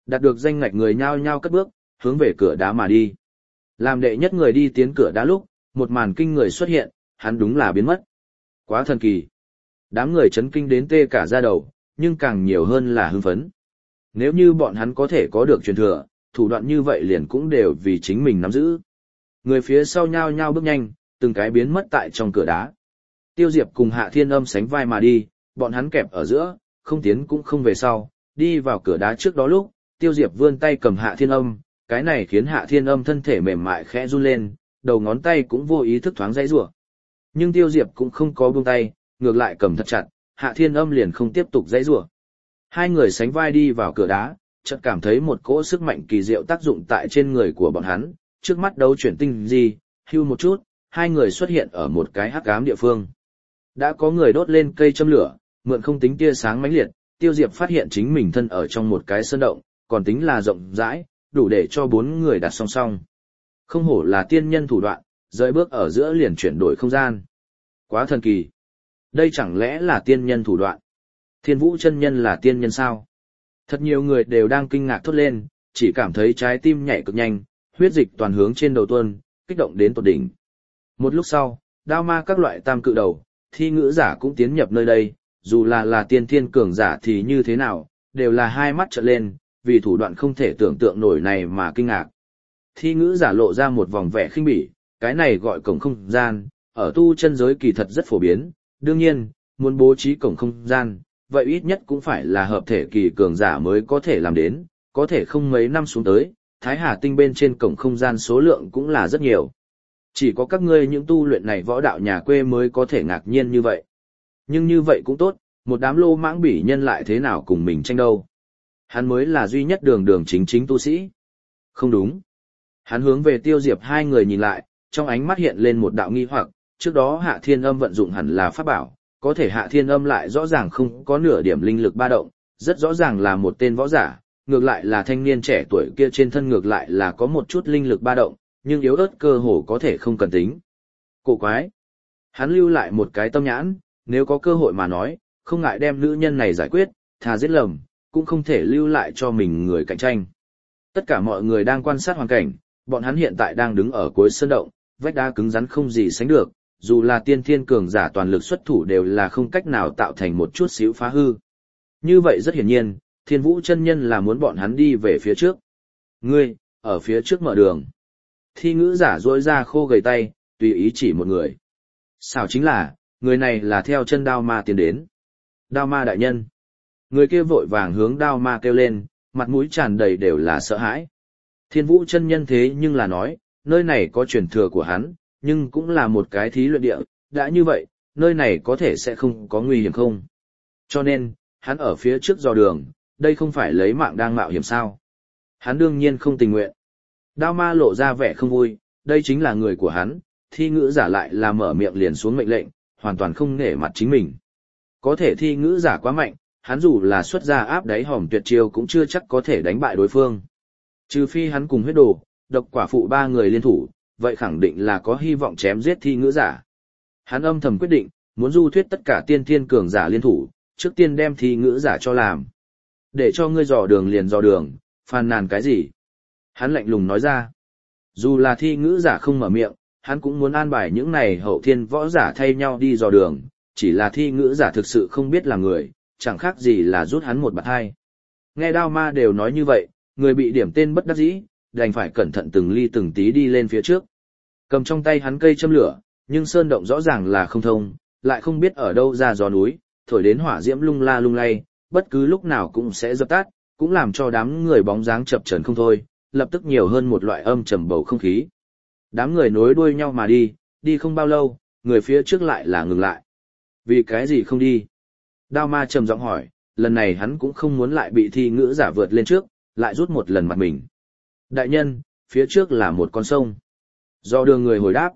Đạt được danh ngạch người nhao nhao cất bước, hướng về cửa đá mà đi. Làm đệ nhất người đi tiến cửa đá lúc, một màn kinh người xuất hiện, hắn đúng là biến mất. Quá thần kỳ. Đám người chấn kinh đến tê cả da đầu, nhưng càng nhiều hơn là hưng phấn. Nếu như bọn hắn có thể có được truyền thừa, thủ đoạn như vậy liền cũng đều vì chính mình nắm giữ. Người phía sau nhao nhao bước nhanh, từng cái biến mất tại trong cửa đá. Tiêu Diệp cùng Hạ Thiên Âm sánh vai mà đi, bọn hắn kẹp ở giữa, không tiến cũng không về sau, đi vào cửa đá trước đó lúc, Tiêu Diệp vươn tay cầm Hạ Thiên Âm, cái này khiến Hạ Thiên Âm thân thể mềm mại khẽ run lên, đầu ngón tay cũng vô ý thức thoáng dãy rủa. Nhưng Tiêu Diệp cũng không có buông tay, ngược lại cầm thật chặt, Hạ Thiên Âm liền không tiếp tục dãy rủa. Hai người sánh vai đi vào cửa đá, chợt cảm thấy một cỗ sức mạnh kỳ diệu tác dụng tại trên người của bọn hắn, trước mắt đấu chuyển tinh gì, hưu một chút, hai người xuất hiện ở một cái hắc ám địa phương. Đã có người đốt lên cây châm lửa, mượn không tính tia sáng mãnh liệt, Tiêu Diệp phát hiện chính mình thân ở trong một cái sơn động, còn tính là rộng rãi, đủ để cho 4 người đặt song song. Không hổ là tiên nhân thủ đoạn, rời bước ở giữa liền chuyển đổi không gian. Quá thần kỳ. Đây chẳng lẽ là tiên nhân thủ đoạn? Thiên Vũ chân nhân là tiên nhân sao? Thật nhiều người đều đang kinh ngạc thốt lên, chỉ cảm thấy trái tim nhảy cực nhanh, huyết dịch toàn hướng trên đầu tuôn, kích động đến tột đỉnh. Một lúc sau, đao ma các loại tam cự đầu, thi ngữ giả cũng tiến nhập nơi đây, dù là tiên thiên cường giả thì như thế nào, đều là hai mắt trợn lên, vì thủ đoạn không thể tưởng tượng nổi này mà kinh ngạc. Thi ngữ giả lộ ra một vòng vẻ khinh bỉ, cái này gọi cổng không gian, ở tu chân giới kỳ thật rất phổ biến, đương nhiên, muốn bố trí cổng không gian, vậy ít nhất cũng phải là hợp thể kỳ cường giả mới có thể làm đến, có thể không mấy năm xuống tới, Thái Hà Tinh bên trên cổng không gian số lượng cũng là rất nhiều. Chỉ có các ngươi những tu luyện này võ đạo nhà quê mới có thể ngạc nhiên như vậy. Nhưng như vậy cũng tốt, một đám lô mãng bỉ nhân lại thế nào cùng mình tranh đâu. Hắn mới là duy nhất đường chính tu sĩ. Không đúng. Hắn hướng về Tiêu Diệp hai người nhìn lại, trong ánh mắt hiện lên một đạo nghi hoặc, trước đó Hạ Thiên Âm vận dụng hẳn là pháp bảo, có thể Hạ Thiên Âm lại rõ ràng không có nửa điểm linh lực ba động, rất rõ ràng là một tên võ giả, ngược lại là thanh niên trẻ tuổi kia trên thân ngược lại là có một chút linh lực ba động, nhưng yếu ớt cơ hồ có thể không cần tính. Cổ quái. Hắn lưu lại một cái tâm nhãn, nếu có cơ hội mà nói, không ngại đem nữ nhân này giải quyết, thà giết lầm, cũng không thể lưu lại cho mình người cạnh tranh. Tất cả mọi người đang quan sát hoàn cảnh, bọn hắn hiện tại đang đứng ở cuối sơn động, vách đá cứng rắn không gì sánh được, dù là tiên thiên cường giả toàn lực xuất thủ đều là không cách nào tạo thành một chút xíu phá hư. Như vậy rất hiển nhiên, Thiên Vũ chân nhân là muốn bọn hắn đi về phía trước. Ngươi, ở phía trước mở đường. Thi ngữ giả duỗi ra khô gầy tay, tùy ý chỉ một người. Sao chính là, người này là theo chân đao ma tiến đến. Đao ma đại nhân. Người kia vội vàng hướng đao ma kêu lên, mặt mũi tràn đầy đều là sợ hãi. Thiên Vũ chân nhân thế nhưng là nói, nơi này có truyền thừa của hắn, nhưng cũng là một cái thí luyện địa, đã như vậy, nơi này có thể sẽ không có nguy hiểm không. Cho nên, hắn ở phía trước dò đường, đây không phải lấy mạng đang mạo hiểm sao. Hắn đương nhiên không tình nguyện. Đao ma lộ ra vẻ không vui, đây chính là người của hắn, thi ngữ giả lại là mở miệng liền xuống mệnh lệnh, hoàn toàn không nể mặt chính mình. Có thể thi ngữ giả quá mạnh, hắn dù là xuất ra áp đáy hòm tuyệt chiêu cũng chưa chắc có thể đánh bại đối phương. Trừ phi hắn cùng huyết đồ, độc quả phụ 3 người liên thủ, vậy khẳng định là có hy vọng chém giết thi ngữ giả. Hắn âm thầm quyết định, muốn du thuyết tất cả tiên thiên cường giả liên thủ, trước tiên đem thi ngữ giả cho làm. Để cho ngươi dò đường liền dò đường, phàn nàn cái gì? Hắn lạnh lùng nói ra. Dù là thi ngữ giả không mở miệng, hắn cũng muốn an bài những này hậu thiên võ giả thay nhau đi dò đường, chỉ là thi ngữ giả thực sự không biết là người, chẳng khác gì là rút hắn một bạt hai. Nghe đao ma đều nói như vậy, người bị điểm tên bất đắc dĩ, đành phải cẩn thận từng ly từng tí đi lên phía trước. Cầm trong tay hắn cây châm lửa, nhưng sơn động rõ ràng là không thông, lại không biết ở đâu ra gió núi, thổi đến hỏa diễm lung la lung lay, bất cứ lúc nào cũng sẽ dập tắt, cũng làm cho đám người bóng dáng chập chờn không thôi, lập tức nhiều hơn một loại âm trầm bầu không khí. Đám người nối đuôi nhau mà đi, đi không bao lâu, người phía trước lại là ngừng lại. Vì cái gì không đi? Đao ma trầm giọng hỏi, lần này hắn cũng không muốn lại bị thi ngữ giả vượt lên trước, lại rút một lần mặt mình. Đại nhân, phía trước là một con sông. Do đường người hồi đáp.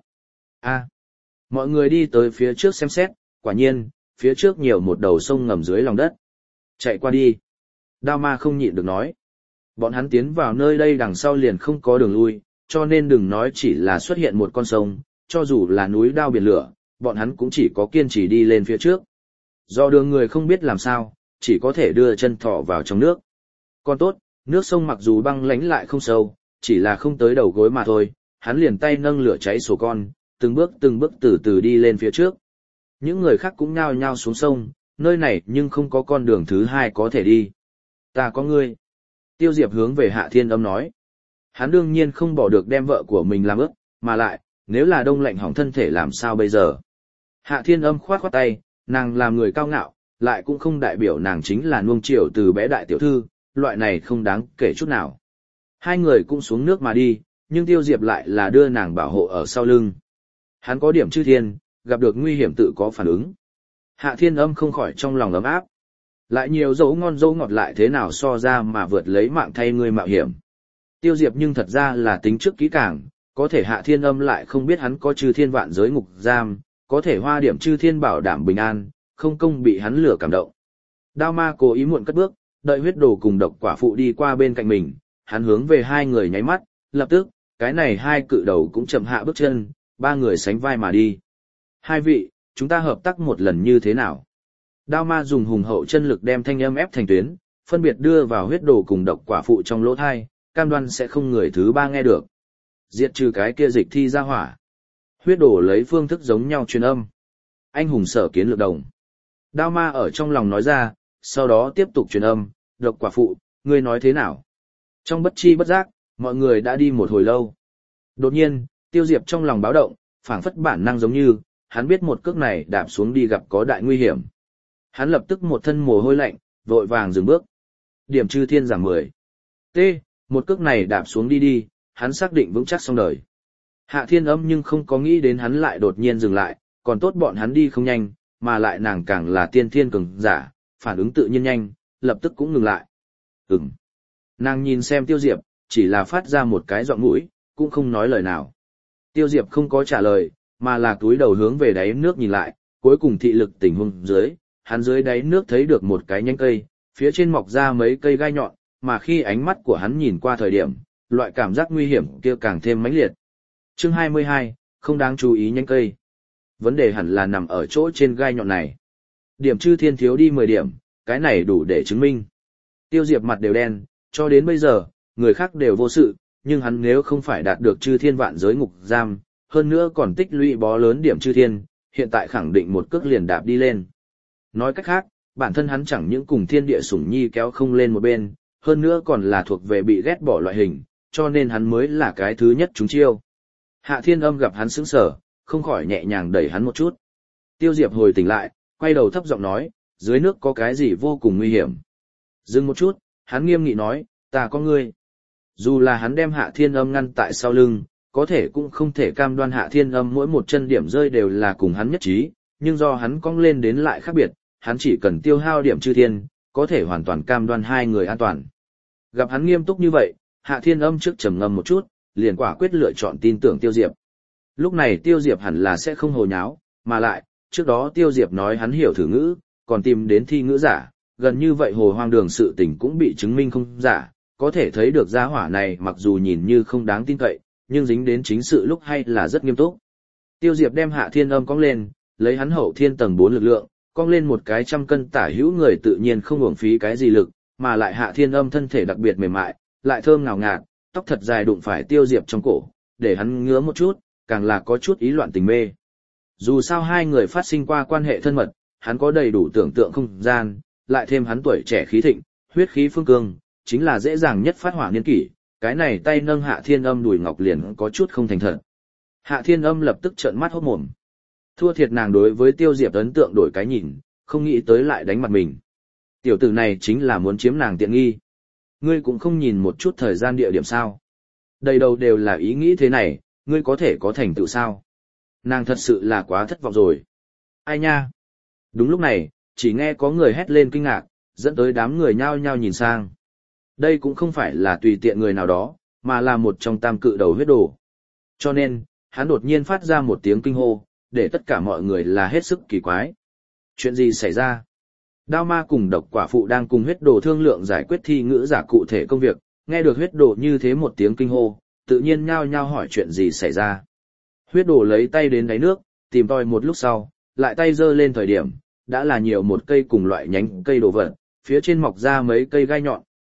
Mọi người đi tới phía trước xem xét, quả nhiên, phía trước nhiều một đầu sông ngầm dưới lòng đất. Chạy qua đi. Đao ma không nhịn được nói. Bọn hắn tiến vào nơi đây đằng sau liền không có đường lui, cho nên đừng nói chỉ là xuất hiện một con sông, cho dù là núi đao biển lửa, bọn hắn cũng chỉ có kiên trì đi lên phía trước. Do đường người không biết làm sao, chỉ có thể đưa chân thọ vào trong nước. Còn tốt, Nước sông mặc dù băng lãnh lại không sâu, chỉ là không tới đầu gối mà thôi, hắn liền tay nâng lửa cháy sổ con, từng bước từ từ đi lên phía trước. Những người khác cũng nhao nhao xuống sông, nơi này nhưng không có con đường thứ hai có thể đi. Ta có ngươi. Tiêu Diệp hướng về Hạ Thiên Âm nói. Hắn đương nhiên không bỏ được đem vợ của mình làm ướt, mà lại, nếu là đông lạnh hỏng thân thể làm sao bây giờ. Hạ Thiên Âm khoát khoát tay, nàng làm người cao ngạo, lại cũng không đại biểu nàng chính là nuông chiều từ bé đại tiểu thư, loại này không đáng kể chút nào. Hai người cũng xuống nước mà đi, nhưng Tiêu Diệp lại là đưa nàng bảo hộ ở sau lưng. Hắn có điểm chư thiên, gặp được nguy hiểm tự có phản ứng. Hạ Thiên Âm không khỏi trong lòng ấm áp. Lại nhiều dấu ngon dấu ngọt lại thế nào so ra mà vượt lấy mạng thay ngươi mạo hiểm. Tiêu Diệp nhưng thật ra là tính trước kỹ càng, có thể Hạ Thiên Âm lại không biết hắn có chư thiên vạn giới ngục giam, có thể hoa điểm chư thiên bảo đảm bình an, không công bị hắn lửa cảm động. Đao ma cố ý muộn cất bước, đợi huyết đồ cùng độc quả phụ đi qua bên cạnh mình, hắn hướng về hai người nháy mắt, lập tức, cái này hai cự đầu cũng chậm hạ bước chân, ba người sánh vai mà đi. Hai vị, chúng ta hợp tác một lần như thế nào? Đao ma dùng hùng hậu chân lực đem thanh âm ép thành tuyến, phân biệt đưa vào huyết đồ cùng độc quả phụ trong lỗ thai, cam đoan sẽ không người thứ ba nghe được. Diệt trừ cái kia dịch thi ra hỏa. Huyết đồ lấy phương thức giống nhau truyền âm. Anh hùng sở kiến lược đồng. Đao ma ở trong lòng nói ra, sau đó tiếp tục truyền âm, độc quả phụ, ngươi nói thế nào? Trong bất chi bất giác, mọi người đã đi một hồi lâu. Đột nhiên, Tiêu Diệp trong lòng báo động, phảng phất bản năng giống như, hắn biết một cước này đạp xuống đi gặp có đại nguy hiểm. Hắn lập tức một thân mồ hôi lạnh, vội vàng dừng bước. Điểm chư thiên giảm 10. T, một cước này đạp xuống đi, hắn xác định vững chắc xong đời. Hạ Thiên Âm nhưng không có nghĩ đến hắn lại đột nhiên dừng lại, còn tốt bọn hắn đi không nhanh, mà lại nàng càng là tiên thiên cường giả, phản ứng tự nhiên nhanh, lập tức cũng ngừng lại. Nàng nhìn xem Tiêu Diệp, chỉ là phát ra một cái giọng mũi, cũng không nói lời nào. Tiêu Diệp không có trả lời, mà là túi đầu hướng về đáy nước nhìn lại, cuối cùng thị lực tình huống dưới, hắn dưới đáy nước thấy được một cái nhánh cây, phía trên mọc ra mấy cây gai nhọn, mà khi ánh mắt của hắn nhìn qua thời điểm, loại cảm giác nguy hiểm kia càng thêm mãnh liệt. Chương 22, không đáng chú ý nhánh cây. Vấn đề hẳn là nằm ở chỗ trên gai nhọn này. Điểm chư thiên thiếu đi 10 điểm, cái này đủ để chứng minh. Tiêu Diệp mặt đều đen, cho đến bây giờ, người khác đều vô sự, nhưng hắn nếu không phải đạt được chư thiên vạn giới ngục giam, hơn nữa còn tích lũy bó lớn điểm chư thiên, hiện tại khẳng định một cước liền đạp đi lên. Nói cách khác, bản thân hắn chẳng những cùng thiên địa sủng nhi kéo không lên một bên, hơn nữa còn là thuộc về bị ghét bỏ loại hình, cho nên hắn mới là cái thứ nhất trúng chiêu. Hạ Thiên Âm gặp hắn sững sờ, không khỏi nhẹ nhàng đẩy hắn một chút. Tiêu Diệp hồi tỉnh lại, quay đầu thấp giọng nói, dưới nước có cái gì vô cùng nguy hiểm. Dừng một chút, hắn nghiêm nghị nói, ta có ngươi. Dù là hắn đem Hạ Thiên Âm ngăn tại sau lưng, có thể cũng không thể cam đoan Hạ Thiên Âm mỗi một chân điểm rơi đều là cùng hắn nhất trí, nhưng do hắn cong lên đến lại khác biệt, hắn chỉ cần tiêu hao điểm chư thiên, có thể hoàn toàn cam đoan hai người an toàn. Gặp hắn nghiêm túc như vậy, Hạ Thiên Âm trước trầm ngâm một chút, liền quả quyết lựa chọn tin tưởng Tiêu Diệp. Lúc này Tiêu Diệp hẳn là sẽ không hồ nháo, mà lại, trước đó Tiêu Diệp nói hắn hiểu thử ngữ, còn tìm đến thi ngữ giả, gần như vậy hồ hoang đường sự tình cũng bị chứng minh không giả, có thể thấy được gia hỏa này mặc dù nhìn như không đáng tin cậy, nhưng dính đến chính sự lúc hay là rất nghiêm túc. Tiêu Diệp đem Hạ Thiên Âm cong lên, lấy hắn hậu thiên tầng 4 lực lượng, cong lên một cái 100 cân tả hữu người tự nhiên không uổng phí cái gì lực, mà lại Hạ Thiên Âm thân thể đặc biệt mềm mại, lại thơm ngào ngạt, tóc thật dài đụng phải Tiêu Diệp trong cổ, để hắn ngứa một chút, càng là có chút ý loạn tình mê. Dù sao hai người phát sinh qua quan hệ thân mật, hắn có đầy đủ tưởng tượng không gian, lại thêm hắn tuổi trẻ khí thịnh, huyết khí phương cương, chính là dễ dàng nhất phát hỏa niên kỷ, cái này tay nâng Hạ Thiên Âm đùi ngọc liền có chút không thành thật. Hạ Thiên Âm lập tức trợn mắt hốt mồm. Thua thiệt nàng đối với Tiêu Diệp ấn tượng đổi cái nhìn, không nghĩ tới lại đánh mặt mình. Tiểu tử này chính là muốn chiếm nàng tiện nghi. Ngươi cũng không nhìn một chút thời gian địa điểm sao. Đầy đầu đều là ý nghĩ thế này, ngươi có thể có thành tựu sao. Nàng thật sự là quá thất vọng rồi. Ai nha? Đúng lúc này, chỉ nghe có người hét lên kinh ngạc, dẫn tới đám người nhao nhao nhìn sang. Đây cũng không phải là tùy tiện người nào đó, mà là một trong tam cự đầu huyết đồ. Cho nên, hắn đột nhiên phát ra một tiếng kinh hô, để tất cả mọi người là hết sức kỳ quái. Chuyện gì xảy ra? Đao ma cùng độc quả phụ đang cùng huyết đồ thương lượng giải quyết thi ngữ giả cụ thể công việc, nghe được huyết đồ như thế một tiếng kinh hô, tự nhiên nhao nhao hỏi chuyện gì xảy ra. Huyết đồ lấy tay đến đáy nước, tìm tòi một lúc sau, lại tay giơ lên thời điểm, đã là nhiều một cây cùng loại nhánh cây đồ vật, phía trên mọc ra mấy cây gai nhọn,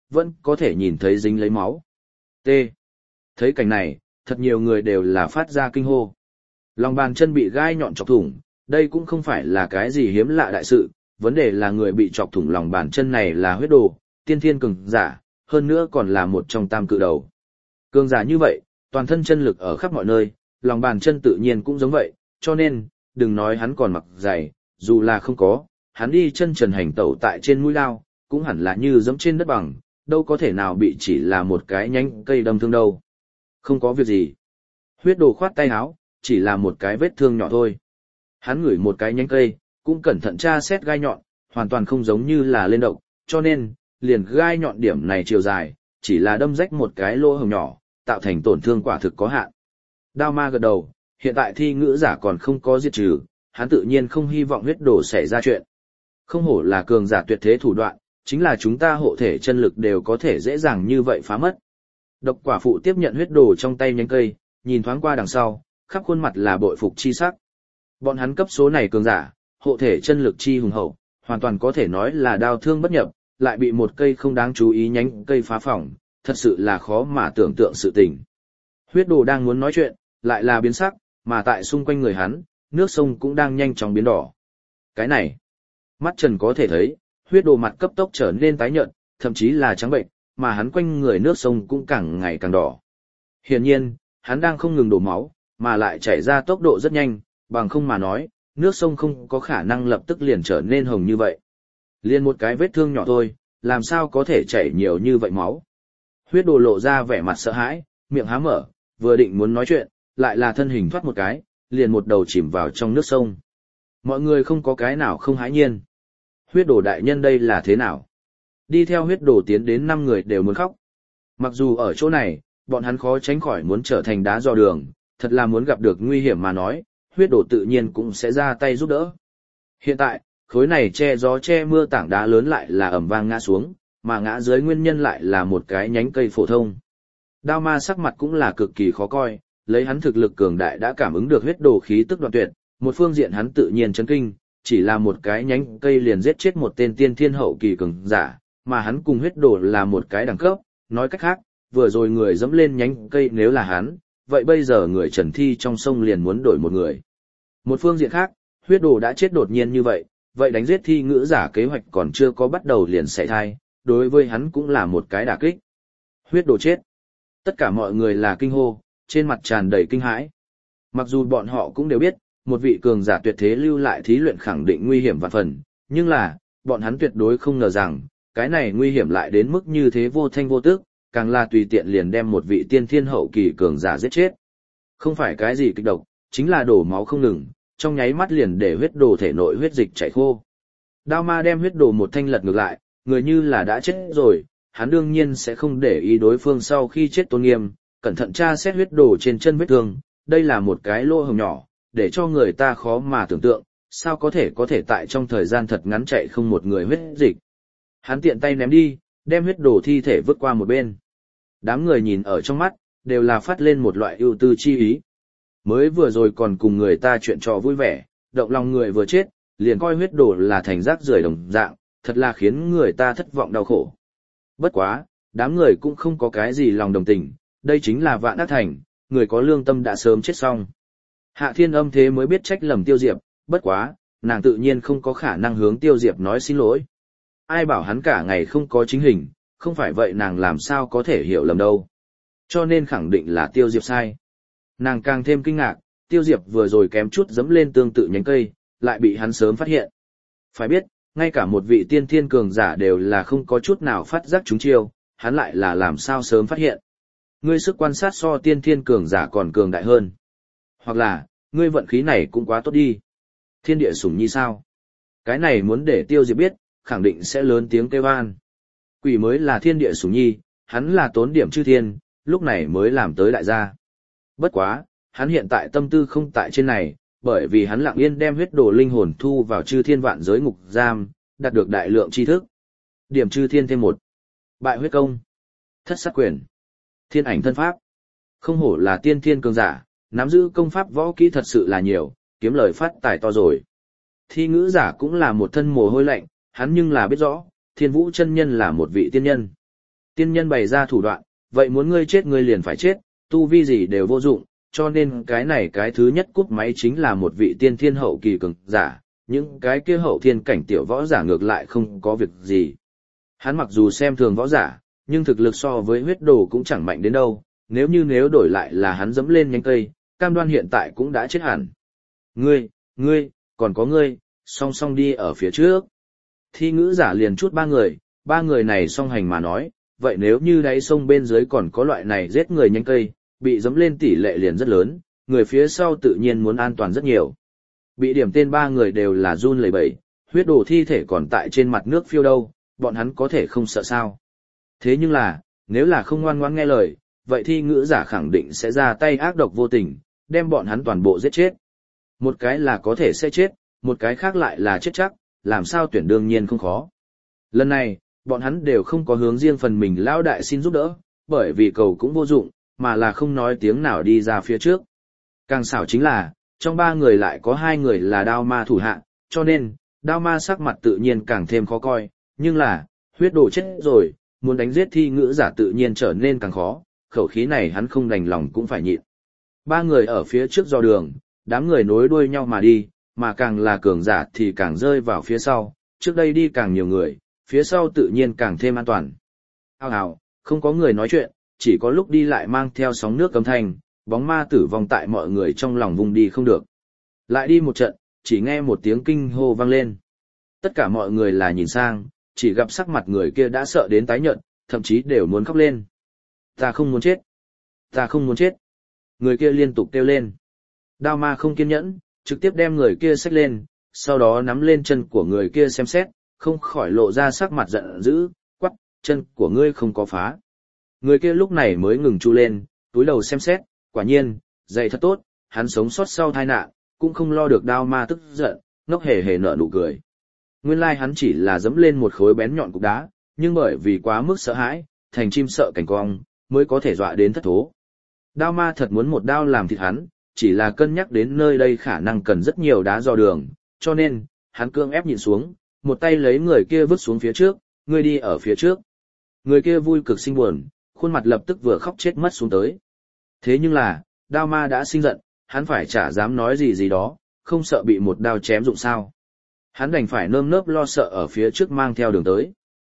vẫn có thể nhìn thấy dính lấy máu. T. Thấy cảnh này, thật nhiều người đều là phát ra kinh hô. Lòng bàn chân bị gai nhọn chọc thủng, đây cũng không phải là cái gì hiếm lạ đại sự, vấn đề là người bị chọc thủng lòng bàn chân này là huyết đồ, tiên thiên cường giả, hơn nữa còn là một trong tam cự đầu. Cường giả như vậy, toàn thân chân lực ở khắp mọi nơi, lòng bàn chân tự nhiên cũng giống vậy, cho nên, đừng nói hắn còn mặc giày, dù là không có, hắn đi chân trần hành tẩu tại trên mũi lao, cũng hẳn là như giẫm trên đất bằng, đâu có thể nào bị chỉ là một cái nhánh cây đâm thương đâu. Không có việc gì. Huyết đồ khoát tay áo, chỉ là một cái vết thương nhỏ thôi. Hắn ngửi một cái nhánh cây, cũng cẩn thận tra xét gai nhọn, hoàn toàn không giống như là lên độc, cho nên, liền gai nhọn điểm này chiều dài, chỉ là đâm rách một cái lỗ hổng nhỏ, tạo thành tổn thương quả thực có hạn. Đao ma gật đầu, hiện tại thi ngữ giả còn không có diệt trừ, hắn tự nhiên không hy vọng huyết đồ xảy ra chuyện. Không hổ là cường giả tuyệt thế thủ đoạn, chính là chúng ta hộ thể chân lực đều có thể dễ dàng như vậy phá mất. Độc quả phụ tiếp nhận huyết đồ trong tay nhánh cây, nhìn thoáng qua đằng sau, khắp khuôn mặt là bội phục chi sắc. Bọn hắn cấp số này cường giả, hộ thể chân lực chi hùng hậu, hoàn toàn có thể nói là đao thương bất nhập, lại bị một cây không đáng chú ý nhánh cây phá phỏng, thật sự là khó mà tưởng tượng sự tình. Huyết đồ đang muốn nói chuyện, lại là biến sắc, mà tại xung quanh người hắn, nước sông cũng đang nhanh chóng biến đỏ. Cái này, mắt trần có thể thấy, huyết đồ mặt cấp tốc trở nên tái nhợt, thậm chí là trắng bệnh, mà hắn quanh người nước sông cũng càng ngày càng đỏ. Hiển nhiên, hắn đang không ngừng đổ máu, mà lại chảy ra tốc độ rất nhanh, bằng không mà nói, nước sông không có khả năng lập tức liền trở nên hồng như vậy. Liên một cái vết thương nhỏ thôi, làm sao có thể chảy nhiều như vậy máu. Huyết đồ lộ ra vẻ mặt sợ hãi, miệng há mở, vừa định muốn nói chuyện, lại là thân hình thoát một cái, liền một đầu chìm vào trong nước sông. Mọi người không có cái nào không hãi nhiên. Huyết đồ đại nhân đây là thế nào? Đi theo huyết đồ tiến đến 5 người đều muốn khóc. Mặc dù ở chỗ này, bọn hắn khó tránh khỏi muốn trở thành đá dò đường, thật là muốn gặp được nguy hiểm mà nói, huyết đồ tự nhiên cũng sẽ ra tay giúp đỡ. Hiện tại, khối này che gió che mưa tảng đá lớn lại là ầm vang ngã xuống, mà ngã dưới nguyên nhân lại là một cái nhánh cây phổ thông. Đao ma sắc mặt cũng là cực kỳ khó coi, lấy hắn thực lực cường đại đã cảm ứng được huyết đồ khí tức đoạn tuyệt, một phương diện hắn tự nhiên chấn kinh, chỉ là một cái nhánh cây liền giết chết một tên tiên thiên hậu kỳ cường giả, mà hắn cùng huyết đồ là một cái đẳng cấp, nói cách khác, vừa rồi người dẫm lên nhánh cây nếu là hắn, vậy bây giờ người trần thi trong sông liền muốn đổi một người. Một phương diện khác, huyết đồ đã chết đột nhiên như vậy đánh giết thi ngữ giả kế hoạch còn chưa có bắt đầu liền xảy thai, đối với hắn cũng là một cái đả kích. Huyết đồ chết. Tất cả mọi người là kinh hô, trên mặt tràn đầy kinh hãi. Mặc dù bọn họ cũng đều biết, một vị cường giả tuyệt thế lưu lại thí luyện khẳng định nguy hiểm vạn phần, nhưng là, bọn hắn tuyệt đối không ngờ rằng, cái này nguy hiểm lại đến mức như thế vô thanh vô tức, càng là tùy tiện liền đem một vị tiên thiên hậu kỳ cường giả giết chết. Không phải cái gì kịch độc, chính là đổ máu không ngừng, trong nháy mắt liền để huyết đồ thể nội huyết dịch chảy khô. Đao ma đem huyết đồ một thanh lật ngược lại, người như là đã chết rồi, hắn đương nhiên sẽ không để ý đối phương sau khi chết tôn nghiêm, cẩn thận tra xét huyết đồ trên chân vết thương, đây là một cái lỗ hổng nhỏ, để cho người ta khó mà tưởng tượng, sao có thể tại trong thời gian thật ngắn chạy không một người huyết dịch. Hắn tiện tay ném đi, đem huyết đồ thi thể vứt qua một bên. Đám người nhìn ở trong mắt, đều là phát lên một loại ưu tư chi ý. Mới vừa rồi còn cùng người ta chuyện trò vui vẻ, động lòng người vừa chết, liền coi huyết đồ là thành rác rưởi đồng dạng, thật là khiến người ta thất vọng đau khổ. Bất quá, đám người cũng không có cái gì lòng đồng tình, đây chính là Vạn Ác Thành, người có lương tâm đã sớm chết xong. Hạ Thiên Âm thế mới biết trách lầm Tiêu Diệp, bất quá, nàng tự nhiên không có khả năng hướng Tiêu Diệp nói xin lỗi. Ai bảo hắn cả ngày không có chính hình, không phải vậy nàng làm sao có thể hiểu lầm đâu. Cho nên khẳng định là Tiêu Diệp sai. Nàng càng thêm kinh ngạc, Tiêu Diệp vừa rồi kém chút dẫm lên tương tự nhánh cây, lại bị hắn sớm phát hiện. Phải biết, ngay cả một vị tiên thiên cường giả đều là không có chút nào phát giác chúng chiêu, hắn lại là làm sao sớm phát hiện. Ngươi sức quan sát so tiên thiên cường giả còn cường đại hơn. Hoặc là, ngươi vận khí này cũng quá tốt đi. Thiên địa sủng nhi sao? Cái này muốn để Tiêu Diệp biết, khẳng định sẽ lớn tiếng kêu van. Quỷ mới là thiên địa sủng nhi, hắn là tốn điểm chư thiên, lúc này mới làm tới đại gia. Bất quá, hắn hiện tại tâm tư không tại trên này, bởi vì hắn lặng yên đem huyết đồ linh hồn thu vào chư thiên vạn giới ngục giam, đạt được đại lượng tri thức. Điểm chư thiên thêm 1. Bại huyết công. Thất sát quyền. Thiên ảnh thân pháp. Không hổ là tiên thiên cường giả, nắm giữ công pháp võ kỹ thật sự là nhiều, kiếm lời phát tài to rồi. Thi ngữ giả cũng là một thân mồ hôi lạnh, hắn nhưng là biết rõ, Thiên Vũ chân nhân là một vị tiên nhân. Tiên nhân bày ra thủ đoạn, vậy muốn ngươi chết ngươi liền phải chết, tu vi gì đều vô dụng, cho nên cái này cái thứ nhất cúp máy chính là một vị tiên thiên hậu kỳ cường giả, những cái kia hậu thiên cảnh tiểu võ giả ngược lại không có việc gì. Hắn mặc dù xem thường võ giả, nhưng thực lực so với huyết đồ cũng chẳng mạnh đến đâu, nếu đổi lại là hắn dẫm lên nhánh cây, cam đoan hiện tại cũng đã chết hẳn. Ngươi, còn có ngươi, song song đi ở phía trước. Thi ngữ giả liền chút ba người này song hành mà nói, vậy nếu như đáy sông bên dưới còn có loại này giết người nhánh cây, bị dẫm lên tỷ lệ liền rất lớn, người phía sau tự nhiên muốn an toàn rất nhiều. Bị điểm tên ba người đều là run lẩy bẩy, huyết đồ thi thể còn tại trên mặt nước phiêu đâu, bọn hắn có thể không sợ sao. Thế nhưng là, nếu là không ngoan ngoãn nghe lời, vậy thi ngữ giả khẳng định sẽ ra tay ác độc vô tình, đem bọn hắn toàn bộ giết chết. Một cái là có thể sẽ chết, một cái khác lại là chết chắc, làm sao tuyển đương nhiên không khó. Lần này, bọn hắn đều không có hướng riêng phần mình lão đại xin giúp đỡ, bởi vì cầu cũng vô dụng, mà là không nói tiếng nào đi ra phía trước. Càng xảo chính là, trong ba người lại có hai người là đao ma thủ hạ, cho nên, đao ma sắc mặt tự nhiên càng thêm khó coi, nhưng là, huyết đồ chết rồi, muốn đánh giết thi ngữ giả tự nhiên trở nên càng khó, khẩu khí này hắn không đành lòng cũng phải nhịn. Ba người ở phía trước dò đường, đám người nối đuôi nhau mà đi, mà càng là cường giả thì càng rơi vào phía sau, trước đây đi càng nhiều người, phía sau tự nhiên càng thêm an toàn. Hào, không có người nói chuyện, chỉ có lúc đi lại mang theo sóng nước cấm thanh, bóng ma tử vong tại mọi người trong lòng vùng đi không được. Lại đi một trận, chỉ nghe một tiếng kinh hô vang lên. Tất cả mọi người là nhìn sang, chỉ gặp sắc mặt người kia đã sợ đến tái nhợt, thậm chí đều muốn khóc lên. Ta không muốn chết. Ta không muốn chết. Người kia liên tục kêu lên. Đao ma không kiên nhẫn, trực tiếp đem người kia xách lên, sau đó nắm lên chân của người kia xem xét, không khỏi lộ ra sắc mặt giận dữ, quắc, chân của ngươi không có phá. Người kia lúc này mới ngừng chu lên, túi đầu xem xét, quả nhiên, dày thật tốt, hắn sống sót sau tai nạn, cũng không lo được đao ma tức giận, ngốc hề hề nở nụ cười. Nguyên lai hắn chỉ là dẫm lên một khối bén nhọn cục đá, nhưng bởi vì quá mức sợ hãi, thành chim sợ cảnh cong, mới có thể dọa đến thất thố. Đao ma thật muốn một đao làm thịt hắn, chỉ là cân nhắc đến nơi đây khả năng cần rất nhiều đá dò đường, cho nên, hắn cưỡng ép nhìn xuống, một tay lấy người kia vứt xuống phía trước, ngươi đi ở phía trước. Người kia vui cực sinh buồn, khuôn mặt lập tức vừa khóc chết mất xuống tới. Thế nhưng là, đao ma đã sinh giận, hắn phải chả dám nói gì đó, không sợ bị một đao chém dụng sao. Hắn đành phải nơm nớp lo sợ ở phía trước mang theo đường tới.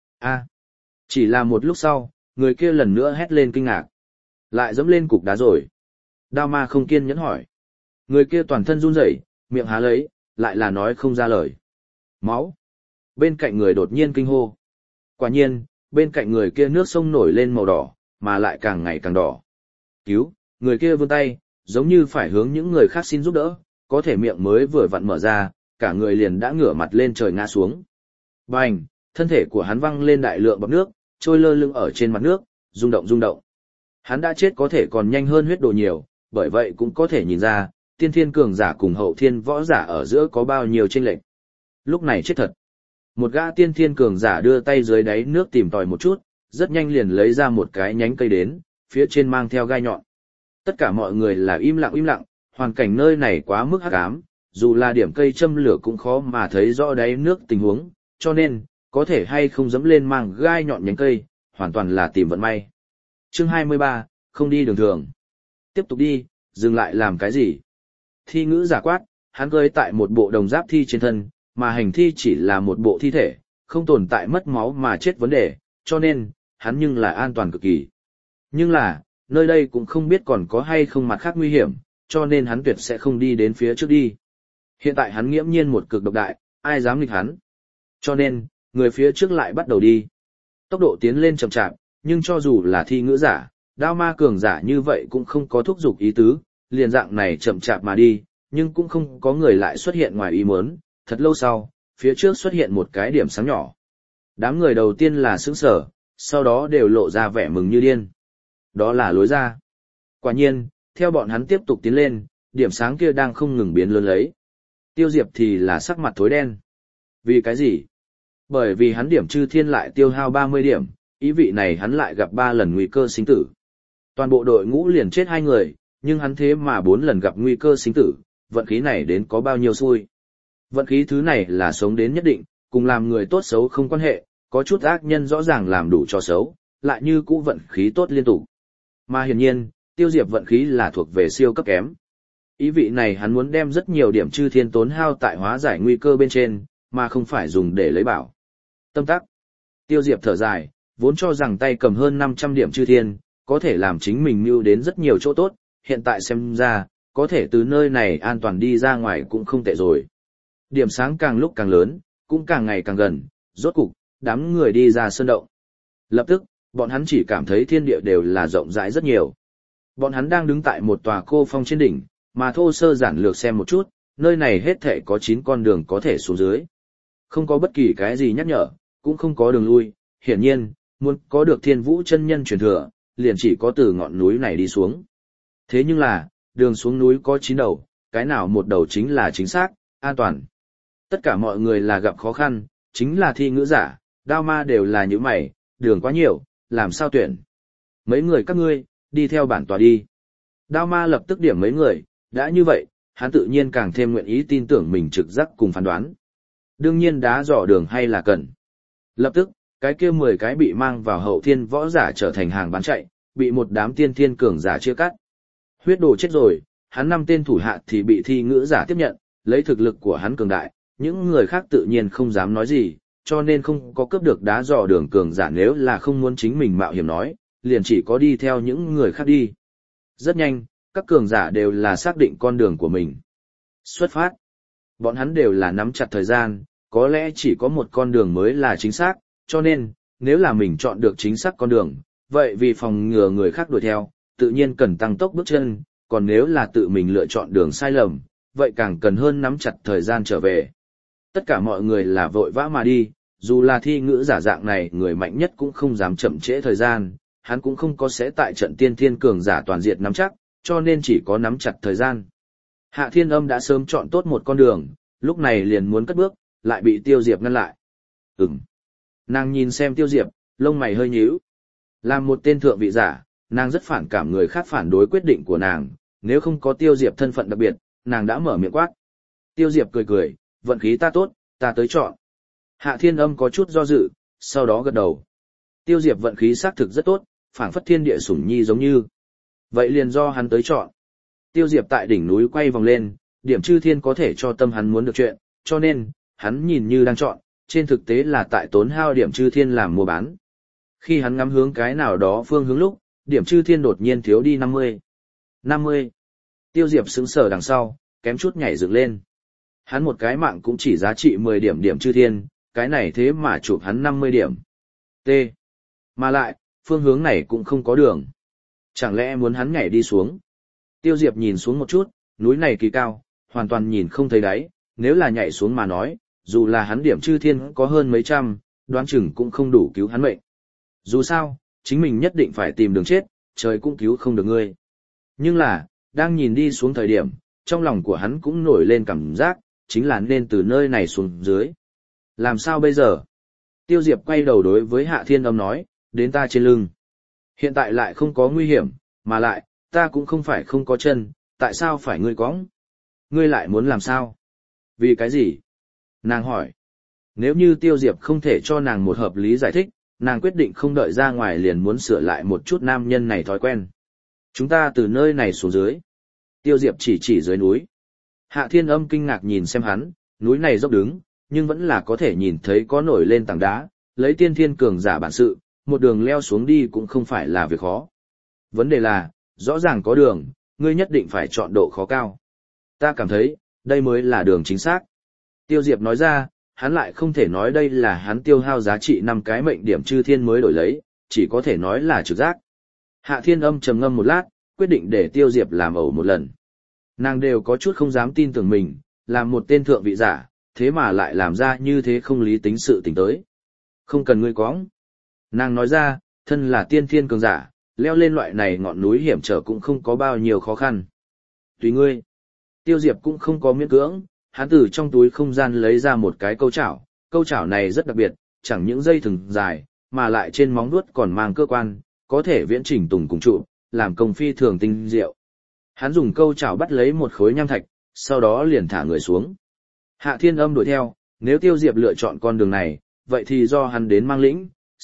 Chỉ là một lúc sau, người kia lần nữa hét lên kinh ngạc. Lại dẫm lên cục đá rồi. Đao ma không kiên nhẫn hỏi. Người kia toàn thân run rẩy, miệng há lấy, lại là nói không ra lời. Máu. Bên cạnh người đột nhiên kinh hô. Quả nhiên, bên cạnh người kia nước sông nổi lên màu đỏ, mà lại càng ngày càng đỏ. Cứu, người kia vươn tay, giống như phải hướng những người khác xin giúp đỡ, có thể miệng mới vừa vặn mở ra, cả người liền đã ngửa mặt lên trời ngã xuống. Bành, thân thể của hắn văng lên đại lượng bọt nước, trôi lơ lửng ở trên mặt nước, rung động. Hắn đã chết có thể còn nhanh hơn huyết đồ nhiều, bởi vậy cũng có thể nhìn ra, tiên thiên cường giả cùng hậu thiên võ giả ở giữa có bao nhiêu chênh lệch. Lúc này chết thật. Một gã tiên thiên cường giả đưa tay dưới đáy nước tìm tòi một chút, rất nhanh liền lấy ra một cái nhánh cây đến, phía trên mang theo gai nhọn. Tất cả mọi người là im lặng, hoàn cảnh nơi này quá mức hắc ám, dù là điểm cây châm lửa cũng khó mà thấy rõ đáy nước tình huống, cho nên, có thể hay không dẫm lên mang gai nhọn nhánh cây, hoàn toàn là tìm vận may. Chương 23, không đi đường thường. Tiếp tục đi, dừng lại làm cái gì? Thi ngữ giả quát, hắn cưỡi tại một bộ đồng giáp thi trên thân, mà hành thi chỉ là một bộ thi thể, không tồn tại mất máu mà chết vấn đề, cho nên, hắn nhưng là an toàn cực kỳ. Nhưng là, nơi đây cũng không biết còn có hay không mặt khác nguy hiểm, cho nên hắn tuyệt sẽ không đi đến phía trước đi. Hiện tại hắn nghiễm nhiên một cực độc đại, ai dám nghịch hắn. Cho nên, người phía trước lại bắt đầu đi. Tốc độ tiến lên chậm chạp, nhưng cho dù là thi ngữ giả, đao ma cường giả như vậy cũng không có thúc giục ý tứ, liền dạng này chậm chạp mà đi, nhưng cũng không có người lại xuất hiện ngoài ý muốn. Thật lâu sau, phía trước xuất hiện một cái điểm sáng nhỏ. Đám người đầu tiên là sững sờ, sau đó đều lộ ra vẻ mừng như điên. Đó là lối ra. Quả nhiên, theo bọn hắn tiếp tục tiến lên, điểm sáng kia đang không ngừng biến lớn lấy. Tiêu Diệp thì là sắc mặt tối đen. Vì cái gì? Bởi vì hắn điểm chư thiên lại tiêu hao 30 điểm, ý vị này hắn lại gặp 3 lần nguy cơ sinh tử. Toàn bộ đội ngũ liền chết 2 người, nhưng hắn thế mà 4 lần gặp nguy cơ sinh tử, vận khí này đến có bao nhiêu xui. Vận khí thứ này là sống đến nhất định, cùng làm người tốt xấu không quan hệ, có chút ác nhân rõ ràng làm đủ cho xấu, lại như cũ vận khí tốt liên tục. Mà hiển nhiên, Tiêu Diệp vận khí là thuộc về siêu cấp kém. Ý vị này hắn muốn đem rất nhiều điểm chư thiên tốn hao tại hóa giải nguy cơ bên trên, mà không phải dùng để lấy bảo. Tâm tắc. Tiêu Diệp thở dài, vốn cho rằng tay cầm hơn 500 điểm chư thiên, có thể làm chính mình mưu đến rất nhiều chỗ tốt, hiện tại xem ra, có thể từ nơi này an toàn đi ra ngoài cũng không tệ rồi. Điểm sáng càng lúc càng lớn, cũng càng ngày càng gần, rốt cục, đám người đi ra sơn động. Lập tức, bọn hắn chỉ cảm thấy thiên địa đều là rộng rãi rất nhiều. Bọn hắn đang đứng tại một tòa cô phong trên đỉnh, mà thô sơ giản lược xem một chút, nơi này hết thảy có 9 con đường có thể xuống dưới. Không có bất kỳ cái gì nhắc nhở, cũng không có đường lui, hiển nhiên, muốn có được Thiên Vũ chân nhân truyền thừa, liền chỉ có từ ngọn núi này đi xuống. Thế nhưng là, đường xuống núi có 9 đầu, cái nào một đầu chính là chính xác, an toàn. Tất cả mọi người là gặp khó khăn, chính là thi ngữ giả, đao ma đều là như mày, đường quá nhiều, làm sao tuyển. Mấy người các ngươi, đi theo bản tòa đi. Đao ma lập tức điểm mấy người, đã như vậy, hắn tự nhiên càng thêm nguyện ý tin tưởng mình trực giác cùng phán đoán. Đương nhiên đá dò đường hay là cần. Lập tức, cái kia 10 cái bị mang vào hậu thiên võ giả trở thành hàng bán chạy, bị một đám tiên thiên cường giả chia cắt. Huyết đồ chết rồi, hắn 5 tên thủ hạ thì bị thi ngữ giả tiếp nhận, lấy thực lực của hắn cường đại, những người khác tự nhiên không dám nói gì, cho nên không có cướp được đá dò đường cường giả, nếu là không muốn chính mình mạo hiểm nói, liền chỉ có đi theo những người khác đi. Rất nhanh, các cường giả đều là xác định con đường của mình. Xuất phát. Bọn hắn đều là nắm chặt thời gian, có lẽ chỉ có một con đường mới là chính xác, cho nên, nếu là mình chọn được chính xác con đường, vậy vì phòng ngừa người khác đuổi theo, tự nhiên cần tăng tốc bước chân, còn nếu là tự mình lựa chọn đường sai lầm, vậy càng cần hơn nắm chặt thời gian trở về. Tất cả mọi người là vội vã mà đi, dù là thi ngữ giả dạng này người mạnh nhất cũng không dám chậm trễ thời gian, hắn cũng không có sẽ tại trận tiên thiên cường giả toàn diện nắm chắc, cho nên chỉ có nắm chặt thời gian. Hạ Thiên Âm đã sớm chọn tốt một con đường, lúc này liền muốn cất bước, lại bị Tiêu Diệp ngăn lại. Nàng nhìn xem Tiêu Diệp, lông mày hơi nhíu. Làm một tên thượng vị giả, nàng rất phản cảm người khác phản đối quyết định của nàng, nếu không có Tiêu Diệp thân phận đặc biệt, nàng đã mở miệng quát. Tiêu Diệp cười cười, vận khí ta tốt, ta tới chọn. Hạ Thiên Âm có chút do dự, sau đó gật đầu. Tiêu Diệp vận khí xác thực rất tốt, phảng phất thiên địa sủng nhi giống như. Vậy liền do hắn tới chọn. Tiêu Diệp tại đỉnh núi quay vòng lên, điểm chư thiên có thể cho tâm hắn muốn được chuyện, cho nên, hắn nhìn như đang chọn, trên thực tế là tại tốn hao điểm chư thiên làm mua bán. Khi hắn ngắm hướng cái nào đó phương hướng lúc, điểm chư thiên đột nhiên thiếu đi 50. 50. Tiêu Diệp sững sờ đằng sau, kém chút nhảy dựng lên. Hắn một cái mạng cũng chỉ giá trị 10 điểm chư thiên, cái này thế mà chụp hắn 50 điểm. T. Mà lại, phương hướng này cũng không có đường. Chẳng lẽ muốn hắn nhảy đi xuống? Tiêu Diệp nhìn xuống một chút, núi này kỳ cao, hoàn toàn nhìn không thấy đáy, nếu là nhảy xuống mà nói, dù là hắn điểm chư thiên có hơn mấy trăm, đoán chừng cũng không đủ cứu hắn mệnh. Dù sao, chính mình nhất định phải tìm đường chết, trời cũng cứu không được ngươi. Nhưng là, đang nhìn đi xuống thời điểm, trong lòng của hắn cũng nổi lên cảm giác, chính là nên từ nơi này xuống dưới. Làm sao bây giờ? Tiêu Diệp quay đầu đối với Hạ Thiên Âm nói, đến ta trên lưng. Hiện tại lại không có nguy hiểm, mà lại, ta cũng không phải không có chân, tại sao phải ngươi cõng? Ngươi lại muốn làm sao? Vì cái gì? Nàng hỏi. Nếu như Tiêu Diệp không thể cho nàng một hợp lý giải thích, nàng quyết định không đợi ra ngoài liền muốn sửa lại một chút nam nhân này thói quen. Chúng ta từ nơi này xuống dưới. Tiêu Diệp chỉ dưới núi. Hạ Thiên Âm kinh ngạc nhìn xem hắn, núi này dốc đứng, nhưng vẫn là có thể nhìn thấy có nổi lên tảng đá, lấy tiên thiên cường giả bản sự, một đường leo xuống đi cũng không phải là việc khó. Vấn đề là, rõ ràng có đường, ngươi nhất định phải chọn độ khó cao. Ta cảm thấy, đây mới là đường chính xác. Tiêu Diệp nói ra, hắn lại không thể nói đây là hắn tiêu hao giá trị 5 cái mệnh điểm chư thiên mới đổi lấy, chỉ có thể nói là trực giác. Hạ Thiên Âm trầm ngâm một lát, quyết định để Tiêu Diệp làm ẩu một lần. Nàng đều có chút không dám tin tưởng mình, làm một tên thượng vị giả, thế mà lại làm ra như thế không lý tính sự tình tới. Không cần ngươi cõng. Nàng nói ra, thân là tiên thiên cường giả, leo lên loại này ngọn núi hiểm trở cũng không có bao nhiêu khó khăn. Tùy ngươi. Tiêu Diệp cũng không có miễn cưỡng, hắn từ trong túi không gian lấy ra một cái câu chảo này rất đặc biệt, chẳng những dây thừng dài, mà lại trên móng vuốt còn mang cơ quan, có thể viễn chỉnh tùng cùng trụ, làm công phi thường tinh diệu. Hắn dùng câu chảo bắt lấy một khối nham thạch, sau đó liền thả người xuống. Hạ Thiên Âm đuổi theo, nếu Tiêu Diệp lựa chọn con đường này, vậy thì do hắn đến mang lĩnh,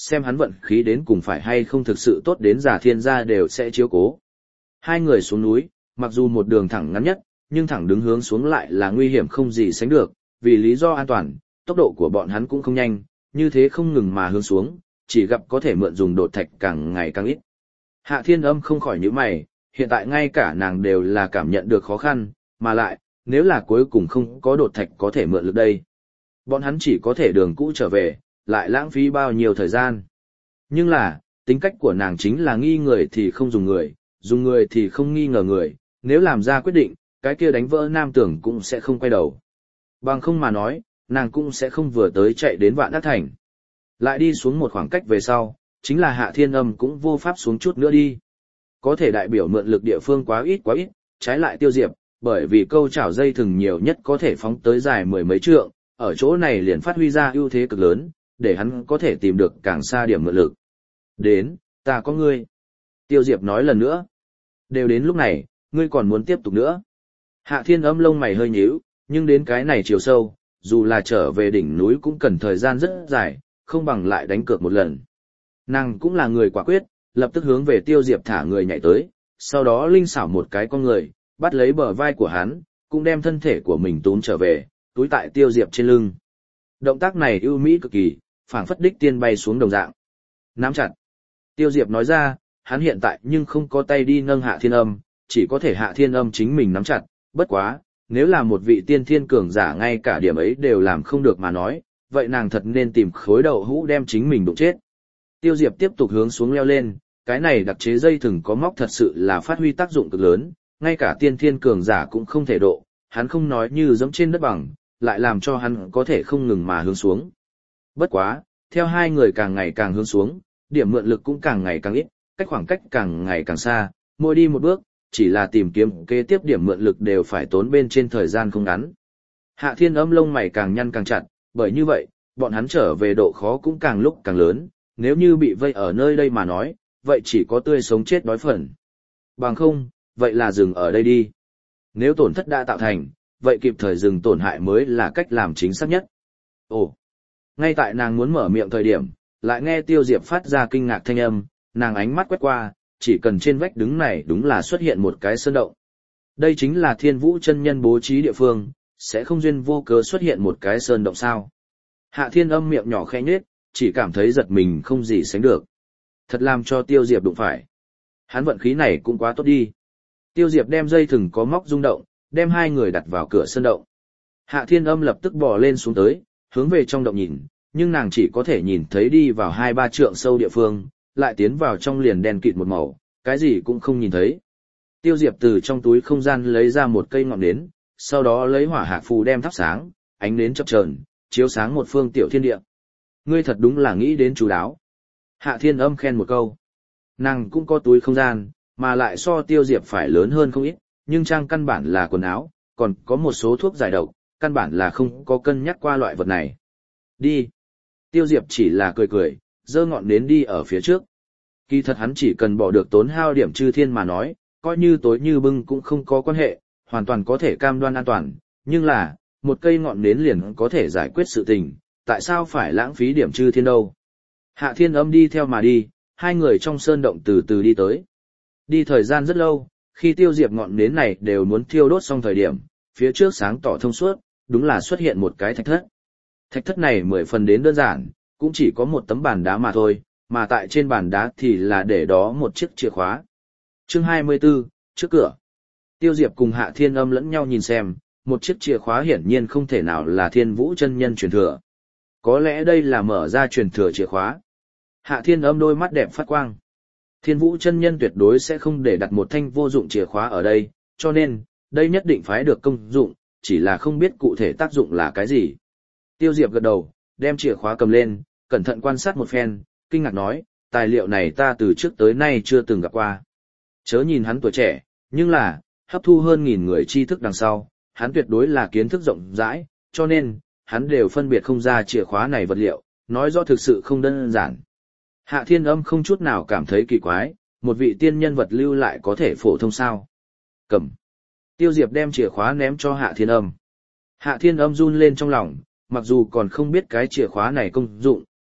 xem hắn vận khí đến cùng phải hay không thực sự tốt đến giả thiên gia đều sẽ chiếu cố. Hai người xuống núi, mặc dù một đường thẳng ngắn nhất, nhưng thẳng đứng hướng xuống lại là nguy hiểm không gì sánh được, vì lý do an toàn, tốc độ của bọn hắn cũng không nhanh, như thế không ngừng mà hướng xuống, chỉ gặp có thể mượn dùng đột thạch càng ngày càng ít. Hạ Thiên Âm không khỏi nhíu mày, hiện tại ngay cả nàng đều là cảm nhận được khó khăn, mà lại, nếu là cuối cùng không có đột thạch có thể mượn lực đây. Bọn hắn chỉ có thể đường cũ trở về, lại lãng phí bao nhiêu thời gian. Nhưng là, tính cách của nàng chính là nghi người thì không dùng người thì không nghi ngờ người, nếu làm ra quyết định, cái kia đánh vỡ nam tưởng cũng sẽ không quay đầu. Bằng không mà nói, nàng cũng sẽ không vừa tới chạy đến Vạn Đắc Thành. Lại đi xuống một khoảng cách về sau, chính là Hạ Thiên Âm cũng vô pháp xuống chút nữa đi. Có thể đại biểu mượn lực địa phương quá ít, trái lại Tiêu Diệp, bởi vì câu chảo dây thừng nhiều nhất có thể phóng tới dài mười mấy trượng, ở chỗ này liền phát huy ra ưu thế cực lớn, để hắn có thể tìm được càng xa điểm mượn lực. Đến, ta có ngươi. Tiêu Diệp nói lần nữa. Đều đến lúc này, ngươi còn muốn tiếp tục nữa. Hạ Thiên Âm lông mày hơi nhíu, nhưng đến cái này chiều sâu, dù là trở về đỉnh núi cũng cần thời gian rất dài, không bằng lại đánh cược một lần. Nàng cũng là người quả quyết, lập tức hướng về Tiêu Diệp thả người nhảy tới, sau đó linh xảo một cái con người, bắt lấy bờ vai của hắn, cũng đem thân thể của mình túm trở về, túi tại Tiêu Diệp trên lưng. Động tác này ưu mỹ cực kỳ, phảng phất đích tiên bay xuống đồng dạng. Nắm chặt. Tiêu Diệp nói ra, hắn hiện tại nhưng không có tay đi nâng Hạ Thiên Âm, chỉ có thể Hạ Thiên Âm chính mình nắm chặt, bất quá, nếu là một vị tiên thiên cường giả ngay cả điểm ấy đều làm không được mà nói, vậy nàng thật nên tìm khối đậu hũ đem chính mình đụng chết. Tiêu Diệp tiếp tục hướng xuống leo lên, cái này đặc chế dây thừng có móc thật sự là phát huy tác dụng cực lớn, ngay cả tiên thiên cường giả cũng không thể độ, hắn không nói như giống trên đất bằng, lại làm cho hắn có thể không ngừng mà hướng xuống. Bất quá, theo hai người càng ngày càng hướng xuống, điểm mượn lực cũng càng ngày càng ít, khoảng cách càng ngày càng xa, mỗi đi một bước, chỉ là tìm kiếm kế tiếp điểm mượn lực đều phải tốn bên trên thời gian không ngắn. Hạ Thiên Âm lông mày càng nhăn càng chặt, bởi như vậy, bọn hắn trở về độ khó cũng càng lúc càng lớn, nếu như bị vây ở nơi đây mà nói, vậy chỉ có tươi sống chết đói phần. Bằng không, vậy là dừng ở đây đi. Nếu tổn thất đã tạo thành, vậy kịp thời dừng tổn hại mới là cách làm chính xác nhất. Ồ, ngay tại nàng muốn mở miệng thời điểm, lại nghe Tiêu Diệp phát ra kinh ngạc thanh âm, nàng ánh mắt quét qua, chỉ cần trên vách đứng này đúng là xuất hiện một cái sơn động. Đây chính là Thiên Vũ chân nhân bố trí địa phương, sẽ không duyên vô cớ xuất hiện một cái sơn động sao. Hạ Thiên Âm miệng nhỏ khẽ nhếch, chỉ cảm thấy giật mình không gì sánh được. Thật làm cho Tiêu Diệp đụng phải. Hắn vận khí này cũng quá tốt đi. Tiêu Diệp đem dây thừng có móc rung động, đem hai người đặt vào cửa sơn động. Hạ Thiên Âm lập tức bò lên xuống tới, hướng về trong động nhìn, nhưng nàng chỉ có thể nhìn thấy đi vào 2-3 trượng sâu địa phương, lại tiến vào trong liền đen kịt một màu, cái gì cũng không nhìn thấy. Tiêu Diệp từ trong túi không gian lấy ra một cây ngọn nến, sau đó lấy hỏa hạc phù đem thắp sáng, ánh nến chập chờn, chiếu sáng một phương tiểu thiên địa. Ngươi thật đúng là nghĩ đến chú đáo. Hạ Thiên Âm khen một câu. Nàng cũng có túi không gian, mà lại so Tiêu Diệp phải lớn hơn không ít, nhưng trang căn bản là quần áo, còn có một số thuốc giải độc, căn bản là không có cân nhắc qua loại vật này. Đi. Tiêu Diệp chỉ là cười cười, giơ ngọn nến đi ở phía trước. Kỳ thật hắn chỉ cần bỏ được tốn hao điểm chư thiên mà nói, coi như tối như bưng cũng không có quan hệ, hoàn toàn có thể cam đoan an toàn, nhưng là, một cây ngọn nến liền có thể giải quyết sự tình, tại sao phải lãng phí điểm chư thiên đâu. Hạ Thiên Âm đi theo mà đi, hai người trong sơn động từ từ đi tới. Đi thời gian rất lâu, khi Tiêu Diệp ngọn nến này đều muốn thiêu đốt xong thời điểm, phía trước sáng tỏ thông suốt, đúng là xuất hiện một cái thạch thất. Thạch thất này 10 phần đến đơn giản, cũng chỉ có một tấm bàn đá mà thôi, mà tại trên bàn đá thì là để đó một chiếc chìa khóa. Chương 24, trước cửa. Tiêu Diệp cùng Hạ Thiên Âm lẫn nhau nhìn xem, một chiếc chìa khóa hiển nhiên không thể nào là Thiên Vũ chân nhân truyền thừa. Có lẽ đây là mở ra truyền thừa chìa khóa. Hạ Thiên Âm đôi mắt đẹp phát quang. Thiên Vũ chân nhân tuyệt đối sẽ không để đặt một thanh vô dụng chìa khóa ở đây, cho nên, đây nhất định phải được công dụng, chỉ là không biết cụ thể tác dụng là cái gì. Tiêu Diệp gật đầu, đem chìa khóa cầm lên, cẩn thận quan sát một phen, kinh ngạc nói, tài liệu này ta từ trước tới nay chưa từng gặp qua. Chớ nhìn hắn tuổi trẻ, nhưng là, hấp thu hơn 1000 người tri thức đằng sau, hắn tuyệt đối là kiến thức rộng rãi, cho nên, hắn đều phân biệt không ra chìa khóa này vật liệu, nói rõ thực sự không đơn giản. Hạ Thiên Âm không chút nào cảm thấy kỳ quái, một vị tiên nhân vật lưu lại có thể phổ thông sao. Cầm. Tiêu Diệp đem chìa khóa ném cho Hạ Thiên Âm. Hạ Thiên Âm run lên trong lòng, mặc dù còn không biết cái chìa khóa này công dụng,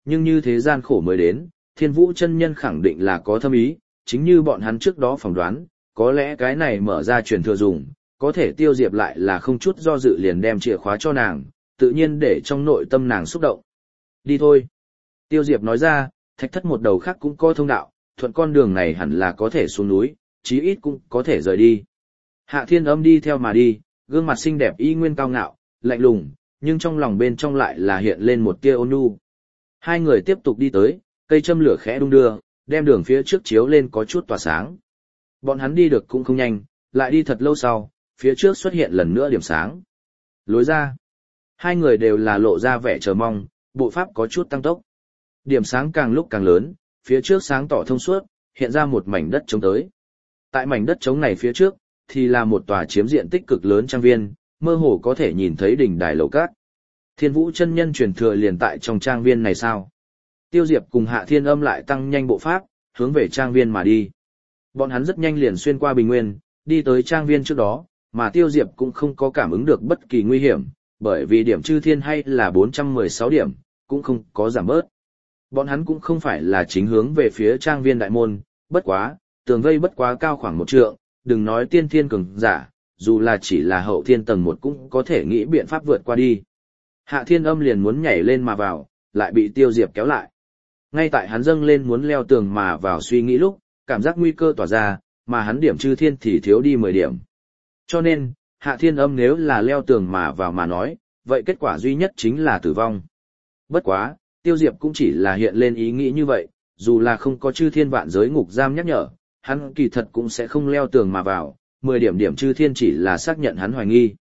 nhưng như thế gian khổ mới đến, Thiên Vũ chân nhân khẳng định là có thâm ý, chính như bọn hắn trước đó phỏng đoán, có lẽ cái này mở ra truyền thừa dùng, có thể Tiêu Diệp lại là không chút do dự liền đem chìa khóa cho nàng, tự nhiên để trong nội tâm nàng xúc động. Đi thôi. Tiêu Diệp nói ra, thạch thất một đầu khác cũng có thông đạo, thuận con đường này hẳn là có thể xuống núi, chí ít cũng có thể rời đi. Hạ Thiên Âm đi theo mà đi, gương mặt xinh đẹp y nguyên cao ngạo, lạnh lùng, nhưng trong lòng bên trong lại là hiện lên một tia ôn nhu. Hai người tiếp tục đi tới, cây châm lửa khẽ đung đưa, đem đường phía trước chiếu lên có chút tỏa sáng. Bọn hắn đi được cũng không nhanh, lại đi thật lâu sau, phía trước xuất hiện lần nữa điểm sáng. Lối ra. Hai người đều là lộ ra vẻ chờ mong, bộ pháp có chút tăng tốc. Điểm sáng càng lúc càng lớn, phía trước sáng tỏ thông suốt, hiện ra một mảnh đất trống tới. Tại mảnh đất trống này phía trước, thì là một tòa chiếm diện tích cực lớn trang viên, mơ hồ có thể nhìn thấy đỉnh đài lầu cát. Thiên Vũ chân nhân truyền thừa liền tại trong trang viên này sao? Tiêu Diệp cùng Hạ Thiên Âm lại tăng nhanh bộ pháp, hướng về trang viên mà đi. Bọn hắn rất nhanh liền xuyên qua bình nguyên, đi tới trang viên trước đó, mà Tiêu Diệp cũng không có cảm ứng được bất kỳ nguy hiểm, bởi vì điểm chư thiên hay là 416 điểm, cũng không có giảm bớt. Bọn hắn cũng không phải là chính hướng về phía trang viên đại môn, bất quá, tường vây bất quá cao khoảng 1 trượng, đừng nói tiên thiên cường giả, dù là chỉ là hậu thiên tầng 1 cũng có thể nghĩ biện pháp vượt qua đi. Hạ Thiên Âm liền muốn nhảy lên mà vào, lại bị Tiêu Diệp kéo lại. Ngay tại hắn dâng lên muốn leo tường mà vào suy nghĩ lúc, cảm giác nguy cơ tỏa ra, mà hắn điểm chư thiên thì thiếu đi 10 điểm. Cho nên, Hạ Thiên Âm nếu là leo tường mà vào mà nói, vậy kết quả duy nhất chính là tử vong. Bất quá, Tiêu Diệp cũng chỉ là hiện lên ý nghĩ như vậy, dù là không có chư thiên vạn giới ngục giam nhắc nhở, hắn kỳ thật cũng sẽ không leo tường mà vào, 10 điểm chư thiên chỉ là xác nhận hắn hoài nghi.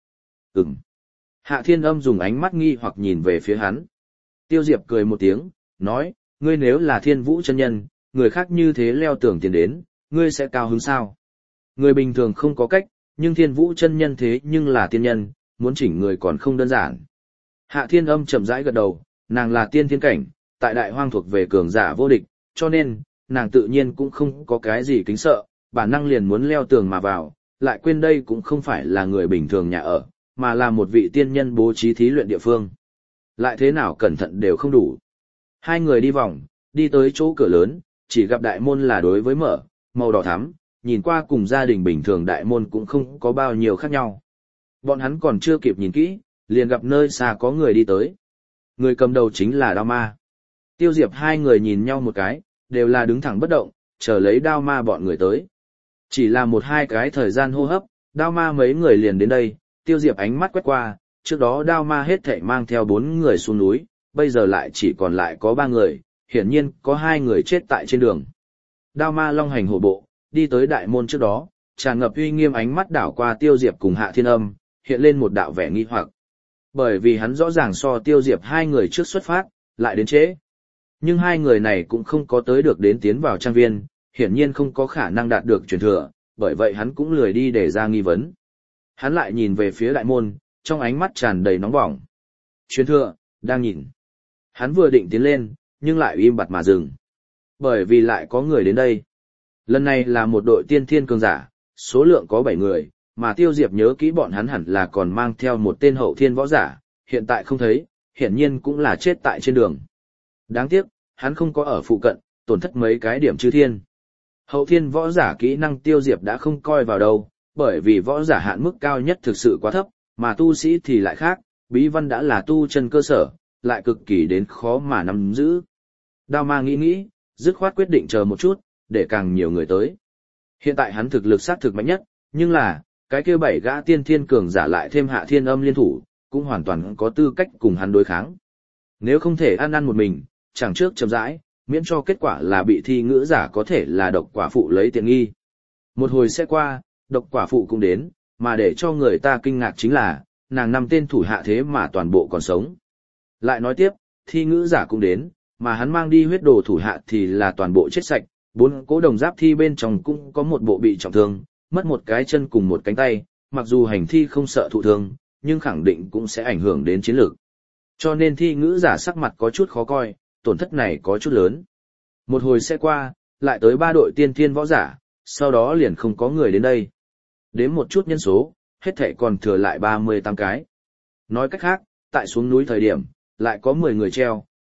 Hạ Thiên Âm dùng ánh mắt nghi hoặc nhìn về phía hắn. Tiêu Diệp cười một tiếng, nói, ngươi nếu là Thiên Vũ chân nhân, người khác như thế leo tường tiến đến, ngươi sẽ cao hứng sao? Người bình thường không có cách, nhưng Thiên Vũ chân nhân thế nhưng là tiên nhân, muốn chỉnh người còn không đơn giản. Hạ Thiên Âm chậm rãi gật đầu, nàng là tiên thiên cảnh, tại đại hoang thuộc về cường giả vô địch, cho nên, nàng tự nhiên cũng không có cái gì kính sợ, bản năng liền muốn leo tường mà vào, lại quên đây cũng không phải là người bình thường nhà ở, mà là một vị tiên nhân bố trí thí luyện địa phương. Lại thế nào cẩn thận đều không đủ. Hai người đi vòng, đi tới chỗ cửa lớn, chỉ gặp đại môn là đối với mở, màu đỏ thắm, nhìn qua cùng gia đình bình thường đại môn cũng không có bao nhiêu khác nhau. Bọn hắn còn chưa kịp nhìn kỹ, liền gặp nơi xa có người đi tới. Người cầm đầu chính là Đao Ma. Tiêu Diệp hai người nhìn nhau một cái, đều là đứng thẳng bất động, chờ lấy Đao Ma bọn người tới. Chỉ là 1-2 cái thời gian hô hấp, Đao Ma mấy người liền đến đây, Tiêu Diệp ánh mắt quét qua, trước đó Đao Ma hết thảy mang theo 4 người xuống núi, bây giờ lại chỉ còn lại có 3 người, hiển nhiên có 2 người chết tại trên đường. Đao Ma long hành hổ bộ, đi tới đại môn trước đó, tràn ngập uy nghiêm ánh mắt đảo qua Tiêu Diệp cùng Hạ Thiên Âm, hiện lên một đạo vẻ nghi hoặc. Bởi vì hắn rõ ràng so Tiêu Diệp 2 người trước xuất phát, lại đến trễ. Nhưng 2 người này cũng không có tới được đến tiến vào trang viên, hiển nhiên không có khả năng đạt được truyền thừa, bởi vậy hắn cũng lười đi để ra nghi vấn. Hắn lại nhìn về phía đại môn, trong ánh mắt tràn đầy nóng bỏng. Truyền thừa, đang nhìn. Hắn vừa định tiến lên, nhưng lại im bặt mà dừng. Bởi vì lại có người đến đây. Lần này là một đội tiên thiên cường giả, số lượng có 7 người, mà Tiêu Diệp nhớ kỹ bọn hắn hẳn là còn mang theo một tên hậu thiên võ giả, hiện tại không thấy, hiển nhiên cũng là chết tại trên đường. Đáng tiếc, hắn không có ở phụ cận, tổn thất mấy cái điểm chư thiên. Hậu thiên võ giả kỹ năng Tiêu Diệp đã không coi vào đâu, bởi vì võ giả hạn mức cao nhất thực sự quá thấp, mà tu sĩ thì lại khác, bí văn đã là tu chân cơ sở, lại cực kỳ đến khó mà nắm giữ. Đao Ma nghĩ, dứt khoát quyết định chờ một chút, để càng nhiều người tới. Hiện tại hắn thực lực xác thực mạnh nhất, nhưng là, cái kia 7 gã tiên thiên cường giả lại thêm Hạ Thiên Âm liên thủ, cũng hoàn toàn có tư cách cùng hắn đối kháng. Nếu không thể ăn một mình, chẳng trước chậm rãi, miễn cho kết quả là bị thi ngữ giả có thể là độc quả phụ lấy tiện nghi. Một hồi sẽ qua, độc quả phụ cũng đến, mà để cho người ta kinh ngạc chính là, nàng 5 tên thủ hạ thế mà toàn bộ còn sống. Lại nói tiếp, thi ngữ giả cũng đến, mà hắn mang đi huyết đồ thủ hạ thì là toàn bộ chết sạch, 4 cố đồng giáp thi bên trong cũng có một bộ bị trọng thương, mất một cái chân cùng một cánh tay, mặc dù hành thi không sợ thụ thương, nhưng khẳng định cũng sẽ ảnh hưởng đến chiến lược. Cho nên thi ngữ giả sắc mặt có chút khó coi, tổn thất này có chút lớn. Một hồi sẽ qua, lại tới 3 đội tiên thiên võ giả, sau đó liền không có người đến đây. Đếm một chút nhân số, hết thảy còn thừa lại 38 cái. Nói cách khác, tại xuống núi thời điểm, lại có 10 người treo,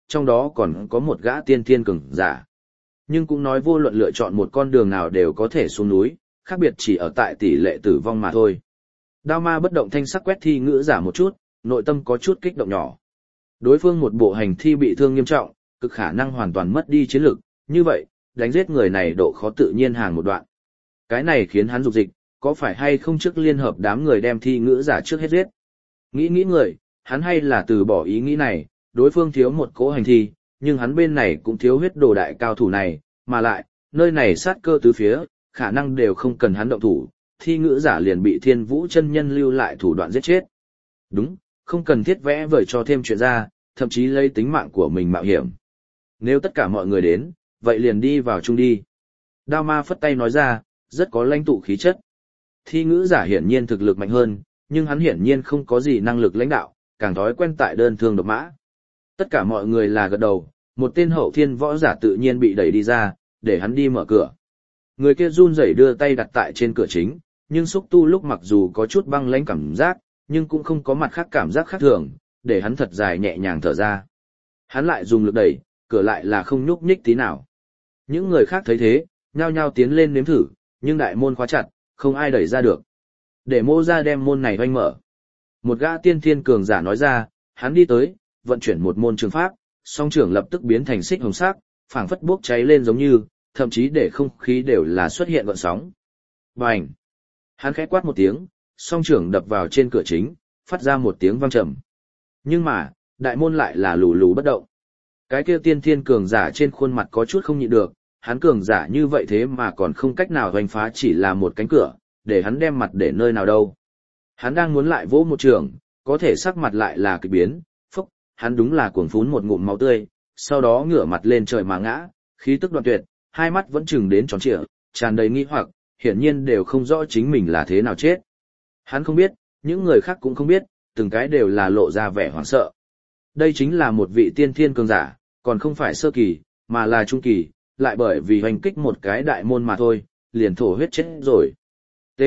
trong đó còn có một gã tiên thiên cường giả. Nhưng cũng nói vô luận lựa chọn một con đường nào đều có thể xuống núi, khác biệt chỉ ở tại tỷ lệ tử vong mà thôi. Đao ma bất động thanh sắc quét thi ngữ giả một chút, nội tâm có chút kích động nhỏ. Đối phương một bộ hành thi bị thương nghiêm trọng, cực khả năng hoàn toàn mất đi chiến lực, như vậy, đánh giết người này độ khó tự nhiên hàng một đoạn. Cái này khiến hắn dục dịch, có phải hay không trước liên hợp đám người đem thi ngữ giả trước hết giết. Nghĩ người, hắn hay là từ bỏ ý nghĩ này, đối phương thiếu một cỗ hành thi, nhưng hắn bên này cũng thiếu huyết đồ đại cao thủ này, mà lại, nơi này sát cơ tứ phía, khả năng đều không cần hắn động thủ, thi ngữ giả liền bị Thiên Vũ chân nhân lưu lại thủ đoạn giết chết. Đúng, không cần thiết vẽ vời cho thêm chuyện ra, thậm chí lấy tính mạng của mình mạo hiểm. Nếu tất cả mọi người đến, vậy liền đi vào chung đi. Đao ma phất tay nói ra, rất có lãnh tụ khí chất. Thi ngữ giả hiển nhiên thực lực mạnh hơn, nhưng hắn hiển nhiên không có gì năng lực lãnh đạo, càng thói quen tại đơn thương độc mã. Tất cả mọi người là gật đầu, một tên hậu thiên võ giả tự nhiên bị đẩy đi ra, để hắn đi mở cửa. Người kia run rẩy đưa tay đặt tại trên cửa chính, nhưng xúc tu lúc mặc dù có chút băng lãnh cảm giác, nhưng cũng không có mặt khác cảm giác khác thường, để hắn thật dài nhẹ nhàng thở ra. Hắn lại dùng lực đẩy, cửa lại là không nhúc nhích tí nào. Những người khác thấy thế, nhao nhao tiến lên nếm thử, nhưng đại môn khóa chặt, không ai đẩy ra được. Để Mô ra đem môn này oanh mở. Một gã tiên thiên cường giả nói ra, hắn đi tới, vận chuyển một môn trường pháp, song trưởng lập tức biến thành xích hồng sắc, phảng phất bốc cháy lên giống như, thậm chí để không khí đều là xuất hiện gợn sóng. Bành! Hắn khẽ quát một tiếng, song trưởng đập vào trên cửa chính, phát ra một tiếng vang trầm. Nhưng mà, đại môn lại là lù lù bất động. Cái kia tiên thiên cường giả trên khuôn mặt có chút không nhịn được, hắn cường giả như vậy thế mà còn không cách nào hoành phá chỉ là một cánh cửa, để hắn đem mặt để nơi nào đâu. Hắn đang muốn lại vỗ một trường, có thể sắc mặt lại là kỳ biến, phốc, hắn đúng là cuồng phún một ngụm máu tươi, sau đó ngửa mặt lên trời mà ngã, khí tức đoạn tuyệt, hai mắt vẫn chừng đến tròn trịa, tràn đầy nghi hoặc, hiển nhiên đều không rõ chính mình là thế nào chết. Hắn không biết, những người khác cũng không biết, từng cái đều là lộ ra vẻ hoảng sợ. Đây chính là một vị tiên thiên cường giả, còn không phải sơ kỳ, mà là trung kỳ, lại bởi vì hoành kích một cái đại môn mà thôi, liền thổ huyết chết rồi. T.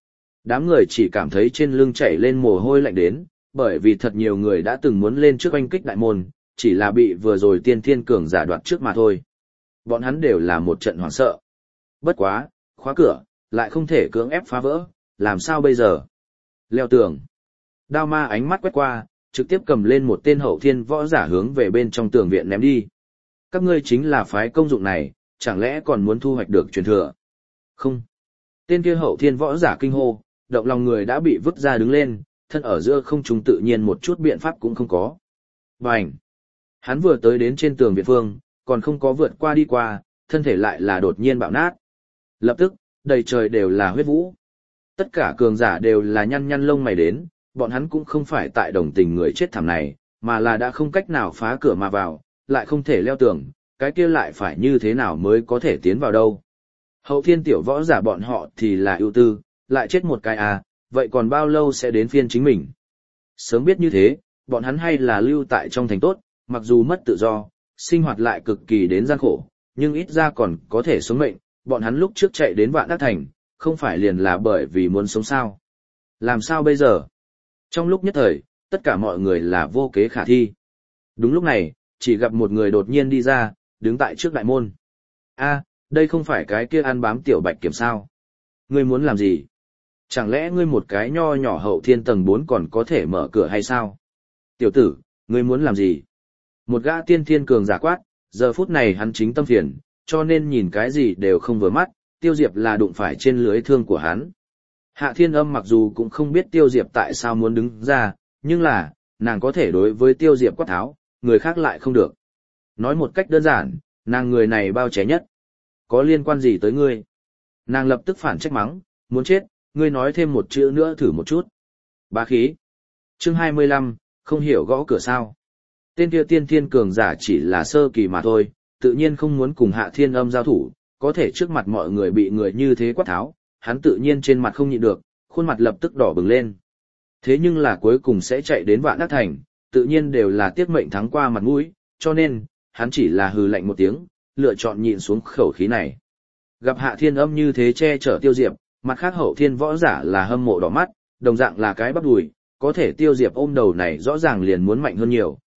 Đám người chỉ cảm thấy trên lưng chảy lên mồ hôi lạnh đến, bởi vì thật nhiều người đã từng muốn lên trước hoành kích đại môn, chỉ là bị vừa rồi tiên thiên cường giả đoạt trước mà thôi. Bọn hắn đều là một trận hoảng sợ. Bất quá, khóa cửa, lại không thể cưỡng ép phá vỡ, làm sao bây giờ? Leo tường. Đao ma ánh mắt quét qua, trực tiếp cầm lên một tên hậu thiên võ giả hướng về bên trong tường viện ném đi. Các ngươi chính là phái công dụng này, chẳng lẽ còn muốn thu hoạch được truyền thừa? Không. Tên kia hậu thiên võ giả kinh hô, động lòng người đã bị vứt ra đứng lên, thân ở giữa không trung tự nhiên một chút biện pháp cũng không có. Bành! Hắn vừa tới đến trên tường viện phương, còn không có vượt qua đi qua, thân thể lại là đột nhiên bạo nát. Lập tức, đầy trời đều là huyết vũ. Tất cả cường giả đều là nhăn nhăn lông mày đến, bọn hắn cũng không phải tại đồng tình người chết thảm này, mà là đã không cách nào phá cửa mà vào, lại không thể leo tường, cái kia lại phải như thế nào mới có thể tiến vào đâu. Hậu thiên tiểu võ giả bọn họ thì là ưu tư, lại chết một cái à, vậy còn bao lâu sẽ đến phiên chính mình. Sớm biết như thế, bọn hắn hay là lưu tại trong thành tốt, mặc dù mất tự do, sinh hoạt lại cực kỳ đến gian khổ, nhưng ít ra còn có thể sống mệnh, bọn hắn lúc trước chạy đến Vạn Đắc Thành, không phải liền là bởi vì muốn sống sao. Làm sao bây giờ? Trong lúc nhất thời, tất cả mọi người là vô kế khả thi. Đúng lúc này, chỉ gặp một người đột nhiên đi ra, đứng tại trước đại môn. A, đây không phải cái kia ăn bám tiểu bạch kiểm sao? Ngươi muốn làm gì? Chẳng lẽ ngươi một cái nho nhỏ hậu thiên tầng 4 còn có thể mở cửa hay sao? Tiểu tử, ngươi muốn làm gì? Một gã tiên thiên cường giả quát, giờ phút này hắn chính tâm phiền, cho nên nhìn cái gì đều không vừa mắt, Tiêu Diệp là đụng phải trên lưới thương của hắn. Hạ Thiên Âm mặc dù cũng không biết Tiêu Diệp tại sao muốn đứng ra, nhưng là, nàng có thể đối với Tiêu Diệp quát tháo, người khác lại không được. Nói một cách đơn giản, nàng người này bao trẻ nhất. Có liên quan gì tới ngươi? Nàng lập tức phản trách mắng, muốn chết, ngươi nói thêm một chữ nữa thử một chút. Bá khí. Chương 25, không hiểu gõ cửa sao. Tên kia tiên thiên cường giả chỉ là sơ kỳ mà thôi, tự nhiên không muốn cùng Hạ Thiên Âm giao thủ, có thể trước mặt mọi người bị người như thế quát tháo, hắn tự nhiên trên mặt không nhịn được, khuôn mặt lập tức đỏ bừng lên. Thế nhưng là cuối cùng sẽ chạy đến Vạn Đắc Thành, tự nhiên đều là tiếc mệnh thắng qua mặt mũi, cho nên, hắn chỉ là hừ lạnh một tiếng, lựa chọn nhịn xuống khẩu khí này. Gặp Hạ Thiên Âm như thế che chở Tiêu Diệp, mặt khác hậu thiên võ giả là hâm mộ đỏ mắt, đồng dạng là cái bắp đùi, có thể Tiêu Diệp ôm đầu này rõ ràng liền muốn mạnh hơn nhiều,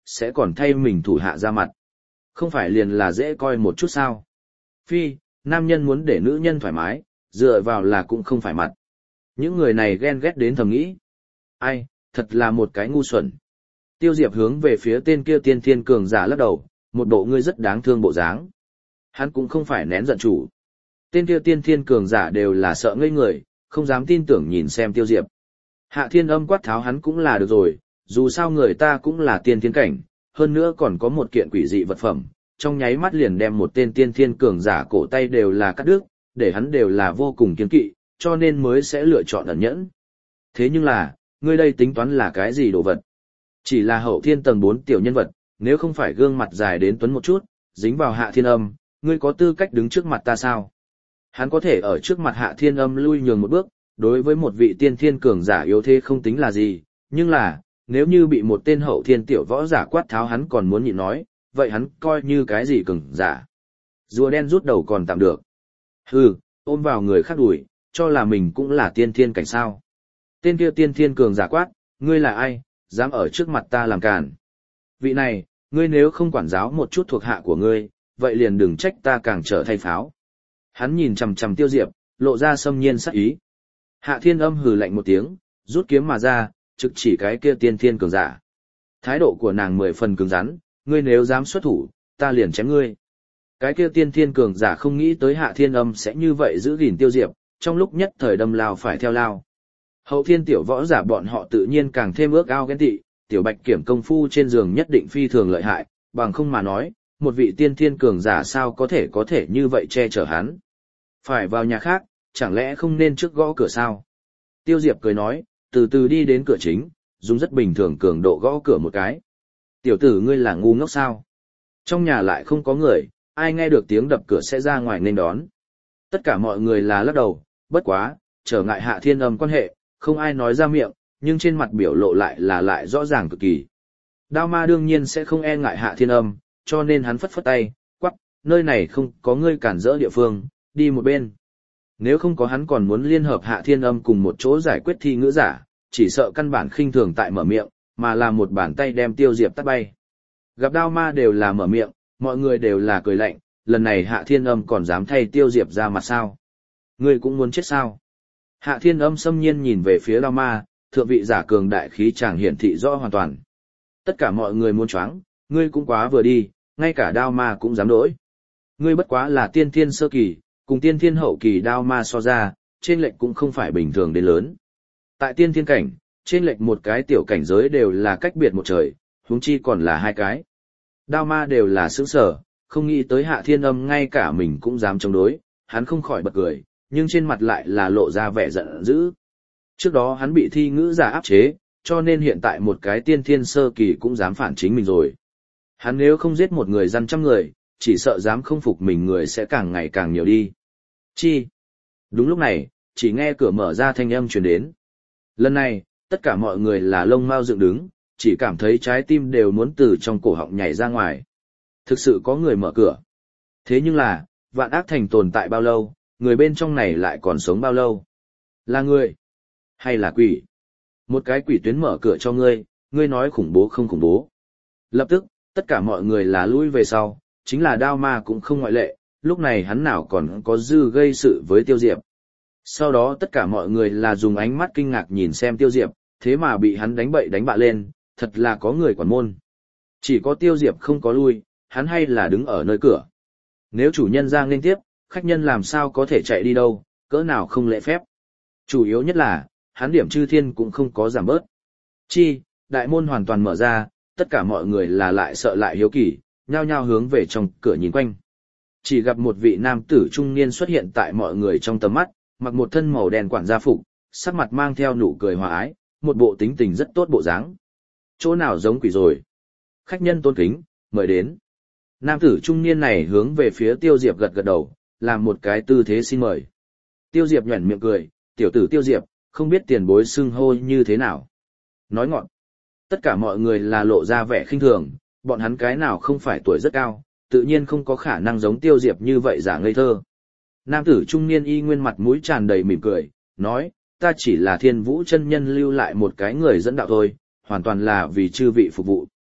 sẽ còn thay mình thủ hạ ra mặt. Không phải liền là dễ coi một chút sao. Phi, nam nhân muốn để nữ nhân thoải mái, dựa vào là cũng không phải mặt. Những người này ghen ghét đến thầm nghĩ. Ai, thật là một cái ngu xuẩn. Tiêu Diệp hướng về phía tên kia tiên thiên cường giả lắc đầu, một bộ ngươi rất đáng thương bộ dáng. Hắn cũng không phải nén giận chủ. Tên kia tiên thiên cường giả đều là sợ ngây người, không dám tin tưởng nhìn xem Tiêu Diệp. Hạ Thiên Âm quát tháo hắn cũng là được rồi, dù sao người ta cũng là tiên thiên cảnh, hơn nữa còn có một kiện quỷ dị vật phẩm, trong nháy mắt liền đem một tên tiên thiên cường giả cổ tay đều là cắt đứt, để hắn đều là vô cùng kiêng kỵ, cho nên mới sẽ lựa chọn ẩn nhẫn. Thế nhưng là, ngươi đây tính toán là cái gì đồ vật? Chỉ là hậu thiên tầng 4 tiểu nhân vật, nếu không phải gương mặt dài đến tuấn một chút, dính vào Hạ Thiên Âm, ngươi có tư cách đứng trước mặt ta sao? Hắn có thể ở trước mặt Hạ Thiên Âm lui nhường một bước, đối với một vị tiên thiên cường giả yếu thế không tính là gì, nhưng là, nếu như bị một tên hậu thiên tiểu võ giả quát tháo hắn còn muốn nhịn nói, vậy hắn coi như cái gì cường giả. Rùa đen rút đầu còn tạm được. Hừ, ôm vào người khác đuổi, cho là mình cũng là tiên thiên cảnh sao. Tên kia tiên thiên cường giả quát, ngươi là ai, dám ở trước mặt ta làm càn. Vị này, ngươi nếu không quản giáo một chút thuộc hạ của ngươi, vậy liền đừng trách ta càng trở thay pháo. Hắn nhìn chằm chằm Tiêu Diệp, lộ ra xâm nhiên sắc ý. Hạ Thiên Âm hừ lạnh một tiếng, rút kiếm mà ra, trực chỉ cái kia tiên thiên cường giả. Thái độ của nàng 10 phần cứng rắn, ngươi nếu dám xuất thủ, ta liền chém ngươi. Cái kia tiên thiên cường giả không nghĩ tới Hạ Thiên Âm sẽ như vậy giữ gìn Tiêu Diệp, trong lúc nhất thời đâm lao phải theo lao. Hậu thiên tiểu võ giả bọn họ tự nhiên càng thêm ước ao ghen tị, tiểu bạch kiểm công phu trên giường nhất định phi thường lợi hại, bằng không mà nói, một vị tiên thiên cường giả sao có thể như vậy che chở hắn. Phải vào nhà khác, chẳng lẽ không nên trước gõ cửa sao? Tiêu Diệp cười nói, từ từ đi đến cửa chính, dùng rất bình thường cường độ gõ cửa một cái. Tiểu tử ngươi là ngu ngốc sao? Trong nhà lại không có người, ai nghe được tiếng đập cửa sẽ ra ngoài nên đón. Tất cả mọi người là lắc đầu, bất quá, trở ngại Hạ Thiên Âm quan hệ, không ai nói ra miệng, nhưng trên mặt biểu lộ lại rõ ràng cực kỳ. Đao ma đương nhiên sẽ không e ngại Hạ Thiên Âm, cho nên hắn phất phất tay, quắc, nơi này không có ngươi cản rỡ địa phương, đi một bên. Nếu không có hắn còn muốn liên hợp Hạ Thiên Âm cùng một chỗ giải quyết thi ngữ giả, chỉ sợ căn bản khinh thường tại mở miệng, mà là một bàn tay đem Tiêu Diệp tát bay. Gặp đao ma đều là mở miệng, mọi người đều là cười lạnh, lần này Hạ Thiên Âm còn dám thay Tiêu Diệp ra mặt sao? Ngươi cũng muốn chết sao? Hạ Thiên Âm xâm nhiên nhìn về phía đao ma, thượng vị giả cường đại khí chàng hiển thị rõ hoàn toàn. Tất cả mọi người muốn choáng, ngươi cũng quá vừa đi, ngay cả đao ma cũng dám đổi. Ngươi bất quá là tiên thiên sơ kỳ, cùng tiên thiên hậu kỳ đao ma so ra, trên lệnh cũng không phải bình thường đến lớn. Tại tiên thiên cảnh, trên lệnh một cái tiểu cảnh giới đều là cách biệt một trời, huống chi còn là hai cái. Đao ma đều là sững sờ, không nghĩ tới Hạ Thiên Âm ngay cả mình cũng dám chống đối, hắn không khỏi bật cười, nhưng trên mặt lại là lộ ra vẻ giận dữ. Trước đó hắn bị thi ngữ giả áp chế, cho nên hiện tại một cái tiên thiên sơ kỳ cũng dám phản chính mình rồi. Hắn nếu không giết một người dân trăm người, chỉ sợ dám không phục mình người sẽ càng ngày càng nhiều đi. Chi? Đúng lúc này, chỉ nghe cửa mở ra thanh âm truyền đến. Lần này, tất cả mọi người là lông mao dựng đứng, chỉ cảm thấy trái tim đều muốn từ trong cổ họng nhảy ra ngoài. Thực sự có người mở cửa. Thế nhưng là, Vạn Ác Thành tồn tại bao lâu, người bên trong này lại còn sống bao lâu? Là người? Hay là quỷ? Một cái quỷ tuyến mở cửa cho ngươi, ngươi nói khủng bố không khủng bố. Lập tức, tất cả mọi người là lui về sau, chính là đao ma cũng không ngoại lệ, lúc này hắn nào còn có dư gây sự với Tiêu Diệp. Sau đó tất cả mọi người là dùng ánh mắt kinh ngạc nhìn xem Tiêu Diệp, thế mà bị hắn đánh bậy đánh bạ lên, thật là có người quản môn. Chỉ có Tiêu Diệp không có lui, hắn hay là đứng ở nơi cửa. Nếu chủ nhân ra nghênh tiếp, khách nhân làm sao có thể chạy đi đâu, cỡ nào không lễ phép. Chủ yếu nhất là, hắn điểm chư thiên cũng không có giảm bớt. Chi, đại môn hoàn toàn mở ra, tất cả mọi người là lại sợ lại hiếu kỳ, nhao nhao hướng về trong cửa nhìn quanh. Chỉ gặp một vị nam tử trung niên xuất hiện tại mọi người trong tầm mắt, mặc một thân màu đen quản gia phục, sắc mặt mang theo nụ cười hòa ái, một bộ tính tình rất tốt bộ dáng. Chỗ nào giống quỷ rồi? Khách nhân tôn kính, mời đến. Nam tử trung niên này hướng về phía Tiêu Diệp gật gật đầu, làm một cái tư thế xin mời. Tiêu Diệp nhoẻn miệng cười, tiểu tử Tiêu Diệp, không biết tiền bối xưng hô như thế nào. Nói ngọn. Tất cả mọi người là lộ ra vẻ khinh thường, bọn hắn cái nào không phải tuổi rất cao, tự nhiên không có khả năng giống Tiêu Diệp như vậy giả ngây thơ. Nam tử trung niên y nguyên mặt mũi tràn đầy mỉm cười, nói, ta chỉ là Thiên Vũ chân nhân lưu lại một cái người dẫn đạo thôi, hoàn toàn là vì chư vị phục vụ.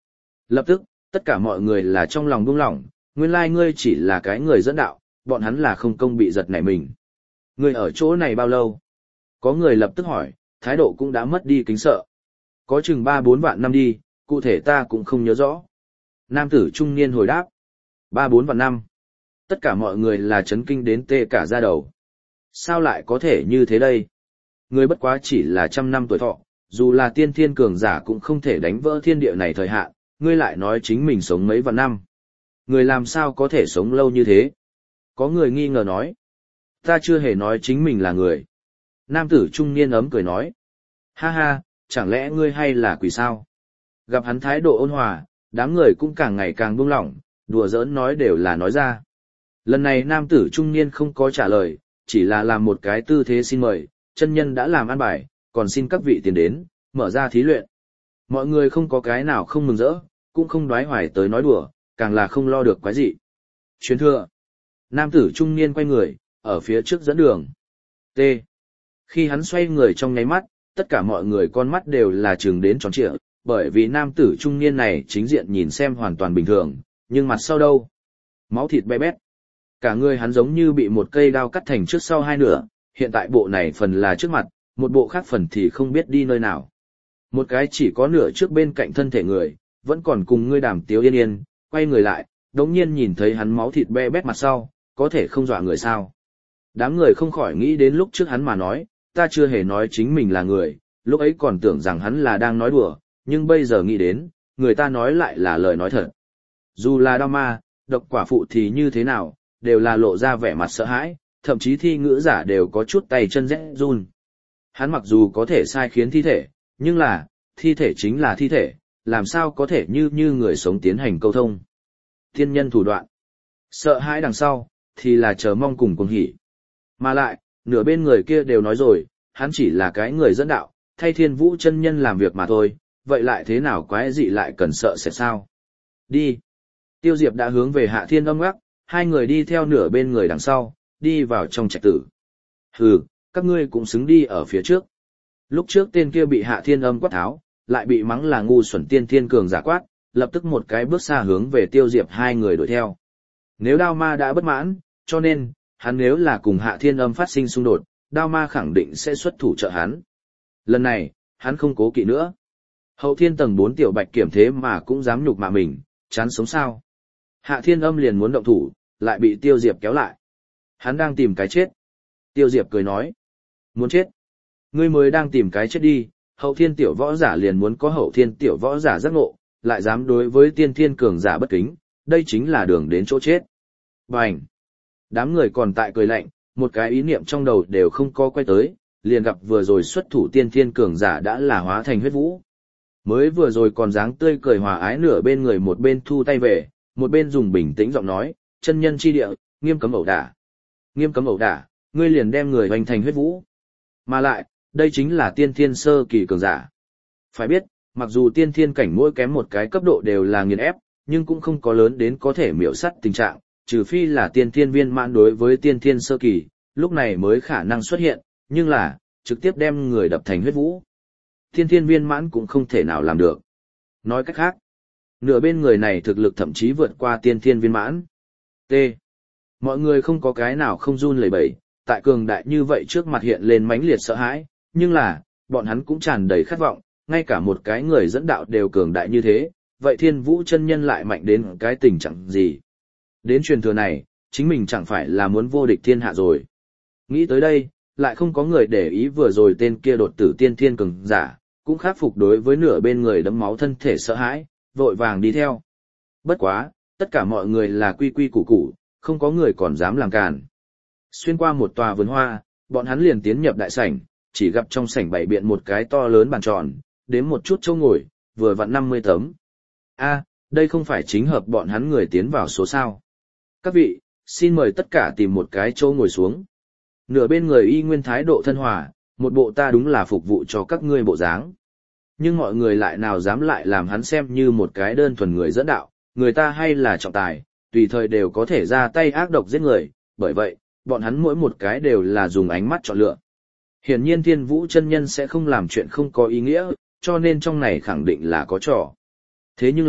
Lập tức, tất cả mọi người là trong lòng buông lỏng, nguyên lai ngươi chỉ là cái người dẫn đạo, bọn hắn là không công bị giật nảy mình. Ngươi ở chỗ này bao lâu? Có người lập tức hỏi, thái độ cũng đã mất đi kính sợ. Có chừng 3-4 vạn năm đi, cụ thể ta cũng không nhớ rõ. Nam tử trung niên hồi đáp. 3-4 vạn năm. Tất cả mọi người là chấn kinh đến tê cả da đầu. Sao lại có thể như thế đây? Người bất quá chỉ là 100 năm tuổi thọ, dù là tiên thiên cường giả cũng không thể đánh vỡ thiên địa này thời hạn, ngươi lại nói chính mình sống mấy vạn năm. Người làm sao có thể sống lâu như thế? Có người nghi ngờ nói. Ta chưa hề nói chính mình là người. Nam tử trung niên ấm cười nói. Ha ha, chẳng lẽ ngươi hay là quỷ sao? Gặp hắn thái độ ôn hòa, đám người cũng càng ngày càng buông lỏng, đùa giỡn nói đều là nói ra. Lần này nam tử trung niên không có trả lời, chỉ là làm một cái tư thế xin mời, chân nhân đã làm an bài, còn xin các vị tiền đến, mở ra thí luyện. Mọi người không có cái nào không mừng rỡ, cũng không đoái hoài tới nói đùa, càng là không lo được quái gì. Truyền thừa. Nam tử trung niên quay người, ở phía trước dẫn đường. T. Khi hắn xoay người trong nháy mắt, tất cả mọi người con mắt đều là trừng đến tròn trịa, bởi vì nam tử trung niên này chính diện nhìn xem hoàn toàn bình thường, nhưng mặt sau đâu? Máu thịt be bét. Cả người hắn giống như bị một cây đao cắt thành trước sau hai nửa, hiện tại bộ này phần là trước mặt, một bộ khác phần thì không biết đi nơi nào. Một cái chỉ có nửa trước bên cạnh thân thể người, vẫn còn cùng ngươi đàm tiếu yên yên, quay người lại, đống nhiên nhìn thấy hắn máu thịt be bét mặt sau, có thể không dọa người sao. Đám người không khỏi nghĩ đến lúc trước hắn mà nói, ta chưa hề nói chính mình là người, lúc ấy còn tưởng rằng hắn là đang nói đùa, nhưng bây giờ nghĩ đến, người ta nói lại là lời nói thật. Dù là đao ma, độc quả phụ thì như thế nào, đều là lộ ra vẻ mặt sợ hãi, thậm chí thi ngữ giả đều có chút tay chân rẽ run. Hắn mặc dù có thể sai khiến thi thể, nhưng là, thi thể chính là thi thể, làm sao có thể như người sống tiến hành câu thông. Thiên nhân thủ đoạn. Sợ hãi đằng sau, thì là chờ mong cùng cuồng hỉ. Mà lại, nửa bên người kia đều nói rồi, hắn chỉ là cái người dẫn đạo, thay Thiên Vũ chân nhân làm việc mà thôi, vậy lại thế nào quái dị lại cần sợ sẽ sao? Đi. Tiêu Diệp đã hướng về Hạ Thiên Âm ngắc, hai người đi theo nửa bên người đằng sau, đi vào trong trạch tử. Hừ, các ngươi cũng xứng đi ở phía trước. Lúc trước tên kia bị Hạ Thiên Âm quát tháo, lại bị mắng là ngu xuẩn tiên thiên cường giả quát, lập tức một cái bước xa hướng về Tiêu Diệp hai người đuổi theo. Nếu Đao Ma đã bất mãn, cho nên, hắn nếu là cùng Hạ Thiên Âm phát sinh xung đột, Đao Ma khẳng định sẽ xuất thủ trợ hắn. Lần này, hắn không cố kỵ nữa. Hậu thiên tầng 4 tiểu bạch kiểm thế mà cũng dám nhục mạ mình, chán sống sao. Hạ Thiên Âm liền muốn động thủ, lại bị Tiêu Diệp kéo lại. Hắn đang tìm cái chết. Tiêu Diệp cười nói. Muốn chết? Ngươi mới đang tìm cái chết đi, hậu thiên tiểu võ giả liền muốn có hậu thiên tiểu võ giả giác ngộ, lại dám đối với tiên thiên cường giả bất kính, đây chính là đường đến chỗ chết. Bành! Đám người còn tại cười lạnh, một cái ý niệm trong đầu đều không có quay tới, liền gặp vừa rồi xuất thủ tiên thiên cường giả đã là hóa thành huyết vũ. Mới vừa rồi còn dáng tươi cười hòa ái nửa bên người một bên thu tay về, một bên dùng bình tĩnh giọng nói, chân nhân chi địa, nghiêm cấm ẩu đả. Nghiêm cấm ẩu đả, ngươi liền đem người hoành thành huyết vũ. Mà lại, đây chính là tiên thiên sơ kỳ cường giả. Phải biết, mặc dù tiên thiên cảnh mỗi kém một cái cấp độ đều là nghiền ép, nhưng cũng không có lớn đến có thể miểu sắt tình trạng, trừ phi là tiên thiên viên mãn đối với tiên thiên sơ kỳ, lúc này mới khả năng xuất hiện, nhưng là, trực tiếp đem người đập thành huyết vũ. Tiên thiên viên mãn cũng không thể nào làm được. Nói cách khác, nửa bên người này thực lực thậm chí vượt qua tiên thiên viên mãn. T. Mọi người không có cái nào không run lẩy bẩy, tại cường đại như vậy trước mặt hiện lên mãnh liệt sợ hãi, nhưng là, bọn hắn cũng tràn đầy khát vọng, ngay cả một cái người dẫn đạo đều cường đại như thế, vậy Thiên Vũ chân nhân lại mạnh đến cái tình trạng gì? Đến truyền thừa này, chính mình chẳng phải là muốn vô địch thiên hạ rồi. Nghĩ tới đây, lại không có người để ý vừa rồi tên kia đột tử tiên thiên cường giả, cũng khắc phục đối với nửa bên người đấm máu thân thể sợ hãi, vội vàng đi theo. Bất quá, tất cả mọi người là quy quy củ củ, không có người còn dám làm càn. Xuyên qua một tòa vườn hoa, bọn hắn liền tiến nhập đại sảnh, chỉ gặp trong sảnh bày biện một cái to lớn bàn tròn, đếm một chút chỗ ngồi, vừa vặn 50 tấm. A, đây không phải chính hợp bọn hắn người tiến vào số sao. Các vị, xin mời tất cả tìm một cái chỗ ngồi xuống. Nửa bên người y nguyên thái độ thân hòa, một bộ ta đúng là phục vụ cho các ngươi bộ dáng. Nhưng mọi người lại nào dám lại làm hắn xem như một cái đơn thuần người dẫn đạo, người ta hay là trọng tài, tùy thời đều có thể ra tay ác độc giết người, bởi vậy, bọn hắn mỗi một cái đều là dùng ánh mắt chọn lựa. Hiển nhiên Thiên Vũ chân nhân sẽ không làm chuyện không có ý nghĩa, cho nên trong này khẳng định là có trò. Thế nhưng là,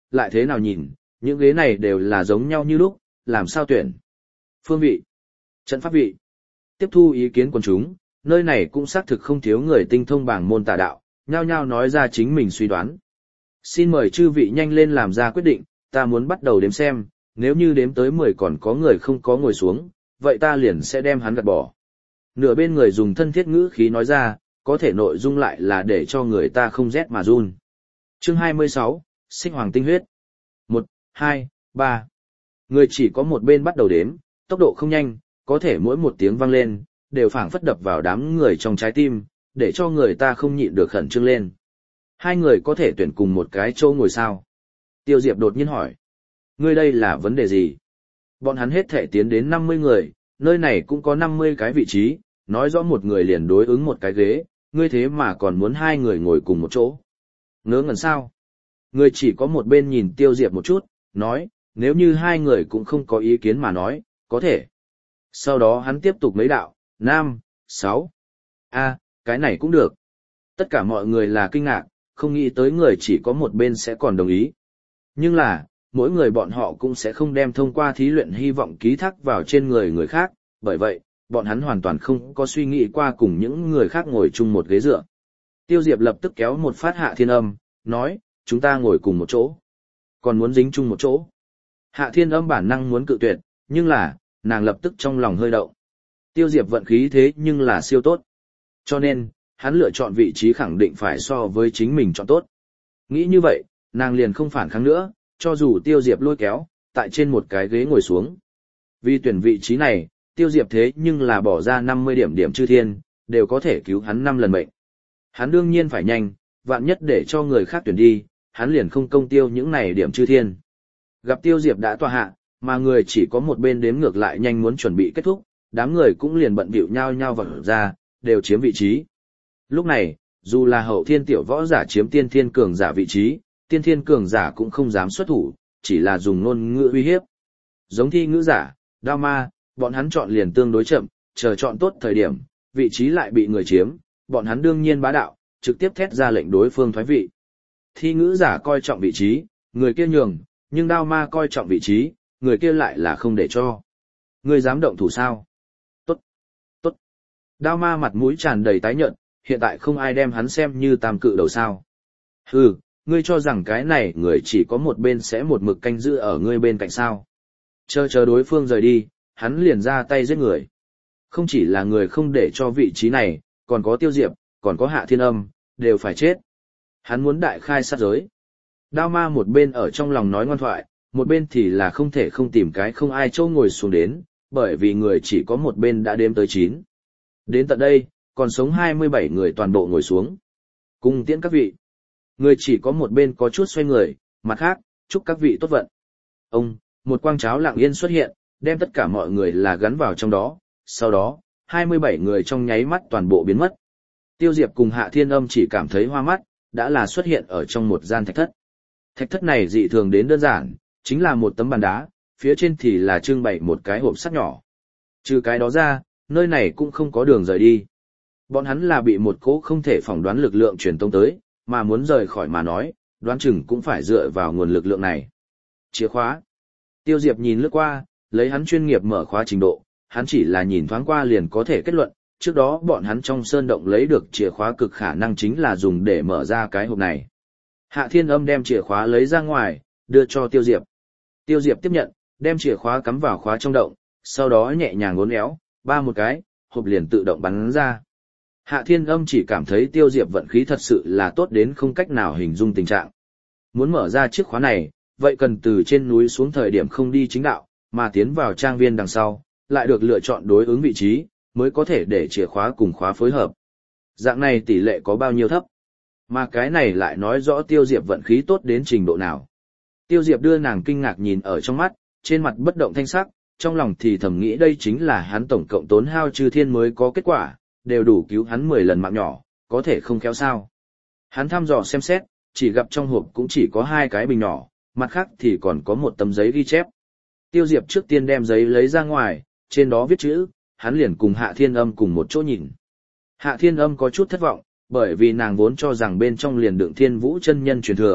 lại thế nào nhìn, những ghế này đều là giống nhau như lúc, làm sao tuyển. Phương vị, trận pháp vị, tiếp thu ý kiến quần chúng, nơi này cũng xác thực không thiếu người tinh thông bảng môn tà đạo, nhao nhao nói ra chính mình suy đoán. Xin mời chư vị nhanh lên làm ra quyết định, ta muốn bắt đầu đếm xem, nếu như đếm tới 10 còn có người không có ngồi xuống, vậy ta liền sẽ đem hắn gạt bỏ. Nửa bên người dùng thân thiết ngữ khí nói ra, có thể nội dung lại là để cho người ta không rét mà run. Chương 26, Xích Hoàng Tinh Huyết. 1, 2, 3. Người chỉ có một bên bắt đầu đếm, tốc độ không nhanh, có thể mỗi một tiếng vang lên, đều phảng phất đập vào đám người trong trái tim, để cho người ta không nhịn được khẩn trương lên. Hai người có thể tuyển cùng một cái chỗ ngồi sao? Tiêu Diệp đột nhiên hỏi. Ngươi đây là vấn đề gì? Bọn hắn hết thể tiến đến 50 người, nơi này cũng có 50 cái vị trí, nói rõ một người liền đối ứng một cái ghế, ngươi thế mà còn muốn hai người ngồi cùng một chỗ. Ngớ ngẩn sao? Ngươi chỉ có một bên nhìn Tiêu Diệp một chút, nói, nếu như hai người cũng không có ý kiến mà nói, có thể. Sau đó hắn tiếp tục mấy đạo, 5, 6. Cái này cũng được. Tất cả mọi người là kinh ngạc, không nghĩ tới người chỉ có một bên sẽ còn đồng ý. Nhưng là, mỗi người bọn họ cũng sẽ không đem thông qua thí luyện hy vọng ký thác vào trên người người khác, bởi vậy, bọn hắn hoàn toàn không có suy nghĩ qua cùng những người khác ngồi chung một ghế dựa. Tiêu Diệp lập tức kéo một phát Hạ Thiên Âm, nói, chúng ta ngồi cùng một chỗ. Còn muốn dính chung một chỗ. Hạ Thiên Âm bản năng muốn cự tuyệt, nhưng là, nàng lập tức trong lòng hơi động. Tiêu Diệp vận khí thế nhưng là siêu tốt. Cho nên, hắn lựa chọn vị trí khẳng định phải so với chính mình chọn tốt. Nghĩ như vậy, nàng liền không phản kháng nữa, cho dù Tiêu Diệp lôi kéo, tại trên một cái ghế ngồi xuống. Vì tuyển vị trí này, Tiêu Diệp thế nhưng là bỏ ra 50 điểm chư thiên, đều có thể cứu hắn 5 lần mệnh. Hắn đương nhiên phải nhanh, vạn nhất để cho người khác tuyển đi, hắn liền không công tiêu những này điểm chư thiên. Gặp Tiêu Diệp đã tọa hạ, mà người chỉ có một bên đếm ngược lại nhanh muốn chuẩn bị kết thúc, đám người cũng liền bận bịu nhau nhau vào ra, đều chiếm vị trí. Lúc này, dù là hậu thiên tiểu võ giả chiếm tiên thiên cường giả vị trí, tiên thiên cường giả cũng không dám xuất thủ, chỉ là dùng ngôn ngữ uy hiếp. Giống thi ngữ giả, đao ma, bọn hắn chọn liền tương đối chậm, chờ chọn tốt thời điểm, vị trí lại bị người chiếm, bọn hắn đương nhiên bá đạo, trực tiếp thét ra lệnh đối phương thoái vị. Thi ngữ giả coi trọng vị trí, người kia nhường, nhưng đao ma coi trọng vị trí, người kia lại là không để cho. Ngươi dám động thủ sao? Tốt, tốt. Đao ma mặt mũi tràn đầy tái nhợt, hiện tại không ai đem hắn xem như tam cự đầu sao. Hừ, ngươi cho rằng cái này người chỉ có một bên sẽ một mực canh giữ ở ngươi bên cạnh sao. Chờ đối phương rời đi, hắn liền ra tay giết người. Không chỉ là người không để cho vị trí này, còn có Tiêu Diệp, còn có Hạ Thiên Âm, đều phải chết. Hắn muốn đại khai sát giới. Đao ma một bên ở trong lòng nói ngoan thoại, một bên thì là không thể không tìm cái không ai chỗ ngồi xuống đến, bởi vì người chỉ có một bên đã đếm tới 9. Đến tận đây, còn sống 27 người toàn bộ ngồi xuống. Cùng tiễn các vị. Người chỉ có một bên có chút xoay người, mặt khác, chúc các vị tốt vận. Một quang cháo lặng yên xuất hiện, đem tất cả mọi người là gắn vào trong đó, sau đó, 27 người trong nháy mắt toàn bộ biến mất. Tiêu Diệp cùng Hạ Thiên Âm chỉ cảm thấy hoa mắt, đã là xuất hiện ở trong một gian thạch thất. Thạch thất này dị thường đến đơn giản, chính là một tấm bàn đá, phía trên thì là trưng bày một cái hộp sắt nhỏ. Trừ cái đó ra, nơi này cũng không có đường rời đi. Bọn hắn là bị một cỗ không thể phỏng đoán lực lượng truyền tông tới, mà muốn rời khỏi mà nói, đoán chừng cũng phải dựa vào nguồn lực lượng này. Chìa khóa. Tiêu Diệp nhìn lướt qua, lấy hắn chuyên nghiệp mở khóa trình độ, hắn chỉ là nhìn thoáng qua liền có thể kết luận, trước đó bọn hắn trong sơn động lấy được chìa khóa cực khả năng chính là dùng để mở ra cái hộp này. Hạ Thiên Âm đem chìa khóa lấy ra ngoài, đưa cho Tiêu Diệp. Tiêu Diệp tiếp nhận, đem chìa khóa cắm vào khóa trong động, sau đó nhẹ nhàng uốn éo, ba một cái, hộp liền tự động bắn ra. Hạ Thiên Âm chỉ cảm thấy Tiêu Diệp vận khí thật sự là tốt đến không cách nào hình dung tình trạng. Muốn mở ra chiếc khóa này, vậy cần từ trên núi xuống thời điểm không đi chính đạo, mà tiến vào trang viên đằng sau, lại được lựa chọn đối ứng vị trí, mới có thể để chìa khóa cùng khóa phối hợp. Dạng này tỷ lệ có bao nhiêu thấp? Mà cái này lại nói rõ Tiêu Diệp vận khí tốt đến trình độ nào. Tiêu Diệp đưa nàng kinh ngạc nhìn ở trong mắt, trên mặt bất động thanh sắc, trong lòng thì thầm nghĩ đây chính là hắn tổng cộng tốn hao chư thiên mới có kết quả, đều đủ cứu hắn 10 lần mạng nhỏ, có thể không khéo sao. Hắn thăm dò xem xét, chỉ gặp trong hộp cũng chỉ có 2 cái bình nhỏ, mặt khác thì còn có một tấm giấy ghi chép. Tiêu Diệp trước tiên đem giấy lấy ra ngoài, trên đó viết chữ, hắn liền cùng Hạ Thiên Âm cùng một chỗ nhìn. Hạ Thiên Âm có chút thất vọng, bởi vì nàng vốn cho rằng bên trong liền đựng Thiên Vũ chân nhân truyền thừa,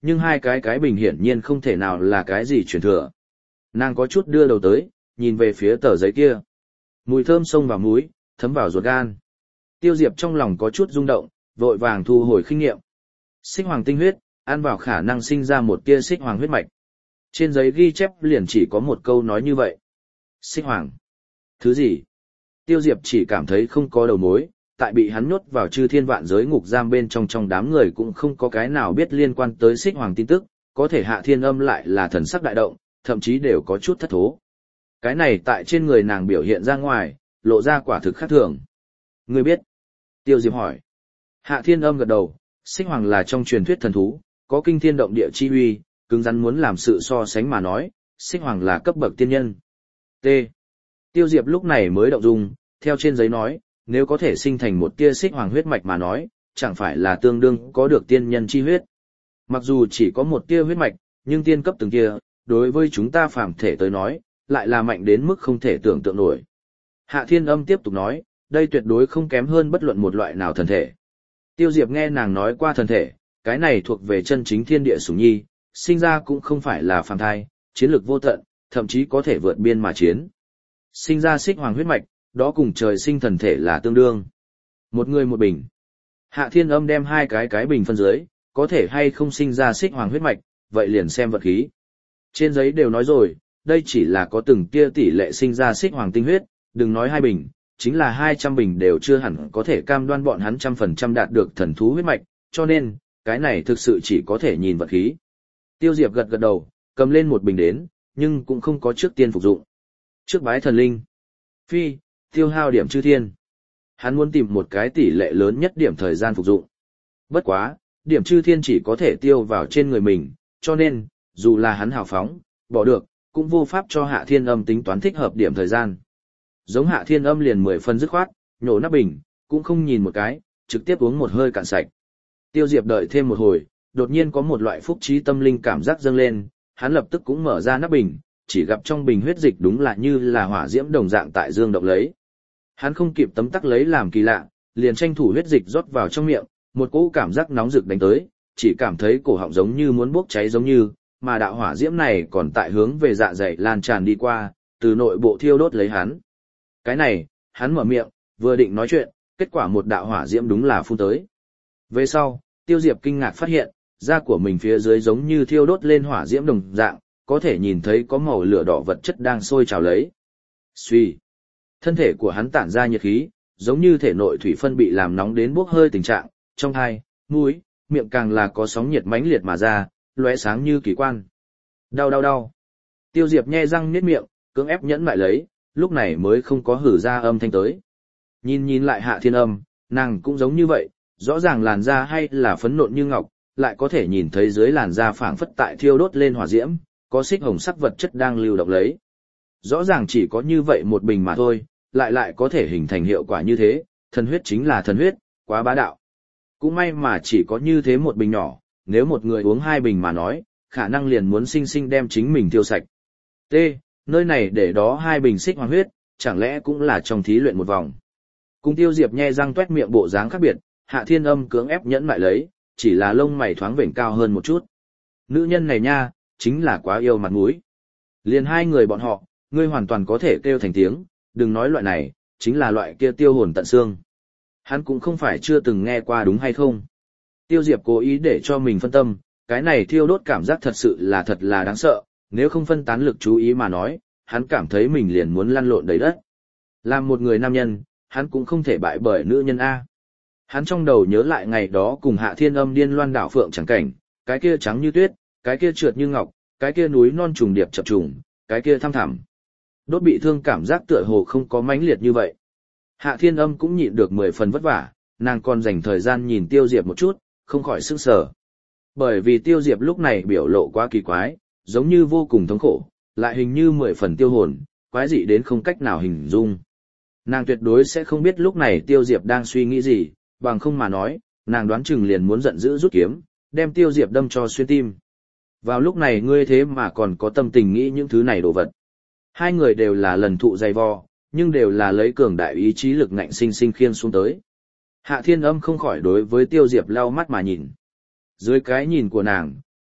Nhưng hai cái bình hiển nhiên không thể nào là cái gì truyền thừa. Nàng có chút đưa đầu tới, nhìn về phía tờ giấy kia. Mùi thơm xông vào mũi, thấm vào ruột gan. Tiêu Diệp trong lòng có chút rung động, vội vàng thu hồi khinh nghiệm. Xích hoàng tinh huyết, ăn vào khả năng sinh ra một tia xích hoàng huyết mạch. Trên giấy ghi chép liền chỉ có một câu nói như vậy. Xích hoàng. Thứ gì? Tiêu Diệp chỉ cảm thấy không có đầu mối, tại bị hắn nhốt vào chư thiên vạn giới ngục giam bên trong đám người cũng không có cái nào biết liên quan tới xích hoàng tin tức, có thể Hạ Thiên Âm lại là thần sắc đại động, thậm chí đều có chút thất thố. Cái này tại trên người nàng biểu hiện ra ngoài, lộ ra quả thực khác thường. Ngươi biết? Tiêu Diệp hỏi. Hạ Thiên Âm gật đầu, xích hoàng là trong truyền thuyết thần thú, có kinh thiên động địa chi uy, cứng rắn muốn làm sự so sánh mà nói, xích hoàng là cấp bậc tiên nhân. T. Tiêu Diệp lúc này mới động dung, theo trên giấy nói, nếu có thể sinh thành một tia xích hoàng huyết mạch mà nói, chẳng phải là tương đương có được tiên nhân chi huyết. Mặc dù chỉ có một tia huyết mạch, nhưng tiên cấp từng tia, đối với chúng ta phàm thể tới nói, lại là mạnh đến mức không thể tưởng tượng nổi. Hạ Thiên Âm tiếp tục nói, đây tuyệt đối không kém hơn bất luận một loại nào thần thể. Tiêu Diệp nghe nàng nói qua thần thể, cái này thuộc về chân chính thiên địa sủng nhi, sinh ra cũng không phải là phàm thai, chiến lược vô tận, thậm chí có thể vượt biên mà chiến. Sinh ra xích hoàng huyết mạch, đó cùng trời sinh thần thể là tương đương. Một người một bình. Hạ Thiên Âm đem hai cái bình phân dưới, có thể hay không sinh ra xích hoàng huyết mạch, vậy liền xem vật khí. Trên giấy đều nói rồi, đây chỉ là có từng tia tỷ lệ sinh ra xích hoàng tinh huyết, đừng nói 2 bình, chính là 200 bình đều chưa hẳn có thể cam đoan bọn hắn 100% đạt được thần thú huyết mạch, cho nên, cái này thực sự chỉ có thể nhìn vật khí. Tiêu Diệp gật gật đầu, cầm lên một bình đến, nhưng cũng không có trước tiên phục dụng. Trước bái thần linh. Phi, tiêu hao điểm chư thiên. Hắn muốn tìm một cái tỷ lệ lớn nhất điểm thời gian phục dụng. Bất quá, điểm chư thiên chỉ có thể tiêu vào trên người mình, cho nên, dù là hắn hào phóng, bỏ được, cũng vô pháp cho Hạ Thiên Âm tính toán thích hợp điểm thời gian. Giống Hạ Thiên Âm liền 10 phân dứt khoát, nhổ nắp bình, cũng không nhìn một cái, trực tiếp uống một hơi cạn sạch. Tiêu Diệp đợi thêm một hồi, đột nhiên có một loại phúc trí tâm linh cảm giác dâng lên, hắn lập tức cũng mở ra nắp bình, chỉ gặp trong bình huyết dịch đúng là như là hỏa diễm đồng dạng tại dương động lấy. Hắn không kịp tấm tắc lấy làm kỳ lạ, liền tranh thủ huyết dịch rót vào trong miệng, một cỗ cảm giác nóng rực đánh tới, chỉ cảm thấy cổ họng giống như muốn bốc cháy giống như, mà đạo hỏa diễm này còn tại hướng về dạ dày lan tràn đi qua, từ nội bộ thiêu đốt lấy hắn. Cái này, hắn mở miệng, vừa định nói chuyện, kết quả một đạo hỏa diễm đúng là phun tới. Về sau, Tiêu Diệp kinh ngạc phát hiện, da của mình phía dưới giống như thiêu đốt lên hỏa diễm đồng dạng, có thể nhìn thấy có màu lửa đỏ vật chất đang sôi trào lấy. Xuy. Thân thể của hắn tản ra nhiệt khí, giống như thể nội thủy phân bị làm nóng đến bốc hơi tình trạng, trong tai, mũi, miệng càng là có sóng nhiệt mãnh liệt mà ra, lóe sáng như kỳ quan. Đau đau đau. Tiêu Diệp nhe răng niết miệng, cưỡng ép nhẫn lại lấy, lúc này mới không có hử ra âm thanh tới. Nhìn lại Hạ Thiên Âm, nàng cũng giống như vậy, rõ ràng làn da hay là phấn nộn như ngọc, lại có thể nhìn thấy dưới làn da phảng phất tại thiêu đốt lên hỏa diễm, có xích hồng sắc vật chất đang lưu động lấy. Rõ ràng chỉ có như vậy một bình mà thôi, lại có thể hình thành hiệu quả như thế, thần huyết chính là thần huyết, quá bá đạo. Cũng may mà chỉ có như thế một bình nhỏ, nếu một người uống 2 bình mà nói, khả năng liền muốn sinh sinh đem chính mình tiêu sạch. T. Nơi này để đó 2 bình xích hoàng huyết, chẳng lẽ cũng là trong thí luyện một vòng. Cùng Tiêu Diệp nhe răng tuét miệng bộ dáng khác biệt, Hạ Thiên Âm cưỡng ép nhẫn lại lấy, chỉ là lông mày thoáng vểnh cao hơn một chút. Nữ nhân này nha, chính là quá yêu mặt mũi. Liền 2 người bọn họ, ngươi hoàn toàn có thể kêu thành tiếng, đừng nói loại này, chính là loại kia tiêu hồn tận xương. Hắn cũng không phải chưa từng nghe qua đúng hay không. Tiêu Diệp cố ý để cho mình phân tâm, cái này thiêu đốt cảm giác thật sự là đáng sợ, nếu không phân tán lực chú ý mà nói, hắn cảm thấy mình liền muốn lăn lộn đầy đất. Làm một người nam nhân, hắn cũng không thể bại bởi nữ nhân A. Hắn trong đầu nhớ lại ngày đó cùng Hạ Thiên Âm điên loan đảo phượng chẳng cảnh, cái kia trắng như tuyết, cái kia trượt như ngọc, cái kia núi non trùng điệp chập trùng, cái kia thăm thẳm. Đốt bị thương cảm giác tựa hồ không có mãnh liệt như vậy. Hạ Thiên Âm cũng nhịn được 10 phần vất vả, nàng còn dành thời gian nhìn Tiêu Diệp một chút, không khỏi sửng sở. Bởi vì Tiêu Diệp lúc này biểu lộ quá kỳ quái, giống như vô cùng thống khổ, lại hình như 10 phần tiêu hồn, quái dị đến không cách nào hình dung. Nàng tuyệt đối sẽ không biết lúc này Tiêu Diệp đang suy nghĩ gì, bằng không mà nói, nàng đoán chừng liền muốn giận dữ rút kiếm, đem Tiêu Diệp đâm cho xuyên tim. Vào lúc này ngươi thế mà còn có tâm tình nghĩ những thứ này đồ vật. 2 người đều là lần thụ dày vò, nhưng đều là lấy cường đại ý chí lực ngạnh sinh sinh khiêng xuống tới. Hạ Thiên Âm không khỏi đối với Tiêu Diệp lau mắt mà nhìn. Dưới cái nhìn của nàng,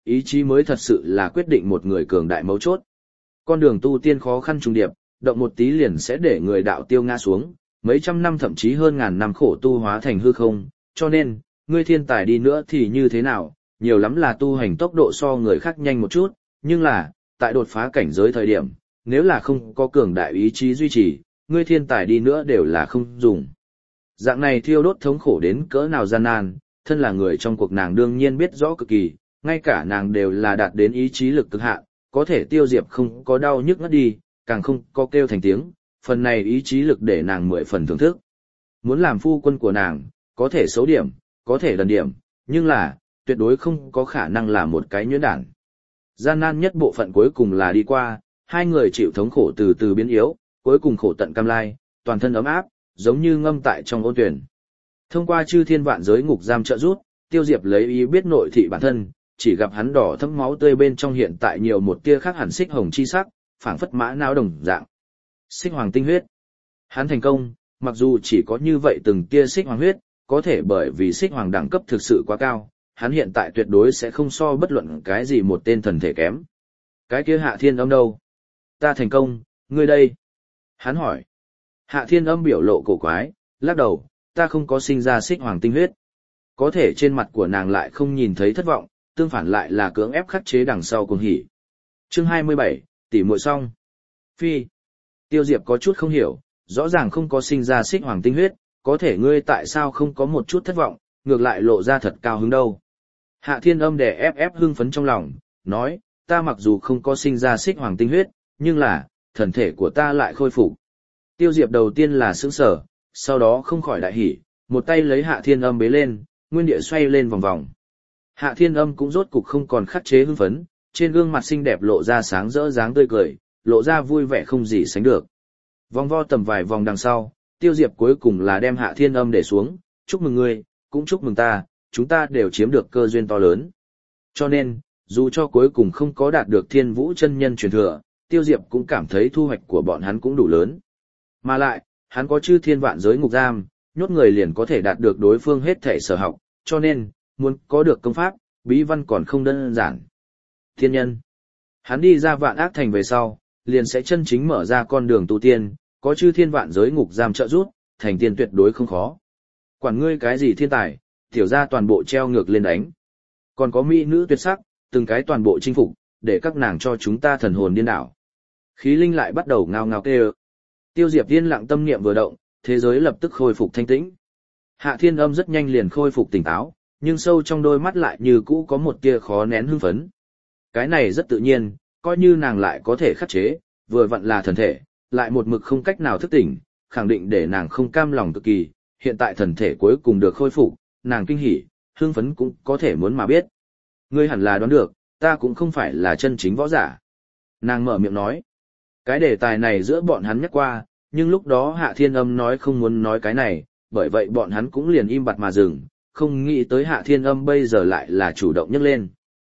ý chí mới thật sự là quyết định một người cường đại mấu chốt. Con đường tu tiên khó khăn trùng điệp, động một tí liền sẽ để người đạo tiêu ngã xuống, mấy trăm năm thậm chí hơn ngàn năm khổ tu hóa thành hư không, cho nên, ngươi thiên tài đi nữa thì như thế nào, nhiều lắm là tu hành tốc độ so người khác nhanh một chút, nhưng là, tại đột phá cảnh giới thời điểm, nếu là không có cường đại ý chí duy trì, ngươi thiên tài đi nữa đều là không dùng. Dạng này thiêu đốt thống khổ đến cỡ nào gian nan, thân là người trong cuộc nàng đương nhiên biết rõ cực kỳ, ngay cả nàng đều là đạt đến ý chí lực cực hạn, có thể tiêu diệp không có đau nhức ngất đi, càng không có kêu thành tiếng, phần này ý chí lực để nàng 10 phần thưởng thức. Muốn làm phu quân của nàng, có thể xấu điểm, có thể đần điểm, nhưng là, tuyệt đối không có khả năng là một cái nhuyễn đản. Gian nan nhất bộ phận cuối cùng là đi qua, hai người chịu thống khổ từ từ biến yếu, cuối cùng khổ tận cam lai, toàn thân ấm áp, giống như ngâm tại trong ôn tuyển. Thông qua chư thiên vạn giới ngục giam trợ rút, Tiêu Diệp lấy ý biết nội thị bản thân, chỉ gặp hắn đỏ thẫm máu tươi bên trong hiện tại nhiều một tia khác hẳn xích hồng chi sắc, phảng phất mã não đồng dạng. Xích hoàng tinh huyết. Hắn thành công, mặc dù chỉ có như vậy từng tia xích hoàng huyết, có thể bởi vì xích hoàng đẳng cấp thực sự quá cao, hắn hiện tại tuyệt đối sẽ không so bất luận cái gì một tên thần thể kém. Cái kia Hạ Thiên Âm đâu? Ta thành công, ngươi đây? Hắn hỏi. Hạ Thiên Âm biểu lộ cổ quái, lắc đầu, ta không có sinh ra xích hoàng tinh huyết. Có thể trên mặt của nàng lại không nhìn thấy thất vọng, tương phản lại là cưỡng ép khắc chế đằng sau cuồng hỉ. Chương 27, tỉ muội xong. Phi. Tiêu Diệp có chút không hiểu, rõ ràng không có sinh ra xích hoàng tinh huyết, có thể ngươi tại sao không có một chút thất vọng, ngược lại lộ ra thật cao hứng đâu. Hạ Thiên Âm đè ép hưng phấn trong lòng, nói, ta mặc dù không có sinh ra xích hoàng tinh huyết, nhưng là, thần thể của ta lại khôi phục. Tiêu Diệp đầu tiên là sững sờ, sau đó không khỏi đại hỉ, một tay lấy Hạ Thiên Âm bế lên, nguyên địa xoay lên vòng vòng. Hạ Thiên Âm cũng rốt cục không còn khắc chế hưng phấn, trên gương mặt xinh đẹp lộ ra sáng rỡ dáng tươi cười, lộ ra vui vẻ không gì sánh được. Vòng vo tầm vài vòng đằng sau, Tiêu Diệp cuối cùng là đem Hạ Thiên Âm để xuống, chúc mừng ngươi, cũng chúc mừng ta, chúng ta đều chiếm được cơ duyên to lớn. Cho nên, dù cho cuối cùng không có đạt được Thiên Vũ chân nhân truyền thừa, Tiêu Diệp cũng cảm thấy thu hoạch của bọn hắn cũng đủ lớn. Mà lại, hắn có chư thiên vạn giới ngục giam, nhốt người liền có thể đạt được đối phương hết thể sở học, cho nên, muốn có được công pháp, bí văn còn không đơn giản. Thiên nhân. Hắn đi ra vạn ác thành về sau, liền sẽ chân chính mở ra con đường tu tiên, có chư thiên vạn giới ngục giam trợ giúp, thành tiên tuyệt đối không khó. Quản ngươi cái gì thiên tài, tiểu ra toàn bộ treo ngược lên đánh. Còn có mỹ nữ tuyệt sắc, từng cái toàn bộ chinh phục, để các nàng cho chúng ta thần hồn điên đảo. Khí linh lại bắt đầu ngao ngao kêu. Tiêu Diệp yên lặng tâm niệm vừa động, thế giới lập tức khôi phục thanh tĩnh. Hạ Thiên Âm rất nhanh liền khôi phục tỉnh táo, nhưng sâu trong đôi mắt lại như cũ có một tia khó nén hưng phấn. Cái này rất tự nhiên, coi như nàng lại có thể khắc chế, vừa vặn là thần thể, lại một mực không cách nào thức tỉnh, khẳng định để nàng không cam lòng cực kỳ, hiện tại thần thể cuối cùng được khôi phục, nàng kinh hỉ, hưng phấn cũng có thể muốn mà biết. Ngươi hẳn là đoán được, ta cũng không phải là chân chính võ giả. Nàng mở miệng nói. Cái đề tài này giữa bọn hắn nhắc qua, nhưng lúc đó Hạ Thiên Âm nói không muốn nói cái này, bởi vậy bọn hắn cũng liền im bặt mà dừng, không nghĩ tới Hạ Thiên Âm bây giờ lại là chủ động nhắc lên.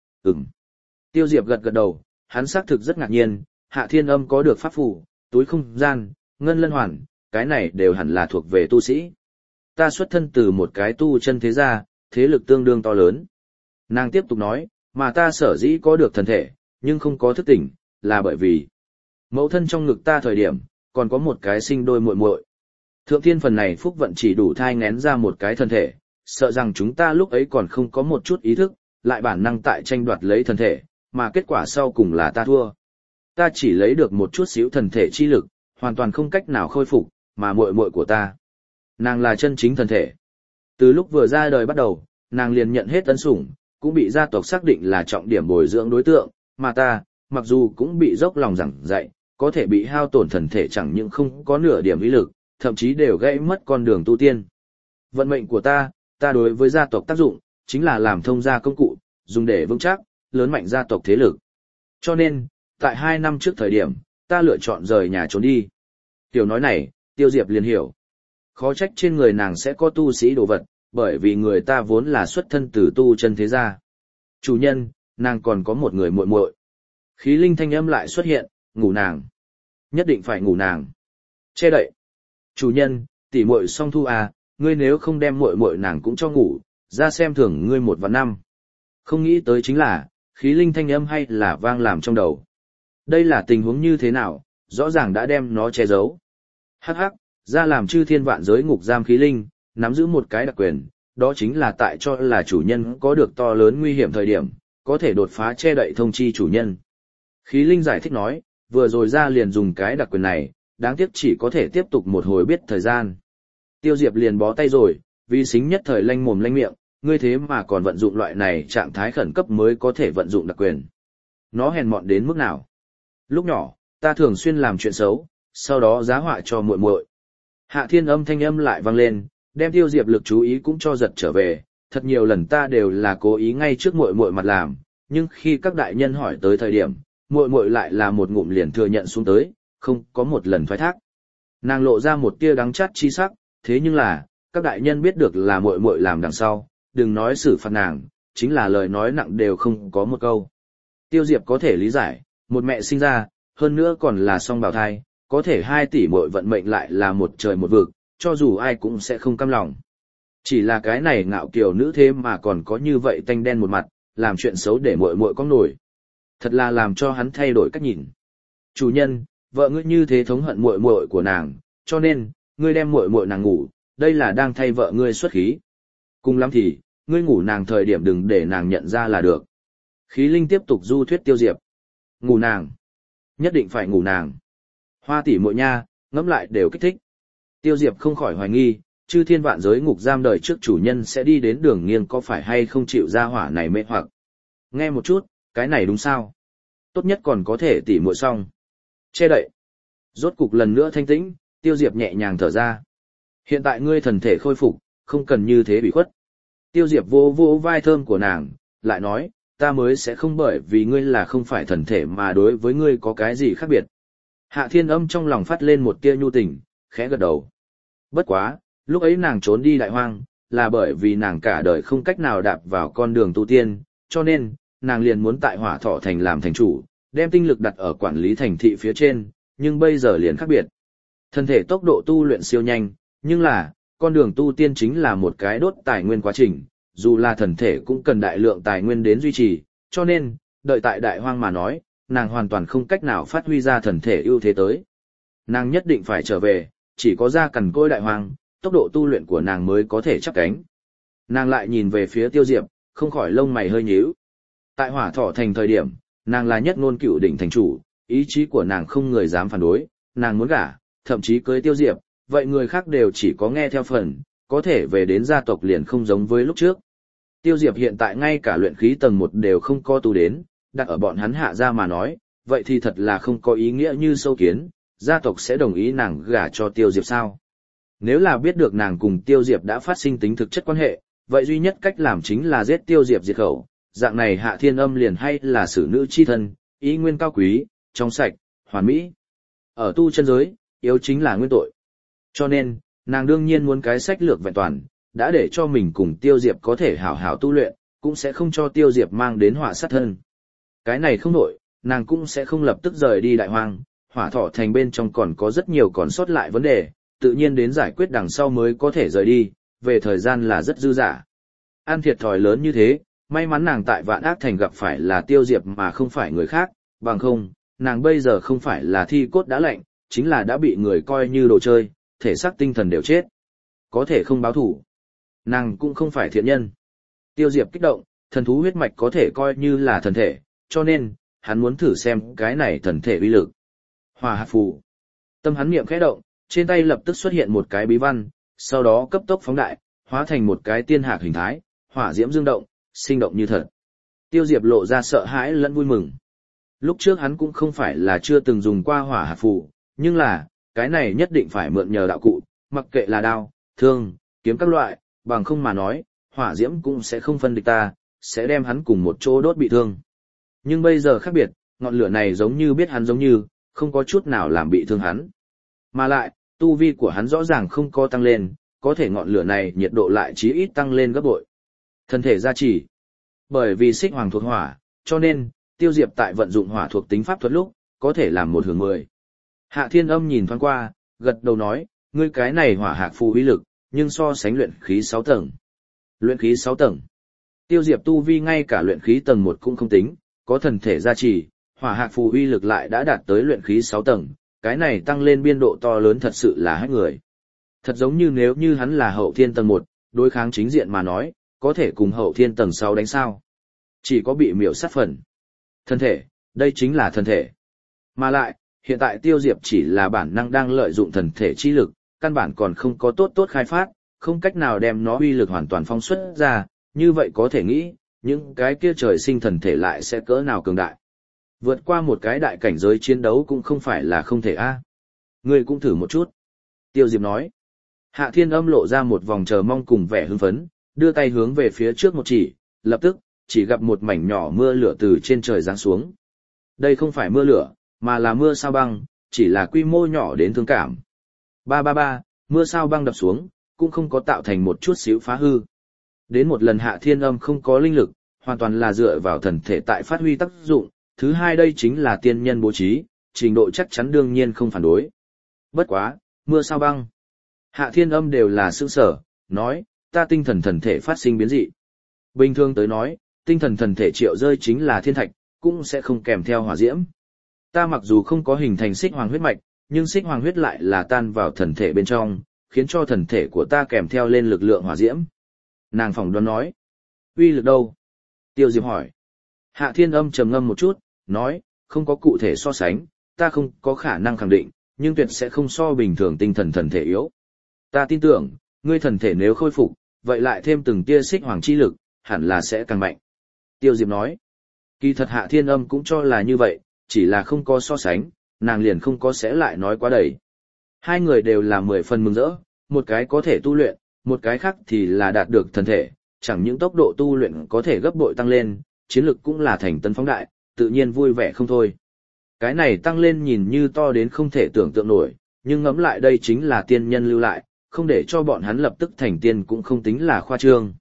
Tiêu Diệp gật gật đầu, hắn xác thực rất ngạc nhiên, Hạ Thiên Âm có được pháp phù, túi không gian, ngân lân hoàn, cái này đều hẳn là thuộc về tu sĩ. Ta xuất thân từ một cái tu chân thế gia, thế lực tương đương to lớn. Nàng tiếp tục nói, mà ta sở dĩ có được thần thể, nhưng không có thức tỉnh, là bởi vì mẫu thân trong ngực ta thời điểm, còn có một cái sinh đôi muội muội. Thượng thiên phần này phúc vận chỉ đủ thai ngén ra một cái thân thể, sợ rằng chúng ta lúc ấy còn không có một chút ý thức, lại bản năng tại tranh đoạt lấy thân thể, mà kết quả sau cùng là ta thua. Ta chỉ lấy được một chút xíu thần thể chi lực, hoàn toàn không cách nào khôi phục, mà muội muội của ta, nàng là chân chính thần thể. Từ lúc vừa ra đời bắt đầu, nàng liền nhận hết ân sủng, cũng bị gia tộc xác định là trọng điểm bồi dưỡng đối tượng, mà ta, mặc dù cũng bị dốc lòng giảng dạy, có thể bị hao tổn thần thể chẳng những không có nửa điểm ý lực, thậm chí đều gãy mất con đường tu tiên. Vận mệnh của ta đối với gia tộc tác dụng, chính là làm thông gia công cụ, dùng để vững chắc, lớn mạnh gia tộc thế lực. Cho nên, tại 2 năm trước thời điểm, ta lựa chọn rời nhà trốn đi. Tiểu nói này, Tiêu Diệp liền hiểu. Khó trách trên người nàng sẽ có tu sĩ đồ vật, bởi vì người ta vốn là xuất thân từ tu chân thế gia. Chủ nhân, nàng còn có một người muội muội. Khí linh thanh âm lại xuất hiện, ngủ nàng. Nhất định phải ngủ nàng. Che đậy. Chủ nhân, tỷ muội song thu à, ngươi nếu không đem muội muội nàng cũng cho ngủ, ra xem thưởng ngươi 1 vạn 5. Không nghĩ tới chính là, khí linh thanh âm hay là vang làm trong đầu. Đây là tình huống như thế nào, rõ ràng đã đem nó che giấu. Hắc hắc, ra làm chư thiên vạn giới ngục giam khí linh, nắm giữ một cái đặc quyền, đó chính là tại cho là chủ nhân có được to lớn nguy hiểm thời điểm, có thể đột phá che đậy thông chi chủ nhân. Khí linh giải thích nói, vừa rồi ra liền dùng cái đặc quyền này, đáng tiếc chỉ có thể tiếp tục một hồi biết thời gian. Tiêu Diệp liền bó tay rồi, vì xính nhất thời lanh mồm lanh miệng, ngươi thế mà còn vận dụng loại này trạng thái khẩn cấp mới có thể vận dụng đặc quyền. Nó hèn mọn đến mức nào? Lúc nhỏ, ta thường xuyên làm chuyện xấu, sau đó giá họa cho muội muội. Hạ Thiên Âm thanh âm lại vang lên, đem Tiêu Diệp lực chú ý cũng cho giật trở về, thật nhiều lần ta đều là cố ý ngay trước muội muội mặt làm, nhưng khi các đại nhân hỏi tới thời điểm, muội muội lại là một ngụm liền thừa nhận xuống tới, không có một lần thoái thác. Nàng lộ ra một tia đắng chát chi sắc, thế nhưng là, các đại nhân biết được là muội muội làm đằng sau, đừng nói xử phạt nàng, chính là lời nói nặng đều không có một câu. Tiêu Diệp có thể lý giải, một mẹ sinh ra, hơn nữa còn là song bào thai, có thể 2 tỷ muội vận mệnh lại là một trời một vực, cho dù ai cũng sẽ không cam lòng. Chỉ là cái này ngạo kiều nữ thế mà còn có như vậy tanh đen một mặt, làm chuyện xấu để muội muội có nổi. Thật là làm cho hắn thay đổi cách nhìn. Chủ nhân, vợ ngươi như thế thống hận muội muội của nàng, cho nên, ngươi đem muội muội nàng ngủ, đây là đang thay vợ ngươi xuất khí. Cùng lắm thì, ngươi ngủ nàng thời điểm đừng để nàng nhận ra là được. Khí linh tiếp tục du thuyết Tiêu Diệp. Ngủ nàng. Nhất định phải ngủ nàng. Hoa tỷ muội nha, ngẫm lại đều kích thích. Tiêu Diệp không khỏi hoài nghi, chư thiên vạn giới ngục giam đời trước chủ nhân sẽ đi đến đường nghiêng có phải hay không chịu ra hỏa này mê hoặc. Nghe một chút, cái này đúng sao? Tốt nhất còn có thể tỉ muội xong. Che đậy. Rốt cục lần nữa thanh tĩnh, Tiêu Diệp nhẹ nhàng thở ra. Hiện tại ngươi thần thể khôi phục, không cần như thế bị khuất. Tiêu Diệp vô vô vai thơm của nàng, lại nói, ta mới sẽ không bởi vì ngươi là không phải thần thể mà đối với ngươi có cái gì khác biệt. Hạ Thiên Âm trong lòng phát lên một tia nhu tình, khẽ gật đầu. Bất quá, lúc ấy nàng trốn đi đại hoang, là bởi vì nàng cả đời không cách nào đạp vào con đường tu tiên, cho nên, nàng liền muốn tại Hỏa Thọ Thành làm thành chủ, đem tinh lực đặt ở quản lý thành thị phía trên, nhưng bây giờ liền khác biệt. Thân thể tốc độ tu luyện siêu nhanh, nhưng là, con đường tu tiên chính là một cái đốt tài nguyên quá trình, dù là thần thể cũng cần đại lượng tài nguyên đến duy trì, cho nên, đợi tại đại hoang mà nói, nàng hoàn toàn không cách nào phát huy ra thần thể ưu thế tới. Nàng nhất định phải trở về, chỉ có ra cằn côi đại hoang, tốc độ tu luyện của nàng mới có thể chắp cánh. Nàng lại nhìn về phía Tiêu Diệp, không khỏi lông mày hơi nhíu. Tại Hỏa Thọ Thành thời điểm, nàng là nhất ngôn cựu đỉnh thành chủ, ý chí của nàng không người dám phản đối, nàng muốn gả, thậm chí cưới Tiêu Diệp, vậy người khác đều chỉ có nghe theo phần, có thể về đến gia tộc liền không giống với lúc trước. Tiêu Diệp hiện tại ngay cả luyện khí tầng 1 đều không có tu đến, đặt ở bọn hắn hạ gia mà nói, vậy thì thật là không có ý nghĩa như sâu kiến, gia tộc sẽ đồng ý nàng gả cho Tiêu Diệp sao? Nếu là biết được nàng cùng Tiêu Diệp đã phát sinh tính thực chất quan hệ, vậy duy nhất cách làm chính là giết Tiêu Diệp diệt khẩu, dạng này Hạ Thiên Âm liền hay là xử nữ chi thân, ý nguyên cao quý, trong sạch, hoàn mỹ. Ở tu chân giới, yếu chính là nguyên tội. Cho nên, nàng đương nhiên muốn cái sách lược vẹn toàn, đã để cho mình cùng Tiêu Diệp có thể hảo hảo tu luyện, cũng sẽ không cho Tiêu Diệp mang đến họa sát thân. Cái này không nổi, nàng cũng sẽ không lập tức rời đi đại hoang, Hỏa Thọ Thành bên trong còn có rất nhiều còn sót lại vấn đề, tự nhiên đến giải quyết đằng sau mới có thể rời đi, về thời gian là rất dư dả. Ăn thiệt thòi lớn như thế, may mắn nàng tại Vạn Ác Thành gặp phải là Tiêu Diệp mà không phải người khác, bằng không, nàng bây giờ không phải là thi cốt đã lạnh, chính là đã bị người coi như đồ chơi, thể xác tinh thần đều chết. Có thể không báo thủ. Nàng cũng không phải thiện nhân. Tiêu Diệp kích động, thần thú huyết mạch có thể coi như là thần thể, cho nên, hắn muốn thử xem cái này thần thể uy lực. Hỏa hạt phù. Tâm hắn niệm khẽ động, trên tay lập tức xuất hiện một cái bí văn, sau đó cấp tốc phóng đại, hóa thành một cái tiên hạc hình thái, hỏa diễm dương động, sinh động như thật. Tiêu Diệp lộ ra sợ hãi lẫn vui mừng. Lúc trước hắn cũng không phải là chưa từng dùng qua hỏa hạt phù, nhưng là, cái này nhất định phải mượn nhờ đạo cụ, mặc kệ là đao, thương, kiếm các loại, bằng không mà nói, hỏa diễm cũng sẽ không phân địch ta, sẽ đem hắn cùng một chỗ đốt bị thương. Nhưng bây giờ khác biệt, ngọn lửa này giống như biết hắn giống như, không có chút nào làm bị thương hắn. Mà lại, tu vi của hắn rõ ràng không có tăng lên, có thể ngọn lửa này nhiệt độ lại chí ít tăng lên gấp bội. Thân thể gia trì. Bởi vì xích hoàng thuộc hỏa, cho nên, Tiêu Diệp tại vận dụng hỏa thuộc tính pháp thuật lúc, có thể làm 1 hưởng 10. Hạ Thiên Âm nhìn thoáng qua, gật đầu nói, ngươi cái này hỏa hạc phù uy lực, nhưng so sánh luyện khí 6 tầng. Luyện khí 6 tầng. Tiêu Diệp tu vi ngay cả luyện khí tầng 1 cũng không tính, có thần thể gia trì, hỏa hạc phù uy lực lại đã đạt tới luyện khí 6 tầng, cái này tăng lên biên độ to lớn thật sự là hách người. Thật giống như nếu như hắn là hậu thiên tầng 1, đối kháng chính diện mà nói, có thể cùng hậu thiên tầng 6 đánh sao. Chỉ có bị miểu sát phần. Thân thể, đây chính là thân thể. Mà lại, hiện tại Tiêu Diệp chỉ là bản năng đang lợi dụng thần thể chi lực, căn bản còn không có tốt khai phát, không cách nào đem nó uy lực hoàn toàn phóng xuất ra, như vậy có thể nghĩ, những cái kia trời sinh thần thể lại sẽ cỡ nào cường đại. Vượt qua một cái đại cảnh giới chiến đấu cũng không phải là không thể a. Ngươi cũng thử một chút. Tiêu Diệp nói. Hạ Thiên Âm lộ ra một vòng chờ mong cùng vẻ hưng phấn, đưa tay hướng về phía trước một chỉ, lập tức, chỉ gặp một mảnh nhỏ mưa lửa từ trên trời giáng xuống. Đây không phải mưa lửa, mà là mưa sao băng, chỉ là quy mô nhỏ đến thương cảm. Ba ba ba, mưa sao băng đập xuống, cũng không có tạo thành một chút xíu phá hư. Đến một lần Hạ Thiên Âm không có linh lực, hoàn toàn là dựa vào thần thể tại phát huy tác dụng. Thứ hai đây chính là tiên nhân bố trí, trình độ chắc chắn đương nhiên không phản đối. Bất quá, mưa sao băng. Hạ Thiên Âm đều là sững sở, nói, ta tinh thần thần thể phát sinh biến dị. Bình thường tới nói, tinh thần thần thể triệu rơi chính là thiên thạch, cũng sẽ không kèm theo hỏa diễm. Ta mặc dù không có hình thành xích hoàng huyết mạch, nhưng xích hoàng huyết lại là tan vào thần thể bên trong, khiến cho thần thể của ta kèm theo lên lực lượng hỏa diễm. Nàng phỏng đoán nói, uy lực đâu? Tiêu Diệp hỏi. Hạ Thiên Âm trầm ngâm một chút, nói, không có cụ thể so sánh, ta không có khả năng khẳng định, nhưng tuyệt sẽ không so bình thường tinh thần thần thể yếu. Ta tin tưởng, ngươi thần thể nếu khôi phục, vậy lại thêm từng tia xích hoàng chi lực, hẳn là sẽ càng mạnh. Tiêu Diệp nói, kỳ thật Hạ Thiên Âm cũng cho là như vậy, chỉ là không có so sánh, nàng liền không có sẽ lại nói quá đầy. Hai người đều là 10 phần mừng rỡ, một cái có thể tu luyện, một cái khác thì là đạt được thần thể, chẳng những tốc độ tu luyện có thể gấp bội tăng lên, chiến lực cũng là thành tân phóng đại, tự nhiên vui vẻ không thôi. Cái này tăng lên nhìn như to đến không thể tưởng tượng nổi, nhưng ngẫm lại đây chính là tiên nhân lưu lại, không để cho bọn hắn lập tức thành tiên cũng không tính là khoa trương.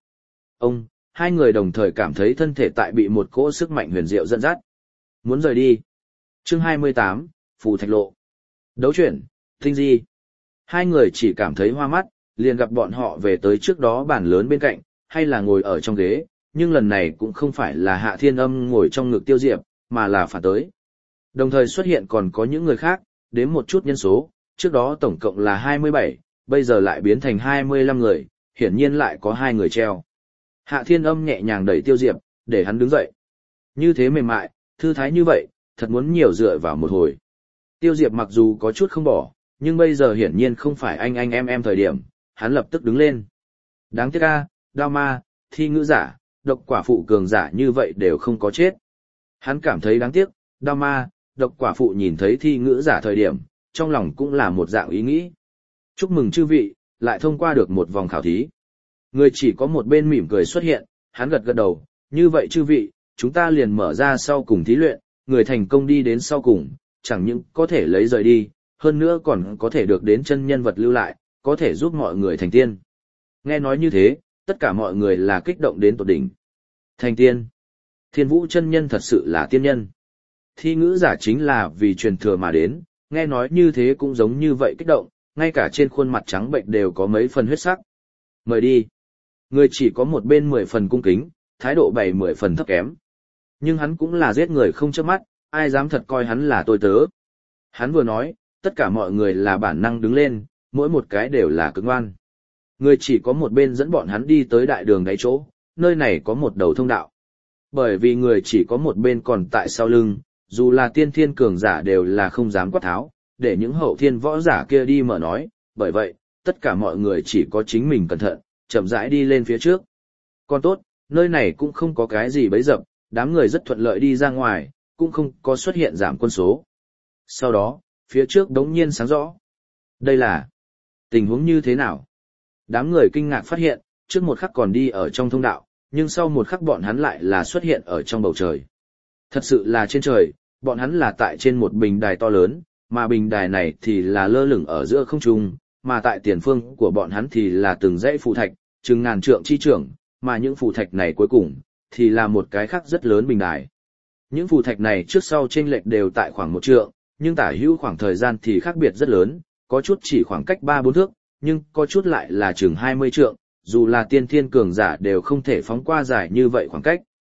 Hai người đồng thời cảm thấy thân thể tại bị một cỗ sức mạnh huyền diệu dẫn dắt. Muốn rời đi. Chương 28, Phù Thạch Lộ. Đấu chuyển, tinh di. Hai người chỉ cảm thấy hoa mắt, liền gặp bọn họ về tới trước đó bàn lớn bên cạnh, hay là ngồi ở trong ghế, nhưng lần này cũng không phải là Hạ Thiên Âm ngồi trong ngực Tiêu Diệp, mà là phản tới. Đồng thời xuất hiện còn có những người khác, đếm một chút nhân số, trước đó tổng cộng là 27, bây giờ lại biến thành 25 người, hiển nhiên lại có 2 người treo. Hạ Thiên Âm nhẹ nhàng đẩy Tiêu Diệp, để hắn đứng dậy. Như thế mềm mại, thư thái như vậy, thật muốn nhiều dựa vào một hồi. Tiêu Diệp mặc dù có chút không bỏ, nhưng bây giờ hiển nhiên không phải anh em thời điểm, hắn lập tức đứng lên. Đáng tiếc a, Đao Ma, Thi Ngữ Giả, Độc Quả Phụ cường giả như vậy đều không có chết. Hắn cảm thấy đáng tiếc, Đao Ma, Độc Quả Phụ nhìn thấy Thi Ngữ Giả thời điểm, trong lòng cũng là một dạng ý nghĩ. Chúc mừng chư vị, lại thông qua được một vòng khảo thí. Người chỉ có một bên mỉm cười xuất hiện, hắn gật gật đầu, như vậy chư vị, chúng ta liền mở ra sau cùng thí luyện, người thành công đi đến sau cùng, chẳng những có thể lấy rời đi, hơn nữa còn có thể được đến chân nhân vật lưu lại, có thể giúp mọi người thành tiên. Nghe nói như thế, tất cả mọi người là kích động đến tột đỉnh. Thành tiên. Thiên Vũ chân nhân thật sự là tiên nhân. Thi Ngữ Giả chính là vì truyền thừa mà đến, nghe nói như thế cũng giống như vậy kích động, ngay cả trên khuôn mặt trắng bệnh đều có mấy phần huyết sắc. Mời đi. Người chỉ có một bên 10 phần cung kính, thái độ bày 10 phần thấp kém. Nhưng hắn cũng là giết người không chớp mắt, ai dám thật coi hắn là tôi tớ. Hắn vừa nói, tất cả mọi người là bản năng đứng lên, mỗi một cái đều là cứng ngoan. Người chỉ có một bên dẫn bọn hắn đi tới đại đường đáy chỗ, nơi này có một đầu thông đạo. Bởi vì người chỉ có một bên còn tại sau lưng, dù là tiên thiên cường giả đều là không dám quát tháo, để những hậu thiên võ giả kia đi mở nói, bởi vậy, tất cả mọi người chỉ có chính mình cẩn thận, chậm rãi đi lên phía trước. Còn tốt, nơi này cũng không có cái gì bấy dập, đám người rất thuận lợi đi ra ngoài, cũng không có xuất hiện giảm quân số. Sau đó, phía trước đống nhiên sáng rõ. Đây là tình huống như thế nào? Đám người kinh ngạc phát hiện, trước một khắc còn đi ở trong thông đạo, nhưng sau một khắc bọn hắn lại là xuất hiện ở trong bầu trời. Thật sự là trên trời, bọn hắn là tại trên một bình đài to lớn, mà bình đài này thì là lơ lửng ở giữa không trung, mà tại tiền phương của bọn hắn thì là từng dãy phù thạch, chừng ngàn trượng chi trưởng, mà những phù thạch này cuối cùng thì là một cái khác rất lớn bình đài. Những phù thạch này trước sau chênh lệch đều tại khoảng 1 trượng, nhưng tả hữu khoảng thời gian thì khác biệt rất lớn, có chút chỉ khoảng cách 3-4 thước, nhưng có chút lại là chừng 20 trượng, dù là tiên thiên cường giả đều không thể phóng qua dài như vậy khoảng cách.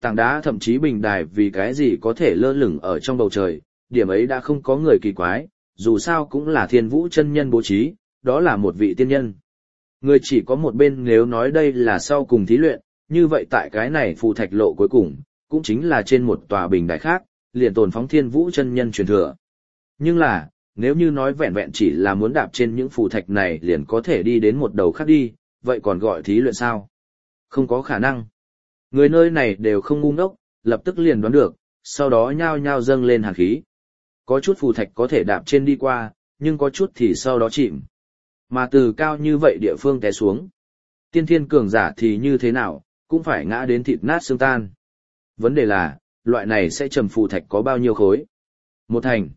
Tảng đá thậm chí bình đài vì cái gì có thể lơ lửng ở trong bầu trời, điểm ấy đã không có người kỳ quái, dù sao cũng là Thiên Vũ chân nhân bố trí, đó là một vị tiên nhân. Người chỉ có một bên nếu nói đây là sau cùng thí luyện, như vậy tại cái này phù thạch lộ cuối cùng, cũng chính là trên một tòa bình đài khác, liền tồn phóng Thiên Vũ chân nhân truyền thừa. Nhưng là, nếu như nói vẹn vẹn chỉ là muốn đạp trên những phù thạch này liền có thể đi đến một đầu khác đi, vậy còn gọi thí luyện sao? Không có khả năng. Người nơi này đều không ngu ngốc, lập tức liền đoán được, sau đó nhao nhao dâng lên hàn khí. Có chút phù thạch có thể đạp trên đi qua, nhưng có chút thì sau đó chìm. Mà từ cao như vậy địa phương té xuống. Tiên thiên cường giả thì như thế nào, cũng phải ngã đến thịt nát xương tan. Vấn đề là, loại này sẽ trầm phù thạch có bao nhiêu khối? 1 thành,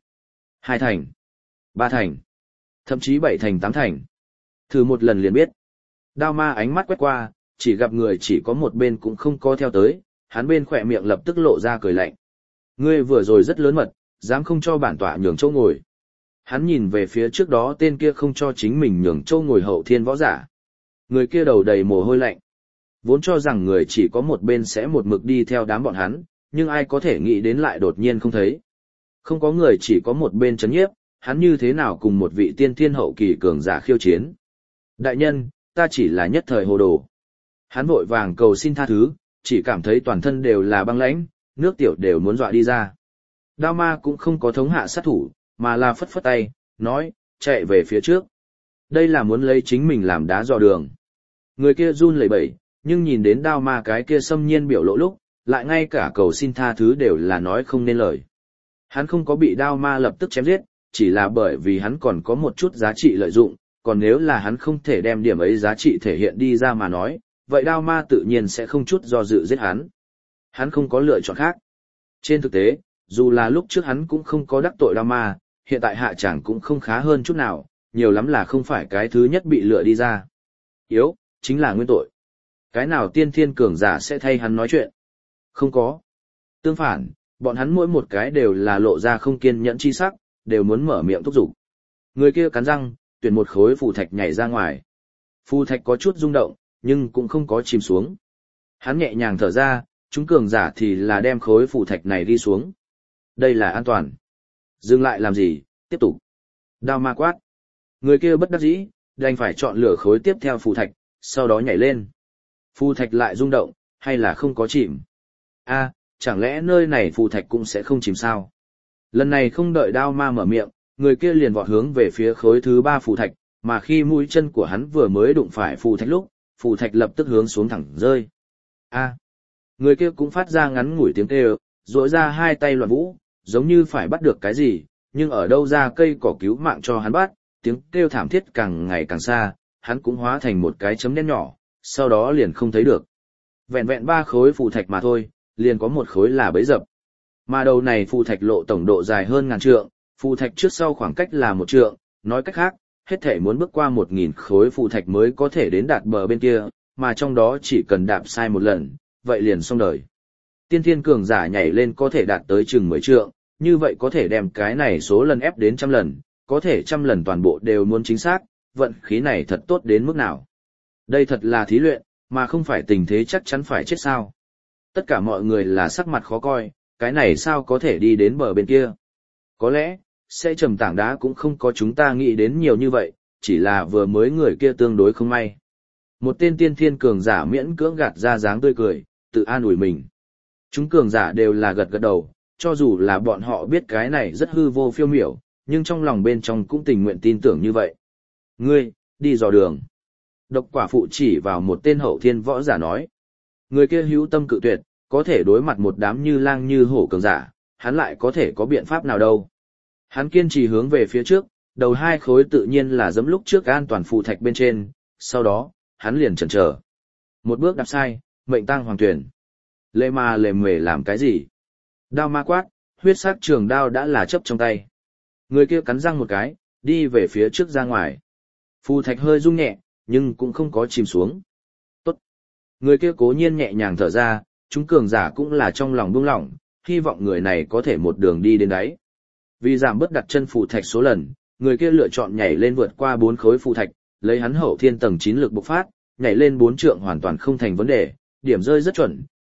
2 thành, 3 thành, thậm chí 7 thành 8 thành. Thử một lần liền biết. Đao ma ánh mắt quét qua, chỉ gặp người chỉ có một bên cũng không có theo tới, hắn bên khỏe miệng lập tức lộ ra cười lạnh. Ngươi vừa rồi rất lớn mật, dám không cho bản tọa nhường chỗ ngồi. Hắn nhìn về phía trước đó tên kia không cho chính mình nhường chỗ ngồi hậu thiên võ giả. Người kia đầu đầy mồ hôi lạnh. Vốn cho rằng người chỉ có một bên sẽ một mực đi theo đám bọn hắn, nhưng ai có thể nghĩ đến lại đột nhiên không thấy. Không có người chỉ có một bên chấn nhiếp, hắn như thế nào cùng một vị tiên thiên hậu kỳ cường giả khiêu chiến. Đại nhân, ta chỉ là nhất thời hồ đồ. Hắn vội vàng cầu xin tha thứ, chỉ cảm thấy toàn thân đều là băng lãnh, nước tiểu đều muốn dọa đi ra. Đao ma cũng không có thống hạ sát thủ, mà là phất phất tay, nói, chạy về phía trước. Đây là muốn lấy chính mình làm đá dò đường. Người kia run lẩy bẩy, nhưng nhìn đến đao ma cái kia xâm nhiên biểu lộ lúc, lại ngay cả cầu xin tha thứ đều là nói không nên lời. Hắn không có bị đao ma lập tức chém giết, chỉ là bởi vì hắn còn có một chút giá trị lợi dụng, còn nếu là hắn không thể đem điểm ấy giá trị thể hiện đi ra mà nói, vậy đao ma tự nhiên sẽ không chút do dự giết hắn. Hắn không có lựa chọn khác. Trên thực tế, dù là lúc trước hắn cũng không có đắc tội đao ma, hiện tại hạ chẳng cũng không khá hơn chút nào, nhiều lắm là không phải cái thứ nhất bị lựa đi ra. Yếu, chính là nguyên tội. Cái nào tiên thiên cường giả sẽ thay hắn nói chuyện? Không có. Tương phản, bọn hắn mỗi một cái đều là lộ ra không kiên nhẫn chi sắc, đều muốn mở miệng thúc giục. Người kia cắn răng, tuyển một khối phù thạch nhảy ra ngoài. Phù thạch có chút rung động, nhưng cũng không có chìm xuống. Hắn nhẹ nhàng thở ra, chúng cường giả thì là đem khối phù thạch này đi xuống. Đây là an toàn. Dừng lại làm gì, tiếp tục. Đao ma quát. Người kia bất đắc dĩ, đành phải chọn lựa khối tiếp theo phù thạch, sau đó nhảy lên. Phù thạch lại rung động, hay là không có chìm? A, chẳng lẽ nơi này phù thạch cũng sẽ không chìm sao? Lần này không đợi đao ma mở miệng, người kia liền vọt hướng về phía khối thứ 3 phù thạch, mà khi mũi chân của hắn vừa mới đụng phải phù thạch lúc, phù thạch lập tức hướng xuống thẳng rơi. A, người kia cũng phát ra ngắn ngủi tiếng kêu, duỗi ra hai tay loạn vũ, giống như phải bắt được cái gì, nhưng ở đâu ra cây cỏ cứu mạng cho hắn bắt, tiếng kêu thảm thiết càng ngày càng xa, hắn cũng hóa thành một cái chấm đen nhỏ, sau đó liền không thấy được. Vẹn vẹn 3 khối phù thạch mà thôi, liền có một khối là bẫy dập. Mà đầu này phù thạch lộ tổng độ dài hơn 1000 trượng, phù thạch trước sau khoảng cách là 1 trượng, nói cách khác, hết thể muốn bước qua 1000 khối phù thạch mới có thể đến đạt bờ bên kia, mà trong đó chỉ cần đạp sai một lần, vậy liền xong đời. Tiên thiên cường giả nhảy lên có thể đạt tới chừng 10 trượng, như vậy có thể đem cái này số lần ép đến 100 lần, có thể 100 lần toàn bộ đều muốn chính xác, vận khí này thật tốt đến mức nào. Đây thật là thí luyện, mà không phải tình thế chắc chắn phải chết sao. Tất cả mọi người là sắc mặt khó coi, cái này sao có thể đi đến bờ bên kia. Có lẽ, sẽ trầm tảng đá cũng không có chúng ta nghĩ đến nhiều như vậy, chỉ là vừa mới người kia tương đối không may. Một tên tiên thiên cường giả miễn cưỡng gạt ra dáng tươi cười, tự an ủi mình. Chúng cường giả đều là gật gật đầu, cho dù là bọn họ biết cái này rất hư vô phiêu miểu, nhưng trong lòng bên trong cũng tình nguyện tin tưởng như vậy. Ngươi, đi dò đường. Độc quả phụ chỉ vào một tên hậu thiên võ giả nói. Người kia hữu tâm cự tuyệt, có thể đối mặt một đám như lang như hổ cường giả, hắn lại có thể có biện pháp nào đâu. Hắn kiên trì hướng về phía trước, đầu 2 khối tự nhiên là giẫm lúc trước an toàn phù thạch bên trên, sau đó, hắn liền chần chờ. Một bước đạp sai, mệnh tang hoàng tuyển. Lê ma lề mề làm cái gì? Đao ma quát, huyết sắc trường đao đã là chấp trong tay. Người kia cắn răng một cái, đi về phía trước ra ngoài. Phù thạch hơi rung nhẹ, nhưng cũng không có chìm xuống. Tốt. Người kia cố nhiên nhẹ nhàng thở ra, chúng cường giả cũng là trong lòng buông lỏng, hy vọng người này có thể một đường đi đến đáy. Vì giảm bớt đặt chân phù thạch số lần, người kia lựa chọn nhảy lên vượt qua 4 khối phù thạch, lấy hắn hậu thiên tầng 9 lực bộc phát, nhảy lên 4 trượng hoàn toàn không thành vấn đề, điểm rơi rất chuẩn,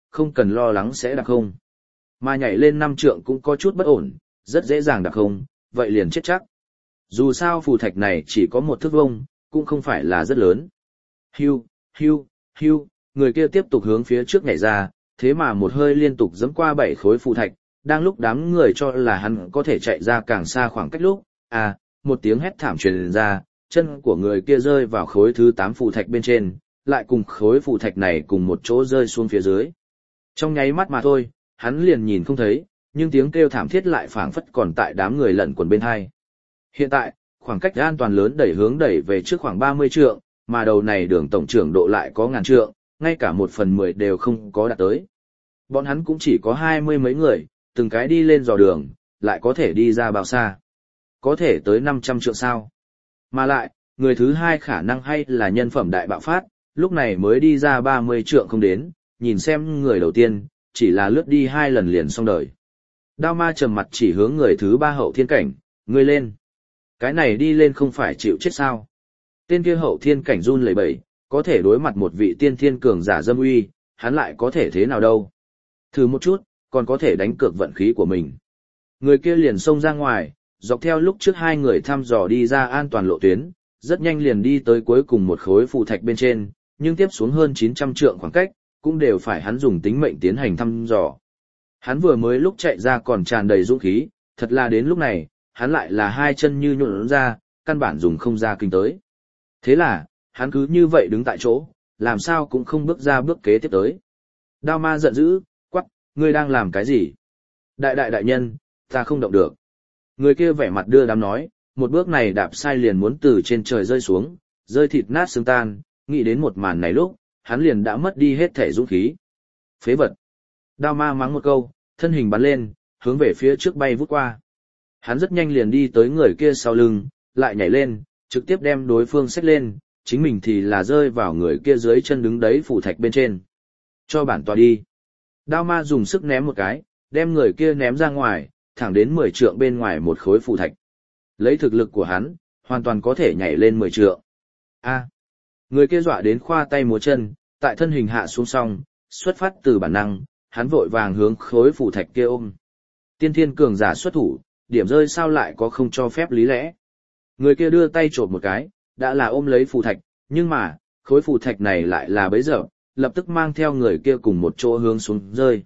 không cần lo lắng sẽ đạp không. Mà nhảy lên 5 trượng cũng có chút bất ổn, rất dễ dàng đạp không, vậy liền chết chắc. Dù sao phù thạch này chỉ có một thước vuông, cũng không phải là rất lớn. Hưu, hưu, hưu, người kia tiếp tục hướng phía trước nhảy ra, thế mà một hơi liên tục giẫm qua 7 khối phù thạch, đang lúc đám người cho là hắn có thể chạy ra càng xa khoảng cách lúc, một tiếng hét thảm truyền ra, chân của người kia rơi vào khối thứ 8 phù thạch bên trên, lại cùng khối phù thạch này cùng một chỗ rơi xuống phía dưới. Trong nháy mắt mà thôi, hắn liền nhìn không thấy, nhưng tiếng kêu thảm thiết lại phảng phất còn tại đám người lẩn quẩn bên hai. Hiện tại, khoảng cách an toàn lớn đẩy về trước khoảng 30 trượng, mà đầu này đường tổng trưởng độ lại có ngàn trượng, ngay cả 1/10 đều không có đạt tới. Bọn hắn cũng chỉ có 20 mấy người, từng cái đi lên dò đường, lại có thể đi ra bao xa. Có thể tới 500 trượng sao. Mà lại, người thứ hai khả năng hay là nhân phẩm đại bạo phát, lúc này mới đi ra 30 trượng không đến, nhìn xem người đầu tiên, chỉ là lướt đi 2 lần liền xong đời. Đao ma trầm mặt chỉ hướng người thứ 3 hậu thiên cảnh, ngươi lên. Cái này đi lên không phải chịu chết sao. Tên kia hậu thiên cảnh run lẩy bẩy, có thể đối mặt một vị tiên thiên cường giả dâm uy, hắn lại có thể thế nào đâu. Thử một chút, còn có thể đánh cược vận khí của mình. Người kia liền xông ra ngoài, dọc theo lúc trước 2 người thăm dò đi ra an toàn lộ tuyến, rất nhanh liền đi tới cuối cùng một khối phù thạch bên trên, nhưng tiếp xuống hơn 900 trượng khoảng cách, cũng đều phải hắn dùng tính mệnh tiến hành thăm dò. Hắn vừa mới lúc chạy ra còn tràn đầy dũng khí, thật là đến lúc này, hắn lại là 2 chân như nhuộn ra, căn bản dùng không ra kinh tới. Thế là, hắn cứ như vậy đứng tại chỗ, làm sao cũng không bước ra bước kế tiếp tới. Đao ma giận dữ, quắc, ngươi đang làm cái gì? Đại nhân, ta không động được. Người kia vẻ mặt đưa đám nói, một bước này đạp sai liền muốn từ trên trời rơi xuống, rơi thịt nát xương tan, nghĩ đến một màn này lúc, hắn liền đã mất đi hết thể dũng khí. Phế vật. Đao ma mắng một câu, thân hình bắn lên, hướng về phía trước bay vút qua. Hắn rất nhanh liền đi tới người kia sau lưng, lại nhảy lên, trực tiếp đem đối phương xách lên, chính mình thì là rơi vào người kia dưới chân đứng đấy phủ thạch bên trên. Cho bản tọa đi. Đao ma dùng sức ném một cái, đem người kia ném ra ngoài, thẳng đến 10 trượng bên ngoài một khối phủ thạch. Lấy thực lực của hắn, hoàn toàn có thể nhảy lên 10 trượng. Người kia dọa đến khoa tay múa chân, tại thân hình hạ xuống song, xuất phát từ bản năng, hắn vội vàng hướng khối phủ thạch kia ôm. Tiên thiên cường giả xuất thủ, điểm rơi sao lại có không cho phép lý lẽ. Người kia đưa tay chộp một cái, đã là ôm lấy phù thạch, nhưng mà, khối phù thạch này lại là bấy giờ, lập tức mang theo người kia cùng một chỗ hướng xuống rơi.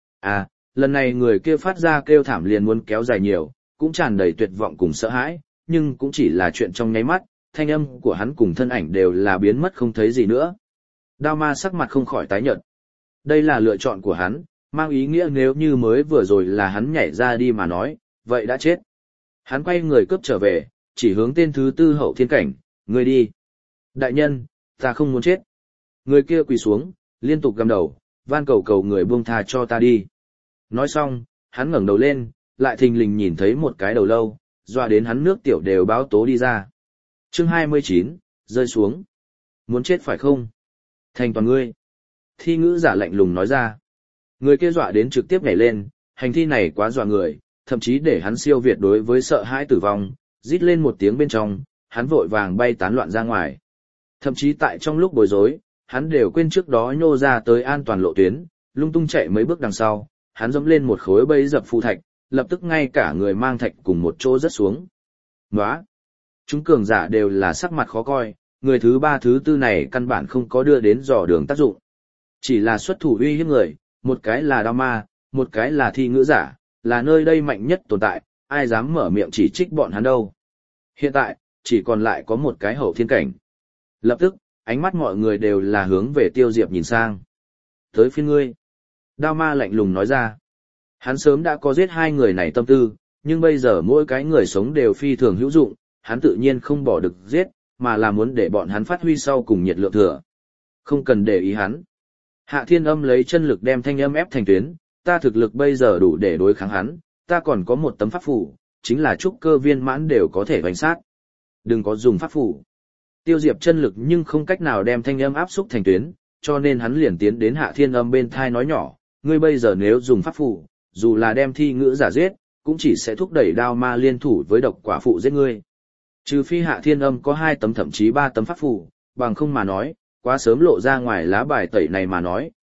Lần này người kia phát ra kêu thảm liền muốn kéo dài nhiều, cũng tràn đầy tuyệt vọng cùng sợ hãi, nhưng cũng chỉ là chuyện trong nháy mắt, thanh âm của hắn cùng thân ảnh đều là biến mất không thấy gì nữa. Đao ma sắc mặt không khỏi tái nhợt. Đây là lựa chọn của hắn, mang ý nghĩa nếu như mới vừa rồi là hắn nhảy ra đi mà nói, vậy đã chết. Hắn quay người cướp trở về, chỉ hướng tên thứ 4 hậu thiên cảnh, ngươi đi. Đại nhân, ta không muốn chết. Người kia quỳ xuống, liên tục gầm đầu, van cầu người buông tha cho ta đi. Nói xong, hắn ngẩng đầu lên, lại thình lình nhìn thấy một cái đầu lâu, doa đến hắn nước tiểu đều báo tố đi ra. Chương 29, rơi xuống. Muốn chết phải không? Thành toàn ngươi. Thi ngữ giả lạnh lùng nói ra. Người kia dọa đến trực tiếp nhảy lên, hành thi này quá dọa người, thậm chí để hắn siêu việt đối với sợ hãi tử vong, rít lên một tiếng bên trong, hắn vội vàng bay tán loạn ra ngoài. Thậm chí tại trong lúc bối rối, hắn đều quên trước đó nhô ra tới an toàn lộ tuyến, lung tung chạy mấy bước đằng sau, hắn dẫm lên một khối bẫy dập phù thạch, lập tức ngay cả người mang thạch cùng một chỗ rớt xuống. Nóa! Chúng cường giả đều là sắc mặt khó coi, người thứ 3 thứ 4 này căn bản không có đưa đến dò đường tác dụng. Chỉ là xuất thủ uy hiếp người, một cái là đao ma, một cái là thi ngữ giả, là nơi đây mạnh nhất tồn tại, ai dám mở miệng chỉ trích bọn hắn đâu. Hiện tại, chỉ còn lại có một cái hậu thiên cảnh. Lập tức, ánh mắt mọi người đều là hướng về Tiêu Diệp nhìn sang. Tới phiên ngươi. Đao ma lạnh lùng nói ra. Hắn sớm đã có giết 2 người này tâm tư, nhưng bây giờ mỗi cái người sống đều phi thường hữu dụng, hắn tự nhiên không bỏ được giết, mà là muốn để bọn hắn phát huy sau cùng nhiệt lượng thừa. Không cần để ý hắn. Hạ Thiên Âm lấy chân lực đem thanh âm ép thành tuyến, ta thực lực bây giờ đủ để đối kháng hắn, ta còn có một tấm pháp phù, chính là trúc cơ viên mãn đều có thể hoành sát. Đừng có dùng pháp phù. Tiêu Diệp chân lực nhưng không cách nào đem thanh âm áp xúc thành tuyến, cho nên hắn liền tiến đến Hạ Thiên Âm bên thai nói nhỏ, ngươi bây giờ nếu dùng pháp phù, dù là đem thi ngữ giả giết, cũng chỉ sẽ thúc đẩy đao ma liên thủ với độc quả phụ giết ngươi. Trừ phi Hạ Thiên Âm có 2 tấm thậm chí 3 tấm pháp phù, bằng không mà nói, quá sớm lộ ra ngoài lá bài tẩy này mà nói,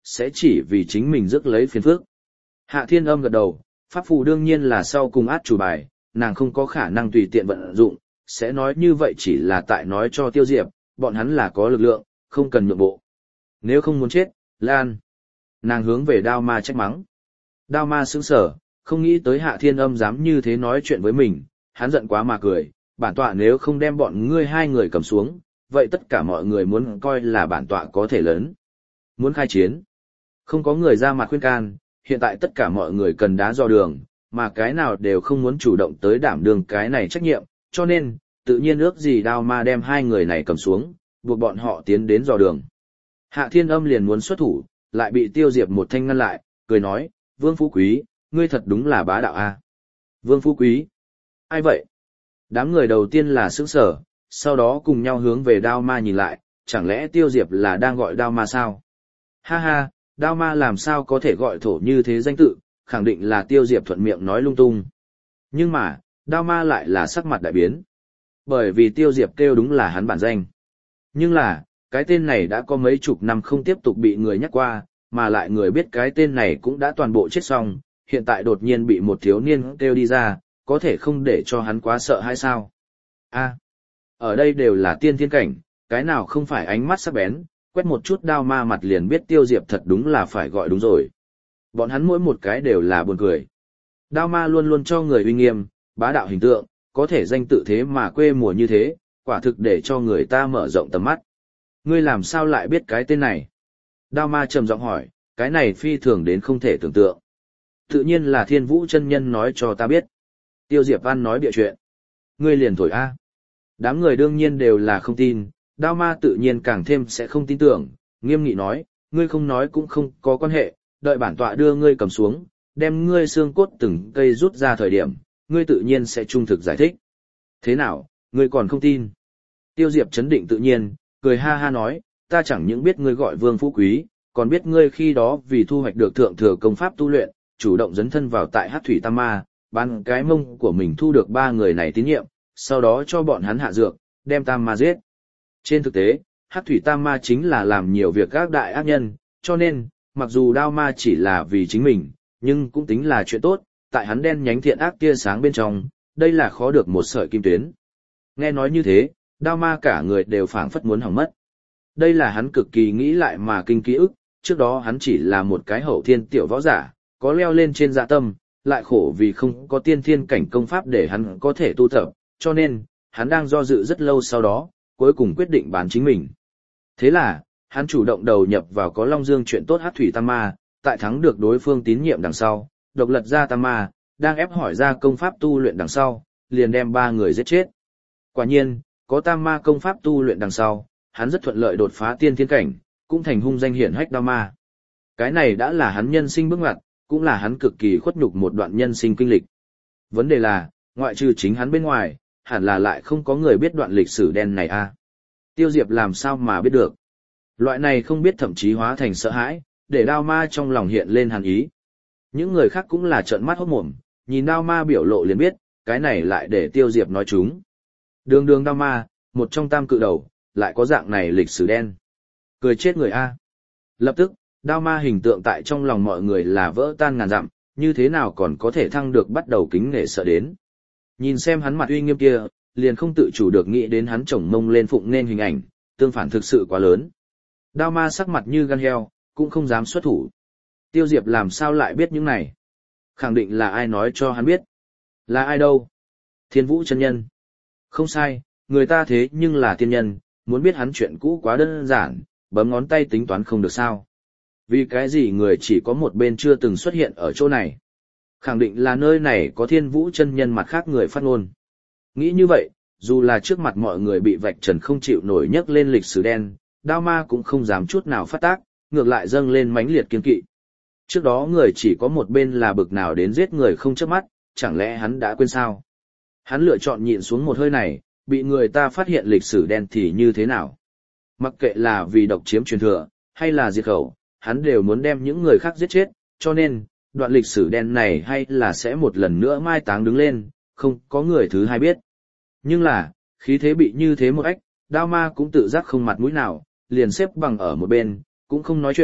sẽ chỉ vì chính mình rước lấy phiền phức. Hạ Thiên Âm gật đầu, pháp phù đương nhiên là sau cùng át chủ bài, nàng không có khả năng tùy tiện vận dụng, sẽ nói như vậy chỉ là tại nói cho Tiêu Diệp, bọn hắn là có lực lượng, không cần nhượng bộ. Nếu không muốn chết, lan. Nàng hướng về Đao Ma trách mắng. Đao Ma sững sờ, không nghĩ tới Hạ Thiên Âm dám như thế nói chuyện với mình, hắn giận quá mà cười, bản tọa nếu không đem bọn ngươi hai người cầm xuống, vậy tất cả mọi người muốn coi là bản tọa có thể lớn. Muốn khai chiến. Không có người ra mặt khuyên can, hiện tại tất cả mọi người cần đá dò đường, mà cái nào đều không muốn chủ động tới đảm đương cái này trách nhiệm, cho nên, tự nhiên ước gì Đao Ma đem hai người này cầm xuống, buộc bọn họ tiến đến dò đường. Hạ Thiên Âm liền muốn xuất thủ, lại bị Tiêu Diệp một thanh ngăn lại, cười nói, Vương Phú Quý, ngươi thật đúng là bá đạo a. Vương Phú Quý? Ai vậy? Đám người đầu tiên là sững sờ, sau đó cùng nhau hướng về Đao Ma nhìn lại, chẳng lẽ Tiêu Diệp là đang gọi Đao Ma sao? Ha ha, Đao Ma làm sao có thể gọi thổ như thế danh tự, khẳng định là Tiêu Diệp thuận miệng nói lung tung. Nhưng mà, Đao Ma lại là sắc mặt đại biến. Bởi vì Tiêu Diệp kêu đúng là hắn bản danh. Nhưng là, cái tên này đã có mấy chục năm không tiếp tục bị người nhắc qua, mà lại người biết cái tên này cũng đã toàn bộ chết xong, hiện tại đột nhiên bị một thiếu niên kêu đi ra, có thể không để cho hắn quá sợ hay sao? A, ở đây đều là tiên thiên cảnh, cái nào không phải ánh mắt sắc bén, quét một chút Đao Ma mặt liền biết Tiêu Diệp thật đúng là phải gọi đúng rồi. Bọn hắn mỗi một cái đều là buồn cười. Đao Ma luôn luôn cho người uy nghiêm, bá đạo hình tượng, có thể danh tự thế mà quê mùa như thế, quả thực để cho người ta mở rộng tầm mắt. Ngươi làm sao lại biết cái tên này? Đao Ma trầm giọng hỏi, cái này phi thường đến không thể tưởng tượng. Tự nhiên là Thiên Vũ chân nhân nói cho ta biết. Tiêu Diệp Văn nói bịa chuyện. Ngươi liền thổi a. Đám người đương nhiên đều là không tin, Đao Ma tự nhiên càng thêm sẽ không tin tưởng, nghiêm nghị nói, ngươi không nói cũng không có quan hệ, đợi bản tọa đưa ngươi cầm xuống, đem ngươi xương cốt từng cây rút ra thời điểm, ngươi tự nhiên sẽ trung thực giải thích. Thế nào, ngươi còn không tin? Tiêu Diệp chấn định tự nhiên, cười ha ha nói, ta chẳng những biết ngươi gọi Vương Phú Quý, còn biết ngươi khi đó vì thu hoạch được thượng thừa công pháp tu luyện, chủ động dấn thân vào tại Hắc Thủy Tam Ma, bán cái mông của mình thu được 3 người này tín nhiệm, sau đó cho bọn hắn hạ dược, đem Tam Ma giết. Trên thực tế, Hắc Thủy Tam Ma chính là làm nhiều việc các đại ác nhân, cho nên, mặc dù Đao Ma chỉ là vì chính mình, nhưng cũng tính là chuyện tốt, tại hắn đen nhánh thiện ác tia sáng bên trong, đây là khó được một sợi kim tuyến. Nghe nói như thế, Đao Ma cả người đều phảng phất muốn hỏng mất. Đây là hắn cực kỳ nghĩ lại mà kinh ký ức, trước đó hắn chỉ là một cái hậu thiên tiểu võ giả, có leo lên trên dạ tâm, lại khổ vì không có tiên thiên cảnh công pháp để hắn có thể tu tập, cho nên, hắn đang do dự rất lâu sau đó, cuối cùng quyết định bán chính mình. Thế là, hắn chủ động đầu nhập vào có Long Dương chuyện tốt Hắc Thủy Tam Ma, tại thắng được đối phương tín nhiệm đằng sau, độc lật ra Tam Ma, đang ép hỏi ra công pháp tu luyện đằng sau, liền đem 3 người giết chết. Quả nhiên, có Tam Ma công pháp tu luyện đằng sau, hắn rất thuận lợi đột phá tiên thiên cảnh, cũng thành hung danh hiển hách Đao Ma. Cái này đã là hắn nhân sinh bước ngoặt, cũng là hắn cực kỳ khuất nhục một đoạn nhân sinh kinh lịch. Vấn đề là, ngoại trừ chính hắn bên ngoài, hẳn là lại không có người biết đoạn lịch sử đen này a. Tiêu Diệp làm sao mà biết được? Loại này không biết thậm chí hóa thành sợ hãi, để Đao Ma trong lòng hiện lên hàn ý. Những người khác cũng là trợn mắt hốt mồm, nhìn Đao Ma biểu lộ liền biết, cái này lại để Tiêu Diệp nói chúng. Đường đường Đao Ma, một trong tam cự đầu, lại có dạng này lịch sử đen. Cười chết người a. Lập tức, Đao Ma hình tượng tại trong lòng mọi người là vỡ tan ngàn dặm, như thế nào còn có thể thăng được bắt đầu kính nể sợ đến. Nhìn xem hắn mặt uy nghiêm kia, liền không tự chủ được nghĩ đến hắn chổng mông lên phụng nên hình ảnh, tương phản thực sự quá lớn. Đao Ma sắc mặt như gan heo, cũng không dám xuất thủ. Tiêu Diệp làm sao lại biết những này? Khẳng định là ai nói cho hắn biết. Là ai đâu? Thiên Vũ chân nhân. Không sai, người ta thế nhưng là tiên nhân, muốn biết hắn chuyện cũ quá đơn giản, bấm ngón tay tính toán không được sao. Vì cái gì người chỉ có một bên chưa từng xuất hiện ở chỗ này? Khẳng định là nơi này có Thiên Vũ chân nhân mặt khác người phát ngôn. Nghĩ như vậy, dù là trước mặt mọi người bị vạch trần không chịu nổi nhấc lên lịch sử đen, Đao Ma cũng không dám chút nào phát tác, ngược lại dâng lên mãnh liệt kiên kỵ. Trước đó người chỉ có một bên là bực nào đến giết người không chớp mắt, chẳng lẽ hắn đã quên sao? Hắn lựa chọn nhịn xuống một hơi này, bị người ta phát hiện lịch sử đen thì như thế nào? Mặc kệ là vì độc chiếm truyền thừa, hay là diệt khẩu, hắn đều muốn đem những người khác giết chết, cho nên, đoạn lịch sử đen này hay là sẽ một lần nữa mai táng đứng lên, không có người thứ hai biết. Nhưng là, khí thế bị như thế một ách, Đao Ma cũng tự giác không mặt mũi nào, liền xếp bằng ở một bên, cũng không nói chuyện,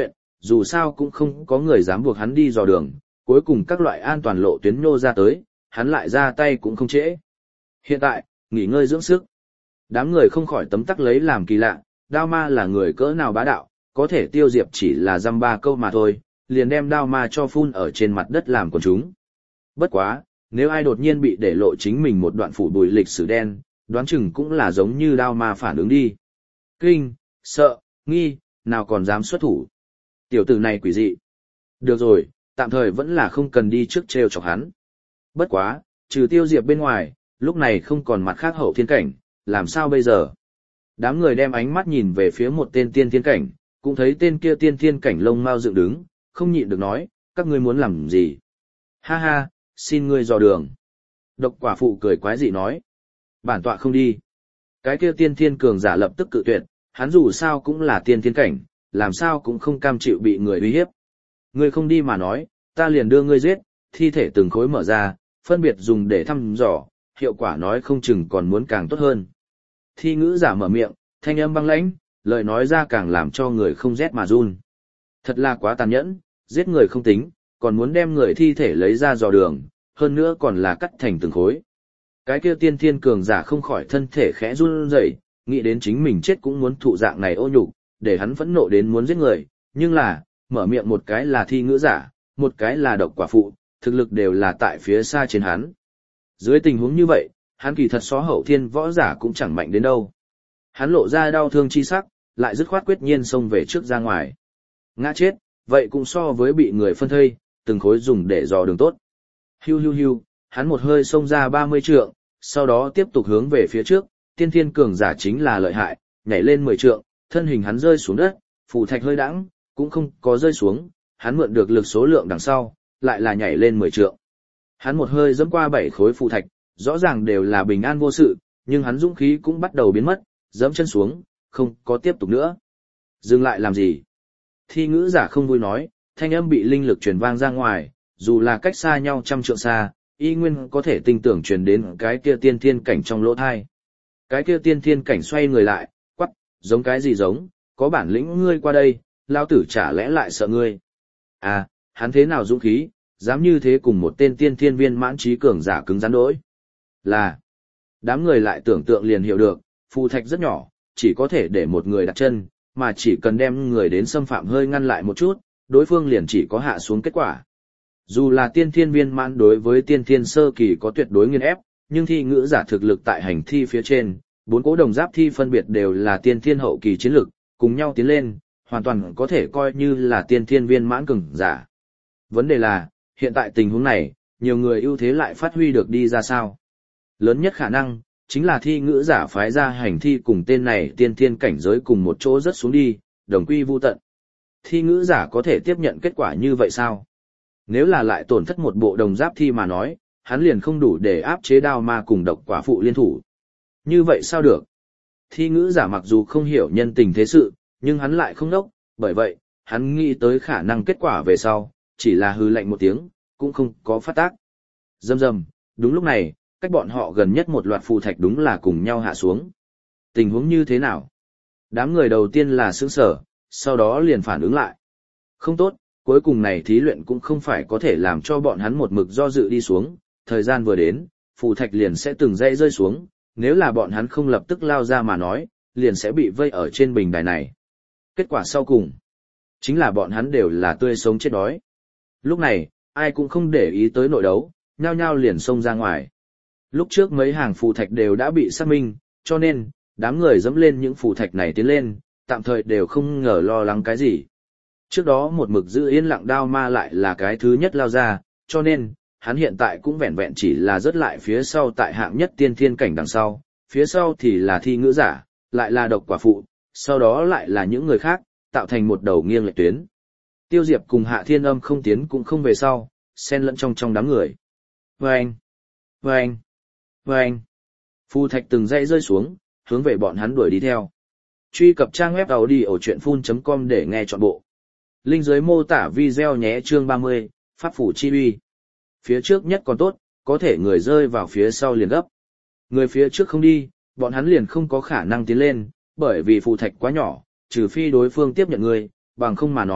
dù sao cũng không có người dám buộc hắn đi dò đường, cuối cùng các loại an toàn lộ tuyến nhô ra tới, hắn lại ra tay cũng không trễ. Hiện tại, nghỉ ngơi dưỡng sức. Đám người không khỏi tấm tắc lấy làm kỳ lạ, Đao Ma là người cỡ nào bá đạo, có thể tiêu diệp chỉ là dăm ba câu mà thôi, liền đem Đao Ma cho phun ở trên mặt đất làm quần chúng. Bất quá, nếu ai đột nhiên bị để lộ chính mình một đoạn phủ bùi lịch sử đen, đoán chừng cũng là giống như Đao Ma phản ứng đi. Kinh, sợ, nghi, nào còn dám xuất thủ. Tiểu tử này quỷ dị. Được rồi, tạm thời vẫn là không cần đi trước trêu chọc hắn. Bất quá, trừ tiêu diệp bên ngoài, lúc này không còn mặt khác hậu thiên cảnh, làm sao bây giờ? Đám người đem ánh mắt nhìn về phía một tên tiên thiên cảnh, cũng thấy tên kia tiên thiên cảnh lông mao dựng đứng, không nhịn được nói, các ngươi muốn làm gì? Ha ha, xin ngươi dò đường. Độc quả phụ cười quái dị nói, bản tọa không đi. Cái kia tiên thiên cường giả lập tức cự tuyệt, hắn dù sao cũng là tiên thiên cảnh, làm sao cũng không cam chịu bị người uy hiếp. Ngươi không đi mà nói, ta liền đưa ngươi giết, thi thể từng khối mở ra, phân biệt dùng để thăm dò, hiệu quả nói không chừng còn muốn càng tốt hơn. Thi ngữ giả mở miệng, thanh âm băng lãnh, lời nói ra càng làm cho người không rét mà run. Thật là quá tàn nhẫn, giết người không tính, còn muốn đem người thi thể lấy ra dò đường, hơn nữa còn là cắt thành từng khối. Cái kia tiên thiên cường giả không khỏi thân thể khẽ run rẩy, nghĩ đến chính mình chết cũng muốn thụ dạng này ô nhục, để hắn phẫn nộ đến muốn giết người, nhưng là, mở miệng một cái là thi ngữ giả, một cái là độc quả phụ, thực lực đều là tại phía xa trên hắn. Dưới tình huống như vậy, hắn kỳ thật so hậu thiên võ giả cũng chẳng mạnh đến đâu. Hắn lộ ra đau thương chi sắc, lại dứt khoát quyết nhiên xông về trước ra ngoài. Ngã chết, vậy cũng so với bị người phân thây, từng khối dùng để dò đường tốt. Hiu hiu hiu, hắn một hơi xông ra 30 trượng, sau đó tiếp tục hướng về phía trước, tiên thiên cường giả chính là lợi hại, nhảy lên 10 trượng, thân hình hắn rơi xuống đất, phù thạch hơi đãng, cũng không có rơi xuống, hắn mượn được lực số lượng đằng sau, lại là nhảy lên 10 trượng. Hắn một hơi dẫm qua 7 khối phù thạch, rõ ràng đều là bình an vô sự, nhưng hắn dũng khí cũng bắt đầu biến mất, dẫm chân xuống, không có tiếp tục nữa. Dừng lại làm gì? Thi ngữ giả không vui nói, thanh âm bị linh lực truyền vang ra ngoài, dù là cách xa nhau trăm trượng xa, y nguyên có thể tinh tưởng truyền đến cái kia tiên thiên cảnh trong lỗ thai. Cái kia tiên thiên cảnh xoay người lại, quắc, giống cái gì giống, có bản lĩnh ngươi qua đây, lao tử chả lẽ lại sợ ngươi. À, hắn thế nào dũng khí, dám như thế cùng một tên tiên thiên viên mãn trí cường giả cứng rắn đỗi. Là, đám người lại tưởng tượng liền hiểu được, phù thạch rất nhỏ, chỉ có thể để một người đặt chân, mà chỉ cần đem người đến xâm phạm hơi ngăn lại một chút, đối phương liền chỉ có hạ xuống kết quả. Dù là tiên thiên viên mãn đối với tiên thiên sơ kỳ có tuyệt đối nghiền ép, nhưng thi ngữ giả thực lực tại hành thi phía trên, 4 cố đồng giáp thi phân biệt đều là tiên thiên hậu kỳ chiến lực, cùng nhau tiến lên, hoàn toàn có thể coi như là tiên thiên viên mãn cường giả. Vấn đề là, hiện tại tình huống này, nhiều người ưu thế lại phát huy được đi ra sao? Lớn nhất khả năng, chính là thi ngữ giả phái ra hành thi cùng tên này tiên thiên cảnh giới cùng một chỗ rất xuống đi, đồng quy vu tận. Thi ngữ giả có thể tiếp nhận kết quả như vậy sao? Nếu là lại tổn thất một bộ đồng giáp thi mà nói, hắn liền không đủ để áp chế Đao Ma cùng độc quả phụ liên thủ. Như vậy sao được? Thi ngữ giả mặc dù không hiểu nhân tình thế sự, nhưng hắn lại không đốc, bởi vậy, hắn nghĩ tới khả năng kết quả về sau, chỉ là hư lạnh một tiếng, cũng không có phát tác. Rầm rầm, đúng lúc này, cách bọn họ gần nhất một loạt phù thạch đúng là cùng nhau hạ xuống. Tình huống như thế nào? Đám người đầu tiên là sững sờ, sau đó liền phản ứng lại. Không tốt, cuối cùng này thí luyện cũng không phải có thể làm cho bọn hắn một mực do dự đi xuống, thời gian vừa đến, phù thạch liền sẽ từng dãy rơi xuống, nếu là bọn hắn không lập tức lao ra mà nói, liền sẽ bị vây ở trên bình đài này. Kết quả sau cùng, chính là bọn hắn đều là tươi sống chết đói. Lúc này, ai cũng không để ý tới nội đấu, nhao nhao liền xông ra ngoài. Lúc trước mấy hàng phù thạch đều đã bị xác minh, cho nên, đám người dẫm lên những phù thạch này tiến lên, tạm thời đều không ngờ lo lắng cái gì. Trước đó một mực giữ yên lặng Đao Ma lại là cái thứ nhất lao ra, cho nên, hắn hiện tại cũng vẹn vẹn chỉ là rớt lại phía sau tại hạng nhất tiên thiên cảnh đằng sau, phía sau thì là thi ngữ giả, lại là độc quả phụ, sau đó lại là những người khác, tạo thành một đầu nghiêng lệch tuyến. Tiêu Diệp cùng Hạ Thiên Âm không tiến cũng không về sau, xen lẫn trong đám người. Vâng! Vâng! Vâng! Phù thạch từng dãy rơi xuống, hướng về bọn hắn đuổi đi theo. Truy cập trang web audiochuyenphun.com để nghe trọn bộ. Link dưới mô tả video nhé. Chương 30, Pháp phủ chi uy. Phía trước nhất còn tốt, có thể người rơi vào phía sau liền gấp. Người phía trước không đi, bọn hắn liền không có khả năng tiến lên, bởi vì phù thạch quá nhỏ, trừ phi đối phương tiếp nhận người, bằng không mà nói,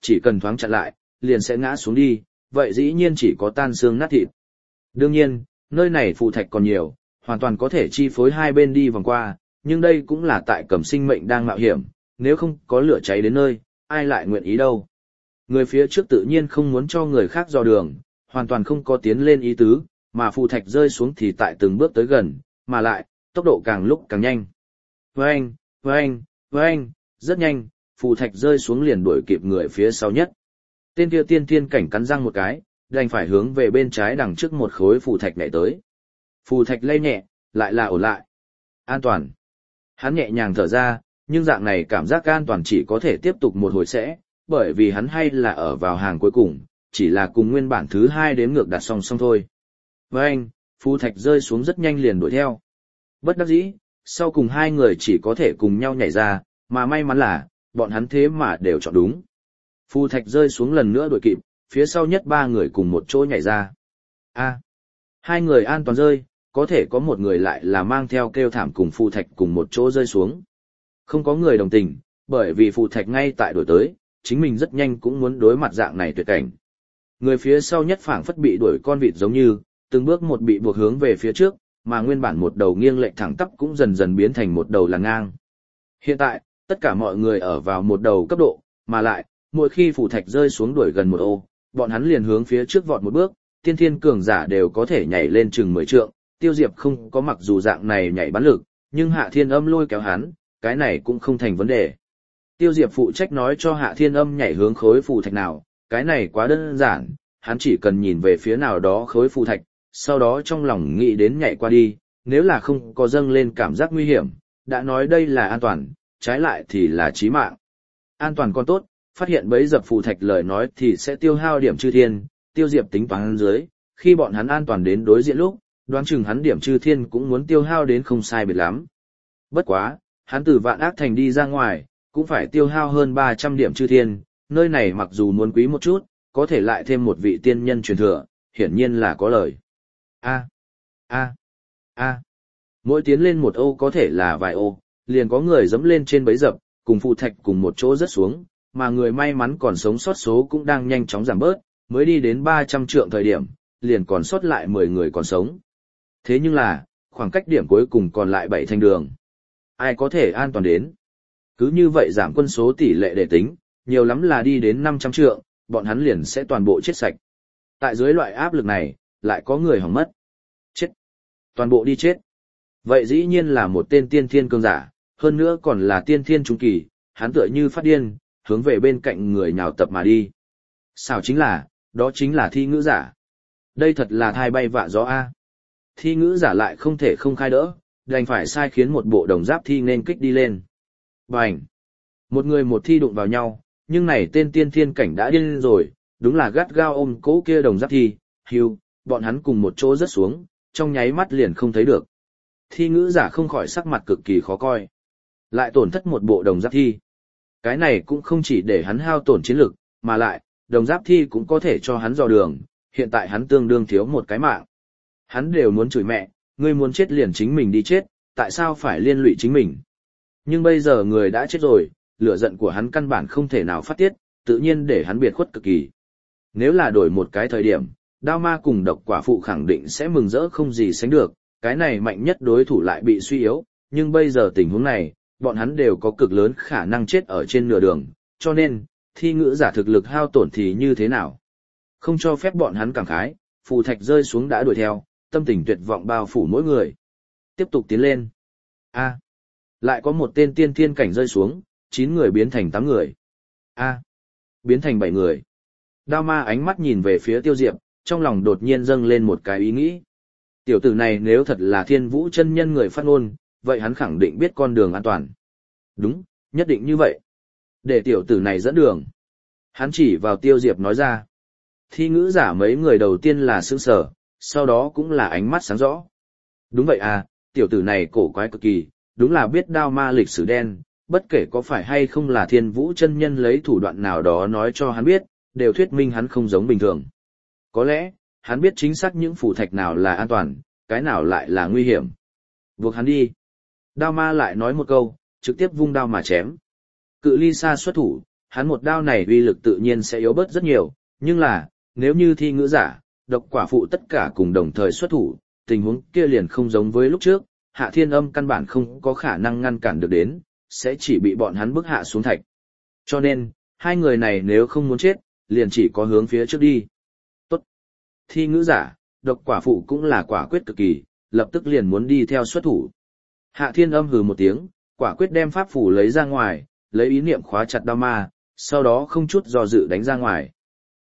chỉ cần thoáng chặn lại, liền sẽ ngã xuống đi, vậy dĩ nhiên chỉ có tan xương nát thịt. Đương nhiên, nơi này phù thạch còn nhiều, hoàn toàn có thể chi phối hai bên đi vòng qua, nhưng đây cũng là tại Cẩm sinh mệnh đang mạo hiểm, nếu không có lửa cháy đến nơi, ai lại nguyện ý đâu. Người phía trước tự nhiên không muốn cho người khác dò đường, hoàn toàn không có tiến lên ý tứ, mà phù thạch rơi xuống thì tại từng bước tới gần, mà lại, tốc độ càng lúc càng nhanh. Vâng, vâng, vâng, rất nhanh, phù thạch rơi xuống liền đuổi kịp người phía sau nhất. Tên kia tiên thiên cảnh cắn răng một cái, đành phải hướng về bên trái đằng trước một khối phù thạch nhảy tới. Phù thạch lay nhẹ, lại là ổn lại. An toàn. Hắn nhẹ nhàng thở ra, nhưng dạng này cảm giác an toàn chỉ có thể tiếp tục một hồi sẽ, bởi vì hắn hay là ở vào hàng cuối cùng, chỉ là cùng nguyên bản thứ 2 đếm ngược đặt song song thôi. Vâng, phù thạch rơi xuống rất nhanh liền đuổi theo. Bất đắc dĩ, sau cùng hai người chỉ có thể cùng nhau nhảy ra, mà may mắn là, bọn hắn thế mà đều chọn đúng. Phù thạch rơi xuống lần nữa đuổi kịp, phía sau nhất 3 người cùng một chỗ nhảy ra. Hai người an toàn rơi, có thể có một người lại là mang theo kêu thảm cùng phù thạch cùng một chỗ rơi xuống. Không có người đồng tình, bởi vì phù thạch ngay tại đuổi tới, chính mình rất nhanh cũng muốn đối mặt dạng này tuyệt cảnh. Người phía sau nhất phảng phất bị đuổi con vịt giống như, từng bước một bị buộc hướng về phía trước, mà nguyên bản một đầu nghiêng lệch thẳng tắp cũng dần dần biến thành một đầu là ngang. Hiện tại, tất cả mọi người ở vào một đầu cấp độ, mà lại, mỗi khi phù thạch rơi xuống đuổi gần một ô, bọn hắn liền hướng phía trước vọt một bước, tiên thiên cường giả đều có thể nhảy lên chừng 10 trượng, Tiêu Diệp không có mặc dù dạng này nhảy bắn lực, nhưng Hạ Thiên Âm lôi kéo hắn, cái này cũng không thành vấn đề. Tiêu Diệp phụ trách nói cho Hạ Thiên Âm nhảy hướng khối phù thạch nào, cái này quá đơn giản, hắn chỉ cần nhìn về phía nào đó khối phù thạch, sau đó trong lòng nghĩ đến nhảy qua đi, nếu là không có dâng lên cảm giác nguy hiểm, đã nói đây là an toàn, trái lại thì là chí mạng. An toàn còn tốt, phát hiện bấy dập phù thạch lời nói thì sẽ tiêu hao điểm chư thiên, Tiêu Diệp tính toán dưới, khi bọn hắn an toàn đến đối diện lúc, đoán chừng hắn điểm chư thiên cũng muốn tiêu hao đến không sai biệt lắm. Bất quá, hắn từ Vạn Ác Thành đi ra ngoài, cũng phải tiêu hao hơn 300 điểm chư thiên, nơi này mặc dù muốn quý một chút, có thể lại thêm một vị tiên nhân truyền thừa, hiển nhiên là có lời. Mỗi tiến lên một ô có thể là vài ô, liền có người dẫm lên trên bẫy dập, cùng phù thạch cùng một chỗ rớt xuống, mà người may mắn còn sống sót số cũng đang nhanh chóng giảm bớt, mới đi đến 300 trượng thời điểm, liền còn sót lại 10 người còn sống. Thế nhưng là, khoảng cách điểm cuối cùng còn lại 7 thanh đường. Ai có thể an toàn đến? Cứ như vậy giảm quân số tỷ lệ để tính, nhiều lắm là đi đến 500 trượng, bọn hắn liền sẽ toàn bộ chết sạch. Tại dưới loại áp lực này, lại có người hỏng mất. Chết. Toàn bộ đi chết. Vậy dĩ nhiên là một tên tiên thiên cường giả, hơn nữa còn là tiên thiên trung kỳ, hắn tựa như phát điên, hướng về bên cạnh người nhào tập mà đi. Sao chính là, đó chính là thi ngữ giả. Đây thật là thai bay vạ gió A. Thi ngữ giả lại không thể không khai đỡ, đành phải sai khiến một bộ đồng giáp thi nên kích đi lên. Bành! Một người một thi đụng vào nhau, nhưng này tên tiên thiên cảnh đã điên rồi, đúng là gắt gao ôm cố kia đồng giáp thi, hưu, bọn hắn cùng một chỗ rớt xuống, trong nháy mắt liền không thấy được. Thi ngữ giả không khỏi sắc mặt cực kỳ khó coi. Lại tổn thất một bộ đồng giáp thi. Cái này cũng không chỉ để hắn hao tổn chiến lực, mà lại, đồng giáp thi cũng có thể cho hắn dò đường, hiện tại hắn tương đương thiếu một cái mạng. Hắn đều muốn chửi mẹ, ngươi muốn chết liền chính mình đi chết, tại sao phải liên lụy chính mình. Nhưng bây giờ người đã chết rồi, lửa giận của hắn căn bản không thể nào phát tiết, tự nhiên để hắn biệt khuất cực kỳ. Nếu là đổi một cái thời điểm, Đao Ma cùng Độc Quả Phụ khẳng định sẽ mừng rỡ không gì sánh được, cái này mạnh nhất đối thủ lại bị suy yếu, nhưng bây giờ tình huống này, bọn hắn đều có cực lớn khả năng chết ở trên nửa đường, cho nên, thi ngữ giả thực lực hao tổn thì như thế nào? Không cho phép bọn hắn cảm khái, phù thạch rơi xuống đã đuổi theo, tâm tình tuyệt vọng bao phủ mỗi người. Tiếp tục tiến lên. Lại có một tên tiên thiên cảnh rơi xuống, 9 người biến thành 8 người. Biến thành 7 người. Đao Ma ánh mắt nhìn về phía Tiêu Diệp, trong lòng đột nhiên dâng lên một cái ý nghĩ. Tiểu tử này nếu thật là Thiên Vũ chân nhân người phát ngôn, vậy hắn khẳng định biết con đường an toàn. Đúng, nhất định như vậy. Để tiểu tử này dẫn đường. Hắn chỉ vào Tiêu Diệp nói ra. Thi ngữ giả mấy người đầu tiên là sững sờ, sau đó cũng là ánh mắt sáng rõ. Đúng vậy à, tiểu tử này cổ quái cực kỳ, đúng là biết Đao Ma lịch sử đen, bất kể có phải hay không là Thiên Vũ chân nhân lấy thủ đoạn nào đó nói cho hắn biết, đều thuyết minh hắn không giống bình thường. Có lẽ, hắn biết chính xác những phù thạch nào là an toàn, cái nào lại là nguy hiểm. Buộc hắn đi. Đao Ma lại nói một câu, trực tiếp vung đao mà chém. Cự ly xa xuất thủ, hắn một đao này uy lực tự nhiên sẽ yếu bớt rất nhiều, nhưng là, nếu như thi ngữ giả, độc quả phụ tất cả cùng đồng thời xuất thủ, tình huống kia liền không giống với lúc trước, Hạ Thiên Âm căn bản không có khả năng ngăn cản được đến, sẽ chỉ bị bọn hắn bức hạ xuống thạch. Cho nên, hai người này nếu không muốn chết, liền chỉ có hướng phía trước đi. Tốt. Thi ngữ giả, độc quả phụ cũng là quả quyết cực kỳ, lập tức liền muốn đi theo xuất thủ. Hạ Thiên Âm hừ một tiếng, quả quyết đem pháp phủ lấy ra ngoài, lấy ý niệm khóa chặt đao ma, sau đó không chút do dự đánh ra ngoài.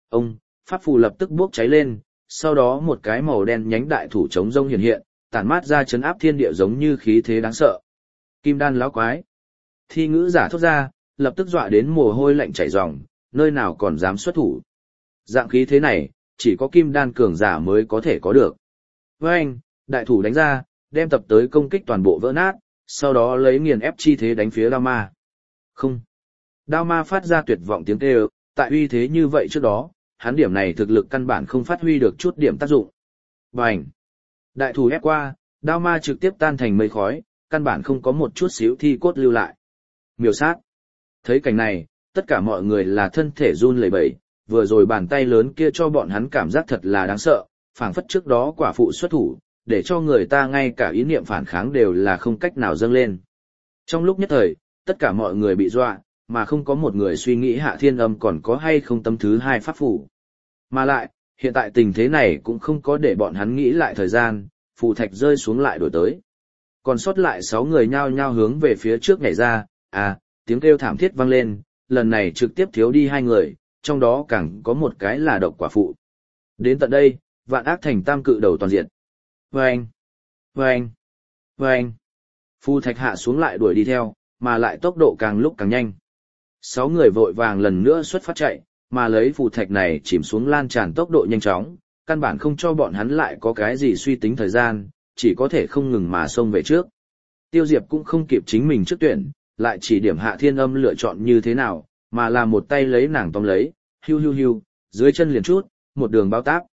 Pháp phù lập tức bốc cháy lên, sau đó một cái màu đen nhánh đại thủ chống rông hiện hiện, tản mát ra chấn áp thiên địa giống như khí thế đáng sợ. Kim đan lão quái. Thi ngữ giả thốt ra, lập tức dọa đến mồ hôi lạnh chảy ròng, nơi nào còn dám xuất thủ. Dạng khí thế này, chỉ có kim đan cường giả mới có thể có được. Với anh, đại thủ đánh ra, đem tập tới công kích toàn bộ vỡ nát, sau đó lấy nghiền ép chi thế đánh phía đao ma. Không. Đao ma phát ra tuyệt vọng tiếng kêu, tại uy thế như vậy trước đó, hắn điểm này thực lực căn bản không phát huy được chút điểm tác dụng. Bành! Đại thủ ép qua, đao ma trực tiếp tan thành mây khói, căn bản không có một chút xíu thi cốt lưu lại. Miểu sát! Thấy cảnh này, tất cả mọi người là thân thể run lẩy bẩy, vừa rồi bàn tay lớn kia cho bọn hắn cảm giác thật là đáng sợ, phảng phất trước đó quả phụ xuất thủ, để cho người ta ngay cả ý niệm phản kháng đều là không cách nào dâng lên. Trong lúc nhất thời, tất cả mọi người bị dọa, mà không có một người suy nghĩ Hạ Thiên Âm còn có hay không tấm thứ hai pháp phủ. Mà lại, hiện tại tình thế này cũng không có để bọn hắn nghĩ lại thời gian, phù thạch rơi xuống lại đổi tới. Còn sót lại 6 người nhao nhao hướng về phía trước nhảy ra, tiếng kêu thảm thiết vang lên, lần này trực tiếp thiếu đi 2 người, trong đó càng có một cái là độc quả phụ. Đến tận đây, vạn ác thành tam cự đầu toàn diện. Vâng! Vâng! Vâng! Phù thạch hạ xuống lại đuổi đi theo, mà lại tốc độ càng lúc càng nhanh. 6 người vội vàng lần nữa xuất phát chạy, mà lấy phù thạch này chìm xuống lan tràn tốc độ nhanh chóng, căn bản không cho bọn hắn lại có cái gì suy tính thời gian, chỉ có thể không ngừng mà xông về trước. Tiêu Diệp cũng không kịp chính mình trước tuyển, lại chỉ điểm Hạ Thiên Âm lựa chọn như thế nào, mà là một tay lấy nàng tóm lấy, hiu hiu hiu, dưới chân liền chút, một đường bao táp.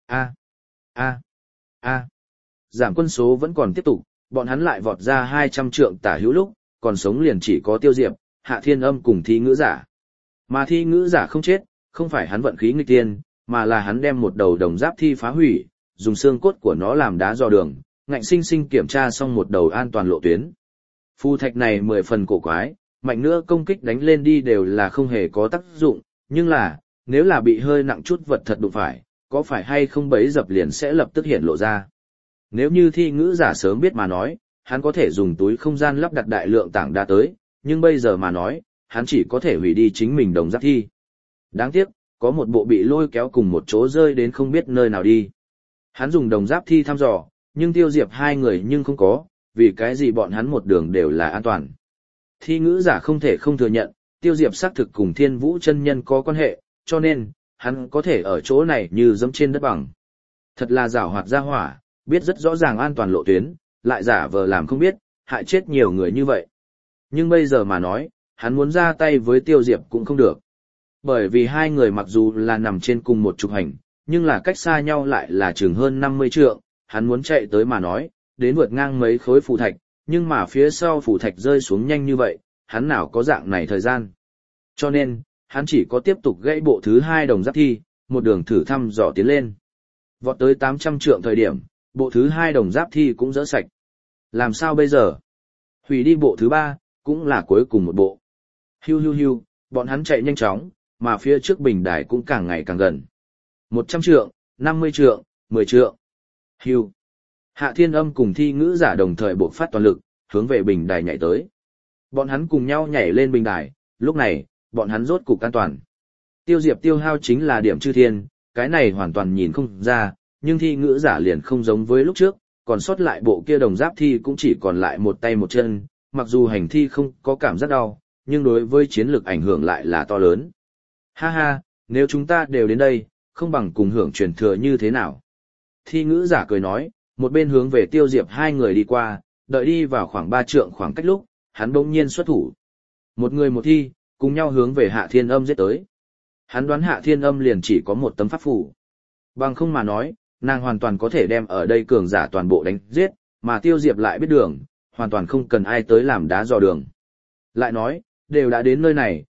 Giảm quân số vẫn còn tiếp tục, bọn hắn lại vọt ra 200 trượng tả hữu lúc, còn sống liền chỉ có Tiêu Diệp, Hạ Thiên Âm cùng thi ngữ giả. Mà thi ngữ giả không chết, không phải hắn vận khí nghịch tiên, mà là hắn đem một đầu đồng giáp thi phá hủy, dùng xương cốt của nó làm đá dò đường, ngạnh sinh sinh kiểm tra xong một đầu an toàn lộ tuyến. Phù thạch này 10 phần cổ quái, mạnh nữa công kích đánh lên đi đều là không hề có tác dụng, nhưng là, nếu là bị hơi nặng chút vật thật đụng phải, có phải hay không bấy dập liền sẽ lập tức hiện lộ ra. Nếu như thi ngữ giả sớm biết mà nói, hắn có thể dùng túi không gian lắp đặt đại lượng tảng đá tới, nhưng bây giờ mà nói, hắn chỉ có thể hủy đi chính mình đồng giáp thi. Đáng tiếc, có một bộ bị lôi kéo cùng một chỗ rơi đến không biết nơi nào đi. Hắn dùng đồng giáp thi thăm dò, nhưng Tiêu Diệp 2 người nhưng không có, vì cái gì bọn hắn một đường đều là an toàn. Thi ngữ giả không thể không thừa nhận, Tiêu Diệp xác thực cùng Thiên Vũ chân nhân có quan hệ, cho nên, hắn có thể ở chỗ này như dẫm trên đất bằng. Thật là giảo hoạt ra hỏa, biết rất rõ ràng an toàn lộ tuyến, lại giả vờ làm không biết, hại chết nhiều người như vậy. Nhưng bây giờ mà nói, hắn muốn ra tay với Tiêu Diệp cũng không được. Bởi vì 2 người mặc dù là nằm trên cùng một trục hành, nhưng là cách xa nhau lại là chừng hơn 50 trượng, hắn muốn chạy tới mà nói, đến vượt ngang mấy khối phù thạch, nhưng mà phía sau phù thạch rơi xuống nhanh như vậy, hắn nào có dạng này thời gian. Cho nên, hắn chỉ có tiếp tục gãy bộ thứ 2 đồng giáp thi, một đường thử thăm dò tiến lên. Vọt tới 800 trượng thời điểm, bộ thứ 2 đồng giáp thi cũng dỡ sạch. Làm sao bây giờ? Hủy đi bộ thứ 3, cũng là cuối cùng một bộ. Hiu hiu hiu, bọn hắn chạy nhanh chóng, mà phía trước bình đài cũng càng ngày càng gần. 100 trượng, 50 trượng, 10 trượng. Hiu. Hạ Thiên Âm cùng thi ngữ giả đồng thời bộc phát toàn lực, hướng về bình đài nhảy tới. Bọn hắn cùng nhau nhảy lên bình đài, lúc này, bọn hắn rốt cục an toàn. Tiêu Diệp tiêu hao chính là điểm chư thiên, cái này hoàn toàn nhìn không ra, nhưng thi ngữ giả liền không giống với lúc trước, còn sót lại bộ kia đồng giáp thi cũng chỉ còn lại một tay một chân, mặc dù hành thi không có cảm giác đau, nhưng đối với chiến lược ảnh hưởng lại là to lớn. Ha ha, nếu chúng ta đều đến đây, không bằng cùng hưởng truyền thừa như thế nào. Thi ngữ giả cười nói, một bên hướng về Tiêu Diệp 2 người đi qua, đợi đi vào khoảng 3 trượng khoảng cách lúc, hắn bỗng nhiên xuất thủ. Một người một thi, cùng nhau hướng về Hạ Thiên Âm giết tới. Hắn đoán Hạ Thiên Âm liền chỉ có một tấm pháp phù. Bằng không mà nói, nàng hoàn toàn có thể đem ở đây cường giả toàn bộ đánh giết, mà Tiêu Diệp lại biết đường, hoàn toàn không cần ai tới làm đá dò đường. Lại nói, đều đã đến nơi này,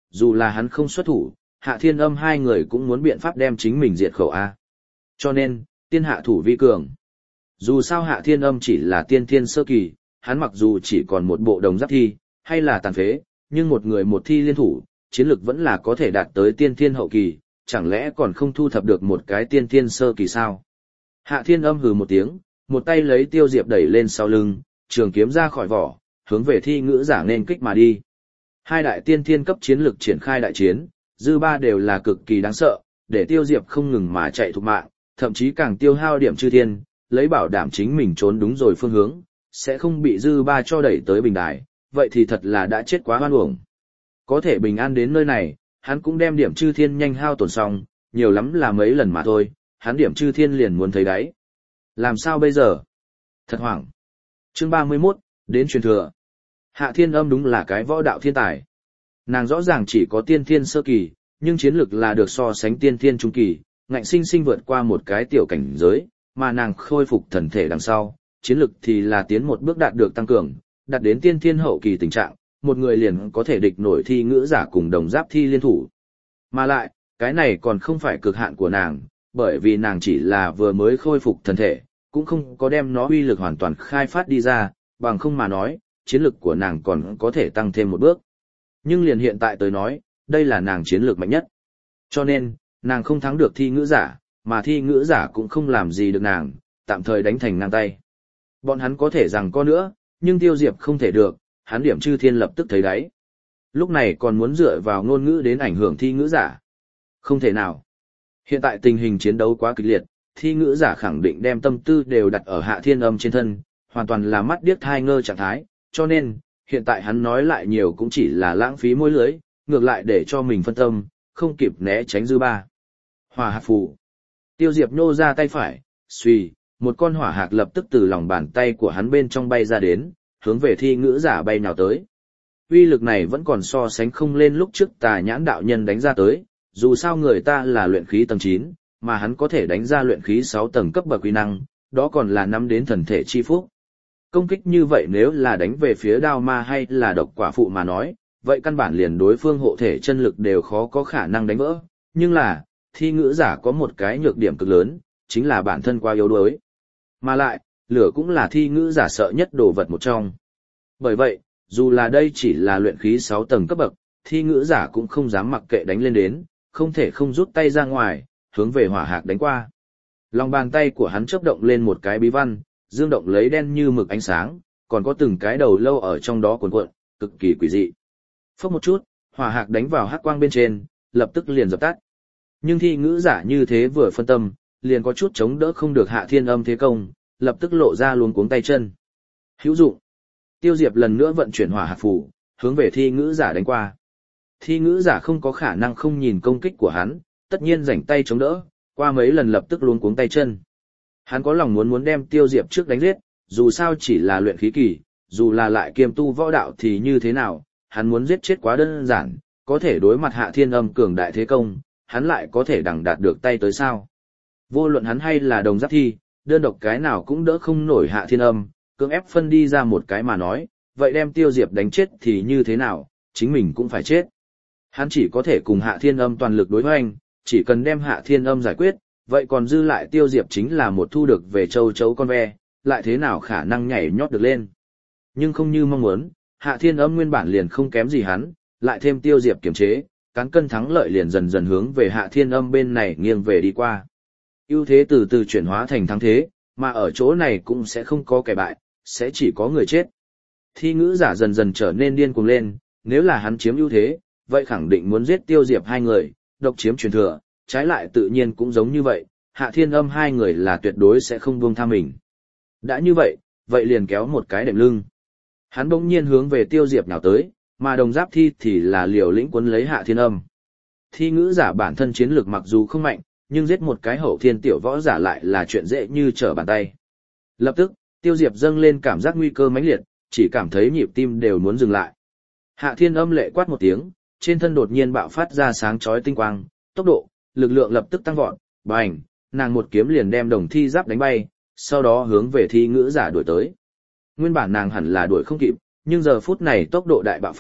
dù là hắn không xuất thủ, Hạ Thiên Âm hai người cũng muốn biện pháp đem chính mình diệt khẩu A. Cho nên, tiên hạ thủ vi cường. Dù sao Hạ Thiên Âm chỉ là tiên thiên sơ kỳ, hắn mặc dù chỉ còn một bộ đồng giáp thi, hay là tàn phế, nhưng một người một thi liên thủ, chiến lực vẫn là có thể đạt tới tiên thiên hậu kỳ, chẳng lẽ còn không thu thập được một cái tiên thiên sơ kỳ sao? Hạ Thiên Âm hừ một tiếng, một tay lấy Tiêu Diệp đẩy lên sau lưng, trường kiếm ra khỏi vỏ, hướng về thi ngữ giả nên kích mà đi. Hai đại tiên thiên cấp chiến lực triển khai đại chiến, dư ba đều là cực kỳ đáng sợ, để Tiêu Diệp không ngừng mà chạy thục mạng, thậm chí càng tiêu hao điểm chư thiên, lấy bảo đảm chính mình trốn đúng rồi phương hướng, sẽ không bị dư ba cho đẩy tới bình đài, vậy thì thật là đã chết quá hoan uổng. Có thể bình an đến nơi này, hắn cũng đem điểm chư thiên nhanh hao tổn xong, nhiều lắm là mấy lần mà thôi, hắn điểm chư thiên liền muốn thấy đáy. Làm sao bây giờ? Thật hoảng. Chương 31, đến truyền thừa. Hạ Thiên Âm đúng là cái võ đạo thiên tài. Nàng rõ ràng chỉ có tiên thiên sơ kỳ, nhưng chiến lực là được so sánh tiên thiên trung kỳ, ngạnh sinh sinh vượt qua một cái tiểu cảnh giới, mà nàng khôi phục thần thể đằng sau, chiến lực thì là tiến một bước đạt được tăng cường, đạt đến tiên thiên hậu kỳ tình trạng, một người liền có thể địch nổi thi ngữ giả cùng đồng giáp thi liên thủ. Mà lại, cái này còn không phải cực hạn của nàng, bởi vì nàng chỉ là vừa mới khôi phục thần thể, cũng không có đem nó uy lực hoàn toàn khai phát đi ra, bằng không mà nói, chiến lực của nàng còn có thể tăng thêm một bước. Nhưng liền hiện tại tới nói, đây là nàng chiến lược mạnh nhất. Cho nên, nàng không thắng được thi ngữ giả, mà thi ngữ giả cũng không làm gì được nàng, tạm thời đánh thành ngang tay. Bọn hắn có thể rằng có nữa, nhưng Tiêu Diệp không thể được, hắn điểm chư thiên lập tức thấy đáy. Lúc này còn muốn dựa vào ngôn ngữ đến ảnh hưởng thi ngữ giả. Không thể nào. Hiện tại tình hình chiến đấu quá kịch liệt, thi ngữ giả khẳng định đem tâm tư đều đặt ở Hạ Thiên Âm trên thân, hoàn toàn là mắt điếc thai ngơ trạng thái, cho nên, hiện tại hắn nói lại nhiều cũng chỉ là lãng phí môi lưới, ngược lại để cho mình phân tâm, không kịp né tránh dư ba. Hỏa hạc phù. Tiêu Diệp nhô ra tay phải, xuy, một con hỏa hạc lập tức từ lòng bàn tay của hắn bên trong bay ra đến, hướng về thi ngữ giả bay nào tới. Uy lực này vẫn còn so sánh không lên lúc trước Tà Nhãn đạo nhân đánh ra tới, dù sao người ta là luyện khí tầng 9, mà hắn có thể đánh ra luyện khí 6 tầng cấp bậc uy năng, đó còn là nắm đến thần thể chi phúc. Công kích như vậy nếu là đánh về phía đao ma hay là độc quả phụ mà nói, vậy căn bản liền đối phương hộ thể chân lực đều khó có khả năng đánh vỡ, nhưng là, thi ngữ giả có một cái nhược điểm cực lớn, chính là bản thân quá yếu đuối. Mà lại, lửa cũng là thi ngữ giả sợ nhất đồ vật một trong. Bởi vậy, dù là đây chỉ là luyện khí 6 tầng cấp bậc, thi ngữ giả cũng không dám mặc kệ đánh lên đến, không thể không rút tay ra ngoài, hướng về hỏa hạc đánh qua. Lòng bàn tay của hắn chớp động lên một cái bí văn, dương động lấy đen như mực ánh sáng, còn có từng cái đầu lâu ở trong đó cuộn cuộn, cực kỳ quỷ dị. Phốc một chút, hỏa hạc đánh vào hắc quang bên trên, lập tức liền dập tắt. Nhưng thi ngữ giả như thế vừa phân tâm, liền có chút chống đỡ không được Hạ Thiên Âm thế công, lập tức lộ ra luống cuống tay chân. Hữu dụng. Tiêu Diệp lần nữa vận chuyển hỏa hạc phù, hướng về thi ngữ giả đánh qua. Thi ngữ giả không có khả năng không nhìn công kích của hắn, tất nhiên rảnh tay chống đỡ, qua mấy lần lập tức luống cuống tay chân. Hắn có lòng muốn đem Tiêu Diệp trước đánh giết, dù sao chỉ là luyện khí kỳ, dù là lại kiêm tu võ đạo thì như thế nào, hắn muốn giết chết quá đơn giản, có thể đối mặt Hạ Thiên Âm cường đại thế công, hắn lại có thể đằng đạt được tay tới sao. Vô luận hắn hay là đồng giáp thi, đơn độc cái nào cũng đỡ không nổi Hạ Thiên Âm, cưỡng ép phân đi ra một cái mà nói, vậy đem Tiêu Diệp đánh chết thì như thế nào, chính mình cũng phải chết. Hắn chỉ có thể cùng Hạ Thiên Âm toàn lực đối hoành, chỉ cần đem Hạ Thiên Âm giải quyết, vậy còn dư lại Tiêu Diệp chính là một thu được về châu chấu con ve, lại thế nào khả năng nhảy nhót được lên. Nhưng không như mong muốn, Hạ Thiên Âm nguyên bản liền không kém gì hắn, lại thêm Tiêu Diệp kiềm chế, cán cân thắng lợi liền dần dần hướng về Hạ Thiên Âm bên này nghiêng về đi qua. Ưu thế từ từ chuyển hóa thành thắng thế, mà ở chỗ này cũng sẽ không có kẻ bại, sẽ chỉ có người chết. Thi ngữ giả dần dần trở nên điên cuồng lên, nếu là hắn chiếm ưu thế, vậy khẳng định muốn giết Tiêu Diệp hai người, độc chiếm truyền thừa, trái lại tự nhiên cũng giống như vậy, Hạ Thiên Âm hai người là tuyệt đối sẽ không buông tha mình. Đã như vậy, vậy liền kéo một cái đệm lưng. Hắn bỗng nhiên hướng về Tiêu Diệp nào tới, mà đồng giáp thi thì là liều lĩnh quấn lấy Hạ Thiên Âm. Thi ngữ giả bản thân chiến lược mặc dù không mạnh, nhưng giết một cái hậu thiên tiểu võ giả lại là chuyện dễ như trở bàn tay. Lập tức, Tiêu Diệp dâng lên cảm giác nguy cơ mãnh liệt, chỉ cảm thấy nhịp tim đều muốn dừng lại. Hạ Thiên Âm lệ quát một tiếng, trên thân đột nhiên bạo phát ra sáng chói tinh quang, tốc độ, lực lượng lập tức tăng vọt, bành, nàng một kiếm liền đem đồng thi giáp đánh bay, sau đó hướng về thi ngữ giả đuổi tới. Nguyên bản nàng hẳn là đuổi không kịp, nhưng giờ phút này tốc độ đại bạo phát,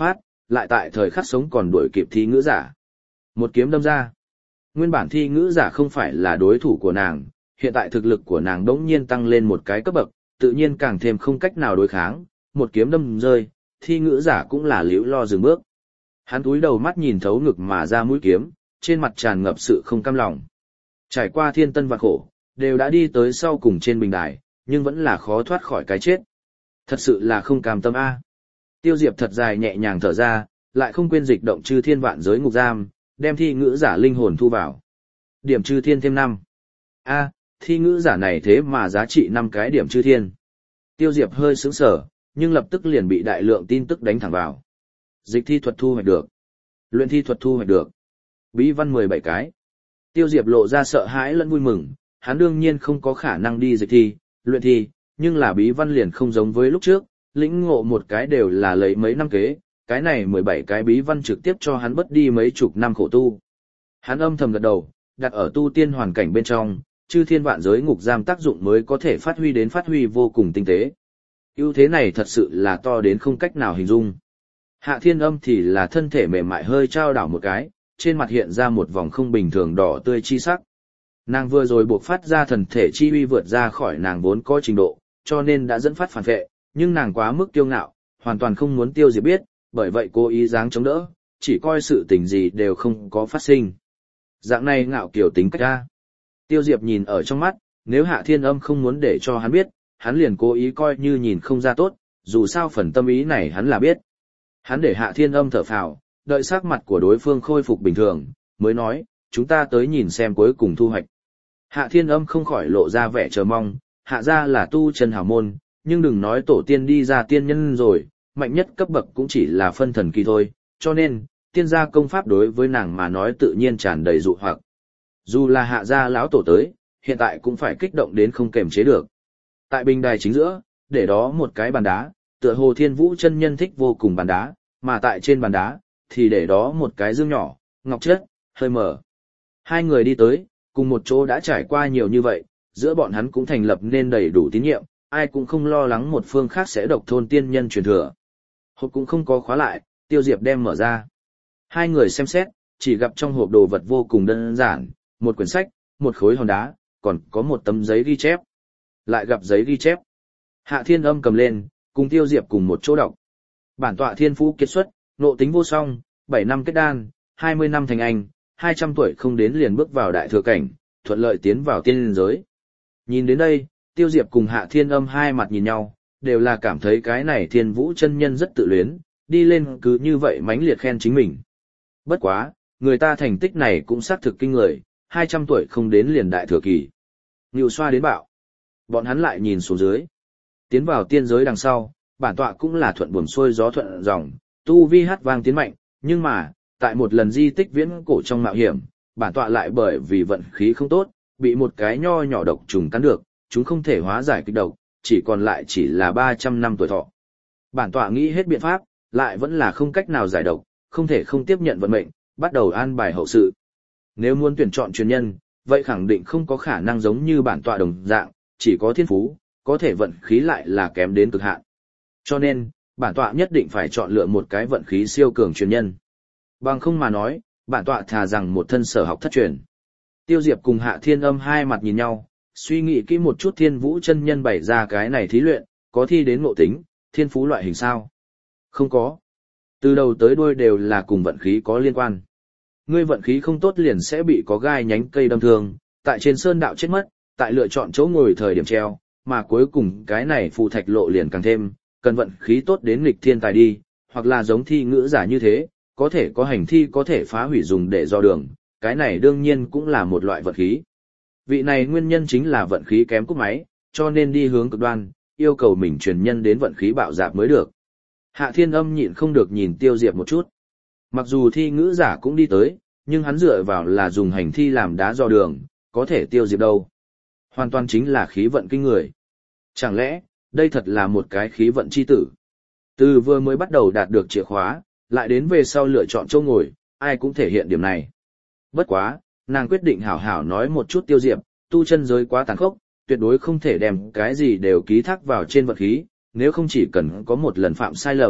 lại tại thời khắc sống còn đuổi kịp thi ngữ giả. Một kiếm đâm ra. Nguyên bản thi ngữ giả không phải là đối thủ của nàng, hiện tại thực lực của nàng đống nhiên tăng lên một cái cấp bậc, tự nhiên càng thêm không cách nào đối kháng, một kiếm đâm rơi, thi ngữ giả cũng là liễu lo dừng bước. Hắn cúi đầu mắt nhìn thấu ngực mà ra mũi kiếm, trên mặt tràn ngập sự không cam lòng. Trải qua thiên tân vạn khổ, đều đã đi tới sau cùng trên bình đài, nhưng vẫn là khó thoát khỏi cái chết. Thật sự là không cam tâm a. Tiêu Diệp thật dài nhẹ nhàng thở ra, lại không quên dịch động chư thiên vạn giới ngục giam, đem thi ngữ giả linh hồn thu vào. Điểm chư thiên thêm 5. A, thi ngữ giả này thế mà giá trị 5 cái điểm chư thiên. Tiêu Diệp hơi sững sờ, nhưng lập tức liền bị đại lượng tin tức đánh thẳng vào. Dịch thi thuật thu hoạch được. Luyện thi thuật thu hoạch được. Bí văn 17 cái. Tiêu Diệp lộ ra sợ hãi lẫn vui mừng, hắn đương nhiên không có khả năng đi dịch thi, luyện thi, nhưng là bí văn liền không giống với lúc trước, lĩnh ngộ một cái đều là lấy mấy năm kế, cái này 17 cái bí văn trực tiếp cho hắn bất đi mấy chục năm khổ tu. Hắn âm thầm gật đầu, đặt ở tu tiên hoàn cảnh bên trong, chư thiên vạn giới ngục giam tác dụng mới có thể phát huy vô cùng tinh tế. Ưu thế này thật sự là to đến không cách nào hình dung. Hạ Thiên Âm thì là thân thể mềm mại hơi trao đảo một cái, trên mặt hiện ra một vòng không bình thường đỏ tươi chi sắc. Nàng vừa rồi buộc phát ra thần thể chi uy vượt ra khỏi nàng vốn có trình độ, cho nên đã dẫn phát phản vệ, nhưng nàng quá mức kiêu ngạo, hoàn toàn không muốn Tiêu Diệp biết, bởi vậy cố ý dáng chống đỡ, chỉ coi sự tình gì đều không có phát sinh. Dạng này ngạo kiểu tính cách ra. Tiêu Diệp nhìn ở trong mắt, nếu Hạ Thiên Âm không muốn để cho hắn biết, hắn liền cố ý coi như nhìn không ra tốt, dù sao phần tâm ý này hắn là biết. Hắn để Hạ Thiên Âm thở phào, đợi sắc mặt của đối phương khôi phục bình thường, mới nói, chúng ta tới nhìn xem cuối cùng thu hoạch. Hạ Thiên Âm không khỏi lộ ra vẻ chờ mong, hạ gia là tu chân hào môn, nhưng đừng nói tổ tiên đi ra tiên nhân rồi, mạnh nhất cấp bậc cũng chỉ là phân thần kỳ thôi, cho nên, tiên gia công pháp đối với nàng mà nói tự nhiên tràn đầy dụ hoặc. Dù là hạ gia lão tổ tới, hiện tại cũng phải kích động đến không kềm chế được. Tại bình đài chính giữa, để đó một cái bàn đá, tựa hồ Thiên Vũ chân nhân thích vô cùng bàn đá, mà tại trên bàn đá, thì để đó một cái dương nhỏ, ngọc chất, hơi mở. Hai người đi tới, cùng một chỗ đã trải qua nhiều như vậy, giữa bọn hắn cũng thành lập nên đầy đủ tín nhiệm, ai cũng không lo lắng một phương khác sẽ độc thôn tiên nhân truyền thừa. Hộp cũng không có khóa lại, Tiêu Diệp đem mở ra. Hai người xem xét, chỉ gặp trong hộp đồ vật vô cùng đơn giản, một quyển sách, một khối hòn đá, còn có một tấm giấy ghi chép. Lại gặp giấy ghi chép. Hạ Thiên Âm cầm lên, cùng Tiêu Diệp cùng một chỗ đọc. Bản tọa thiên phú kiệt xuất, nộ tính vô song, 7 năm kết đan, 20 năm thành anh, 200 tuổi không đến liền bước vào đại thừa cảnh, thuận lợi tiến vào tiên giới. Nhìn đến đây, Tiêu Diệp cùng Hạ Thiên Âm hai mặt nhìn nhau, đều là cảm thấy cái này Thiên Vũ chân nhân rất tự luyến, đi lên cứ như vậy mãnh liệt khen chính mình. Bất quá, người ta thành tích này cũng xác thực kinh người, 200 tuổi không đến liền đại thừa kỳ. Ngưu xoa đến bạo. Bọn hắn lại nhìn xuống dưới. Tiến vào tiên giới đằng sau, bản tọa cũng là thuận buồm xuôi gió thuận dòng, tu vi hát vang tiến mạnh, nhưng mà, tại một lần di tích viễn cổ trong mạo hiểm, bản tọa lại bởi vì vận khí không tốt, bị một cái nho nhỏ độc trùng cắn được, chúng không thể hóa giải kịch độc, chỉ còn lại chỉ là 300 năm tuổi thọ. Bản tọa nghĩ hết biện pháp, lại vẫn là không cách nào giải độc, không thể không tiếp nhận vận mệnh, bắt đầu an bài hậu sự. Nếu muốn tuyển chọn truyền nhân, vậy khẳng định không có khả năng giống như bản tọa đồng dạng, chỉ có thiên phú, có thể vận khí lại là kém đến cực hạn. Cho nên, bản tọa nhất định phải chọn lựa một cái vận khí siêu cường truyền nhân. Bằng không mà nói, bản tọa thà rằng một thân sở học thất truyền. Tiêu Diệp cùng Hạ Thiên Âm hai mặt nhìn nhau, suy nghĩ kỹ một chút Thiên Vũ chân nhân bày ra cái này thí luyện, có thi đến ngộ tính, thiên phú loại hình sao? Không có. Từ đầu tới đuôi đều là cùng vận khí có liên quan. Ngươi vận khí không tốt liền sẽ bị có gai nhánh cây đâm thương, tại trên sơn đạo chết mất, tại lựa chọn chỗ ngồi thời điểm treo, mà cuối cùng cái này phù thạch lộ liền càng thêm, cần vận khí tốt đến nghịch thiên tài đi, hoặc là giống thi ngữ giả như thế, có thể có hành thi có thể phá hủy dùng để dò đường, cái này đương nhiên cũng là một loại vận khí. Vị này nguyên nhân chính là vận khí kém cúp máy, cho nên đi hướng cực đoan, yêu cầu mình truyền nhân đến vận khí bạo dạp mới được. Hạ Thiên Âm nhịn không được nhìn Tiêu Diệp một chút. Mặc dù thi ngữ giả cũng đi tới, nhưng hắn dựa vào là dùng hành thi làm đá dò đường, có thể Tiêu Diệp đâu. Hoàn toàn chính là khí vận kinh người. Chẳng lẽ, đây thật là một cái khí vận chi tử. Từ vừa mới bắt đầu đạt được chìa khóa, lại đến về sau lựa chọn chỗ ngồi, ai cũng thể hiện điểm này. Bất quá, nàng quyết định hảo hảo nói một chút Tiêu Diệp, tu chân giới quá tàn khốc, tuyệt đối không thể đem cái gì đều ký thác vào trên vận khí, nếu không chỉ cần có một lần phạm sai lầm,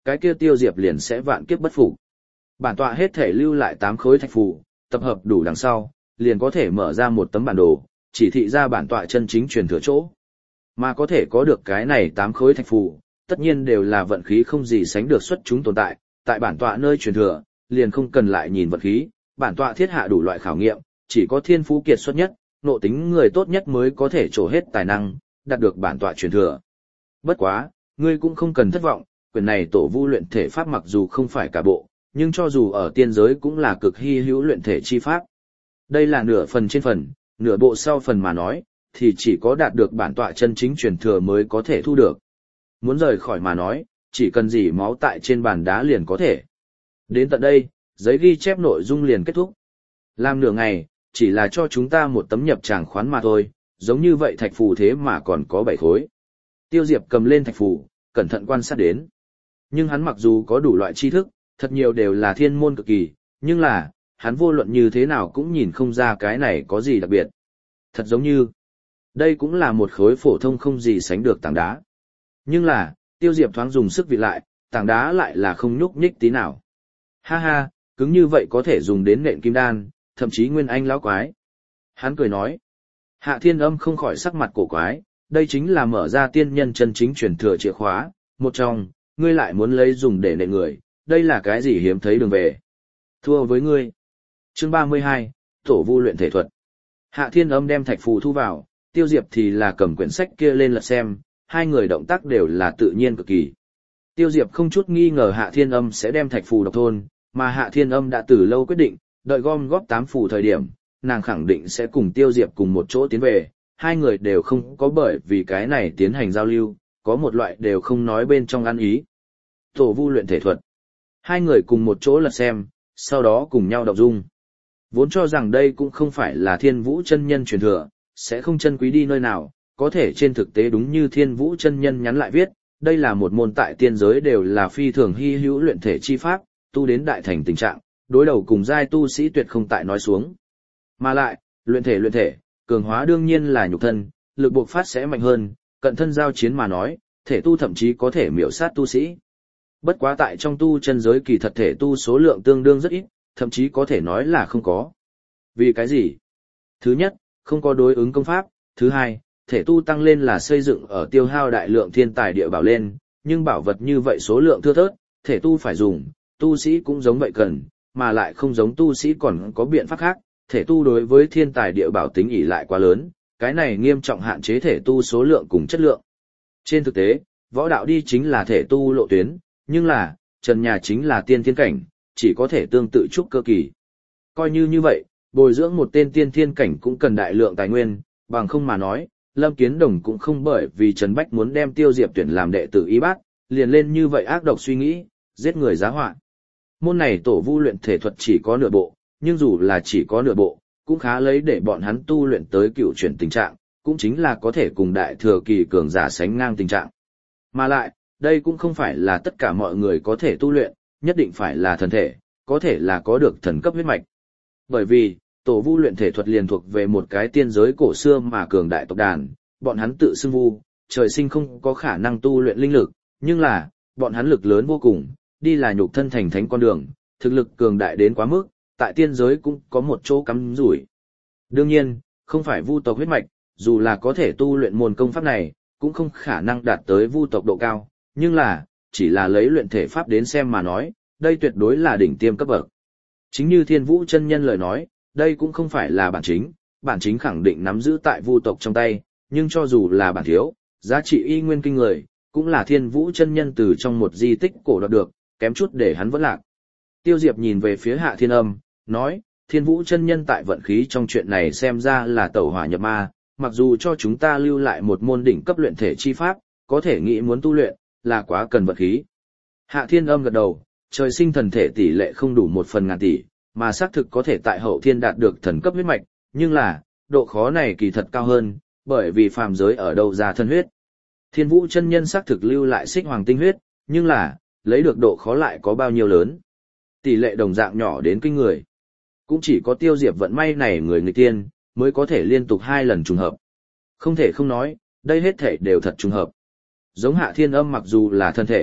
cái kia Tiêu Diệp liền sẽ vạn kiếp bất phục. Bản tọa hết thể lưu lại 8 khối thạch phù, tập hợp đủ đằng sau, liền có thể mở ra một tấm bản đồ, chỉ thị ra bản tọa chân chính truyền thừa chỗ. Mà có thể có được cái này 8 khối thạch phù, tất nhiên đều là vận khí không gì sánh được xuất chúng tồn tại, tại bản tọa nơi truyền thừa, liền không cần lại nhìn vận khí, bản tọa thiết hạ đủ loại khảo nghiệm, chỉ có thiên phú kiệt xuất nhất, nộ tính người tốt nhất mới có thể trổ hết tài năng, đạt được bản tọa truyền thừa. Bất quá, ngươi cũng không cần thất vọng, quyền này tổ vu luyện thể pháp mặc dù không phải cả bộ, nhưng cho dù ở tiên giới cũng là cực hy hữu luyện thể chi pháp. Đây là nửa phần trên phần, nửa bộ sau phần mà nói, thì chỉ có đạt được bản tọa chân chính truyền thừa mới có thể thu được. Muốn rời khỏi mà nói, chỉ cần dỉ máu tại trên bàn đá liền có thể. Đến tận đây, giấy ghi chép nội dung liền kết thúc. Làm nửa ngày, chỉ là cho chúng ta một tấm nhập tràng khoán mà thôi, giống như vậy thạch phù thế mà còn có 7 khối. Tiêu Diệp cầm lên thạch phù, cẩn thận quan sát đến. Nhưng hắn mặc dù có đủ loại tri thức, thật nhiều đều là thiên môn cực kỳ, nhưng là, hắn vô luận như thế nào cũng nhìn không ra cái này có gì đặc biệt. Thật giống như, đây cũng là một khối phổ thông không gì sánh được tảng đá. Nhưng là, Tiêu Diệp thoáng dùng sức vịt lại, tảng đá lại là không nhúc nhích tí nào. Ha ha, cứng như vậy có thể dùng đến nện kim đan, thậm chí nguyên anh lão quái. Hắn cười nói. Hạ Thiên Âm không khỏi sắc mặt cổ quái, đây chính là mở ra tiên nhân chân chính truyền thừa chìa khóa, một trong, ngươi lại muốn lấy dùng để nện người, đây là cái gì hiếm thấy đường về. Thua với ngươi. Chương 32, Tổ vu luyện thể thuật. Hạ Thiên Âm đem thạch phù thu vào, Tiêu Diệp thì là cầm quyển sách kia lên lật xem, hai người động tác đều là tự nhiên cực kỳ. Tiêu Diệp không chút nghi ngờ Hạ Thiên Âm sẽ đem thạch phù độc thôn, mà Hạ Thiên Âm đã từ lâu quyết định, đợi gom góp 8 phù thời điểm, nàng khẳng định sẽ cùng Tiêu Diệp cùng một chỗ tiến về, hai người đều không có bởi vì cái này tiến hành giao lưu, có một loại đều không nói bên trong ăn ý. Tổ vu luyện thể thuật. Hai người cùng một chỗ lật xem, sau đó cùng nhau đọc dung. Vốn cho rằng đây cũng không phải là Thiên Vũ chân nhân truyền thừa, sẽ không chân quý đi nơi nào, có thể trên thực tế đúng như Thiên Vũ chân nhân nhắn lại viết, đây là một môn tại tiên giới đều là phi thường hy hữu luyện thể chi pháp, tu đến đại thành tình trạng, đối đầu cùng giai tu sĩ tuyệt không tại nói xuống. Mà lại, luyện thể, cường hóa đương nhiên là nhục thân, lực buộc phát sẽ mạnh hơn, cận thân giao chiến mà nói, thể tu thậm chí có thể miểu sát tu sĩ. Bất quá tại trong tu chân giới kỳ thật thể tu số lượng tương đương rất ít, thậm chí có thể nói là không có. Vì cái gì? Thứ nhất, không có đối ứng công pháp, thứ hai, thể tu tăng lên là xây dựng ở tiêu hao đại lượng thiên tài địa bảo lên, nhưng bảo vật như vậy số lượng thưa thớt, thể tu phải dùng, tu sĩ cũng giống vậy cần, mà lại không giống tu sĩ còn có biện pháp khác, thể tu đối với thiên tài địa bảo tính ỷ lại quá lớn, cái này nghiêm trọng hạn chế thể tu số lượng cùng chất lượng. Trên thực tế, võ đạo đi chính là thể tu lộ tuyến, nhưng là, trần nhà chính là tiên thiên cảnh, chỉ có thể tương tự trúc cơ kỳ. Coi như vậy, bồi dưỡng một tên tiên thiên cảnh cũng cần đại lượng tài nguyên, bằng không mà nói, Lâm Kiến Đồng cũng không bởi vì Trần Bách muốn đem Tiêu Diệp tuyển làm đệ tử y bát, liền lên như vậy ác độc suy nghĩ, giết người giá họa. Môn này tổ vu luyện thể thuật chỉ có nửa bộ, nhưng dù là chỉ có nửa bộ, cũng khá lấy để bọn hắn tu luyện tới cựu chuyển tình trạng, cũng chính là có thể cùng đại thừa kỳ cường giả sánh ngang tình trạng. Mà lại, đây cũng không phải là tất cả mọi người có thể tu luyện, nhất định phải là thần thể, có thể là có được thần cấp huyết mạch. Bởi vì, tổ vu luyện thể thuật liền thuộc về một cái tiên giới cổ xưa mà cường đại tộc đàn, bọn hắn tự xưng vu, trời sinh không có khả năng tu luyện linh lực, nhưng là, bọn hắn lực lớn vô cùng, đi là nhục thân thành thánh con đường, thực lực cường đại đến quá mức, tại tiên giới cũng có một chỗ cắm rủi. Đương nhiên, không phải vu tộc huyết mạch, dù là có thể tu luyện môn công pháp này, cũng không khả năng đạt tới vu tộc độ cao, nhưng là, chỉ là lấy luyện thể pháp đến xem mà nói, đây tuyệt đối là đỉnh tiêm cấp bậc. Chính như Thiên Vũ chân nhân lời nói, đây cũng không phải là bản chính khẳng định nắm giữ tại vu tộc trong tay, nhưng cho dù là bản thiếu, giá trị y nguyên kinh người, cũng là Thiên Vũ chân nhân từ trong một di tích cổ đoạt được, kém chút để hắn vẫn lạc. Tiêu Diệp nhìn về phía Hạ Thiên Âm, nói, Thiên Vũ chân nhân tại vận khí trong chuyện này xem ra là tẩu hỏa nhập ma, mặc dù cho chúng ta lưu lại một môn đỉnh cấp luyện thể chi pháp, có thể nghĩ muốn tu luyện, là quá cần vận khí. Hạ Thiên Âm gật đầu, trời sinh thần thể tỷ lệ không đủ 1/1000 tỷ, mà xác thực có thể tại hậu thiên đạt được thần cấp huyết mạch, nhưng là, độ khó này kỳ thật cao hơn, bởi vì phàm giới ở đâu ra thân huyết. Thiên Vũ chân nhân xác thực lưu lại xích hoàng tinh huyết, nhưng là, lấy được độ khó lại có bao nhiêu lớn. Tỷ lệ đồng dạng nhỏ đến kinh người. Cũng chỉ có Tiêu Diệp vận may này người nghịch tiên, mới có thể liên tục 2 lần trùng hợp. Không thể không nói, đây hết thể đều thật trùng hợp. Giống Hạ Thiên Âm mặc dù là thân thể,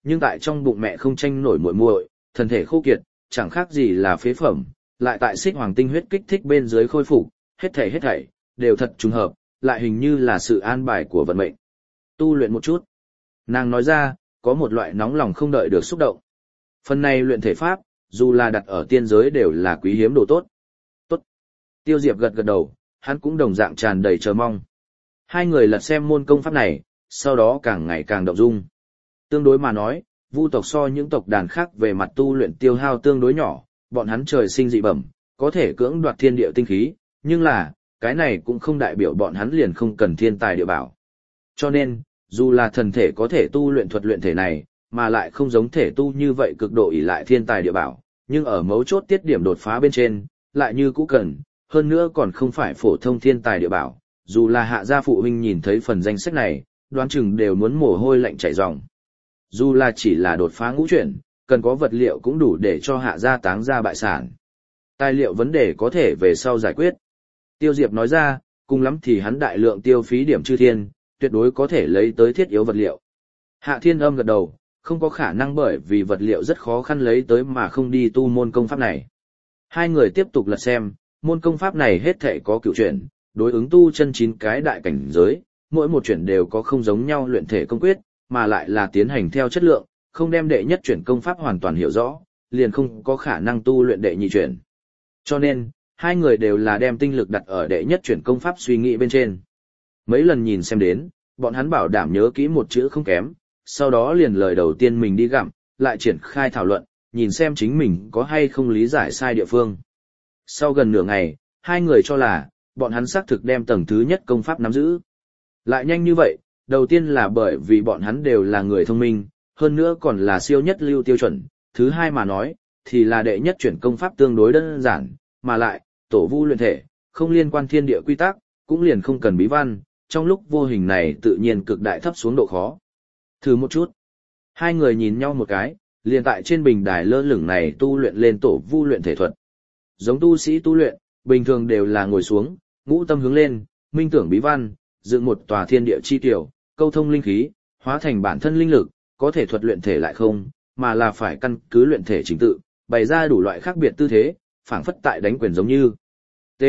nhưng tại trong bụng mẹ không tranh nổi muội muội, thân thể khô kiệt, chẳng khác gì là phế phẩm, lại tại xích hoàng tinh huyết kích thích bên dưới khôi phục, hết thảy đều thật trùng hợp, lại hình như là sự an bài của vận mệnh. Tu luyện một chút. Nàng nói ra, có một loại nóng lòng không đợi được xúc động. Phần này luyện thể pháp, dù là đặt ở tiên giới đều là quý hiếm đồ tốt. Tốt. Tiêu Diệp gật gật đầu, hắn cũng đồng dạng tràn đầy chờ mong. Hai người lật xem môn công pháp này, sau đó càng ngày càng động dung. Tương đối mà nói, Vu tộc so những tộc đàn khác về mặt tu luyện tiêu hao tương đối nhỏ, bọn hắn trời sinh dị bẩm, có thể cưỡng đoạt thiên địa tinh khí, nhưng là, cái này cũng không đại biểu bọn hắn liền không cần thiên tài địa bảo. Cho nên, dù là thần thể có thể tu luyện thuật luyện thể này, mà lại không giống thể tu như vậy cực độ ỷ lại thiên tài địa bảo, nhưng ở mấu chốt tiết điểm đột phá bên trên, lại như cũ cần, hơn nữa còn không phải phổ thông thiên tài địa bảo, dù là hạ gia phụ huynh nhìn thấy phần danh sách này, đoán chừng đều muốn mồ hôi lạnh chảy ròng. Dù là chỉ là đột phá ngũ chuyển, cần có vật liệu cũng đủ để cho hạ gia táng ra bại sản. Tài liệu vấn đề có thể về sau giải quyết. Tiêu Diệp nói ra, cùng lắm thì hắn đại lượng tiêu phí điểm chư thiên, tuyệt đối có thể lấy tới thiết yếu vật liệu. Hạ Thiên Âm gật đầu, không có khả năng bởi vì vật liệu rất khó khăn lấy tới mà không đi tu môn công pháp này. Hai người tiếp tục lật xem, môn công pháp này hết thể có cửu chuyển, đối ứng tu chân 9 cái đại cảnh giới, mỗi một chuyển đều có không giống nhau luyện thể công quyết, mà lại là tiến hành theo chất lượng, không đem đệ nhất chuyển công pháp hoàn toàn hiểu rõ, liền không có khả năng tu luyện đệ nhị chuyển. Cho nên, hai người đều là đem tinh lực đặt ở đệ nhất chuyển công pháp suy nghĩ bên trên. Mấy lần nhìn xem đến, bọn hắn bảo đảm nhớ kỹ một chữ không kém, sau đó liền lời đầu tiên mình đi gặm, lại triển khai thảo luận, nhìn xem chính mình có hay không lý giải sai địa phương. Sau gần nửa ngày, hai người cho là, bọn hắn xác thực đem tầng thứ nhất công pháp nắm giữ. Lại nhanh như vậy, đầu tiên là bởi vì bọn hắn đều là người thông minh, hơn nữa còn là siêu nhất lưu tiêu chuẩn, thứ hai mà nói, thì là đệ nhất chuyển công pháp tương đối đơn giản, mà lại, tổ vu luyện thể, không liên quan thiên địa quy tắc, cũng liền không cần bí văn, trong lúc vô hình này tự nhiên cực đại thấp xuống độ khó. Thử một chút. Hai người nhìn nhau một cái, liền tại trên bình đài lơ lửng này tu luyện lên tổ vu luyện thể thuật. Giống tu sĩ tu luyện, bình thường đều là ngồi xuống, ngũ tâm hướng lên, minh tưởng bí văn, dựng một tòa thiên địa chi tiểu, câu thông linh khí, hóa thành bản thân linh lực, có thể thuật luyện thể lại không, mà là phải căn cứ luyện thể chính tự, bày ra đủ loại khác biệt tư thế, phảng phất tại đánh quyền giống như. T.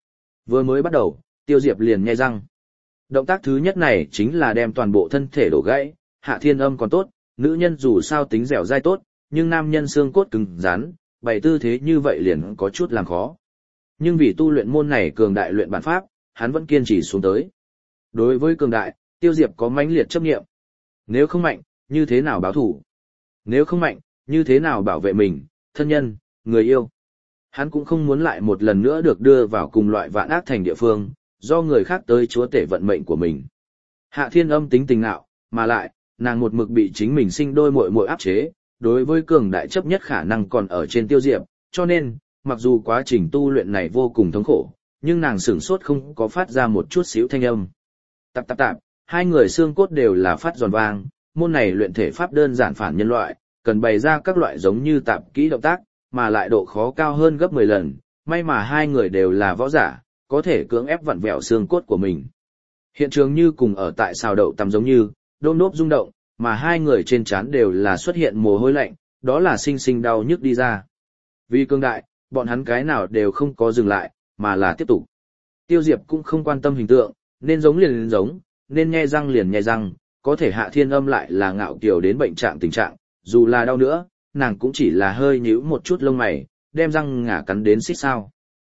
Vừa mới bắt đầu, Tiêu Diệp liền nhe răng. Động tác thứ nhất này chính là đem toàn bộ thân thể đổ gãy, Hạ Thiên Âm còn tốt, nữ nhân dù sao tính dẻo dai tốt, nhưng nam nhân xương cốt cứng rắn, bày tư thế như vậy liền có chút làm khó. Nhưng vì tu luyện môn này cường đại luyện bản pháp, hắn vẫn kiên trì xuống tới. Đối với cường đại, Tiêu Diệp có mãnh liệt chấp niệm. Nếu không mạnh, như thế nào báo thủ? Nếu không mạnh, như thế nào bảo vệ mình, thân nhân, người yêu? Hắn cũng không muốn lại một lần nữa được đưa vào cùng loại vạn ác thành địa phương, do người khác tới chúa tể vận mệnh của mình. Hạ Thiên Âm tính tình nạo, mà lại, nàng một mực bị chính mình sinh đôi muội muội áp chế, đối với cường đại chấp nhất khả năng còn ở trên Tiêu Diệp, cho nên, mặc dù quá trình tu luyện này vô cùng thống khổ, nhưng nàng sửng sốt không có phát ra một chút xíu thanh âm. Tạp tạp tạp, hai người xương cốt đều là phát giòn vang, môn này luyện thể pháp đơn giản phản nhân loại, cần bày ra các loại giống như tạp kỹ động tác, mà lại độ khó cao hơn gấp 10 lần, may mà hai người đều là võ giả, có thể cưỡng ép vặn vẹo xương cốt của mình. Hiện trường như cùng ở tại xào đậu tằm giống như, đôm đốp rung động, mà hai người trên trán đều là xuất hiện mồ hôi lạnh, đó là sinh sinh đau nhức đi ra. Vì cương đại, bọn hắn cái nào đều không có dừng lại, mà là tiếp tục. Tiêu Diệp cũng không quan tâm hình tượng, nên giống liền giống, nên nhe răng liền nhe răng, có thể Hạ Thiên Âm lại là ngạo kiều đến bệnh trạng tình trạng, dù là đau nữa, nàng cũng chỉ là hơi nhíu một chút lông mày, đem răng ngả cắn đến xít sao.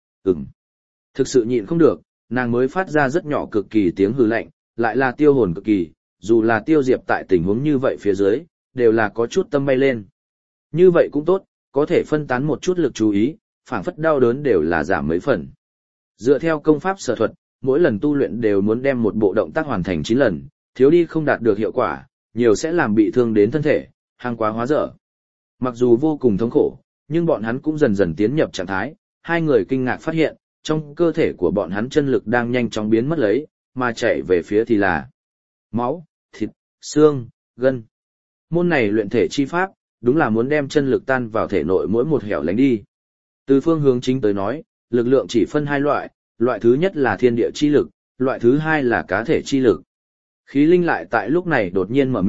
Thực sự nhịn không được, nàng mới phát ra rất nhỏ cực kỳ tiếng hừ lạnh, lại là tiêu hồn cực kỳ, dù là Tiêu Diệp tại tình huống như vậy phía dưới, đều là có chút tâm bay lên. Như vậy cũng tốt, có thể phân tán một chút lực chú ý, phảng phất đau đớn đều là giảm mấy phần. Dựa theo công pháp sở thuật, mỗi lần tu luyện đều muốn đem một bộ động tác hoàn thành 9 lần, thiếu đi không đạt được hiệu quả, nhiều sẽ làm bị thương đến thân thể, hàng quá hóa dở. Mặc dù vô cùng thống khổ, nhưng bọn hắn cũng dần dần tiến nhập trạng thái, hai người kinh ngạc phát hiện, trong cơ thể của bọn hắn chân lực đang nhanh chóng biến mất lấy, mà chạy về phía thì là máu, thịt, xương, gân. Môn này luyện thể chi pháp, đúng là muốn đem chân lực tan vào thể nội mỗi một hẻo lánh đi. Từ phương hướng chính tới nói, lực lượng chỉ phân hai loại, loại thứ nhất là thiên địa chi lực, loại thứ hai là cá thể chi lực. Khí linh lại tại lúc này đột nhiên mở miệng,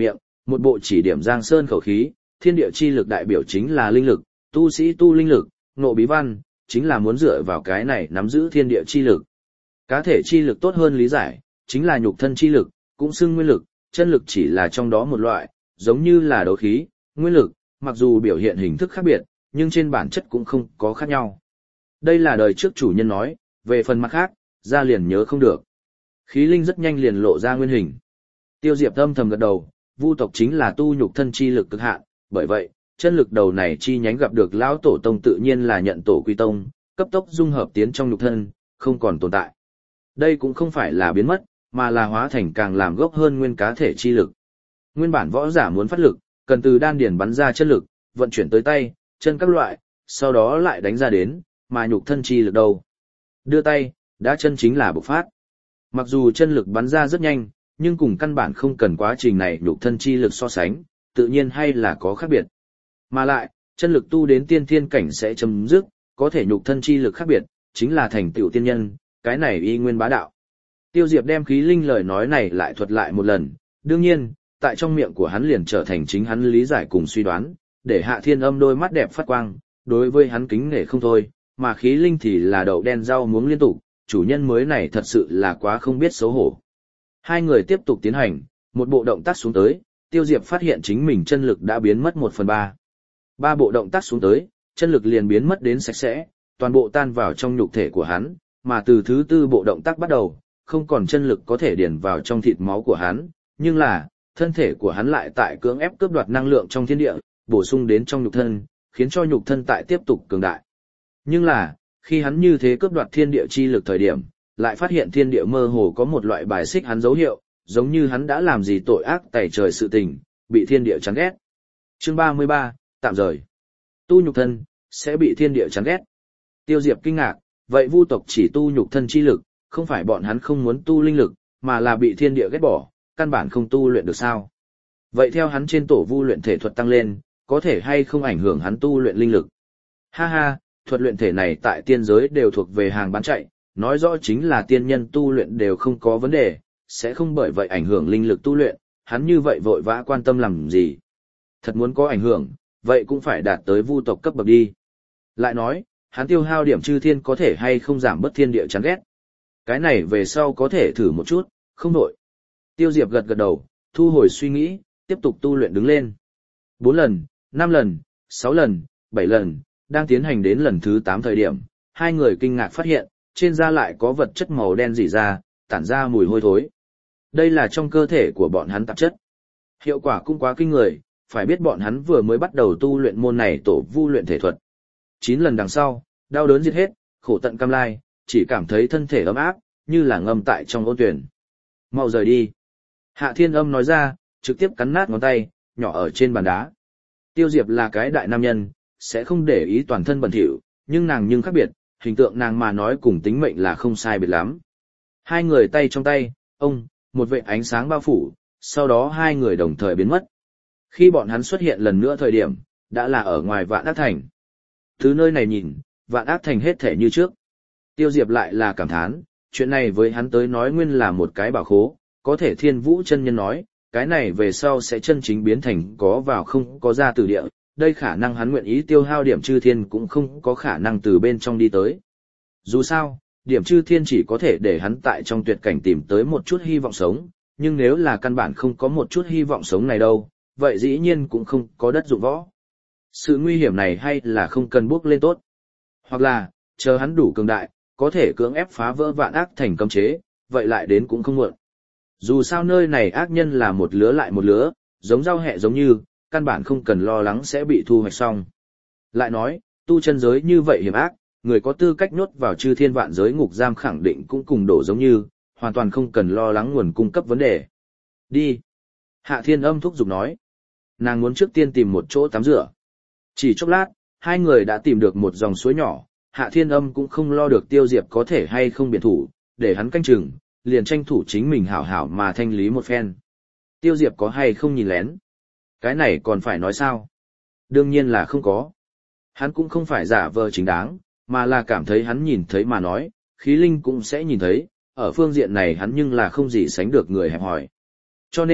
Một bộ chỉ điểm giang sơn khẩu khí, thiên địa chi lực đại biểu chính là linh lực, tu sĩ tu linh lực, ngộ bí văn, chính là muốn dựa vào cái này nắm giữ thiên địa chi lực. Cá thể chi lực tốt hơn lý giải, chính là nhục thân chi lực, cũng xưng nguyên lực, chân lực chỉ là trong đó một loại, giống như là đấu khí, nguyên lực, mặc dù biểu hiện hình thức khác biệt, nhưng trên bản chất cũng không có khác nhau. Đây là đời trước chủ nhân nói, về phần mặt khác, ra liền nhớ không được. Khí linh rất nhanh liền lộ ra nguyên hình. Tiêu Diệp âm thầm gật đầu, Vu tộc chính là tu nhục thân chi lực cực hạn, bởi vậy, chân lực đầu này chi nhánh gặp được lão tổ tông tự nhiên là nhận tổ quy tông, cấp tốc dung hợp tiến trong nhục thân, không còn tồn tại. Đây cũng không phải là biến mất, mà là hóa thành càng làm gốc hơn nguyên cá thể chi lực. Nguyên bản võ giả muốn phát lực, cần từ đan điền bắn ra chân lực, vận chuyển tới tay, chân các loại, sau đó lại đánh ra đến, mà nhục thân chi lực đâu. Đưa tay, đã chân chính là bộc phát. Mặc dù chân lực bắn ra rất nhanh, nhưng cùng căn bản không cần quá trình này nhục thân chi lực so sánh, tự nhiên hay là có khác biệt. Mà lại, chân lực tu đến tiên thiên cảnh sẽ chấm dứt, có thể nhục thân chi lực khác biệt, chính là thành tựu tiên nhân, cái này y nguyên bá đạo. Tiêu Diệp đem khí linh lời nói này lại thuật lại một lần, đương nhiên, tại trong miệng của hắn liền trở thành chính hắn lý giải cùng suy đoán, để Hạ Thiên Âm đôi mắt đẹp phát quang, đối với hắn kính nể không thôi, mà khí linh thì là đậu đen rau muống liên tục, chủ nhân mới này thật sự là quá không biết xấu hổ. Hai người tiếp tục tiến hành, một bộ động tác xuống tới, Tiêu Diệp phát hiện chính mình chân lực đã biến mất 1/3. Ba bộ động tác xuống tới, chân lực liền biến mất đến sạch sẽ, toàn bộ tan vào trong nhục thể của hắn, mà từ thứ tư bộ động tác bắt đầu, không còn chân lực có thể điền vào trong thịt máu của hắn, nhưng là, thân thể của hắn lại tại cưỡng ép cướp đoạt năng lượng trong thiên địa, bổ sung đến trong nhục thân, khiến cho nhục thân tại tiếp tục cường đại. Nhưng là, khi hắn như thế cướp đoạt thiên địa chi lực thời điểm, lại phát hiện thiên địa mơ hồ có một loại bài xích hắn dấu hiệu, giống như hắn đã làm gì tội ác tày trời sự tình, bị thiên địa chán ghét. Chương 33, tạm rời. Tu nhục thân, sẽ bị thiên địa chán ghét. Tiêu Diệp kinh ngạc, vậy Vu tộc chỉ tu nhục thân chi lực, không phải bọn hắn không muốn tu linh lực, mà là bị thiên địa ghét bỏ, căn bản không tu luyện được sao. Vậy theo hắn trên tổ Vu luyện thể thuật tăng lên, có thể hay không ảnh hưởng hắn tu luyện linh lực? Ha ha, thuật luyện thể này tại tiên giới đều thuộc về hàng bán chạy, nói rõ chính là tiên nhân tu luyện đều không có vấn đề, sẽ không bởi vậy ảnh hưởng linh lực tu luyện, hắn như vậy vội vã quan tâm làm gì. Thật muốn có ảnh hưởng, vậy cũng phải đạt tới Vu tộc cấp bậc đi. Lại nói, hắn tiêu hao điểm chư thiên có thể hay không giảm bất thiên địa chán ghét. Cái này về sau có thể thử một chút, không đổi. Tiêu Diệp gật gật đầu, thu hồi suy nghĩ, tiếp tục tu luyện đứng lên. 4 lần, 5 lần, 6 lần, 7 lần, đang tiến hành đến lần thứ 8 thời điểm, hai người kinh ngạc phát hiện, trên da lại có vật chất màu đen rỉ ra, tản ra mùi hôi thối. Đây là trong cơ thể của bọn hắn tạp chất. Hiệu quả cũng quá kinh người, phải biết bọn hắn vừa mới bắt đầu tu luyện môn này tổ Vu luyện thể thuật. 9 lần đằng sau, đau đớn giết hết, khổ tận cam lai, chỉ cảm thấy thân thể ấm áp, như là ngâm tại trong ôn tuyển. Mau rời đi. Hạ Thiên Âm nói ra, trực tiếp cắn nát ngón tay, nhỏ ở trên bàn đá. Tiêu Diệp là cái đại nam nhân, sẽ không để ý toàn thân bẩn thỉu, nhưng nàng nhưng khác biệt, hình tượng nàng mà nói cùng tính mệnh là không sai biệt lắm. Hai người tay trong tay, một vệt ánh sáng bao phủ, sau đó hai người đồng thời biến mất. Khi bọn hắn xuất hiện lần nữa thời điểm, đã là ở ngoài Vạn Ác Thành. Từ nơi này nhìn, Vạn Ác Thành hết thể như trước. Tiêu Diệp lại là cảm thán, chuyện này với hắn tới nói nguyên là một cái bảo khố, có thể Thiên Vũ chân nhân nói, cái này về sau sẽ chân chính biến thành có vào không có ra từ địa, đây khả năng hắn nguyện ý tiêu hao điểm chư thiên cũng không có khả năng từ bên trong đi tới. Dù sao, điểm chư thiên chỉ có thể để hắn tại trong tuyệt cảnh tìm tới một chút hy vọng sống, nhưng nếu là căn bản không có một chút hy vọng sống này đâu, vậy dĩ nhiên cũng không có đất dụng võ. Sự nguy hiểm này hay là không cần bước lên tốt. Hoặc là, chờ hắn đủ cường đại, có thể cưỡng ép phá vỡ Vạn Ác Thành cấm chế, vậy lại đến cũng không muộn. Dù sao nơi này ác nhân là một lứa lại một lứa, giống rau hẹ giống như, căn bản không cần lo lắng sẽ bị thu hoạch xong. Lại nói, tu chân giới như vậy hiểm ác, người có tư cách nhốt vào chư thiên vạn giới ngục giam khẳng định cũng cùng đổ giống như, hoàn toàn không cần lo lắng nguồn cung cấp vấn đề. Đi. Hạ Thiên Âm thúc giục nói. Nàng muốn trước tiên tìm một chỗ tắm rửa. Chỉ chốc lát, hai người đã tìm được một dòng suối nhỏ, Hạ Thiên Âm cũng không lo được Tiêu Diệp có thể hay không biện thủ, để hắn canh chừng, liền tranh thủ chính mình hảo hảo mà thanh lý một phen. Tiêu Diệp có hay không nhìn lén? Cái này còn phải nói sao? Đương nhiên là không có. Hắn cũng không phải giả vờ chính đáng, mà là cảm thấy hắn nhìn thấy mà nói, khí linh cũng sẽ nhìn thấy, ở phương diện này hắn nhưng là không gì sánh được người hẹp hòi. Cho nên,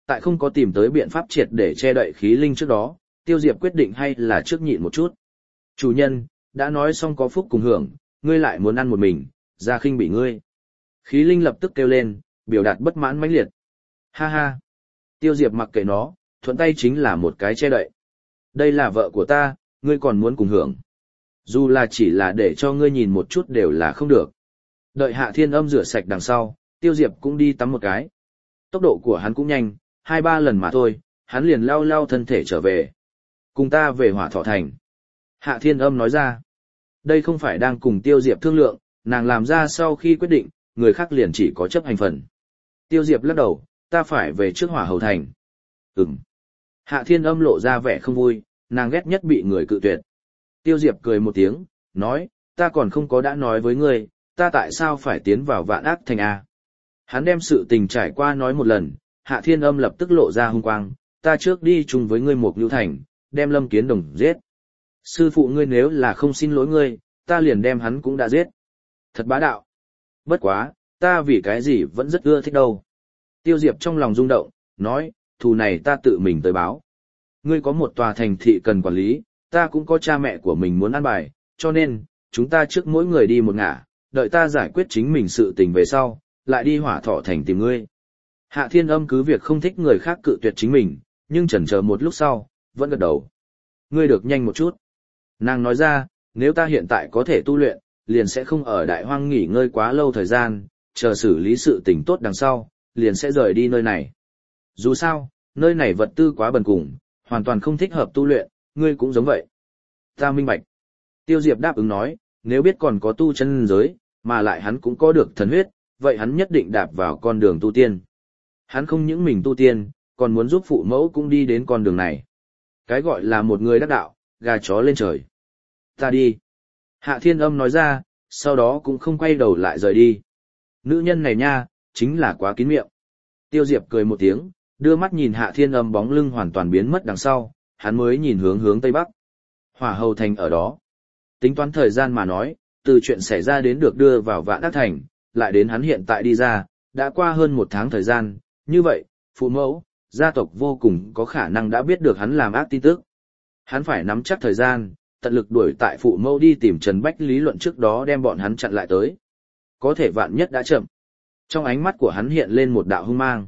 Tại không có tìm tới biện pháp triệt để che đậy khí linh trước đó, Tiêu Diệp quyết định hay là trước nhịn một chút. Chủ nhân, đã nói xong có phúc cùng hưởng, ngươi lại muốn ăn một mình, ra khinh bị ngươi. Khí linh lập tức kêu lên, biểu đạt bất mãn mãnh liệt. Ha ha. Tiêu Diệp mặc kệ nó, thuận tay chính là một cái che đậy. Đây là vợ của ta, ngươi còn muốn cùng hưởng. Dù là chỉ là để cho ngươi nhìn một chút đều là không được. Đợi Hạ Thiên Âm rửa sạch đằng sau, Tiêu Diệp cũng đi tắm một cái. Tốc độ của hắn cũng nhanh, 2-3 lần mà thôi, hắn liền lau lau thân thể trở về. Cùng ta về Hỏa Thọ Thành. Hạ Thiên Âm nói ra. Đây không phải đang cùng Tiêu Diệp thương lượng, nàng làm ra sau khi quyết định, người khác liền chỉ có chấp hành phần. Tiêu Diệp lắc đầu, ta phải về trước Hỏa Hầu Thành. Hạ Thiên Âm lộ ra vẻ không vui, nàng ghét nhất bị người cự tuyệt. Tiêu Diệp cười một tiếng, nói, ta còn không có đã nói với ngươi, ta tại sao phải tiến vào Vạn Ác Thành A. Hắn đem sự tình trải qua nói một lần, Hạ Thiên Âm lập tức lộ ra hung quang, ta trước đi chung với ngươi Mộc Nhu Thành, đem Lâm Kiến Đồng giết. Sư phụ ngươi nếu là không xin lỗi ngươi, ta liền đem hắn cũng đã giết. Thật bá đạo. Bất quá, ta vì cái gì vẫn rất ưa thích đâu. Tiêu Diệp trong lòng rung động, nói, thù này ta tự mình tới báo. Ngươi có một tòa thành thị cần quản lý, ta cũng có cha mẹ của mình muốn ăn bài, cho nên, chúng ta trước mỗi người đi một ngả, đợi ta giải quyết chính mình sự tình về sau, lại đi Hỏa Thọ Thành tìm ngươi. Hạ Thiên Âm cứ việc không thích người khác cự tuyệt chính mình, nhưng chần chờ một lúc sau, vẫn gật đầu. Ngươi được nhanh một chút. Nàng nói ra, nếu ta hiện tại có thể tu luyện, liền sẽ không ở Đại Hoang nghỉ ngơi quá lâu thời gian, chờ xử lý sự tình tốt đằng sau, liền sẽ rời đi nơi này. Dù sao, nơi này vật tư quá bần cùng, hoàn toàn không thích hợp tu luyện, ngươi cũng giống vậy. Ta minh bạch. Tiêu Diệp đáp ứng nói, nếu biết còn có tu chân giới, mà lại hắn cũng có được thần huyết, vậy hắn nhất định đạp vào con đường tu tiên. Hắn không những mình tu tiên, còn muốn giúp phụ mẫu cũng đi đến con đường này. Cái gọi là một người đắc đạo, gà chó lên trời. Ta đi. Hạ Thiên Âm nói ra, sau đó cũng không quay đầu lại rời đi. Nữ nhân này nha, chính là quá kín miệng. Tiêu Diệp cười một tiếng, đưa mắt nhìn Hạ Thiên Âm bóng lưng hoàn toàn biến mất đằng sau, hắn mới nhìn hướng Tây Bắc. Hỏa Hầu Thành ở đó. Tính toán thời gian mà nói, từ chuyện xảy ra đến được đưa vào Vạn Ác Thành, lại đến hắn hiện tại đi ra, đã qua hơn 1 tháng thời gian, như vậy, phụ mẫu, gia tộc vô cùng có khả năng đã biết được hắn làm ác tin tức. Hắn phải nắm chắc thời gian, tận lực đuổi tại phụ mẫu đi tìm Trần Bách lý luận trước đó đem bọn hắn chặn lại tới. Có thể vạn nhất đã chậm. Trong ánh mắt của hắn hiện lên một đạo hung mang.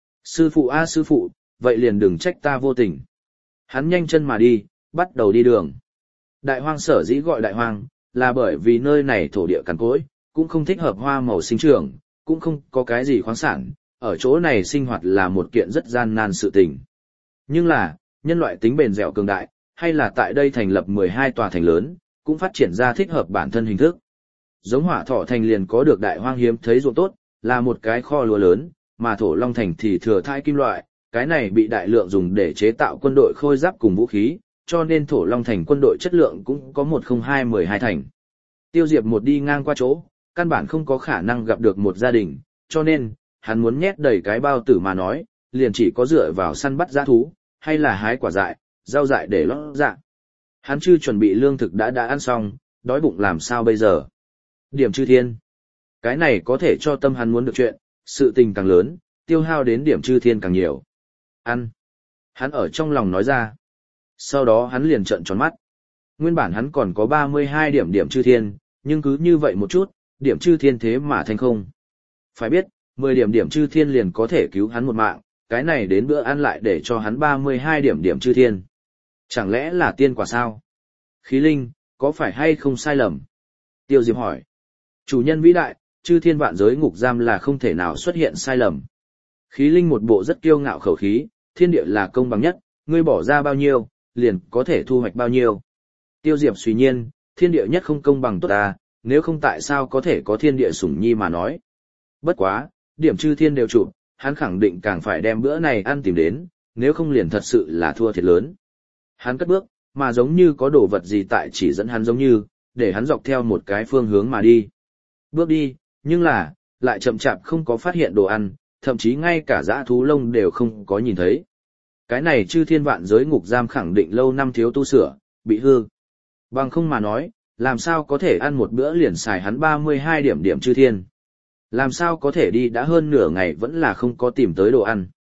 Sư phụ a sư phụ, vậy liền đừng trách ta vô tình. Hắn nhanh chân mà đi, bắt đầu đi đường. Đại Hoang sở dĩ gọi Đại Hoang, là bởi vì nơi này thổ địa cằn cỗi, cũng không thích hợp hoa màu sinh trưởng, cũng không có cái gì khoáng sản, ở chỗ này sinh hoạt là một kiện rất gian nan sự tình. Nhưng là, nhân loại tính bền dẻo cường đại, hay là tại đây thành lập 12 tòa thành lớn, cũng phát triển ra thích hợp bản thân hình thức. Giống Hỏa Thọ Thành liền có được Đại Hoang hiếm thấy ruộng tốt, là một cái kho lúa lớn, mà Thổ Long Thành thì thừa thãi kim loại, cái này bị đại lượng dùng để chế tạo quân đội khôi giáp cùng vũ khí, cho nên Thổ Long Thành quân đội chất lượng cũng có 102-12 thành. Tiêu Diệp một đi ngang qua chỗ, căn bản không có khả năng gặp được một gia đình, cho nên, hắn muốn nhét đầy cái bao tử mà nói, liền chỉ có dựa vào săn bắt dã thú, hay là hái quả dại, rau dại để lót dạ. Hắn chưa chuẩn bị lương thực đã ăn xong, đói bụng làm sao bây giờ? Điểm chư thiên. Cái này có thể cho tâm hắn muốn được chuyện, sự tình càng lớn, tiêu hao đến điểm chư thiên càng nhiều. Ăn. Hắn ở trong lòng nói ra. Sau đó hắn liền trợn tròn mắt. Nguyên bản hắn còn có 32 điểm chư thiên, nhưng cứ như vậy một chút, điểm chư thiên thế mà thành không. Phải biết, 10 điểm chư thiên liền có thể cứu hắn một mạng, cái này đến bữa ăn lại để cho hắn 32 điểm chư thiên. Chẳng lẽ là tiên quả sao? Khí linh, có phải hay không sai lầm? Tiêu Diệp hỏi. Chủ nhân vĩ đại, chư thiên vạn giới ngục giam là không thể nào xuất hiện sai lầm. Khí linh một bộ rất kiêu ngạo khẩu khí, thiên địa là công bằng nhất, ngươi bỏ ra bao nhiêu, liền có thể thu hoạch bao nhiêu. Tiêu Diệp suy nhiên, thiên địa nhất không công bằng tốt ta, nếu không tại sao có thể có thiên địa sủng nhi mà nói. Bất quá, điểm chư thiên đều chụp, hắn khẳng định càng phải đem bữa này ăn tìm đến, nếu không liền thật sự là thua thiệt lớn. Hắn cất bước, mà giống như có đồ vật gì tại chỉ dẫn hắn giống như, để hắn dọc theo một cái phương hướng mà đi. Bước đi, nhưng là, lại chậm chạp không có phát hiện đồ ăn, thậm chí ngay cả dã thú lông đều không có nhìn thấy. Cái này chư thiên vạn giới ngục giam khẳng định lâu năm thiếu tu sửa, bị hư. Bằng không mà nói, làm sao có thể ăn một bữa liền xài hắn 32 điểm chư thiên. Làm sao có thể đi đã hơn nửa ngày vẫn là không có tìm tới đồ ăn.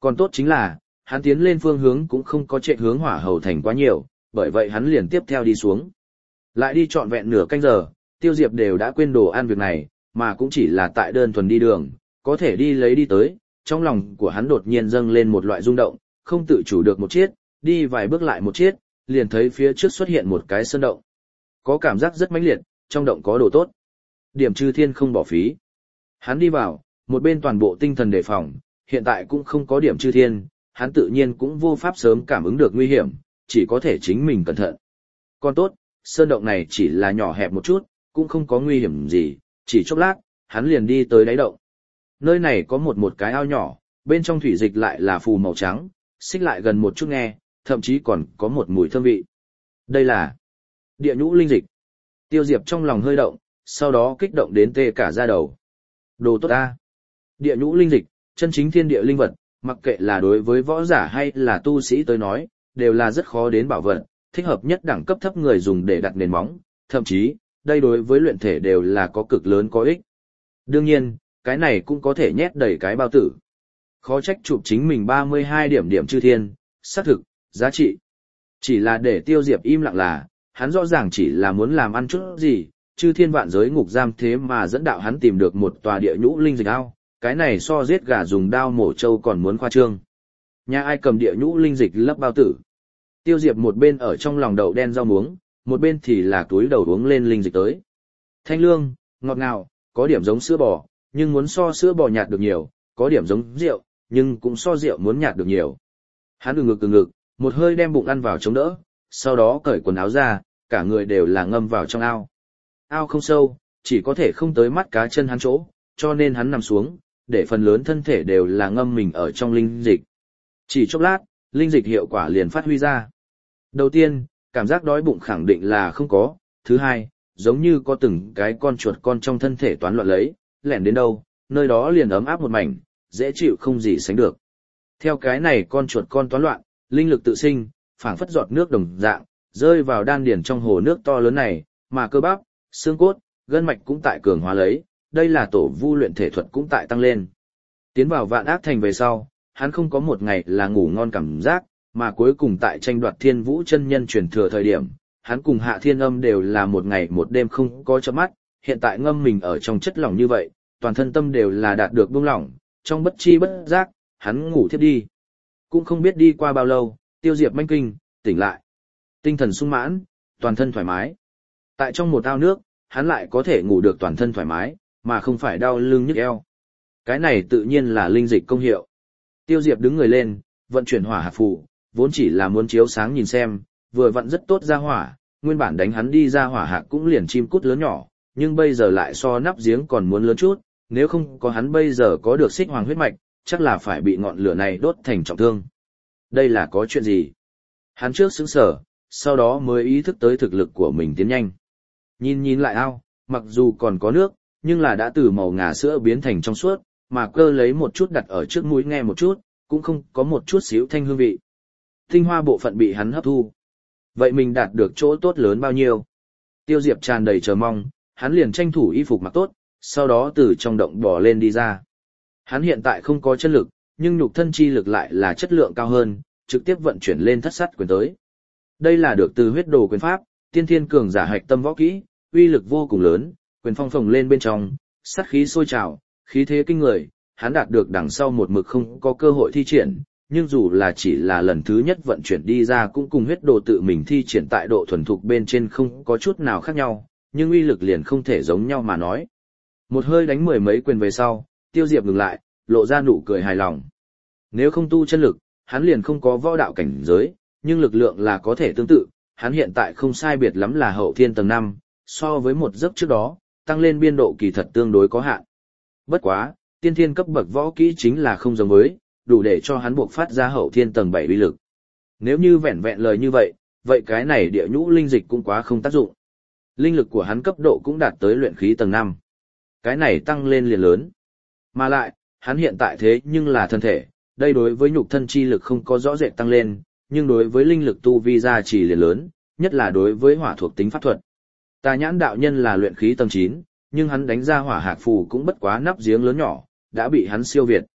Còn tốt chính là, hắn tiến lên phương hướng cũng không có chạy hướng hỏa hầu thành quá nhiều, bởi vậy hắn liền tiếp theo đi xuống. Lại đi trọn vẹn nửa canh giờ, Tiêu Diệp đều đã quên đồ ăn việc này, mà cũng chỉ là tại đơn thuần đi đường, có thể đi lấy đi tới, trong lòng của hắn đột nhiên dâng lên một loại rung động, không tự chủ được một chiết, đi vài bước lại một chiết, liền thấy phía trước xuất hiện một cái sơn động. Có cảm giác rất mãnh liệt, trong động có đồ tốt. Điểm Chư Thiên không bỏ phí. Hắn đi vào, một bên toàn bộ tinh thần đề phòng, hiện tại cũng không có điểm Chư Thiên, hắn tự nhiên cũng vô pháp sớm cảm ứng được nguy hiểm, chỉ có thể chính mình cẩn thận. Còn tốt, sơn động này chỉ là nhỏ hẹp một chút, cũng không có nguy hiểm gì, chỉ chốc lát, hắn liền đi tới đáy động. Nơi này có một cái ao nhỏ, bên trong thủy dịch lại là phù màu trắng, xích lại gần một chút nghe, thậm chí còn có một mùi thơm vị. Đây là địa nhũ linh dịch. Tiêu Diệp trong lòng hơi động, sau đó kích động đến tê cả da đầu. Đồ tốt ta! Địa nhũ linh dịch, chân chính thiên địa linh vật, mặc kệ là đối với võ giả hay là tu sĩ tới nói, đều là rất khó đến bảo vật, thích hợp nhất đẳng cấp thấp người dùng để đặt nền móng, thậm chí, đây đối với luyện thể đều là có cực lớn có ích. Đương nhiên, cái này cũng có thể nhét đầy cái bao tử. Khó trách chụp chính mình 32 điểm Chư Thiên, xác thực, giá trị. Chỉ là để Tiêu Diệp im lặng là, hắn rõ ràng chỉ là muốn làm ăn chút gì, Chư Thiên vạn giới ngục giam thế mà dẫn đạo hắn tìm được một tòa địa nhũ linh dịch ao, cái này so giết gà dùng đao mổ trâu còn muốn khoa trương. Nhà ai cầm địa nhũ linh dịch lấp bao tử. Tiêu Diệp một bên ở trong lòng đậu đen rau muống, một bên thì là túi đầu uống lên linh dịch tới. Thanh lương, ngọt ngào, có điểm giống sữa bò, nhưng muốn so sữa bò nhạt được nhiều, có điểm giống rượu, nhưng cũng so rượu muốn nhạt được nhiều. Hắn từ ngực, một hơi đem bụng ăn vào chống đỡ, sau đó cởi quần áo ra, cả người đều là ngâm vào trong ao. Ao không sâu, chỉ có thể không tới mắt cá chân hắn chỗ, cho nên hắn nằm xuống, để phần lớn thân thể đều là ngâm mình ở trong linh dịch. Chỉ chốc lát, linh dịch hiệu quả liền phát huy ra. Đầu tiên, cảm giác đói bụng khẳng định là không có. Thứ hai, giống như có từng cái con chuột con trong thân thể toán loạn lấy, lẻn đến đâu, nơi đó liền ấm áp một mảnh, dễ chịu không gì sánh được. Theo cái này con chuột con toán loạn, linh lực tự sinh, phảng phất giọt nước đồng dạng, rơi vào đan điển trong hồ nước to lớn này, mà cơ bắp, xương cốt, gân mạch cũng tại cường hóa lấy, đây là tổ vu luyện thể thuật cũng tại tăng lên. Tiến vào Vạn Ác Thành về sau, hắn không có một ngày là ngủ ngon cảm giác, mà cuối cùng tại tranh đoạt Thiên Vũ chân nhân truyền thừa thời điểm, hắn cùng Hạ Thiên Âm đều là một ngày một đêm không có chớp mắt, hiện tại ngâm mình ở trong chất lỏng như vậy, toàn thân tâm đều là đạt được buông lỏng, trong bất chi bất giác, hắn ngủ thiếp đi. Cũng không biết đi qua bao lâu, Tiêu Diệp manh kinh, tỉnh lại. Tinh thần sung mãn, toàn thân thoải mái. Tại trong một ao nước, hắn lại có thể ngủ được toàn thân thoải mái, mà không phải đau lưng nhức eo. Cái này tự nhiên là linh dịch công hiệu. Tiêu Diệp đứng người lên, vận chuyển hỏa hạt phù, vốn chỉ là muốn chiếu sáng nhìn xem, vừa vặn rất tốt ra hỏa, nguyên bản đánh hắn đi ra hỏa hạt cũng liền chim cút lớn nhỏ, nhưng bây giờ lại so nắp giếng còn muốn lớn chút, nếu không có hắn bây giờ có được xích hoàng huyết mạch, chắc là phải bị ngọn lửa này đốt thành trọng thương. Đây là có chuyện gì? Hắn trước sững sờ, sau đó mới ý thức tới thực lực của mình tiến nhanh. Nhìn lại ao, mặc dù còn có nước, nhưng là đã từ màu ngà sữa biến thành trong suốt, mà cơ lấy một chút đặt ở trước mũi nghe một chút, cũng không có một chút xíu thanh hương vị. Tinh hoa bộ phận bị hắn hấp thu. Vậy mình đạt được chỗ tốt lớn bao nhiêu? Tiêu Diệp tràn đầy chờ mong, hắn liền tranh thủ y phục mặc tốt, sau đó từ trong động bò lên đi ra. Hắn hiện tại không có chân lực, nhưng nhục thân chi lực lại là chất lượng cao hơn, trực tiếp vận chuyển lên thất sát quyền tới. Đây là được từ huyết đồ quyền pháp, tiên thiên cường giả hạch tâm võ kỹ, uy lực vô cùng lớn, quyền phong phồng lên bên trong, sát khí sôi trào, khí thế kinh người, hắn đạt được đằng sau một mực không có cơ hội thi triển, nhưng dù là chỉ là lần thứ nhất vận chuyển đi ra cũng cùng huyết đồ tự mình thi triển tại độ thuần thục bên trên không có chút nào khác nhau, nhưng uy lực liền không thể giống nhau mà nói. Một hơi đánh mười mấy quyền về sau, Tiêu Diệp ngừng lại, lộ ra nụ cười hài lòng. Nếu không tu chân lực, hắn liền không có võ đạo cảnh giới, nhưng lực lượng là có thể tương tự, hắn hiện tại không sai biệt lắm là hậu thiên tầng 5, so với một giấc trước đó, tăng lên biên độ kỳ thật tương đối có hạn. Bất quá, tiên thiên cấp bậc võ kỹ chính là không giống với, đủ để cho hắn buộc phát ra hậu thiên tầng 7 uy lực. Nếu như vẹn vẹn lời như vậy, vậy cái này địa nhũ linh dịch cũng quá không tác dụng. Linh lực của hắn cấp độ cũng đạt tới luyện khí tầng 5. Cái này tăng lên liền lớn. Mà lại, hắn hiện tại thế nhưng là thân thể, đây đối với nhục thân chi lực không có rõ rệt tăng lên, nhưng đối với linh lực tu vi gia trì liền lớn, nhất là đối với hỏa thuộc tính pháp thuật. Tà Nhãn đạo nhân là luyện khí tầng 9, nhưng hắn đánh ra hỏa hạc phù cũng bất quá nắp giếng lớn nhỏ, đã bị hắn siêu việt.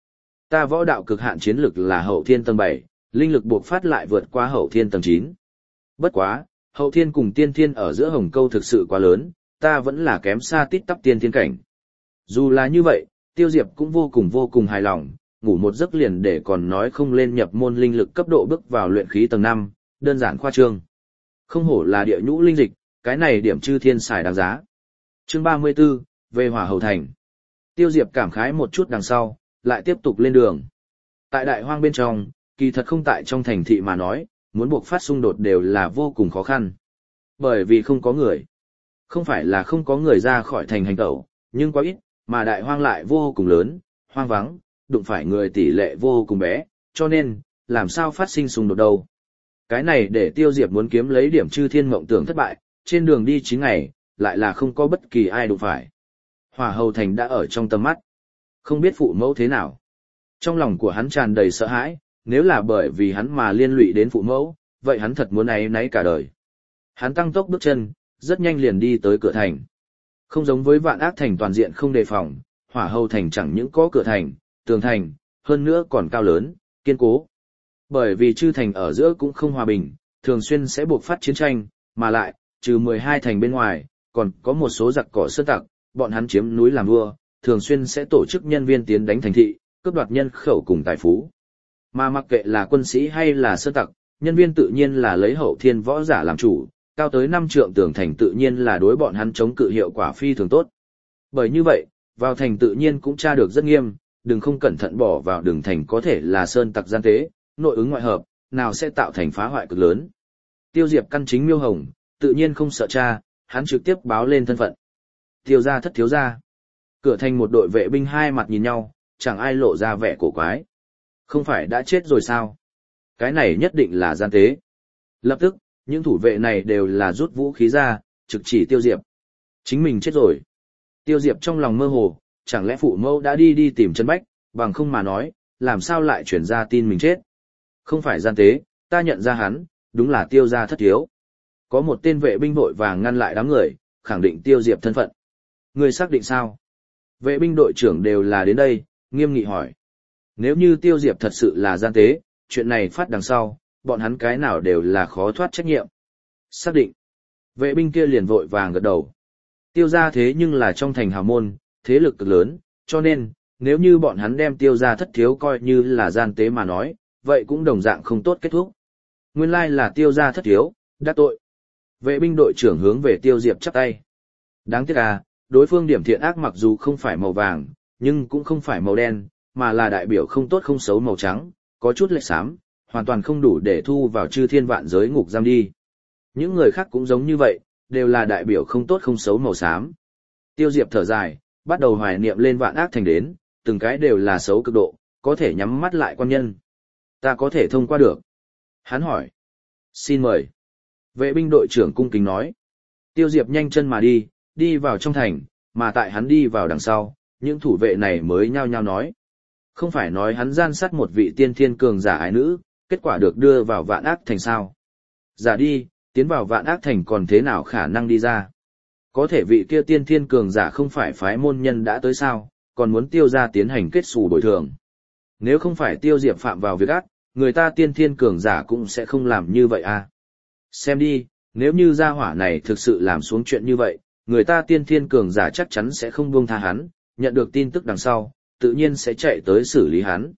Ta võ đạo cực hạn chiến lực là hậu thiên tầng 7, linh lực buộc phát lại vượt qua hậu thiên tầng 9. Bất quá, hậu thiên cùng tiên thiên ở giữa hồng câu thực sự quá lớn, ta vẫn là kém xa tít tắp tiên thiên cảnh. Dù là như vậy, Tiêu Diệp cũng vô cùng hài lòng, ngủ một giấc liền để còn nói không lên nhập môn linh lực cấp độ bước vào luyện khí tầng 5, đơn giản khoa trương. Không hổ là địa nhũ linh dịch, cái này điểm chư thiên xài đáng giá. Chương 34, về Hỏa Hầu Thành. Tiêu Diệp cảm khái một chút đằng sau, lại tiếp tục lên đường. Tại đại hoang bên trong, kỳ thật không tại trong thành thị mà nói, muốn buộc phát xung đột đều là vô cùng khó khăn. Bởi vì không có người. Không phải là không có người ra khỏi thành hành tẩu, nhưng quá ít, mà đại hoang lại vô cùng lớn, hoang vắng, đụng phải người tỷ lệ vô cùng bé, cho nên, làm sao phát sinh xung đột đâu. Cái này để Tiêu Diệp muốn kiếm lấy điểm chư thiên mộng tưởng thất bại, trên đường đi 9 ngày, lại là không có bất kỳ ai đụng phải. Hỏa Hầu Thành đã ở trong tầm mắt. Không biết phụ mẫu thế nào. Trong lòng của hắn tràn đầy sợ hãi, nếu là bởi vì hắn mà liên lụy đến phụ mẫu, vậy hắn thật muốn áy náy cả đời. Hắn tăng tốc bước chân, rất nhanh liền đi tới cửa thành. Không giống với Vạn Ác Thành toàn diện không đề phòng, Hỏa Hầu Thành chẳng những có cửa thành, tường thành, hơn nữa còn cao lớn, kiên cố. Bởi vì chư thành ở giữa cũng không hòa bình, thường xuyên sẽ buộc phát chiến tranh, mà lại, trừ 12 thành bên ngoài, còn có một số giặc cỏ sơn tặc, bọn hắn chiếm núi làm vua, thường xuyên sẽ tổ chức nhân viên tiến đánh thành thị, cướp đoạt nhân khẩu cùng tài phú. Mà mặc kệ là quân sĩ hay là sơn tặc, nhân viên tự nhiên là lấy hậu thiên võ giả làm chủ, cao tới 5 trượng tường thành tự nhiên là đối bọn hắn chống cự hiệu quả phi thường tốt. Bởi như vậy, vào thành tự nhiên cũng tra được rất nghiêm, đừng không cẩn thận bỏ vào đường thành có thể là sơn tặc gian tế, nội ứng ngoại hợp, nào sẽ tạo thành phá hoại cực lớn. Tiêu Diệp căn chính Miêu Hồng, tự nhiên không sợ tra, hắn trực tiếp báo lên thân phận. Tiêu gia thất thiếu gia. Cửa thành một đội vệ binh hai mặt nhìn nhau, chẳng ai lộ ra vẻ cổ quái. Không phải đã chết rồi sao? Cái này nhất định là gian tế. Lập tức, những thủ vệ này đều là rút vũ khí ra, trực chỉ Tiêu Diệp. Chính mình chết rồi. Tiêu Diệp trong lòng mơ hồ, chẳng lẽ phụ mẫu đã đi tìm Trần Bách, bằng không mà nói, làm sao lại chuyển ra tin mình chết. Không phải gian tế, ta nhận ra hắn, đúng là Tiêu gia thất thiếu. Có một tên vệ binh vội vàng ngăn lại đám người, khẳng định Tiêu Diệp thân phận. Người xác định sao? Vệ binh đội trưởng đều là đến đây, nghiêm nghị hỏi. Nếu như Tiêu Diệp thật sự là gian tế, chuyện này phát đằng sau, bọn hắn cái nào đều là khó thoát trách nhiệm. Xác định. Vệ binh kia liền vội vàng gật đầu. Tiêu gia thế nhưng là trong thành hào môn, thế lực cực lớn, cho nên, nếu như bọn hắn đem Tiêu gia thất thiếu coi như là gian tế mà nói, vậy cũng đồng dạng không tốt kết thúc. Nguyên lai là Tiêu gia thất thiếu, đắc tội. Vệ binh đội trưởng hướng về Tiêu Diệp chắp tay. Đáng tiếc à, đối phương điểm thiện ác mặc dù không phải màu vàng, nhưng cũng không phải màu đen, mà là đại biểu không tốt không xấu màu trắng, có chút lệch xám, hoàn toàn không đủ để thu vào chư thiên vạn giới ngục giam đi. Những người khác cũng giống như vậy, đều là đại biểu không tốt không xấu màu xám. Tiêu Diệp thở dài, bắt đầu hoài niệm lên Vạn Ác Thành đến, từng cái đều là xấu cực độ, có thể nhắm mắt lại quan nhân. Ta có thể thông qua được. Hắn hỏi. Xin mời. Vệ binh đội trưởng cung kính nói. Tiêu Diệp nhanh chân mà đi vào trong thành, mà tại hắn đi vào đằng sau, những thủ vệ này mới nhao nhao nói. Không phải nói hắn gian sát một vị tiên thiên cường giả ái nữ, kết quả được đưa vào Vạn Ác Thành sao. Giả đi, tiến vào Vạn Ác Thành còn thế nào khả năng đi ra. Có thể vị kia tiên thiên cường giả không phải phái môn nhân đã tới sao, còn muốn Tiêu gia tiến hành kết xù bồi thường. Nếu không phải Tiêu Diệp phạm vào việc ác, người ta tiên thiên cường giả cũng sẽ không làm như vậy à. Xem đi, nếu như gia hỏa này thực sự làm xuống chuyện như vậy, người ta tiên thiên cường giả chắc chắn sẽ không buông tha hắn, nhận được tin tức đằng sau, tự nhiên sẽ chạy tới xử lý hắn.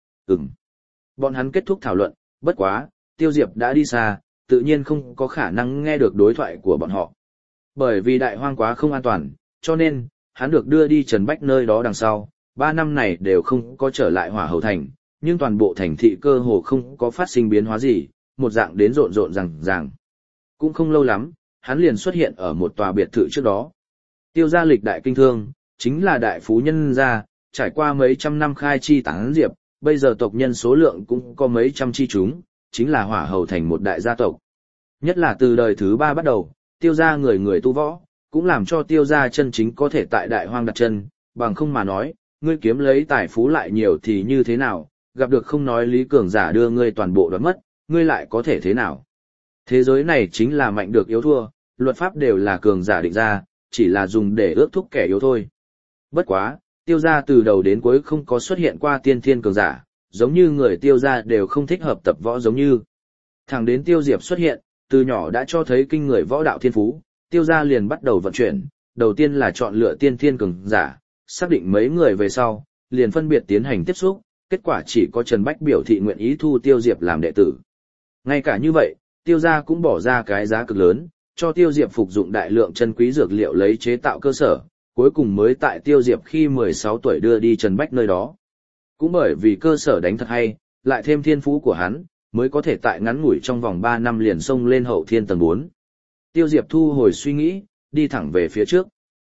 Bọn hắn kết thúc thảo luận, bất quá, Tiêu Diệp đã đi xa, tự nhiên không có khả năng nghe được đối thoại của bọn họ. Bởi vì đại hoang quá không an toàn, cho nên, hắn được đưa đi Trần Bách nơi đó đằng sau, 3 năm này đều không có trở lại Hỏa Hầu Thành, nhưng toàn bộ thành thị cơ hồ không có phát sinh biến hóa gì, một dạng đến rộn rộn ràng. Cũng không lâu lắm, hắn liền xuất hiện ở một tòa biệt thự trước đó. Tiêu gia lịch đại kinh thương, chính là đại phú nhân gia, trải qua mấy trăm năm khai chi tán diệp, bây giờ tộc nhân số lượng cũng có mấy trăm chi chúng, chính là Hỏa Hầu Thành một đại gia tộc. Nhất là từ đời thứ 3 bắt đầu, Tiêu gia người người tu võ, cũng làm cho Tiêu gia chân chính có thể tại đại hoang đặt chân, bằng không mà nói, ngươi kiếm lấy tài phú lại nhiều thì như thế nào, gặp được không nói lý cường giả đưa ngươi toàn bộ đoạt mất, ngươi lại có thể thế nào. Thế giới này chính là mạnh được yếu thua, luật pháp đều là cường giả định ra, chỉ là dùng để ước thúc kẻ yếu thôi. Bất quá, Tiêu gia từ đầu đến cuối không có xuất hiện qua tiên thiên cường giả, giống như người tiêu gia đều không thích hợp tập võ giống như. Thẳng đến Tiêu Diệp xuất hiện, từ nhỏ đã cho thấy kinh người võ đạo thiên phú, tiêu gia liền bắt đầu vận chuyển, đầu tiên là chọn lựa tiên thiên cường giả, xác định mấy người về sau, liền phân biệt tiến hành tiếp xúc, kết quả chỉ có Trần Bách biểu thị nguyện ý thu Tiêu Diệp làm đệ tử. Ngay cả như vậy, tiêu gia cũng bỏ ra cái giá cực lớn, cho Tiêu Diệp phục dụng đại lượng chân quý dược liệu lấy chế tạo cơ sở, cuối cùng mới tại Tiêu Diệp khi 16 tuổi đưa đi Trần Bách nơi đó. Cũng bởi vì cơ sở đánh thật hay, lại thêm thiên phú của hắn, mới có thể tại ngắn ngủi trong vòng 3 năm liền xông lên hậu thiên tầng 4. Tiêu Diệp thu hồi suy nghĩ, đi thẳng về phía trước.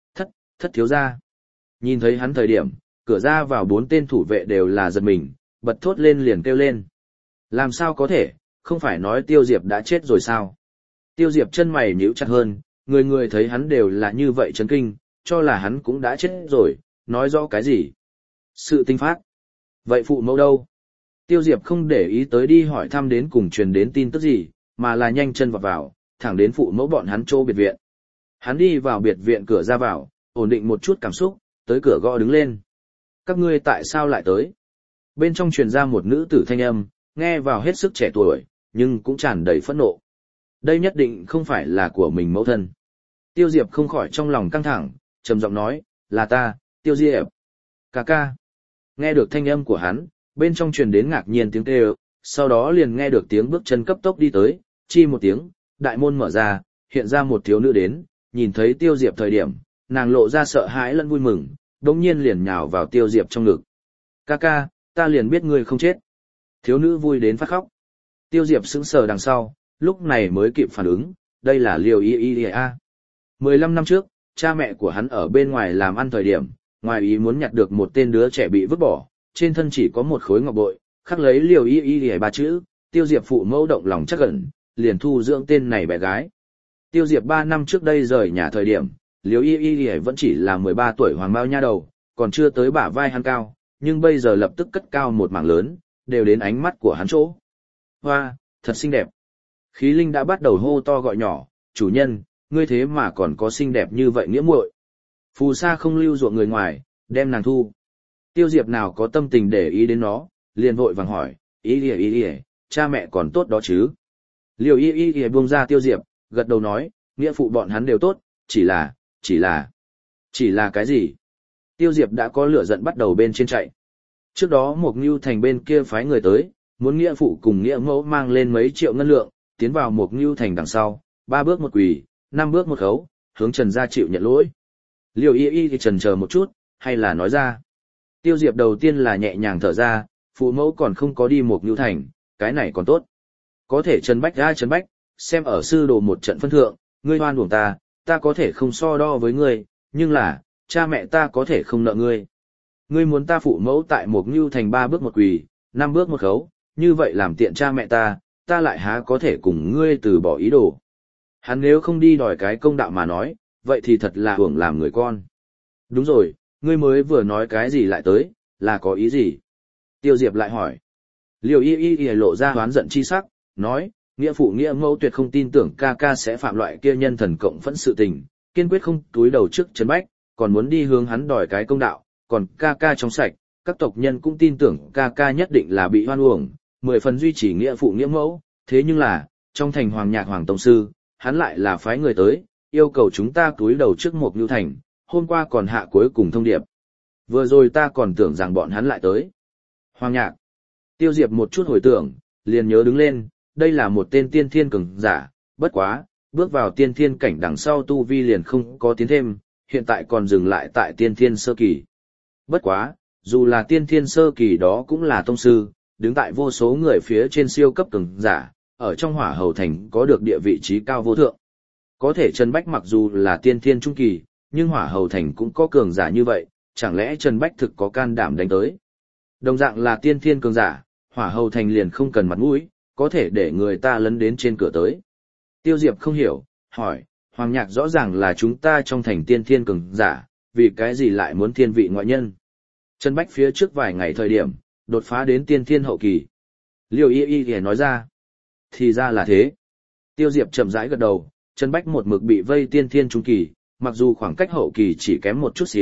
Thất thiếu gia. Nhìn thấy hắn thời điểm, cửa ra vào 4 tên thủ vệ đều là giật mình, bật thốt lên liền kêu lên. Làm sao có thể, không phải nói Tiêu Diệp đã chết rồi sao? Tiêu Diệp chân mày nhíu chặt hơn, người người thấy hắn đều là như vậy chấn kinh, cho là hắn cũng đã chết rồi, nói rõ cái gì? Sự tinh phát. Vậy phụ mẫu đâu? Tiêu Diệp không để ý tới đi hỏi thăm đến cùng truyền đến tin tức gì, mà là nhanh chân vào, thẳng đến phụ mẫu bọn hắn chỗ biệt viện. Hắn đi vào biệt viện cửa ra vào, ổn định một chút cảm xúc, tới cửa gõ đứng lên. Các ngươi tại sao lại tới? Bên trong truyền ra một nữ tử thanh âm, nghe vào hết sức trẻ tuổi, nhưng cũng tràn đầy phẫn nộ. Đây nhất định không phải là của mình mẫu thân. Tiêu Diệp không khỏi trong lòng căng thẳng, trầm giọng nói, là ta, Tiêu Diệp. Cà ca. Nghe được thanh âm của hắn, bên trong truyền đến ngạc nhiên tiếng kêu, sau đó liền nghe được tiếng bước chân cấp tốc đi tới, chi một tiếng, đại môn mở ra, hiện ra một thiếu nữ đến, nhìn thấy Tiêu Diệp thời điểm, nàng lộ ra sợ hãi lẫn vui mừng, đống nhiên liền nhào vào Tiêu Diệp trong ngực. Ca ca, ta liền biết ngươi không chết. Thiếu nữ vui đến phát khóc. Tiêu Diệp sững sờ đằng sau, lúc này mới kịp phản ứng, đây là Liều Y A. 15 năm trước, cha mẹ của hắn ở bên ngoài làm ăn thời điểm, ngoài ý muốn nhặt được một tên đứa trẻ bị vứt bỏ, trên thân chỉ có một khối ngọc bội, khắc lấy Liều Y 3 chữ, Tiêu Diệp phụ mẫu động lòng chắc ẩn, liền thu dưỡng tên này bé gái. Tiêu Diệp 3 năm trước đây rời nhà thời điểm, Liều Y vẫn chỉ là 13 tuổi hoàng bao nha đầu, còn chưa tới bả vai hắn cao, nhưng bây giờ lập tức cất cao một mảng lớn, đều đến ánh mắt của hắn chỗ. Hoa, thật xinh đẹp. Khí Linh đã bắt đầu hô to gọi nhỏ, chủ nhân, ngươi thế mà còn có xinh đẹp như vậy nghĩa muội. Phù sa không lưu ruộng người ngoài, đem nàng thu. Tiêu Diệp nào có tâm tình để ý đến nó, liền vội vàng hỏi, ý, cha mẹ còn tốt đó chứ. Liều y buông ra Tiêu Diệp, gật đầu nói, nghĩa phụ bọn hắn đều tốt, chỉ là cái gì? Tiêu Diệp đã có lửa giận bắt đầu bên trên chạy. Trước đó một Ngưu Thành bên kia phái người tới, muốn nghĩa phụ cùng nghĩa mẫu mang lên mấy triệu ngân lượng, tiến vào một Ngưu Thành đằng sau, 3 bước một quỳ, 5 bước một khấu, hướng Trần gia chịu nhận lỗi. Liều y thì chần chờ một chút, hay là nói ra. Tiêu Diệp đầu tiên là nhẹ nhàng thở ra, phụ mẫu còn không có đi một Ngưu Thành, cái này còn tốt. Có thể Trần Bách, xem ở sư đồ một trận phân thượng, ngươi hoan uổng ta có thể không so đo với ngươi, nhưng là, cha mẹ ta có thể không nợ ngươi. Ngươi muốn ta phụ mẫu tại một Ngưu Thành 3 bước một quỳ, 5 bước một khấu, như vậy làm tiện cha mẹ ta lại há có thể cùng ngươi từ bỏ ý đồ. Hắn nếu không đi đòi cái công đạo mà nói, vậy thì thật là hưởng làm người con. Đúng rồi, ngươi mới vừa nói cái gì lại tới, là có ý gì? Tiêu Diệp lại hỏi. Liều y lộ ra hoán giận chi sắc, nói, nghĩa phụ nghĩa mẫu tuyệt không tin tưởng ca ca sẽ phạm loại kia nhân thần cộng phẫn sự tình, kiên quyết không túi đầu trước Trần Bách, còn muốn đi hướng hắn đòi cái công đạo, còn ca ca trong sạch, các tộc nhân cũng tin tưởng ca ca nhất định là bị hoan uổng, 10 phần duy trì nghĩa phụ nghĩa mẫu, thế nhưng là, trong thành Hoàng Nhạc Hoàng Tông Sư, hắn lại là phái người tới, yêu cầu chúng ta túi đầu trước một Nưu Thành, hôm qua còn hạ cuối cùng thông điệp. Vừa rồi ta còn tưởng rằng bọn hắn lại tới. Hoàng Nhạc. Tiêu Diệp một chút hồi tưởng, liền nhớ đứng lên, đây là một tên tiên thiên cường giả, bất quá, bước vào tiên thiên cảnh đằng sau tu vi liền không có tiến thêm, hiện tại còn dừng lại tại tiên thiên sơ kỳ. Bất quá, dù là tiên thiên sơ kỳ đó cũng là tông sư, đứng tại vô số người phía trên siêu cấp cường giả, ở trong Hỏa Hầu Thành có được địa vị trí cao vô thượng. Có thể Trần Bách mặc dù là tiên thiên trung kỳ, nhưng Hỏa Hầu Thành cũng có cường giả như vậy, chẳng lẽ Trần Bách thực có can đảm đánh tới. Đồng dạng là tiên thiên cường giả, Hỏa Hầu Thành liền không cần mặt mũi, có thể để người ta lấn đến trên cửa tới. Tiêu Diệp không hiểu, hỏi, Hoàng Nhạc rõ ràng là chúng ta trong thành tiên thiên cường giả, vì cái gì lại muốn thiên vị ngoại nhân? Trần Bách phía trước vài ngày thời điểm, đột phá đến tiên thiên hậu kỳ. Liêu y nói ra. Thì ra là thế. Tiêu Diệp chậm rãi gật đầu, Trần Bách một mực bị vây tiên thiên trung kỳ, mặc dù khoảng cách hậu kỳ chỉ kém một chút xíu,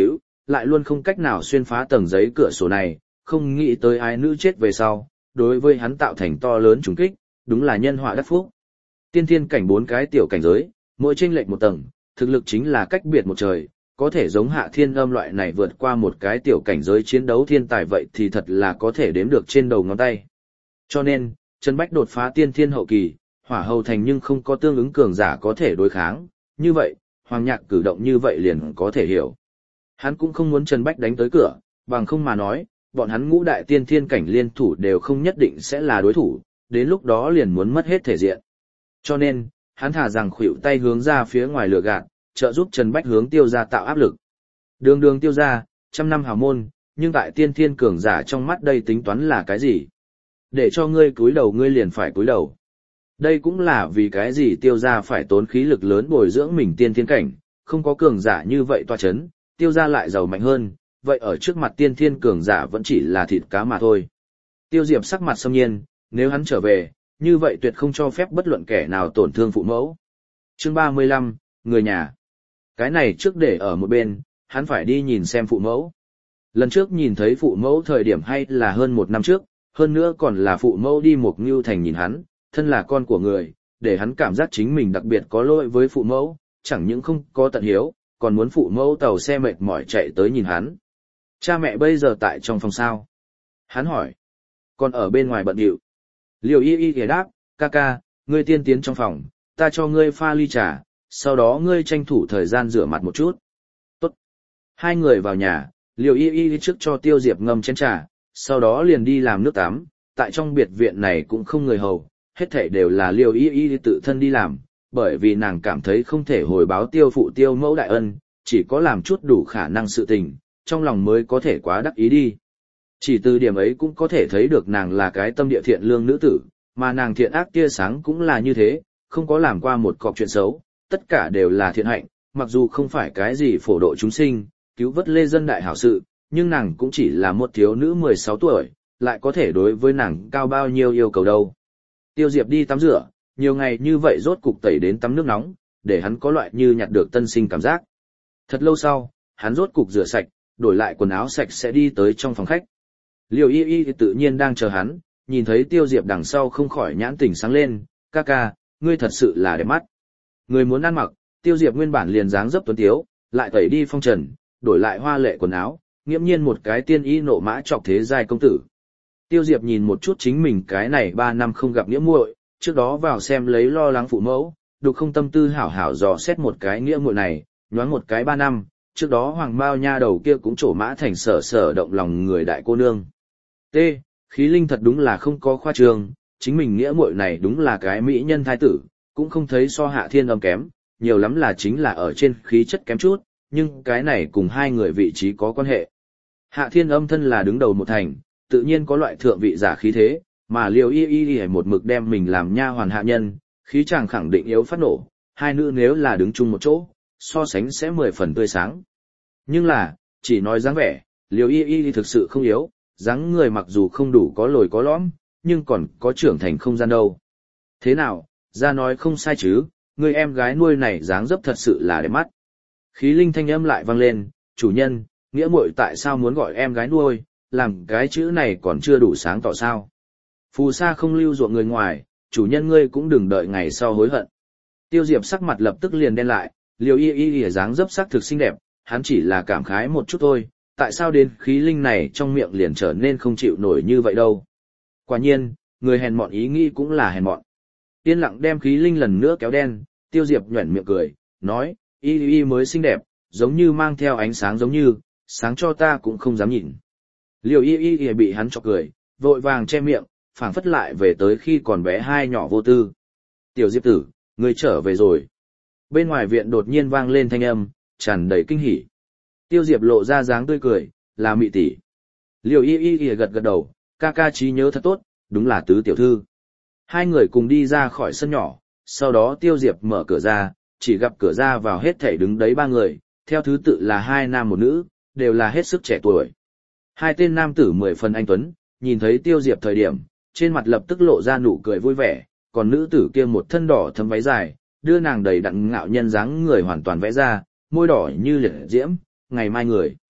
lại luôn không cách nào xuyên phá tầng giấy cửa sổ này, không nghĩ tới ái nữ chết về sau, đối với hắn tạo thành to lớn trùng kích, đúng là nhân họa đắc phúc. Tiên thiên cảnh 4 cái tiểu cảnh giới, mỗi chênh lệch một tầng, thực lực chính là cách biệt một trời, có thể giống Hạ Thiên Âm loại này vượt qua một cái tiểu cảnh giới chiến đấu thiên tài vậy thì thật là có thể đếm được trên đầu ngón tay. Cho nên, Trần Bách đột phá tiên thiên hậu kỳ, hỏa hầu thành nhưng không có tương ứng cường giả có thể đối kháng, như vậy, Hoàng Nhạc cử động như vậy liền có thể hiểu. Hắn cũng không muốn Trần Bách đánh tới cửa, bằng không mà nói, bọn hắn ngũ đại tiên thiên cảnh liên thủ đều không nhất định sẽ là đối thủ, đến lúc đó liền muốn mất hết thể diện. Cho nên, hắn thả rằng khuỷu tay hướng ra phía ngoài lửa gạt, trợ giúp Trần Bách hướng tiêu gia tạo áp lực. Đường đường tiêu gia, trăm năm hào môn, nhưng tại tiên thiên cường giả trong mắt đây tính toán là cái gì? Để cho ngươi cúi đầu ngươi liền phải cúi đầu. Đây cũng là vì cái gì tiêu gia phải tốn khí lực lớn bồi dưỡng mình tiên thiên cảnh, không có cường giả như vậy toa chấn, tiêu gia lại giàu mạnh hơn, vậy ở trước mặt tiên thiên cường giả vẫn chỉ là thịt cá mà thôi. Tiêu Diệp sắc mặt xâm nhiên, nếu hắn trở về, như vậy tuyệt không cho phép bất luận kẻ nào tổn thương phụ mẫu. Chương 35, người nhà. Cái này trước để ở một bên, hắn phải đi nhìn xem phụ mẫu. Lần trước nhìn thấy phụ mẫu thời điểm hay là hơn 1 năm trước, hơn nữa còn là phụ mẫu đi Mộc Ngưu Thành nhìn hắn, thân là con của người, để hắn cảm giác chính mình đặc biệt có lỗi với phụ mẫu, chẳng những không có tận hiếu, còn muốn phụ mẫu tàu xe mệt mỏi chạy tới nhìn hắn. Cha mẹ bây giờ tại trong phòng sao? Hắn hỏi. Còn ở bên ngoài bận điệu. Liều y y ghé đáp, ca ca, ngươi tiên tiến trong phòng, ta cho ngươi pha ly trà, sau đó ngươi tranh thủ thời gian rửa mặt một chút. Tốt. Hai người vào nhà, Liều y y trước cho Tiêu Diệp ngâm chén trà, sau đó liền đi làm nước tắm, tại trong biệt viện này cũng không người hầu, hết thảy đều là Liều y y tự thân đi làm, bởi vì nàng cảm thấy không thể hồi báo tiêu phụ tiêu mẫu đại ân, chỉ có làm chút đủ khả năng sự tình, trong lòng mới có thể quá đắc ý đi. Chỉ từ điểm ấy cũng có thể thấy được nàng là cái tâm địa thiện lương nữ tử, mà nàng thiện ác tia sáng cũng là như thế, không có làm qua một cọc chuyện xấu, tất cả đều là thiện hạnh, mặc dù không phải cái gì phổ độ chúng sinh, cứu vớt lê dân đại hảo sự, nhưng nàng cũng chỉ là một thiếu nữ 16 tuổi, lại có thể đối với nàng cao bao nhiêu yêu cầu đâu. Tiêu Diệp đi tắm rửa, nhiều ngày như vậy rốt cục tẩy đến tắm nước nóng, để hắn có loại như nhặt được tân sinh cảm giác. Thật lâu sau, hắn rốt cục rửa sạch, đổi lại quần áo sạch sẽ đi tới trong phòng khách. Liều y y thì tự nhiên đang chờ hắn, nhìn thấy Tiêu Diệp đằng sau không khỏi nhãn tỉnh sáng lên, ca ca, ngươi thật sự là đẹp mắt. Người muốn ăn mặc, Tiêu Diệp nguyên bản liền dáng dấp tuấn tiếu, lại tẩy đi phong trần, đổi lại hoa lệ quần áo, nghiễm nhiên một cái tiên y nộ mã trọc thế giai công tử. Tiêu Diệp nhìn một chút chính mình cái này 3 năm không gặp nghĩa muội, trước đó vào xem lấy lo lắng phụ mẫu, đục không tâm tư hảo hảo dò xét một cái nghĩa muội này, nhoáng một cái 3 năm, trước đó hoàng bao nha đầu kia cũng trổ mã thành sở sở động lòng người đại cô nương. T. Khí linh thật đúng là không có khoa trương, chính mình nghĩa muội này đúng là cái mỹ nhân thái tử, cũng không thấy so Hạ Thiên Âm kém, nhiều lắm là chính là ở trên khí chất kém chút, nhưng cái này cùng hai người vị trí có quan hệ. Hạ Thiên Âm thân là đứng đầu một thành, tự nhiên có loại thượng vị giả khí thế, mà Liêu y y một mực đem mình làm nha hoàn hạ nhân, khí chàng khẳng định yếu phát nổ, hai nữ nếu là đứng chung một chỗ, so sánh sẽ 10 phần tươi sáng. Nhưng là, chỉ nói dáng vẻ, Liêu y y thực sự không yếu, dáng người mặc dù không đủ có lồi có lõm, nhưng còn có trưởng thành không gian đâu. Thế nào, ra nói không sai chứ, người em gái nuôi này dáng dấp thật sự là đẹp mắt. Khí linh thanh âm lại vang lên, chủ nhân, nghĩa muội tại sao muốn gọi em gái nuôi, làm cái chữ này còn chưa đủ sáng tỏ sao. Phù sa không lưu ruộng người ngoài, chủ nhân ngươi cũng đừng đợi ngày sau hối hận. Tiêu Diệp sắc mặt lập tức liền đen lại, Liêu y y dáng dấp sắc thực xinh đẹp, hắn chỉ là cảm khái một chút thôi, tại sao đến khí linh này trong miệng liền trở nên không chịu nổi như vậy đâu. Quả nhiên, người hèn mọn ý nghĩ cũng là hèn mọn. Yên lặng đem khí linh lần nữa kéo đen, Tiêu Diệp nhuẩn miệng cười, nói, y y mới xinh đẹp, giống như mang theo ánh sáng giống như, sáng cho ta cũng không dám nhìn. Liêu y y bị hắn chọc cười, vội vàng che miệng, phảng phất lại về tới khi còn bé hai nhỏ vô tư. Tiểu Diệp tử, ngươi trở về rồi. Bên ngoài viện đột nhiên vang lên thanh âm, tràn đầy kinh hỉ. Tiêu Diệp lộ ra dáng tươi cười, là mị tỷ. Liêu y y gật gật đầu, ca ca trí nhớ thật tốt, đúng là tứ tiểu thư. Hai người cùng đi ra khỏi sân nhỏ, sau đó Tiêu Diệp mở cửa ra, chỉ gặp cửa ra vào hết thảy đứng đấy 3 người, theo thứ tự là 2 nam 1 nữ, đều là hết sức trẻ tuổi. Hai tên nam tử 10 phần anh tuấn, nhìn thấy Tiêu Diệp thời điểm, trên mặt lập tức lộ ra nụ cười vui vẻ, còn nữ tử kia một thân đỏ thấm váy dài, đưa nàng đầy đặn ngạo nhân dáng người hoàn toàn vẽ ra, môi đỏ như liệt diễm, ngày mai người.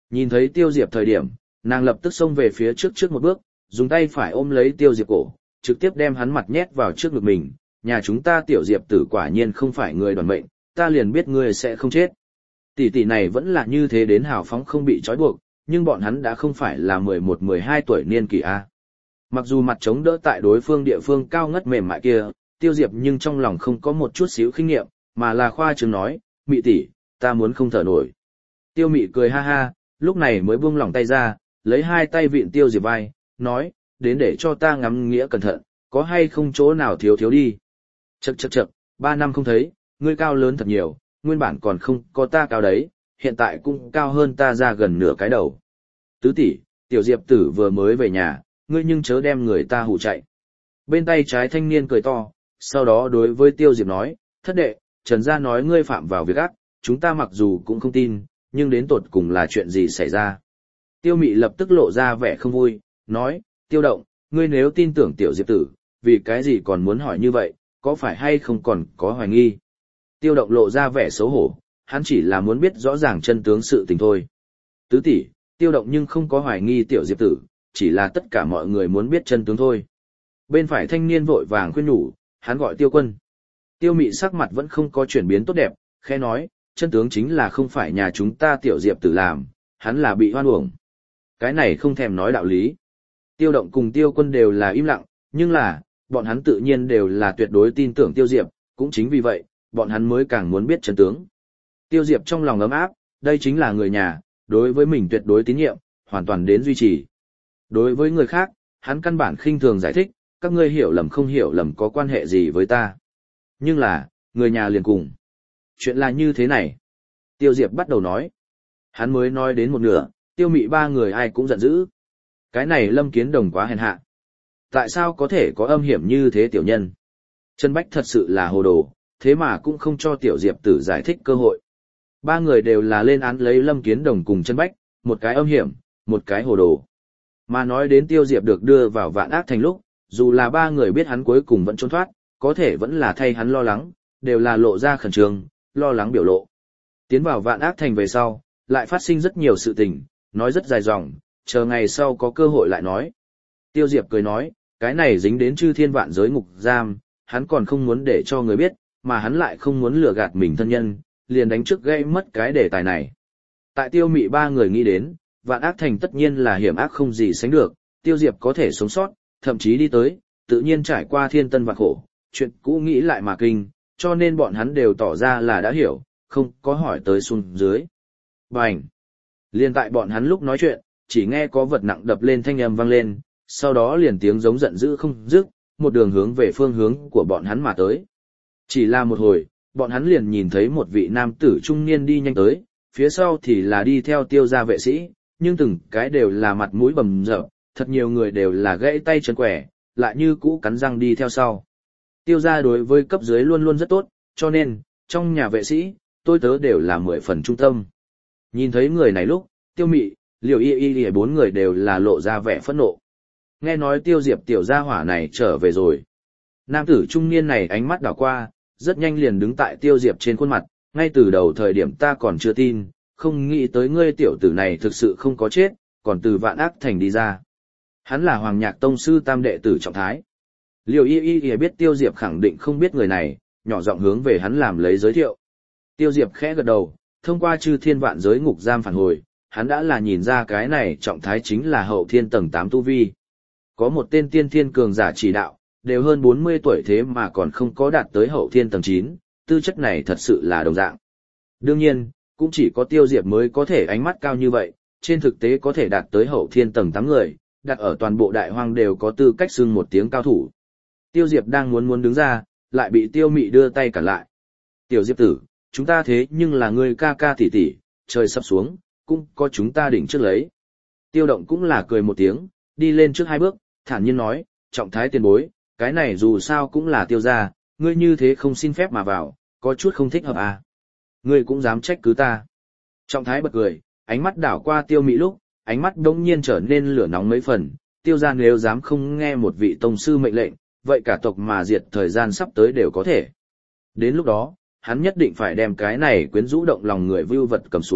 Nhìn thấy Tiêu Diệp thời điểm, nàng lập tức xông về phía trước một bước, dùng tay phải ôm lấy Tiêu Diệp cổ, trực tiếp đem hắn mặt nhét vào trước ngực mình. Nhà chúng ta Tiểu Diệp tử quả nhiên không phải người đoàn mệnh, ta liền biết ngươi sẽ không chết. Tỷ tỷ này vẫn là như thế đến hào phóng không bị trói buộc, nhưng bọn hắn đã không phải là 11-12 tuổi niên kỷ a. Mặc dù mặt chống đỡ tại đối phương địa phương cao ngất mềm mại kia, Tiêu Diệp nhưng trong lòng không có một chút xíu kinh nghiệm, mà là khoa trương nói, mị tỷ, ta muốn không thở nổi. Tiêu Mị cười ha ha, lúc này mới buông lỏng tay ra, lấy hai tay vịn Tiêu Diệp vai, nói, đến để cho ta ngắm nghĩa cẩn thận, có hay không chỗ nào thiếu thiếu đi. Chậc, 3 năm không thấy, ngươi cao lớn thật nhiều, nguyên bản còn không có ta cao đấy, hiện tại cũng cao hơn ta ra gần nửa cái đầu. Tứ tỷ, Tiểu Diệp tử vừa mới về nhà, ngươi nhưng chớ đem người ta hù chạy. Bên tay trái thanh niên cười to, sau đó đối với Tiêu Diệp nói, thất đệ, Trần gia nói ngươi phạm vào việc ác, chúng ta mặc dù cũng không tin, nhưng đến tột cùng là chuyện gì xảy ra. Tiêu Mị lập tức lộ ra vẻ không vui, nói, Tiêu Động, ngươi nếu tin tưởng Tiểu Diệp tử, vì cái gì còn muốn hỏi như vậy, có phải hay không còn có hoài nghi. Tiêu Động lộ ra vẻ xấu hổ, hắn chỉ là muốn biết rõ ràng chân tướng sự tình thôi. Tứ tỷ, Tiêu Động nhưng không có hoài nghi Tiểu Diệp tử, chỉ là tất cả mọi người muốn biết chân tướng thôi. Bên phải thanh niên vội vàng khuyên nhủ, hắn gọi Tiêu Quân. Tiêu Mị sắc mặt vẫn không có chuyển biến tốt đẹp, khẽ nói, chân tướng chính là không phải nhà chúng ta Tiểu Diệp tử làm, hắn là bị hoan uổng. Cái này không thèm nói đạo lý. Tiêu Động cùng Tiêu Quân đều là im lặng, nhưng là, bọn hắn tự nhiên đều là tuyệt đối tin tưởng Tiêu Diệp, cũng chính vì vậy, bọn hắn mới càng muốn biết chân tướng. Tiêu Diệp trong lòng ấm áp, đây chính là người nhà, đối với mình tuyệt đối tín nhiệm, hoàn toàn đến duy trì. Đối với người khác, hắn căn bản khinh thường giải thích, các ngươi hiểu lầm không hiểu lầm có quan hệ gì với ta. Nhưng là, người nhà liền cùng. Chuyện là như thế này. Tiêu Diệp bắt đầu nói. Hắn mới nói đến một nửa, Tiêu Mị ba người ai cũng giận dữ. Cái này Lâm Kiến Đồng quá hèn hạ. Tại sao có thể có âm hiểm như thế tiểu nhân? Trần Bách thật sự là hồ đồ, thế mà cũng không cho Tiểu Diệp tử giải thích cơ hội. Ba người đều là lên án lấy Lâm Kiến Đồng cùng Trần Bách, một cái âm hiểm, một cái hồ đồ. Mà nói đến Tiêu Diệp được đưa vào Vạn Ác Thành lúc, dù là ba người biết hắn cuối cùng vẫn trốn thoát, có thể vẫn là thay hắn lo lắng, đều là lộ ra khẩn trương, lo lắng biểu lộ. Tiến vào Vạn Ác Thành về sau, lại phát sinh rất nhiều sự tình, nói rất dài dòng, chờ ngày sau có cơ hội lại nói. Tiêu Diệp cười nói, cái này dính đến chư thiên vạn giới ngục giam, hắn còn không muốn để cho người biết, mà hắn lại không muốn lừa gạt mình thân nhân, liền đánh trước gây mất cái đề tài này. Tại Tiêu Mị ba người nghĩ đến, Vạn Ác Thành tất nhiên là hiểm ác không gì sánh được, Tiêu Diệp có thể sống sót, thậm chí đi tới, tự nhiên trải qua thiên tân vạn khổ, chuyện cũ nghĩ lại mà kinh, cho nên bọn hắn đều tỏ ra là đã hiểu, không có hỏi tới xuống dưới. Bành! Liên tại bọn hắn lúc nói chuyện, chỉ nghe có vật nặng đập lên thanh âm vang lên, sau đó liền tiếng giống giận dữ không dứt, một đường hướng về phương hướng của bọn hắn mà tới. Chỉ là một hồi, bọn hắn liền nhìn thấy một vị nam tử trung niên đi nhanh tới, phía sau thì là đi theo Tiêu gia vệ sĩ, nhưng từng cái đều là mặt mũi bầm dập, thật nhiều người đều là gãy tay chân quẻ, lại như cũ cắn răng đi theo sau. Tiêu gia đối với cấp dưới luôn luôn rất tốt, cho nên, trong nhà vệ sĩ, tôi tớ đều là 10 phần trung tâm. Nhìn thấy người này lúc, Tiêu Mị, Liều Y bốn người đều là lộ ra vẻ phẫn nộ. Nghe nói Tiêu Diệp tiểu gia hỏa này trở về rồi. Nam tử trung niên này ánh mắt đảo qua, rất nhanh liền đứng tại Tiêu Diệp trên khuôn mặt, ngay từ đầu thời điểm ta còn chưa tin, không nghĩ tới ngươi tiểu tử này thực sự không có chết, còn từ Vạn Ác Thành đi ra. Hắn là Hoàng Nhạc Tông sư tam đệ tử trọng thái. Liều Y biết Tiêu Diệp khẳng định không biết người này, nhỏ giọng hướng về hắn làm lấy giới thiệu. Tiêu Diệp khẽ gật đầu, thông qua chư thiên vạn giới ngục giam phản hồi, hắn đã là nhìn ra cái này trọng thái chính là hậu thiên tầng 8 tu vi. Có một tên tiên thiên cường giả chỉ đạo, đều hơn 40 tuổi thế mà còn không có đạt tới hậu thiên tầng 9, tư chất này thật sự là đồng dạng. Đương nhiên, cũng chỉ có Tiêu Diệp mới có thể ánh mắt cao như vậy, trên thực tế có thể đạt tới hậu thiên tầng 8 người, đặt ở toàn bộ đại hoang đều có tư cách xưng một tiếng cao thủ. Tiêu Diệp đang muốn đứng ra, lại bị Tiêu Mị đưa tay cản lại. Tiểu Diệp tử, chúng ta thế nhưng là người ca ca tỷ tỷ, trời sắp xuống, cũng có chúng ta đỉnh trước lấy. Tiêu Động cũng là cười một tiếng, đi lên trước 2 bước, thản nhiên nói, trọng thái tiền bối, cái này dù sao cũng là Tiêu gia, ngươi như thế không xin phép mà vào, có chút không thích hợp à. Ngươi cũng dám trách cứ ta. Trọng thái bật cười, ánh mắt đảo qua Tiêu Mị lúc, ánh mắt đống nhiên trở nên lửa nóng mấy phần, Tiêu gia nếu dám không nghe một vị tông sư mệnh lệnh, vậy cả tộc mà diệt thời gian sắp tới đều có thể. Đến lúc đó, hắn nhất định phải đem cái này quyến rũ động lòng người vưu vật cầm xuống,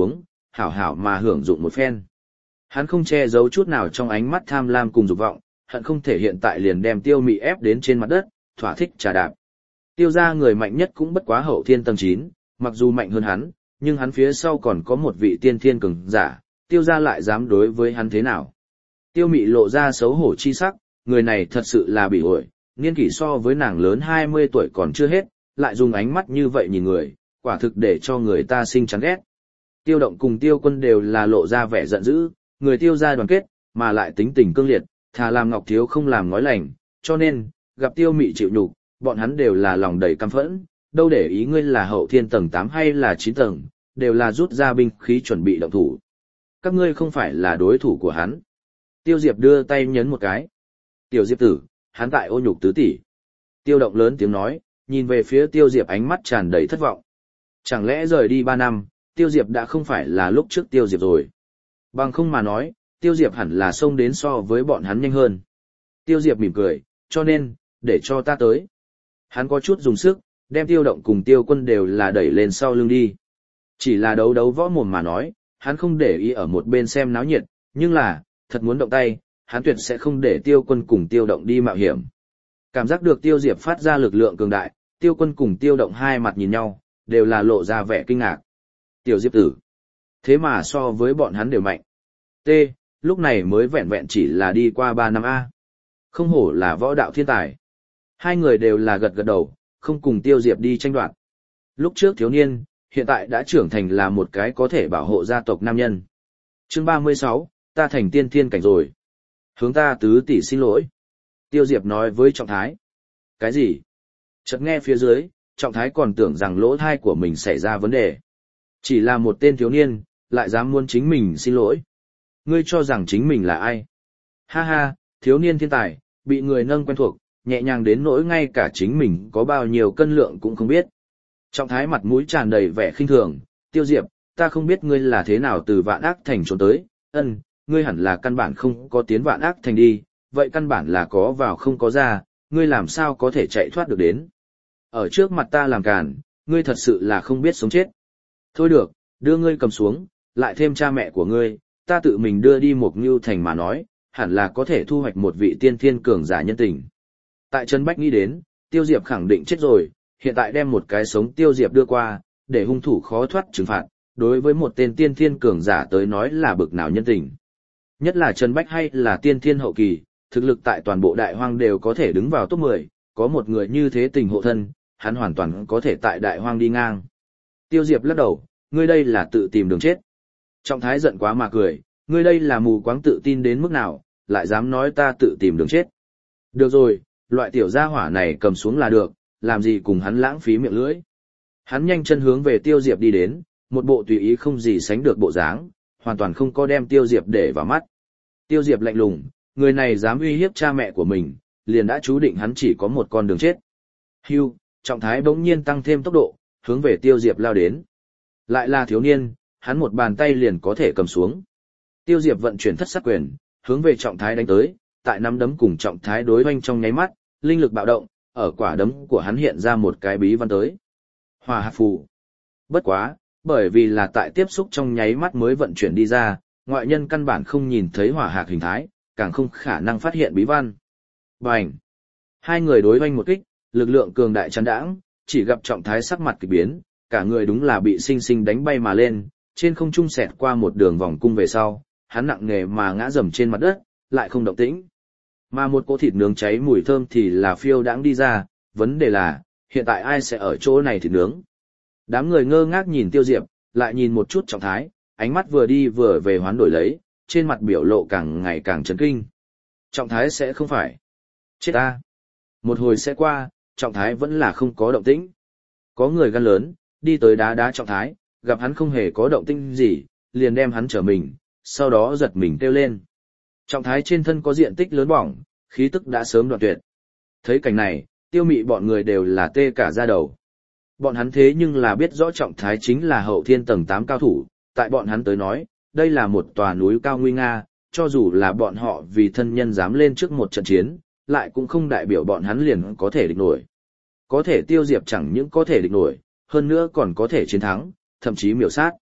hảo hảo mà hưởng dụng một phen. Hắn không che giấu chút nào trong ánh mắt tham lam cùng dục vọng, hận không thể hiện tại liền đem Tiêu Mị ép đến trên mặt đất, thỏa thích trà đạp. Tiêu gia người mạnh nhất cũng bất quá hậu thiên tầng 9, mặc dù mạnh hơn hắn, nhưng hắn phía sau còn có một vị tiên thiên cường giả, Tiêu gia lại dám đối với hắn thế nào. Tiêu Mị lộ ra xấu hổ chi sắc, người này thật sự là bị ổi, niên kỷ so với nàng lớn 20 tuổi còn chưa hết, lại dùng ánh mắt như vậy nhìn người, quả thực để cho người ta sinh chán ghét. Tiêu Động cùng Tiêu Quân đều là lộ ra vẻ giận dữ, người Tiêu gia đoàn kết, mà lại tính tình cương liệt, thà làm ngọc thiếu không làm ngói lành, cho nên, gặp Tiêu Mị chịu nhục, bọn hắn đều là lòng đầy căm phẫn, đâu để ý ngươi là hậu thiên tầng 8 hay là 9 tầng, đều là rút ra binh khí chuẩn bị động thủ. Các ngươi không phải là đối thủ của hắn. Tiêu Diệp đưa tay nhấn một cái. Tiểu Diệp tử, hắn tại ô nhục tứ tỷ. Tiêu Động lớn tiếng nói, nhìn về phía Tiêu Diệp ánh mắt tràn đầy thất vọng. Chẳng lẽ rời đi 3 năm, Tiêu Diệp đã không phải là lúc trước Tiêu Diệp rồi. Bằng không mà nói, Tiêu Diệp hẳn là xông đến so với bọn hắn nhanh hơn. Tiêu Diệp mỉm cười, cho nên, để cho ta tới. Hắn có chút dùng sức, đem Tiêu Động cùng Tiêu Quân đều là đẩy lên sau lưng đi. Chỉ là đấu đấu võ mồm mà nói, hắn không để ý ở một bên xem náo nhiệt, nhưng là, thật muốn động tay, hắn tuyệt sẽ không để Tiêu Quân cùng Tiêu Động đi mạo hiểm. Cảm giác được Tiêu Diệp phát ra lực lượng cường đại, Tiêu Quân cùng Tiêu Động hai mặt nhìn nhau, đều là lộ ra vẻ kinh ngạc. Tiểu Diệp tử. Thế mà so với bọn hắn đều mạnh. T, lúc này mới vẹn vẹn chỉ là đi qua 3 năm A. Không hổ là võ đạo thiên tài. Hai người đều là gật gật đầu, không cùng Tiêu Diệp đi tranh đoạt. Lúc trước thiếu niên, hiện tại đã trưởng thành là một cái có thể bảo hộ gia tộc nam nhân. Chương 36, ta thành tiên thiên cảnh rồi. Hướng ta tứ tỷ xin lỗi. Tiêu Diệp nói với Trọng Thái. Cái gì? Chợt nghe phía dưới, Trọng Thái còn tưởng rằng lỗ thai của mình xảy ra vấn đề. Chỉ là một tên thiếu niên, lại dám muốn chính mình xin lỗi. Ngươi cho rằng chính mình là ai? Ha ha, thiếu niên thiên tài, bị người nâng quen thuộc, nhẹ nhàng đến nỗi ngay cả chính mình có bao nhiêu cân lượng cũng không biết. Trọng Thái mặt mũi tràn đầy vẻ khinh thường, Tiêu Diệp, ta không biết ngươi là thế nào từ Vạn Ác Thành trốn tới, ngươi hẳn là căn bản không có tiến Vạn Ác Thành đi, vậy căn bản là có vào không có ra, ngươi làm sao có thể chạy thoát được đến. Ở trước mặt ta làm càn, ngươi thật sự là không biết sống chết. Thôi được, đưa ngươi cầm xuống, lại thêm cha mẹ của ngươi, ta tự mình đưa đi Mộc Ngưu Thành mà nói, hẳn là có thể thu hoạch một vị tiên thiên cường giả nhân tình. Tại Trần Bách nghĩ đến, Tiêu Diệp khẳng định chết rồi, hiện tại đem một cái sống Tiêu Diệp đưa qua, để hung thủ khó thoát trừng phạt, đối với một tên tiên thiên cường giả tới nói là bực nào nhân tình. Nhất là Trần Bách hay là tiên thiên hậu kỳ, thực lực tại toàn bộ đại hoang đều có thể đứng vào top 10, có một người như thế tình hộ thân, hắn hoàn toàn có thể tại đại hoang đi ngang. Tiêu Diệp lắc đầu, ngươi đây là tự tìm đường chết. Trọng Thái giận quá mà cười, ngươi đây là mù quáng tự tin đến mức nào, lại dám nói ta tự tìm đường chết. Được rồi, loại tiểu gia hỏa này cầm xuống là được, làm gì cùng hắn lãng phí miệng lưỡi. Hắn nhanh chân hướng về Tiêu Diệp đi đến, một bộ tùy ý không gì sánh được bộ dáng, hoàn toàn không có đem Tiêu Diệp để vào mắt. Tiêu Diệp lạnh lùng, người này dám uy hiếp cha mẹ của mình, liền đã chú định hắn chỉ có một con đường chết. Hưu, Trọng Thái bỗng nhiên tăng thêm tốc độ, hướng về Tiêu Diệp lao đến. Lại là thiếu niên, hắn một bàn tay liền có thể cầm xuống. Tiêu Diệp vận chuyển thất sắc quyền, hướng về Trọng Thái đánh tới, tại nắm đấm cùng Trọng Thái đối hoành trong nháy mắt, linh lực bạo động, ở quả đấm của hắn hiện ra một cái bí văn tới. Hỏa hạt phù. Bất quá, bởi vì là tại tiếp xúc trong nháy mắt mới vận chuyển đi ra, ngoại nhân căn bản không nhìn thấy hỏa hạt hình thái, càng không khả năng phát hiện bí văn. Bành! Hai người đối hoành một kích, lực lượng cường đại chấn đãng, chỉ gặp Trọng Thái sắc mặt kỳ biến, cả người đúng là bị sinh sinh đánh bay mà lên, trên không trung xẹt qua một đường vòng cung về sau, hắn nặng nề mà ngã rầm trên mặt đất, lại không động tĩnh. Mà một cỗ thịt nướng cháy mùi thơm thì là phiêu đãng đi ra, vấn đề là, hiện tại ai sẽ ở chỗ này thịt nướng? Đám người ngơ ngác nhìn Tiêu Diệp, lại nhìn một chút Trọng Thái, ánh mắt vừa đi vừa về hoán đổi lấy, trên mặt biểu lộ càng ngày càng chấn kinh. Trọng Thái sẽ không phải chết ta. Một hồi sẽ qua, Trọng Thái vẫn là không có động tĩnh. Có người gan lớn, đi tới đá đá Trọng Thái, gặp hắn không hề có động tĩnh gì, liền đem hắn trở mình, sau đó giật mình kêu lên. Trọng Thái trên thân có diện tích lớn bỏng, khí tức đã sớm đoạn tuyệt. Thấy cảnh này, Tiêu Mị bọn người đều là tê cả da đầu. Bọn hắn thế nhưng là biết rõ Trọng Thái chính là hậu thiên tầng 8 cao thủ, tại bọn hắn tới nói, đây là một tòa núi cao nguy nga, cho dù là bọn họ vì thân nhân dám lên trước một trận chiến, lại cũng không đại biểu bọn hắn liền có thể địch nổi. Có thể Tiêu Diệp chẳng những có thể địch nổi, hơn nữa còn có thể chiến thắng, thậm chí miểu sát.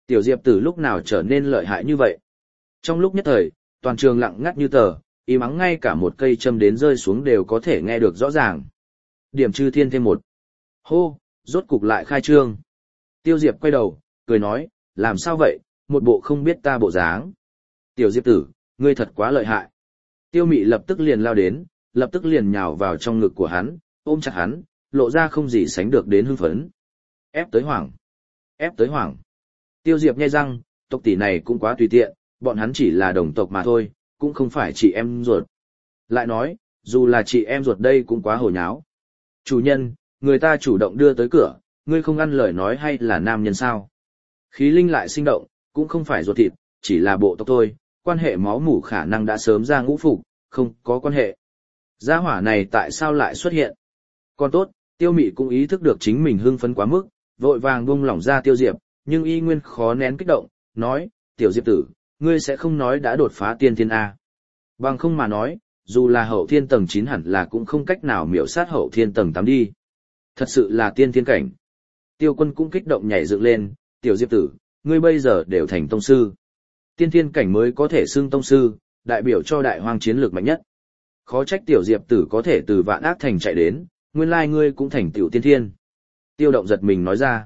Tiểu Diệp Tử lúc nào trở nên lợi hại như vậy? Trong lúc nhất thời, toàn trường lặng ngắt như tờ, im ắng, ngay cả một cây châm đến rơi xuống đều có thể nghe được rõ ràng. Điểm chư thiên thêm một. Hô, rốt cục lại khai trương. Tiêu Diệp quay đầu, cười nói, làm sao vậy, một bộ không biết ta bộ dáng. Tiểu Diệp Tử, ngươi thật quá lợi hại. Tiêu Mị lập tức liền lao đến, lập tức liền nhào vào trong ngực của hắn, ôm chặt hắn, lộ ra không gì sánh được đến hưng phấn. Ép tới hoảng. Ép tới hoảng. Tiêu Diệp nhai răng, tộc tỷ này cũng quá tùy tiện, bọn hắn chỉ là đồng tộc mà thôi, cũng không phải chị em ruột. Lại nói, dù là chị em ruột đây cũng quá hồ nháo. Chủ nhân, người ta chủ động đưa tới cửa, ngươi không ăn lời nói hay là nam nhân sao? Khí linh lại sinh động, cũng không phải ruột thịt, chỉ là bộ tộc thôi, quan hệ máu mủ khả năng đã sớm ra ngũ phục, không có quan hệ. Gia hỏa này tại sao lại xuất hiện? Còn tốt, Tiêu Mị cũng ý thức được chính mình hưng phấn quá mức, vội vàng buông lỏng ra Tiêu Diệp, nhưng y nguyên khó nén kích động, nói, Tiểu Diệp Tử, ngươi sẽ không nói đã đột phá tiên thiên A. Bằng không mà nói, dù là hậu thiên tầng 9 hẳn là cũng không cách nào miểu sát hậu thiên tầng 8 đi. Thật sự là tiên thiên cảnh. Tiêu Quân cũng kích động nhảy dựng lên, Tiểu Diệp Tử, ngươi bây giờ đều thành tông sư. Tiên thiên cảnh mới có thể xưng tông sư, đại biểu cho đại hoang chiến lược mạnh nhất. Khó trách Tiểu Diệp Tử có thể từ Vạn Ác Thành chạy đến, nguyên lai ngươi cũng thành tiểu tiên thiên. Tiêu Động giật mình nói ra.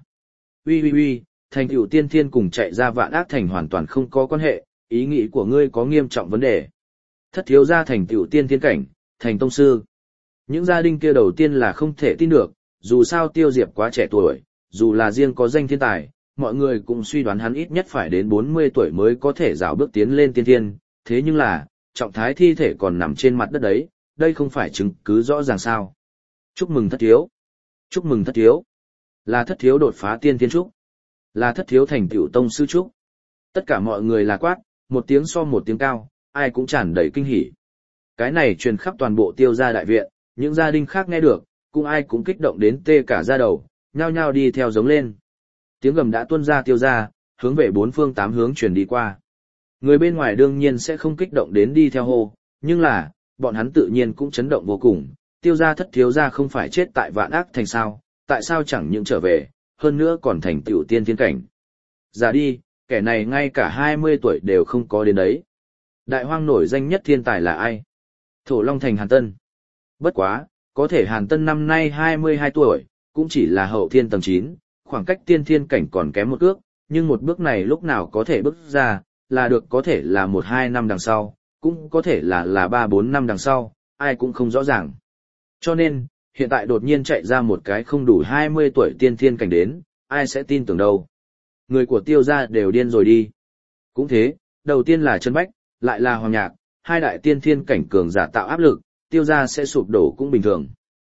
Uy, thành tiểu tiên thiên cùng chạy ra Vạn Ác Thành hoàn toàn không có quan hệ, ý nghĩ của ngươi có nghiêm trọng vấn đề. Thất thiếu gia thành tiểu tiên thiên cảnh, thành tông sư. Những gia đình kia đầu tiên là không thể tin được, dù sao Tiêu Diệp quá trẻ tuổi, dù là riêng có danh thiên tài, mọi người cũng suy đoán hắn ít nhất phải đến 40 tuổi mới có thể rào bước tiến lên tiên thiên, thế nhưng là, trọng thái thi thể còn nằm trên mặt đất đấy, đây không phải chứng cứ rõ ràng sao. Chúc mừng thất thiếu. Chúc mừng thất thiếu. Là thất thiếu đột phá tiên thiên trúc. Là thất thiếu thành tựu tông sư trúc. Tất cả mọi người là quát, một tiếng so một tiếng cao, ai cũng tràn đầy kinh hỉ. Cái này truyền khắp toàn bộ Tiêu gia đại viện, những gia đình khác nghe được, cũng ai cũng kích động đến tê cả da đầu, nhao nhao đi theo giống lên. Tiếng gầm đã tuôn ra Tiêu gia, hướng về bốn phương tám hướng truyền đi qua. Người bên ngoài đương nhiên sẽ không kích động đến đi theo hô, nhưng là, bọn hắn tự nhiên cũng chấn động vô cùng. Tiêu gia thất thiếu gia không phải chết tại Vạn Ác Thành sao, tại sao chẳng những trở về, hơn nữa còn thành tựu tiên thiên cảnh. Giả đi, kẻ này ngay cả 20 tuổi đều không có đến đấy. Đại hoang nổi danh nhất thiên tài là ai? Thổ Long Thành Hàn Tân. Bất quá, có thể Hàn Tân năm nay 22 tuổi, cũng chỉ là hậu thiên tầng 9, khoảng cách tiên thiên cảnh còn kém một bước, nhưng một bước này lúc nào có thể bước ra, là được có thể là 1-2 năm đằng sau, cũng có thể là 3-4 năm đằng sau, ai cũng không rõ ràng. Cho nên, hiện tại đột nhiên chạy ra một cái không đủ 20 tuổi tiên thiên cảnh đến, ai sẽ tin tưởng đâu. Người của Tiêu gia đều điên rồi đi. Cũng thế, đầu tiên là Trân Bách, lại là Hoàng Nhạc, hai đại tiên thiên cảnh cường giả tạo áp lực, Tiêu gia sẽ sụp đổ cũng bình thường.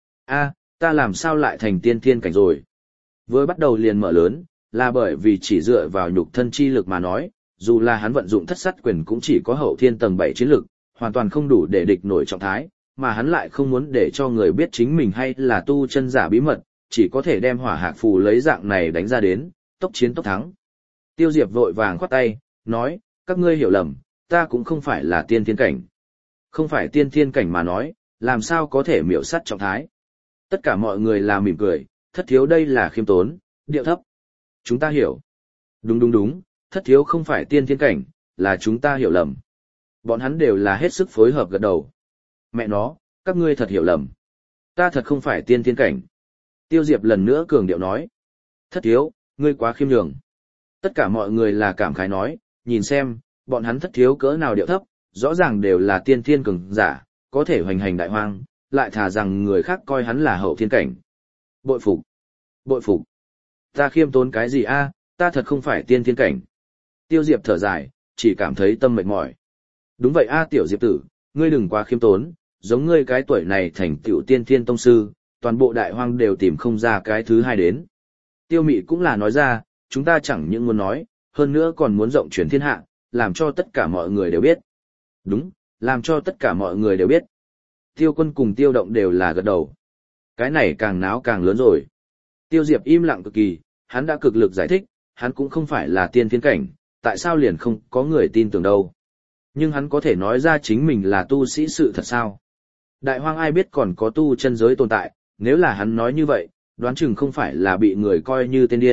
Ta làm sao lại thành tiên thiên cảnh rồi? Vừa bắt đầu liền mở lớn, là bởi vì chỉ dựa vào nhục thân chi lực mà nói, dù là hắn vận dụng thất sát quyền cũng chỉ có hậu thiên tầng 7 chiến lực, hoàn toàn không đủ để địch nổi trọng thái, mà hắn lại không muốn để cho người biết chính mình hay là tu chân giả bí mật, chỉ có thể đem hỏa hạc phù lấy dạng này đánh ra đến, tốc chiến tốc thắng. Tiêu Diệp vội vàng khoát tay, nói, các ngươi hiểu lầm, ta cũng không phải là tiên thiên cảnh. Không phải tiên thiên cảnh mà nói, làm sao có thể miểu sát trọng thái. Tất cả mọi người là mỉm cười, thất thiếu đây là khiêm tốn, điệu thấp. Chúng ta hiểu. Đúng, thất thiếu không phải tiên thiên cảnh, là chúng ta hiểu lầm. Bọn hắn đều là hết sức phối hợp gật đầu. Mẹ nó, các ngươi thật hiểu lầm. Ta thật không phải tiên thiên cảnh. Tiêu Diệp lần nữa cường điệu nói. Thất thiếu, ngươi quá khiêm nhường. Tất cả mọi người là cảm khái nói, nhìn xem, bọn hắn thất thiếu cỡ nào điệu thấp, rõ ràng đều là tiên thiên cường giả, có thể hoành hành đại hoang, lại thà rằng người khác coi hắn là hậu thiên cảnh. Bội phục. Ta khiêm tốn cái gì a? Ta thật không phải tiên thiên cảnh. Tiêu Diệp thở dài, chỉ cảm thấy tâm mệt mỏi. Đúng vậy a, Tiểu Diệp tử, ngươi đừng quá khiêm tốn, giống ngươi cái tuổi này thành tiểu tiên thiên tông sư, toàn bộ đại hoang đều tìm không ra cái thứ hai đến. Tiêu Mị cũng là nói ra, chúng ta chẳng những muốn nói, hơn nữa còn muốn rộng truyền thiên hạ, làm cho tất cả mọi người đều biết. Đúng, làm cho tất cả mọi người đều biết. Tiêu Quân cùng Tiêu Động đều là gật đầu. Cái này càng náo càng lớn rồi. Tiêu Diệp im lặng cực kỳ, hắn đã cực lực giải thích, hắn cũng không phải là tiên thiên cảnh, tại sao liền không có người tin tưởng đâu. Nhưng hắn có thể nói ra chính mình là tu sĩ sự thật sao? Đại hoang ai biết còn có tu chân giới tồn tại, nếu là hắn nói như vậy, đoán chừng không phải là bị người coi như tên điên,